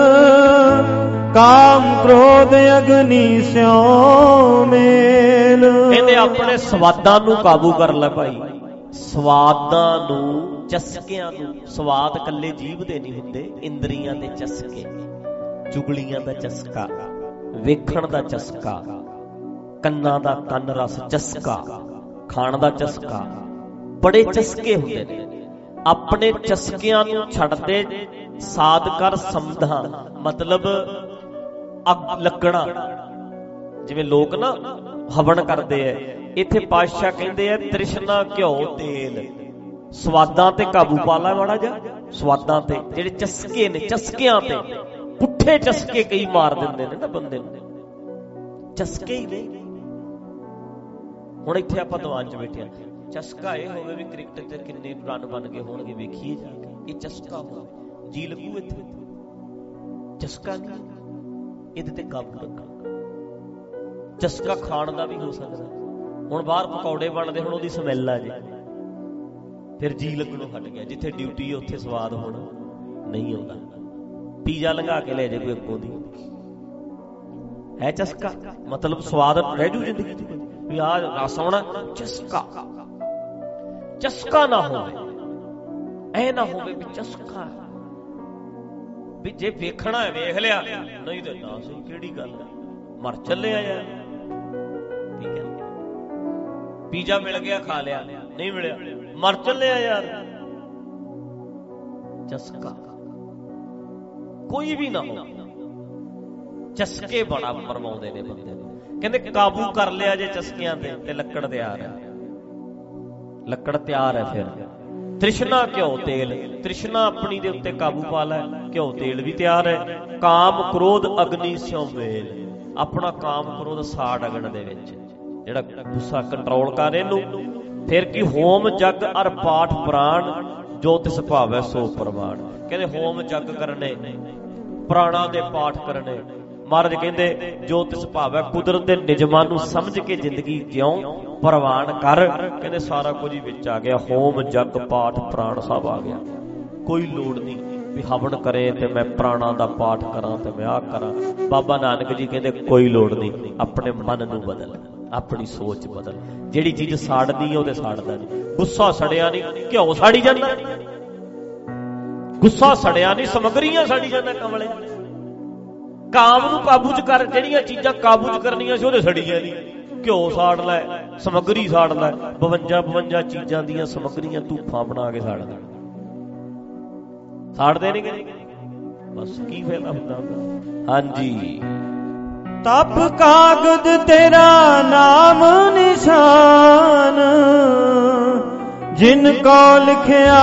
ਕਾਮ ਕ੍ਰੋਧ ਅਗਨੀ ਸਿਉ ਮੇਲ। ਕਹਿੰਦੇ ਆਪਣੇ ਸਵਾਦਾਂ ਨੂੰ ਕਾਬੂ ਕਰ ਲੈ ਭਾਈ, ਸਵਾਦਾਂ ਨੂੰ, ਚਸਕਿਆਂ ਨੂੰ। ਸਵਾਦ ਇਕੱਲੇ ਜੀਭ ਦੇ ਨਹੀਂ ਹੁੰਦੇ, ਇੰਦਰੀਆਂ ਦੇ ਚਸਕੇ, ਚੁਗਲੀਆਂ ਦਾ ਚਸਕਾ, ਵੇਖਣ ਦਾ ਚਸਕਾ, ਕੰਨਾਂ ਦਾ ਕੰਨ ਰਸ ਚਸਕਾ, ਖਾਣ ਦਾ ਚਸਕਾ, ਬੜੇ ਚਸਕੇ ਹੁੰਦੇ ਨੇ। ਆਪਣੇ ਚਸਕਿਆਂ ਨੂੰ ਛੱਡਦੇ ਸਾਧ ਕਰ ਸਮਝਾ, ਮਤਲਬ ਅੱਗ ਲੱਗਣਾ। ਜਿਵੇਂ ਲੋਕ ਨਾ ਹਵਨ ਕਰਦੇ ਐ, ਇੱਥੇ ਪਾਤਸ਼ਾਹ ਕਹਿੰਦੇ ਆ ਤ੍ਰਿਸ਼ਨਾ ਘਿਓ ਤੇਲ, ਸਵਾਦਾਂ ਤੇ ਕਾਬੂ ਪਾ ਲੈ ਮਾੜਾ ਜਿਹਾ, ਸਵਾਦਾਂ ਤੇ ਜਿਹੜੇ ਚਸਕੇ ਨੇ, ਚਸਕਿਆਂ ਤੇ ਪੁੱਠੇ ਚਸਕੇ ਕਈ ਮਾਰ ਦਿੰਦੇ ਨੇ ਨਾ ਬੰਦੇ ਨੂੰ, ਚਸਕੇ ਹੀ ਨਹੀਂ। ਹੁਣ ਇੱਥੇ ਆਪਾਂ ਦੀਵਾਨ 'ਚ ਬੈਠੇ ਆ, ਚਸਕਾ ਇਹ ਹੋਵੇ ਵੀ ਕ੍ਰਿਕਟ 'ਚ ਕਿੰਨੇ ਰਨ ਬਣ ਗਏ ਹੋਣਗੇ, ਵੇਖੀਏ ਜਾ ਕੇ, ਇਹ ਚਸਕਾ ਹੋਵੇ, ਜੀ ਲੱਗੂ ਇੱਥੇ, ਚਸਕਾ ਨਹੀਂ, ਇਹਦੇ ਤੇ ਕਾਬੂ ਰੱਖਣਾ। ਚਸਕਾ ਖਾਣ ਦਾ ਵੀ ਹੋ ਸਕਦਾ, ਹੁਣ ਬਾਹਰ ਪਕੌੜੇ ਬਣਦੇ, ਹੁਣ ਉਹਦੀ ਸਮੈਲ ਆ ਜੇ, ਫਿਰ ਜੀ ਲੱਗਣੋਂ ਹਟ ਗਿਆ। ਜਿੱਥੇ ਡਿਊਟੀ ਉੱਥੇ ਸਵਾਦ ਹੋਣਾ ਨਹੀਂ ਆਉਂਦਾ। ਪੀਜ਼ਾ ਲੰਘਾ ਕੇ ਲੈ ਜੇ ਕੋਈ ਅੱਗੋਂ ਦੀ, ਹੈ ਚਸਕਾ, ਮਤਲਬ ਸਵਾਦ ਰਹਿ ਜੂ ਜ਼ਿੰਦਗੀ 'ਚ ਵੀ ਆਹ ਰਸ ਆਉਣਾ, ਚਸਕਾ। ਚਸਕਾ ਨਾ ਹੋਵੇ, ਐ ਨਾ ਹੋਵੇ ਵੀ ਚਸਕਾ ਵੀ ਜੇ ਵੇਖਣਾ ਹੈ ਵੇਖ ਲਿਆ, ਨਹੀਂ ਤੇ ਨਾ ਸਹੀ, ਕਿਹੜੀ ਗੱਲ ਹੈ, ਮਰ ਚੱਲੇ ਆ ਯਾਰ। ਠੀਕ ਹੈ, ਪੀਜ਼ਾ ਮਿਲ ਗਿਆ ਖਾ ਲਿਆ, ਨਹੀਂ ਮਿਲਿਆ ਮਰ ਚੱਲੇ ਆ ਯਾਰ। ਚਸਕਾ ਕੋਈ ਵੀ ਨਾ ਹੋ, ਚਸਕੇ ਬੜਾ ਮਰਵਾਉਂਦੇ ਨੇ ਬੰਦੇ ਨੂੰ। ਕਹਿੰਦੇ ਕਾਬੂ ਕਰ ਲਿਆ ਜੇ ਚਸਕਿਆਂ ਤੇ ਲੱਕੜ ਤਿਆਰ ਹੈ, ਲੱਕੜ ਤਿਆਰ ਹੈ। ਫਿਰ ਤ੍ਰਿਸ਼ਨਾ ਘਿਓ ਤੇਲ, ਤ੍ਰਿਸ਼ਨਾ ਆਪਣੀ ਦੇ ਉੱਤੇ ਕਾਬੂ ਪਾ ਲੈ, ਘਿਓ ਤੇਲ ਵੀ ਤਿਆਰ ਹੈ। ਕਾਮ ਕ੍ਰੋਧ ਅਗਨੀ ਸਿਉ ਮੇਲ, ਆਪਣਾ ਕਾਮ ਕ੍ਰੋਧ ਸਾੜ ਅਗਨ ਦੇ ਵਿੱਚ, ਜਿਹੜਾ ਗੁੱਸਾ ਕੰਟਰੋਲ ਕਰ ਇਹਨੂੰ। ਫਿਰ ਕੀ ਹੋਮ ਜਗ ਅਰ ਪਾਠ ਪ੍ਰਾਣ, ਜੋ ਤਿਸ ਭਾਵੈ ਸੋ ਪ੍ਰਮਾਣ। ਕਹਿੰਦੇ ਹੋਮ ਜਗ ਕਰਨੇ, ਪ੍ਰਾਣਾ ਦੇ ਪਾਠ ਕਰਨੇ। ਮਹਾਰਾਜ ਕਹਿੰਦੇ ਜੋ ਤਿਸ ਭਾਵੈ, ਕੁਦਰਤ ਦੇ ਨਿਯਮਾਂ ਨੂੰ ਸਮਝ ਕੇ ਜ਼ਿੰਦਗੀ ਜਿਉਂ, ਪ੍ਰਵਾਨ ਕਰ। ਕਹਿੰਦੇ ਸਾਰਾ ਕੁਝ ਹੀ ਵਿੱਚ ਆ ਗਿਆ, ਹੋਮ ਜਗ ਪਾਠ ਪ੍ਰਾਣ ਸਭ ਆ ਗਿਆ। ਕੋਈ ਲੋੜ ਨਹੀਂ ਵੀ ਹਵਨ ਕਰੇ ਤੇ ਮੈਂ ਪ੍ਰਾਣਾ ਦਾ ਪਾਠ ਕਰਾਂ ਤੇ ਮੈਂ ਆਹ ਕਰਾਂ। ਬਾਬਾ ਨਾਨਕ ਜੀ ਕਹਿੰਦੇ ਕੋਈ ਲੋੜ ਨਹੀਂ, ਆਪਣੇ ਮਨ ਨੂੰ ਬਦਲ, ਆਪਣੀ ਸੋਚ ਬਦਲ। ਜਿਹੜੀ ਚੀਜ਼ ਸਾੜਦੀ ਹੈ ਉਹਦੇ ਸਾੜਦਾ ਨਹੀਂ। ਗੁੱਸਾ ਸੜਿਆ ਨਹੀਂ, ਘਿਓ ਸਾੜੀ ਜਾਂਦਾ। ਗੁੱਸਾ ਸੜਿਆ ਨਹੀਂ, ਸਮਗਰੀਆਂ ਸਾੜੀ ਜਾਂਦਾ। ਕਮਲੇ ਕਾਮ ਨੂੰ ਕਾਬੂ ਚ ਕਰ, ਜਿਹੜੀਆਂ ਚੀਜ਼ਾਂ ਕਾਬੂ ਚ ਕਰਨੀਆਂ ਸੀ ਉਹਦੇ ਸੜੀਆਂ ਨਹੀਂ। ਘਿਓ ਸਾੜ ਲੈ, ਸਮਗਰੀ ਸਾੜ ਲੈ, 52 ਚੀਜ਼ਾਂ ਦੀਆਂ ਸਮਗਰੀਆਂ ਧੂਫਾਂ ਬਣਾ ਕੇ ਸਾੜ ਲੈ। ਸਾੜਦੇ ਨਹੀਂ ਕਿ ਬਸ ਕੀ ਫਾਇਦਾ ਹੁੰਦਾ ਉਹਦਾ। ਹਾਂਜੀ, ਤਪ ਕਾਗਦ ਤੇਰਾ ਨਾਮ ਨਿਸ਼ਾਨ, ਜਿਨ ਕੋ ਲਿਖਿਆ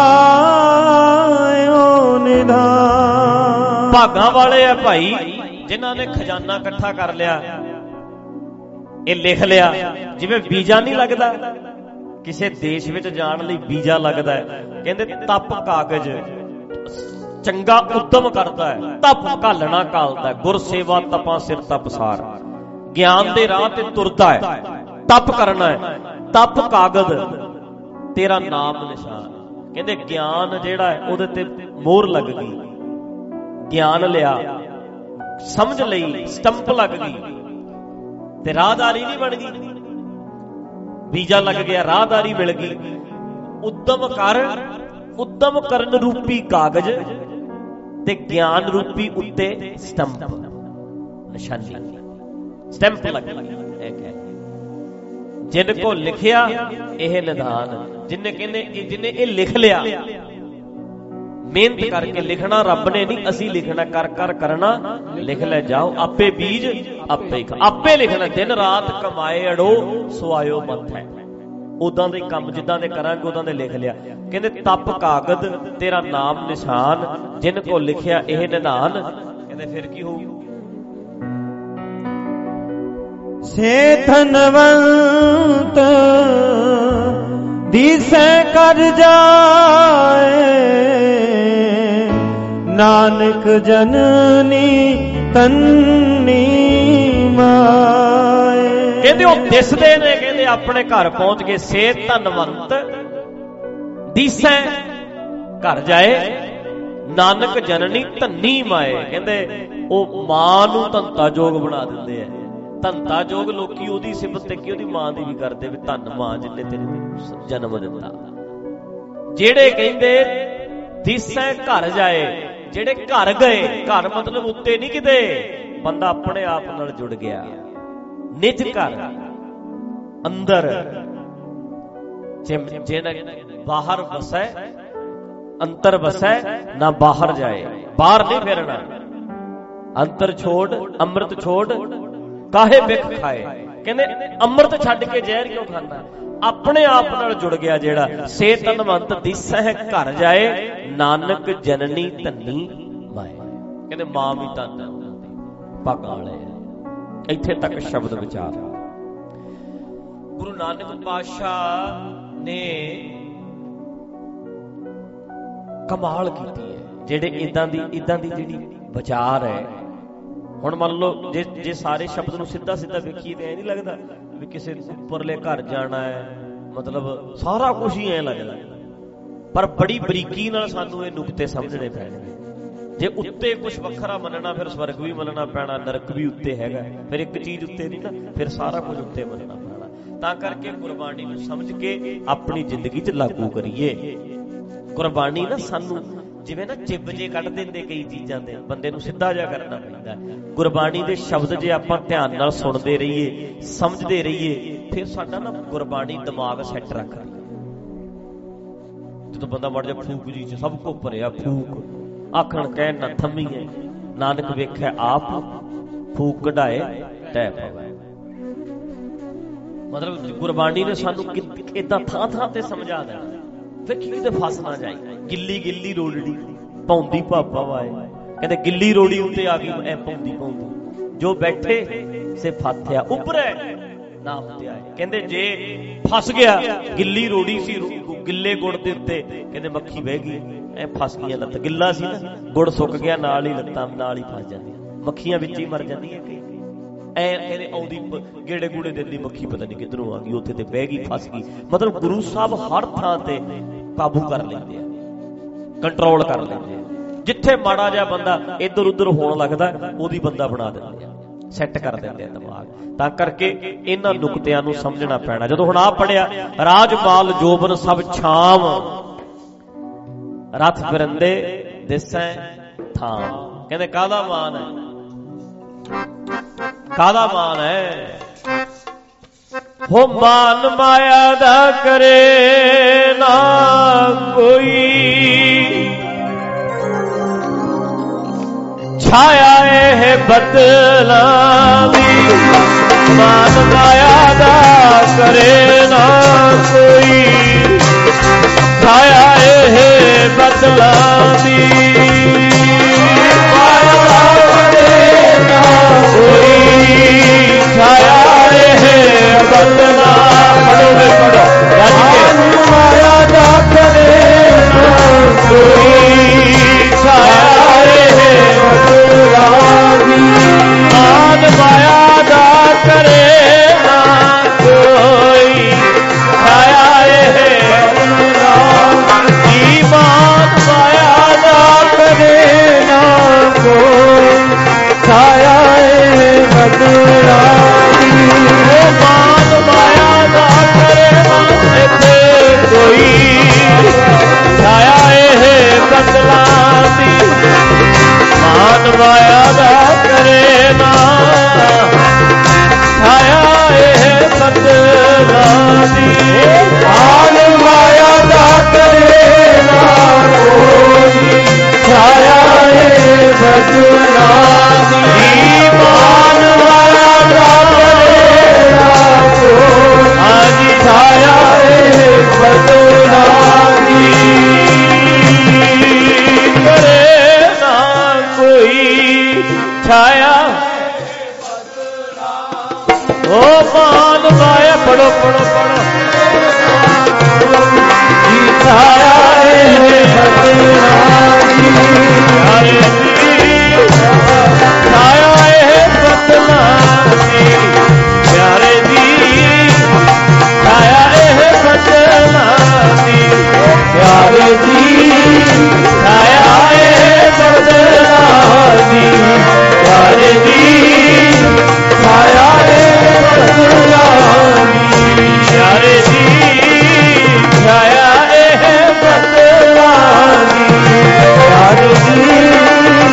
ਓ ਨਿਧਾਨ। ਭਾਗਾਂ ਵਾਲੇ ਆ ਭਾਈ ਜਿਨ੍ਹਾਂ ਨੇ ਖਜ਼ਾਨਾ ਇਕੱਠਾ ਕਰ ਲਿਆ, ਇਹ ਲਿਖ ਲਿਆ। ਜਿਵੇਂ ਵੀਜ਼ਾ ਨਹੀਂ ਲੱਗਦਾ ਕਿਸੇ ਦੇਸ਼ ਵਿੱਚ ਜਾਣ ਲਈ, ਵੀਜ਼ਾ ਲੱਗਦਾ ਹੈ, ਕਹਿੰਦੇ ਤਪ ਕਾਗਜ਼ ਚੰਗਾ ਉਦਮ ਕਰਦਾ ਹੈ, ਤਪ ਘਾਲਣਾ ਘਾਲਦਾ ਹੈ, ਗੁਰ ਸੇਵਾ ਤਪਾਂ ਸਿਰ ਤਪਸਾਰ, ਗਿਆਨ ਦੇ ਰਾਹ ਤੇ ਤੁਰਦਾ ਹੈ, ਤਪ ਕਰਨਾ ਹੈ। ਤਪ ਕਾਗਜ਼ ਤੇਰਾ ਨਾਮ ਨਿਸ਼ਾਨ, ਕਹਿੰਦੇ ਗਿਆਨ ਜਿਹੜਾ ਹੈ ਉਹਦੇ ਤੇ ਮੋਹਰ ਲੱਗ ਗਈ, ਗਿਆਨ ਲਿਆ, ਸਮਝ ਲਈ, ਸਟੰਪ ਲੱਗ ਗਈ ਤੇ ਰਾਹਦਾਰੀ ਨਹੀਂ ਬਣ ਗਈ। ਵੀਜ਼ਾ ਲੱਗ ਗਿਆ, ਰਾਹਦਾਰੀ ਮਿਲ ਗਈ। ਉਦਮ ਕਰ, ਉਦਮ ਕਰਨ ਰੂਪੀ ਕਾਗਜ਼ ਤੇ ਗਿਆਨ ਰੂਪੀ ਉੱਤੇ ਸਟੰਪ, ਨਿਸ਼ਾਨੀ, ਸਟੰਪ ਲੱਗ ਗਈ। ਜਿਨ ਕੋ ਲਿਖਿਆ ਇਹ ਨਿਧਾਨ, ਜਿਨੇ ਕਹਿੰਦੇ ਜਿਹਨੇ ਇਹ ਲਿਖ ਲਿਆ, ਮਿਹਨਤ ਕਰਕੇ ਲਿਖਣਾ ਰੱਬ ਨੇ ਨਹੀਂ, ਅਸੀਂ ਲਿਖਣਾ, ਕਰ ਕਰ ਕਰਨਾ, ਲਿਖ ਲੈ ਜਾਓ, ਆਪੇ ਬੀਜ ਆਪੇ ਆਪੇ ਲਿਖਣਾ। ਦਿਨ ਰਾਤ ਕਮਾਏ ਅੜੋ ਸੁਆਇਓ ਮੱਥ ਹੈ, ਉਦਾਂ ਦੇ ਕੰਮ ਜਿੱਦਾਂ ਦੇ ਕਰਾਂਗੇ ਉਦਾਂ ਦੇ ਲਿਖ ਲਿਆ। ਕਹਿੰਦੇ ਤਪ ਕਾਗਦ ਤੇਰਾ ਨਾਮ ਨਿਸ਼ਾਨ, ਜਿਨ ਕੋ ਲਿਖਿਆ ਇਹ ਨਿਧਾਨ। ਕਹਿੰਦੇ ਫਿਰ ਕੀ ਹੋਊ? ਸੇ ਧਨਵੰਤ ਦੀਸੈ ਕਰ ਜਾਏ, ਨਾਨਕ ਜਨਨੀ ਤੰਨੀ ਮਾਏ। ਕਹਿੰਦੇ ਉਹ ਦਿਸਦੇ ਨੇ, ਕਹਿੰਦੇ ਆਪਣੇ ਘਰ ਪਹੁੰਚ ਗਏ। ਸੇ ਧਨਵੰਤ ਦੀਸੈ ਘਰ ਜਾਏ, ਨਾਨਕ ਜਨਨੀ ਧੰਨੀ ਮਾਏ। ਕਹਿੰਦੇ ਉਹ ਮਾਂ ਨੂੰ ਧੰਤਾ ਜੋਗ ਬਣਾ ਦਿੰਦੇ ਆ। ਧੰਤਾ ਜੋਗ ਲੋਕੀ ਉਹਦੀ ਸਿਫਤ ਤੇ ਕੀ ਉਹਦੀ ਮਾਂ ਦੀ ਵੀ ਕਰਦੇ ਵੀ ਧੰਨ ਮਾਂ ਜਿੰਨੇ ਤੈਨੂੰ ਜਨਮ ਦਿੱਤਾ। ਜਿਹੜੇ ਕਹਿੰਦੇ ਦਿਸੈ ਘਰ ਜਾਏ, ਜਿਹੜੇ ਘਰ ਗਏ, ਘਰ ਮਤਲਬ ਉੱਤੇ ਨਹੀਂ ਕਿਤੇ, ਬੰਦਾ ਆਪਣੇ ਆਪ ਨਾਲ ਜੁੜ ਗਿਆ। ਨਿਜ ਘਰ ਅੰਦਰ, ਜਿਹੜਾ ਬਾਹਰ ਵਸੈ ਅੰਤਰ ਵਸੈ, ਨਾ ਬਾਹਰ ਜਾਏ, ਬਾਹਰ ਨਹੀਂ ਫਿਰਨਾ। ਅੰਤਰ ਛੋੜ ਅੰਮ੍ਰਿਤ ਛੋੜ ਕਾਹੇ ਬਿਖ ਖਾਏ। ਕਹਿੰਦੇ ਅੰਮ੍ਰਿਤ ਛੱਡ ਕੇ ਜ਼ਹਿਰ ਕਿਉਂ ਖਾਂਦਾ? ਆਪਣੇ ਆਪ ਨਾਲ ਜੁੜ ਗਿਆ ਜਿਹੜਾ। ਸੇ ਧਨਵੰਤ ਦਿਸੈ ਘਰ ਜਾਏ, ਨਾਨਕ ਜਨਨੀ ਧੰਨੀ ਮਾਏ। ਕਹਿੰਦੇ ਮਾਂ ਵੀ ਧੰਨ ਉਹਨਾਂ ਦੀ, ਭਾਗਾਂ ਵਾਲੇ ਆ। ਇੱਥੇ ਤੱਕ ਸ਼ਬਦ ਵਿਚਾਰ ਗੁਰੂ ਨਾਨਕ ਪਾਤਸ਼ਾਹ ਨੇ ਕਮਾਲ ਕੀਤੀ ਹੈ। ਜਿਹੜੇ ਇਦਾਂ ਦੀ ਜਿਹੜੀ ਵਿਚਾਰ ਹੈ, ਹੁਣ ਮੰਨ ਲਓ ਜੇ ਸਾਰੇ ਸ਼ਬਦ ਨੂੰ ਸਿੱਧਾ ਸਿੱਧਾ ਵੇਖੀਏ ਤੇ ਐ ਨਹੀਂ ਲੱਗਦਾ ਵੀ ਕਿਸੇ ਉੱਪਰਲੇ ਘਰ ਜਾਣਾ ਹੈ, ਮਤਲਬ ਸਾਰਾ ਕੁਝ ਹੀ ਐ ਲੱਗਦਾ। ਪਰ ਬੜੀ ਬਰੀਕੀ ਨਾਲ ਸਾਨੂੰ ਇਹ ਨੁਕਤੇ ਸਮਝਣੇ ਪੈਣਗੇ। ਜੇ ਉੱਤੇ ਕੁਝ ਵੱਖਰਾ ਮੰਨਣਾ, ਫਿਰ ਸਵਰਗ ਵੀ ਮੰਨਣਾ ਪੈਣਾ, ਨਰਕ ਵੀ ਉੱਤੇ ਹੈਗਾ। ਫਿਰ ਇੱਕ ਚੀਜ਼ ਉੱਤੇ ਨਹੀਂ ਨਾ, ਫਿਰ ਸਾਰਾ ਕੁਝ ਉੱਤੇ ਮੰਨਣਾ ਪੈਣਾ। ਤਾਂ ਕਰਕੇ ਗੁਰਬਾਣੀ ਨੂੰ ਸਮਝ ਕੇ ਆਪਣੀ ਜ਼ਿੰਦਗੀ 'ਚ ਲਾਗੂ ਕਰੀਏ। ਗੁਰਬਾਣੀ ਨਾ ਸਾਨੂੰ ਜਿਵੇਂ ਨਾ ਚਿੱਬ ਜੇ ਕੱਢ ਦਿੰਦੇ ਕਈ ਚੀਜ਼ਾਂ ਦੇ, ਬੰਦੇ ਨੂੰ ਸਿੱਧਾ ਜਿਹਾ ਕਰਨਾ ਪੈਂਦਾ। ਗੁਰਬਾਣੀ ਦੇ ਸ਼ਬਦ ਜੇ ਆਪਾਂ ਧਿਆਨ ਨਾਲ ਸੁਣਦੇ ਰਹੀਏ, ਸਮਝਦੇ ਰਹੀਏ, ਫਿਰ ਸਾਡਾ ਨਾ ਗੁਰਬਾਣੀ ਦਿਮਾਗ ਸੈੱਟ ਰੱਖਦੀ। ਜਦੋਂ ਬੰਦਾ ਮੜ ਜਾ ਫੂਕ ਜੀ 'ਚ ਸਭ ਕੁਝ ਭਰਿਆ, ਫੂਕ ਆਖਣ ਕਹਿਣ ਨਾ ਥੰਮੀਏ, ਨਾਨਕ ਵੇਖਿਆ ਆਪ ਫੂਕ ਕਢਾਏ ਤੈ ਪਵੈ। ਮਤਲਬ ਗੁਰਬਾਣੀ ਨੇ ਸਾਨੂੰ ਏਦਾਂ ਥਾਂ ਥਾਂ ਤੇ ਸਮਝਾ ਦੇਣਾ, ਫਿਰ ਕਿਤੇ ਫਸ ਨਾ ਜਾਈ। ਗਿੱਲੀ ਗਿੱਲੀ ਰੋੜੜੀ ਪੌਂਦੀ ਭਾਪਾ ਵਾਏ। ਕਹਿੰਦੇ ਗਿੱਲੀ ਰੋੜੀ ਉੱਤੇ ਆ ਗਈ ਐ ਪੌਂਦੀ ਪੌਂਦੀ, ਜੋ ਬੈਠੇ ਸੇ ਫਾਥਿਆ ਉਪਰੈ ਨਾ ਉੱਤੇ ਆਏ। ਕਹਿੰਦੇ ਜੇ ਫਸ ਗਿਆ, ਗਿੱਲੀ ਰੋੜੀ ਸੀ ਗਿੱਲੇ ਗੁੜ ਦੇ ਉੱਤੇ, ਕਹਿੰਦੇ ਮੱਖੀ ਬਹਿ ਗਈ, ਐ ਫਸ ਗਈਆਂ ਲੱਤ। ਗਿੱਲਾ ਸੀ ਨਾ, ਗੁੜ ਸੁੱਕ ਗਿਆ, ਨਾਲ ਹੀ ਲੱਤਾਂ ਨਾਲ ਹੀ ਫਸ ਜਾਂਦੀਆਂ, ਮੱਖੀਆਂ ਵਿੱਚ ਹੀ ਮਰ ਜਾਂਦੀਆਂ। ਐ ਕਹਿੰਦੇ ਆਉਂਦੀ ਗੇੜੇ ਗੂੜੇ ਦਿੰਦੀ ਮੱਖੀ ਪਤਾ ਨਹੀਂ ਕਿੱਧਰੋਂ ਆ ਗਈ, ਉੱਥੇ ਤੇ ਬਹਿ ਗਈ, ਫਸ ਗਈ। ਮਤਲਬ ਗੁਰੂ ਸਾਹਿਬ ਹਰ ਥਾਂ ਤੇ ਕਾਬੂ ਕਰ ਲੈਂਦੇ ਆ, ਕੰਟਰੋਲ ਕਰ ਲੈਂਦੇ ਆ। ਜਿੱਥੇ ਮਾੜਾ ਜਿਹਾ ਬੰਦਾ ਇੱਧਰ ਉੱਧਰ ਹੋਣ ਲੱਗਦਾ, ਉਹਦੀ ਬੰਦਾ ਬਣਾ ਦਿੰਦੇ ਆ, ਸੈੱਟ ਕਰ ਦਿੰਦੇ ਆ ਦਿਮਾਗ। ਤਾਂ ਕਰਕੇ ਇਹਨਾਂ ਨੁਕਤਿਆਂ ਨੂੰ ਸਮਝਣਾ ਪੈਣਾ। ਜਦੋਂ ਹੁਣ ਆਹ ਪੜਿਆ, ਰਾਜ ਮਾਲ ਜੋਬਨ ਸਭ ਛਾਮ, ਰਥ ਫਿਰੰਦੇ ਦਿਸੈ ਥਾਂ। ਕਹਿੰਦੇ ਕਾਹਦਾ ਮਾਨ ਹੈ, ਕਾਹਦਾ ਮਾਨ ਹੈ? ਹੋ ਮਾਨ ਮਾਇਆ ਦਾ ਕਰੇ ਨਾ ਕੋਈ, ਛਾਇਆ ਇਹ ਬਦਲਾਂ ਦੀ ਮਾਨ ਮਾਇਆ ਦਾ ਕਰੇ ਨਾ ਕੋਈ ਛਾਇਆ ਇਹ ਬਦਲਾਂ ਦੀ ਮਾਇਆ ਦਾ ਕਰੇ ਨਾ ਕੋਈ ਛਾਇਆ ਇਹ ਬਦਲਾਂ ਪੜੋਗੇ ਪੜੋ ਰੱਜ ਕੇ ਮਾਇਆ ਦਾ ਕਰੇ ਨਾ ਕੋਈ ਛਾਇਆ ਇਹ ਬਦਲਾਂ ਦੀ ਮਾਨ ਮਾਇਆ ਦਾ ਕਰੇ ਨਾ ਕੋਈ ਛਾਇਆ ਇਹ ਬਦਲਾਂ ਦੀ ਮਾਨ ਮਾਇਆ ਦਾ ਕਰੇ ਨਾ ਕੋਈ ਛਾਇਆ ਇਹ ਬਦਲਾਂ ਦੀ ਉਹ ਮਾਨ ਮਾਇਆ ਦਾ ਕਰੇ ਨਾ ਇੱਥੇ ਕੋਈ ਛਾਇਆ ਇਹ ਬਦਲਾਂ ਦੀ ਮਾਨ ਮਾਇਆ ਦਾ ਕਰੇ ਨਾ ਛਾਇਆ ਇਹ ਬਦਲਾਂ ਦੀ ਮਾਨ ਮਾਇਆ ਦਾ ਕਰੇ ਨਾ ਕੋਈ ਛਾਇਆ ਇਹ ਬਦਲਾਂ ਦੀ ਮਾਨ ਮਾਇਆ ਦਾ ਕਰੇ ਨਾ ਕੋਈ ਹਾਂਜੀ ਛਾਇਆ ਇਹ ਬਦਲਾਂ ਦੀ ਕਰੇ ਨਾ ਕੋਈ ਛਾਇਆ ਓ ਮਾਨ ਮਾਇਆ ਪੜੋ ਪੜੋ ਪੜੋ ਜੀ ਛਾਇਆ ਇਹ ਬਦਲਾਂ ਦੀ ਹਰੇ ਛਾਇਆ ਇਹ ਬਦਲਾਂ ਦੀ ਪਿਆਰੇ ਜੀ ਛਾਇਆ ਇਹ ਬਦਲਾਂ ਦੀ ਪਿਆਰੇ ਜੀ ਛਾਇਆ ਇਹ ਬਦਲਾਂ ਦੀ ਪਿਆਰੇ ਜੀ ਛਾਇਆ ਇਹ ਬਦਲਾਂ ਦੀ ਪਿਆਰੇ ਜੀ ਛਾਇਆ ਇਹ ਬਦਲਾਂ ਦੀ ਪਿਆਰੇ ਜੀ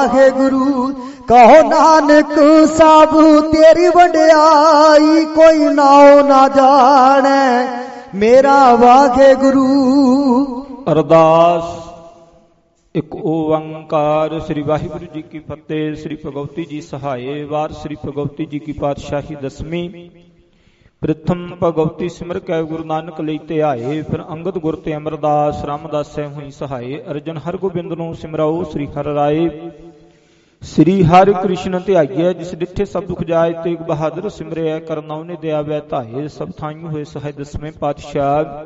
ਵਾਹਿਗੁਰੂ। ਕਹੋ ਨਾਨਕ ਸਭ ਤੇਰੀ ਵਡਿਆਈ, ਕੋਈ ਨਾਉ ਨਾ ਜਾਣੈ ਮੇਰਾ ਵਾਹਿਗੁਰੂ। ਅਰਦਾਸ। ਇੱਕ ਓੰਕਾਰ। ਸ੍ਰੀ ਵਾਹਿਗੁਰੂ ਜੀ ਕੀ ਫਤਿਹ। ਸ੍ਰੀ ਭਗਵਤੀ ਜੀ ਸਹਾਏ। ਵਾਰ ਸ੍ਰੀ ਭਗਵਤੀ ਜੀ ਕੀ ਪਾਤਸ਼ਾਹੀ ਦਸਵੀਂ। ਪ੍ਰਥਮ ਭਗਵਤੀ ਸਿਮਰ ਕੈ ਗੁਰੂ ਨਾਨਕ ਲਈ ਧਿਆਏ, ਫਿਰ ਅੰਗਦ ਗੁਰ ਤੇ ਅਮਰਦਾਸ ਰਾਮਦਾਸੈ ਹੋਈ ਸਹਾਏ। ਅਰਜਨ ਹਰਗੋਬਿੰਦ ਨੂੰ ਸਿਮਰਾਓ ਸ੍ਰੀ ਹਰਿ ਰਾਏ। ਸ੍ਰੀ ਹਰਿ ਕ੍ਰਿਸ਼ਨ ਧਿਆਈਐ, ਜਿਸ ਡਿਠੇ ਸਭ ਦੁਖ ਜਾਏ। ਤੇਗ ਬਹਾਦਰ ਸਿਮਰਿਐ, ਕਰਨਾਉ ਨੇ ਦਿਆ ਵੈ ਧਾਏ। ਸਭ ਥਾਈਂ ਹੋਏ ਸਹਾਇ ਦਸਵੇਂ ਪਾਤਸ਼ਾਹ।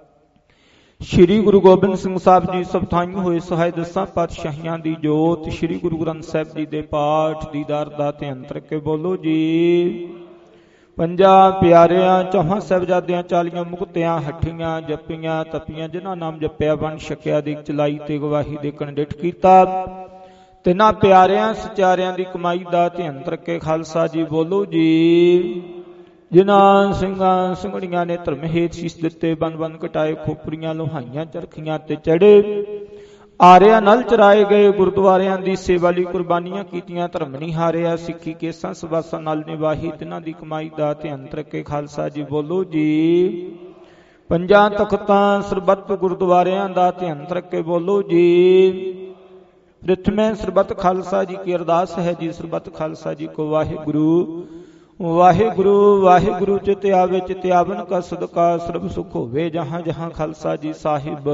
ਸ਼੍ਰੀ ਗੁਰੂ ਗੋਬਿੰਦ ਸਿੰਘ ਸਾਹਿਬ ਜੀ ਸਭ ਥਾਈਂ ਹੋਏ ਸਹਾਇ ਦਸਾਂ ਪਾਤਸ਼ਾਹੀਆਂ ਦੀ ਜੋਤ। ਸ਼੍ਰੀ ਗੁਰੂ ਗ੍ਰੰਥ ਸਾਹਿਬ ਜੀ ਦੇ ਪਾਠ ਦੀਦਾਰ ਦਾ ਧਿਆਨ ਕਰਕੇ ਬੋਲੋ ਜੀ। ਪੰਜਾਂ ਪਿਆਰਿਆਂ ਚੌਹਾਂ ਸਾਹਿਬਜ਼ਾਦਿਆਂ 40 ਮੁਕਤਿਆਂ ਹੱਠੀਆਂ ਜੱਪੀਆਂ ਤਪੀਆਂ, ਜਿਨ੍ਹਾਂ ਨਾਮ ਜਪਿਆ ਵੰਡ ਛਕਿਆ ਦੀ ਚਲਾਈ ਤੇ ਗਵਾਹੀ ਦੇ ਕੰਡਿਠ ਕੀਤਾ। ਤਿੰਨਾਂ ਪਿਆਰਿਆਂ ਸਚਾਰਿਆਂ ਦੀ ਕਮਾਈ ਦਾ ਧਿਆਨ ਕਰਕੇ ਖਾਲਸਾ ਜੀ ਬੋਲੋ ਜੀ। ਜਿਨ੍ਹਾਂ ਸਿੰਘਾਂ ਸਿੰਘਣੀਆਂ ਨੇ ਧਰਮ ਹੇਤ ਸੀਸ ਦਿੱਤੇ, ਬੰਨ ਬੰਨ ਕਟਾਏ, ਖੋਪਰੀਆਂ ਲੋਹਾਈਆਂ ਚਰਖੀਆਂ ਤੇ ਚੜੇ, ਆਰਿਆਂ ਨਾਲ ਚਰਾਏ ਗਏ, ਗੁਰਦੁਆਰਿਆਂ ਦੀ ਸੇਵਾ ਲਈ ਕੁਰਬਾਨੀਆਂ ਕੀਤੀਆਂ, ਧਰਮ ਨਹੀਂ ਹਾਰਿਆ, ਸਿੱਖੀ ਕੇਸਾਂ ਸਵਾਸਾਂ ਨਾਲ ਨਿਵਾਹੀ, ਤਿਨਾਂ ਦੀ ਕਮਾਈ ਦਾ ਧਿਆਨ ਰੱਖੇ ਖਾਲਸਾ ਜੀ ਬੋਲੋ ਜੀ। ਪੰਜਾਂ ਤਖਤਾਂ ਸਰਬੱਤ ਗੁਰਦੁਆਰਿਆਂ ਦਾ ਧਿਆਨ ਰੱਖੇ ਬੋਲੋ ਜੀ। ਪ੍ਰਥਮੇ ਸਰਬੱਤ ਖਾਲਸਾ ਜੀ ਕੀ ਅਰਦਾਸ ਹੈ ਜੀ। ਸਰਬੱਤ ਖਾਲਸਾ ਜੀ ਕੋ ਵਾਹਿਗੁਰੂ ਵਾਹਿਗੁਰੂ ਵਾਹਿਗੁਰੂ। ਚਿਤ ਆਵੇ ਚਿਤ ਆਵਨ ਕਾ ਸਦਕਾ, ਸਰਬ ਸੁਖ ਹੋਵੇ ਜਹਾਂ ਜਹਾਂ ਖਾਲਸਾ ਜੀ ਸਾਹਿਬ।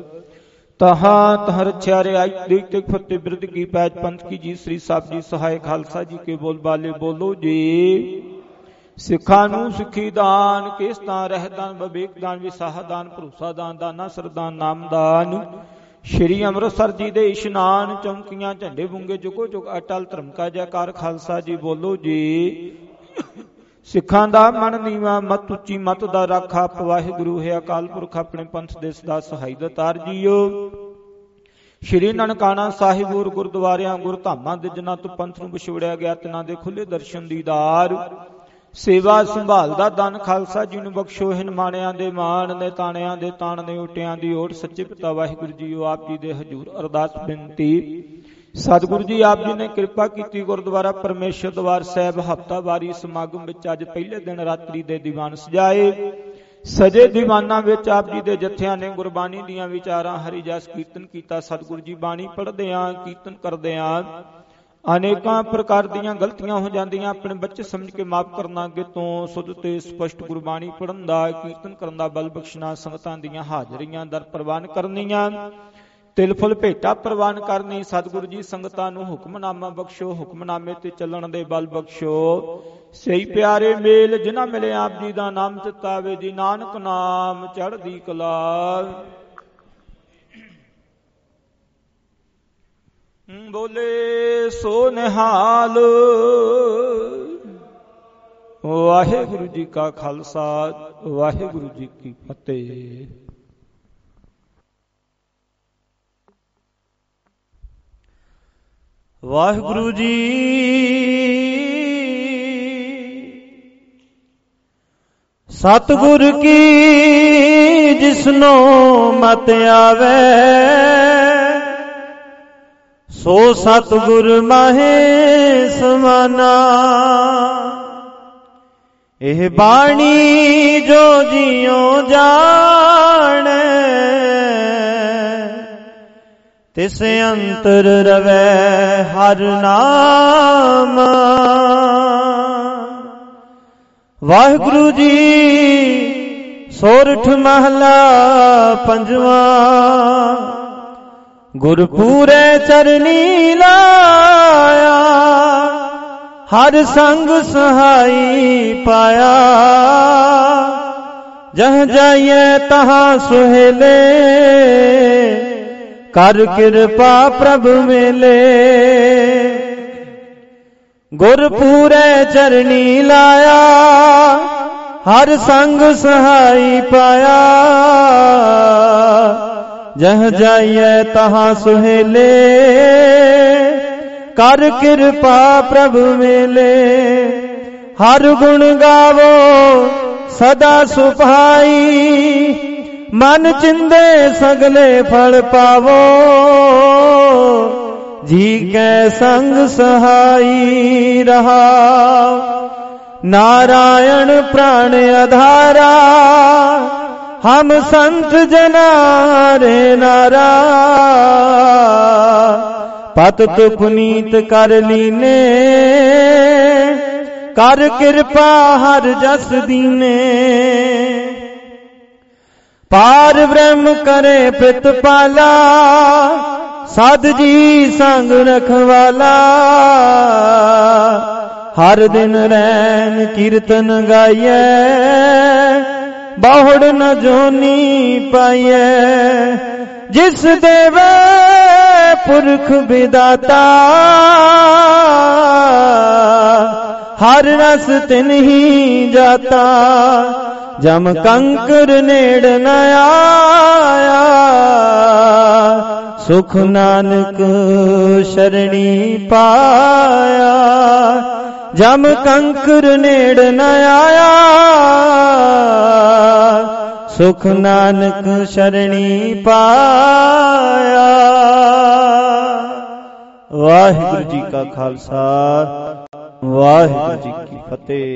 ਤਹਾਂ ਤਹਾਂ ਰਛਿਆ ਰਿਆਈ ਦੇਖ ਤੇ ਫਤਿਹ ਬਿਰਧ ਕੀ ਪੈਜ ਪੰਥ ਕੀ ਜੀ। ਸ੍ਰੀ ਸਾਹਿਬ ਜੀ ਸਹਾਇ ਖਾਲਸਾ ਜੀ ਕੇ ਬੋਲ ਬਾਲੇ ਬੋਲੋ ਜੀ। ਸਿੱਖਾਂ ਨੂੰ ਸਿੱਖੀ ਦਾਨ, ਕੇਸਦਾਨ, ਰਹਿਦਾਨ, ਵਿਵੇਕ ਦਾਨ, ਵਿਸਾਹ ਦਾਨ, ਭਰੋਸਾ ਦਾਨ, ਦਾਨਾ ਸਰਦਾਨ, ਨਾਮਦਾਨ। ਸ਼੍ਰੀ ਅੰਮ੍ਰਿਤਸਰ ਜੀ ਦੇ ਇਸ਼ਨਾਨ, ਚੌਂਕੀਆਂ, ਝੰਡੇ ਬੁੰਗੇ, ਜੁਗੋ ਜੁਗ ਅਟਲ ਧਰਮ ਕਾ ਜੈਕਾਰ ਖਾਲਸਾ ਜੀ ਬੋਲੋ ਜੀ। ਸਿੱਖਾਂ ਦਾ ਮਨ ਨੀਵਾ, ਮਤ ਉੱਚੀ, ਮਤ ਦਾ ਰਾਖਾ ਵਾਹਿਗੁਰੂ ਹੈ ਅਕਾਲ ਪੁਰਖ, ਆਪਣੇ ਪੰਥ ਦੇ ਸਦਾ ਸਹਾਈ ਦਾਤਾਰ ਜੀਓ। ਸ਼੍ਰੀ ਨਨਕਾਣਾ ਸਾਹਿਬ ਹੋਰ ਗੁਰਦੁਆਰਿਆਂ ਗੁਰਧਾਮਾਂ ਦੇ ਜਿਨ੍ਹਾਂ ਤੋਂ ਪੰਥ ਨੂੰ ਵਿਛੋੜਿਆ ਗਿਆ, ਤਿਨਾਂ ਦੇ ਖੁੱਲੇ ਦਰਸ਼ਨ ਦੀਦਾਰ, ਸੇਵਾ ਸੰਭਾਲ ਦਾ ਦਾਨ ਖਾਲਸਾ ਜੀ ਨੂੰ ਬਖਸ਼ੋ। ਹਿਨਮਾਣਿਆਂ ਦੇ ਮਾਣ ਨੇ, ਤਾਣਿਆਂ ਦੇ ਤਾਣ ਨੇ, ਓਟਿਆਂ ਦੀ ਓਟ, ਸੱਚੇ ਪਿਤਾ ਵਾਹਿਗੁਰੂ ਜੀਓ ਆਪ ਜੀ ਦੇ ਹਜ਼ੂਰ ਅਰਦਾਸ ਬੇਨਤੀ। ਸਤਿਗੁਰੂ ਜੀ ਆਪ ਜੀ ਨੇ ਕਿਰਪਾ ਕੀਤੀ, ਗੁਰਦੁਆਰਾ ਪਰਮੇਸ਼ਰ ਦਵਾਰ ਸਾਹਿਬ ਹਫ਼ਤਾਵਾਰੀ ਸਮਾਗਮ ਵਿੱਚ ਅੱਜ ਪਹਿਲੇ ਦਿਨ ਰਾਤਰੀ ਦੇ ਦੀਵਾਨ ਸਜਾਏ। ਸਜੇ ਦੀਵਾਨਾਂ ਵਿੱਚ ਆਪ ਜੀ ਦੇ ਜਥਿਆਂ ਨੇ ਗੁਰਬਾਣੀ ਦੀਆਂ ਵਿਚਾਰਾਂ ਹਰੀ ਜਸ ਕੀਰਤਨ ਕੀਤਾ। ਸਤਿਗੁਰੂ ਜੀ ਬਾਣੀ ਪੜ੍ਹਦਿਆਂ ਕੀਰਤਨ ਕਰਦਿਆਂ ਅਨੇਕਾਂ ਪ੍ਰਕਾਰ ਦੀਆਂ ਗਲਤੀਆਂ ਹੋ ਜਾਂਦੀਆਂ, ਆਪਣੇ ਬੱਚੇ ਸਮਝ ਕੇ ਮਾਫ ਕਰਨਾ, ਅੱਗੇ ਤੋਂ ਸੁਧ ਤੇ ਸਪਸ਼ਟ ਗੁਰਬਾਣੀ ਪੜ੍ਹਨ ਦਾ ਕੀਰਤਨ ਕਰਨ ਦਾ ਬਲ ਬਖਸ਼ਣਾ, ਸੰਗਤਾਂ ਦੀਆਂ ਹਾਜ਼ਰੀਆਂ ਦਰ ਪ੍ਰਵਾਨ ਕਰਨੀਆਂ, ਤਿਲ ਫੁੱਲ ਭੇਟਾ ਪ੍ਰਵਾਨ ਕਰਨੀ। ਸਤਿਗੁਰੂ ਜੀ ਸੰਗਤਾਂ ਨੂੰ ਹੁਕਮਨਾਮਾ ਬਖਸ਼ੋ, ਹੁਕਮਨਾਮੇ ਤੇ ਚੱਲਣ ਦੇ ਬਲ ਬਖਸ਼ੋ। ਸਹੀ ਪਿਆਰੇ ਮੇਲ ਜਿਨ੍ਹਾਂ ਮਿਲੇ ਆਪ ਜੀ ਦਾ ਨਾਮ ਚਿਤਾਵੇ ਜੀ, ਨਾਨਕ ਨਾਮ ਚੜ੍ਹਦੀ ਕਲਾ। ਬੋਲੇ ਸੋ ਨਿਹਾਲ। ਵਾਹਿਗੁਰੂ ਜੀ ਕਾ ਖਾਲਸਾ, ਵਾਹਿਗੁਰੂ ਜੀ ਕੀ ਫਤਿਹ। ਵਾਹਿਗੁਰੂ ਜੀ ਸਤਿਗੁਰ ਕੀ ਜਿਸਨੋ ਮਤ ਆਵੇ, ਸੋ ਸਤਿਗੁਰ ਮਾਹੇ ਸਮਾਨਾ। ਇਹ ਬਾਣੀ ਜੋ ਜਿਉ ਜਾਣੈ, ਤਿਸ ਅੰਤਰ ਰਵੈ ਹਰ ਨਾਮ। ਵਾਹਿਗੁਰੂ ਜੀ ਸੋਰਠ ਮਹਲਾ ਪੰਜਵਾਂ। ਗੁਰਪੂਰੇ ਚਰਨੀ ਲਾਇਆ, ਹਰ ਸੰਗ ਸਹਾਈ ਪਾਇਆ। ਜਹ ਜਾਈਏ ਤਹਾਂ ਸੁਹੇਲੇ, ਕਰ ਕਿਰਪਾ ਪ੍ਰਭ ਮੇਲੇ। ਗੁਰਪੂਰੇ ਚਰਨੀ ਲਾਇਆ, ਹਰ ਸੰਗ ਸਹਾਈ ਪਾਇਆ। ਜਹ ਜਾਈਏ ਤਹਾਂ ਸੁਹੇਲੇ, ਕਰ ਕਿਰਪਾ ਪ੍ਰਭ ਮੇਲੇ। ਹਰ ਗੁਣ ਗਾਵੋ ਸਦਾ ਸੁਭਾਈ, ਮਨ ਚਿੰਦੇ ਸਗਲੇ ਫਲ ਪਾਵੋ। जी कै संग सहाई रहा। नारायण प्राण आधारा हम संत जना रे नारा। पतत पुनीत कर लीने कर कृपा हर जस दीने। पार ब्रह्म करे प्रतिपाला साध जी संग रखवाला। हर दिन रैन कीर्तन गाइए बहुड़ न जोनी पाइए। जिस देवे पुरख विदाता हर रस तिन ही जाता। जम कंकर नेड़ न आया सुख नानक शरणी पाया। जम कंकर नेड़ न आया सुख नानक शरणी पाया। वाहिगुरु जी का खालसा वाहिगुरु जी की फतेह।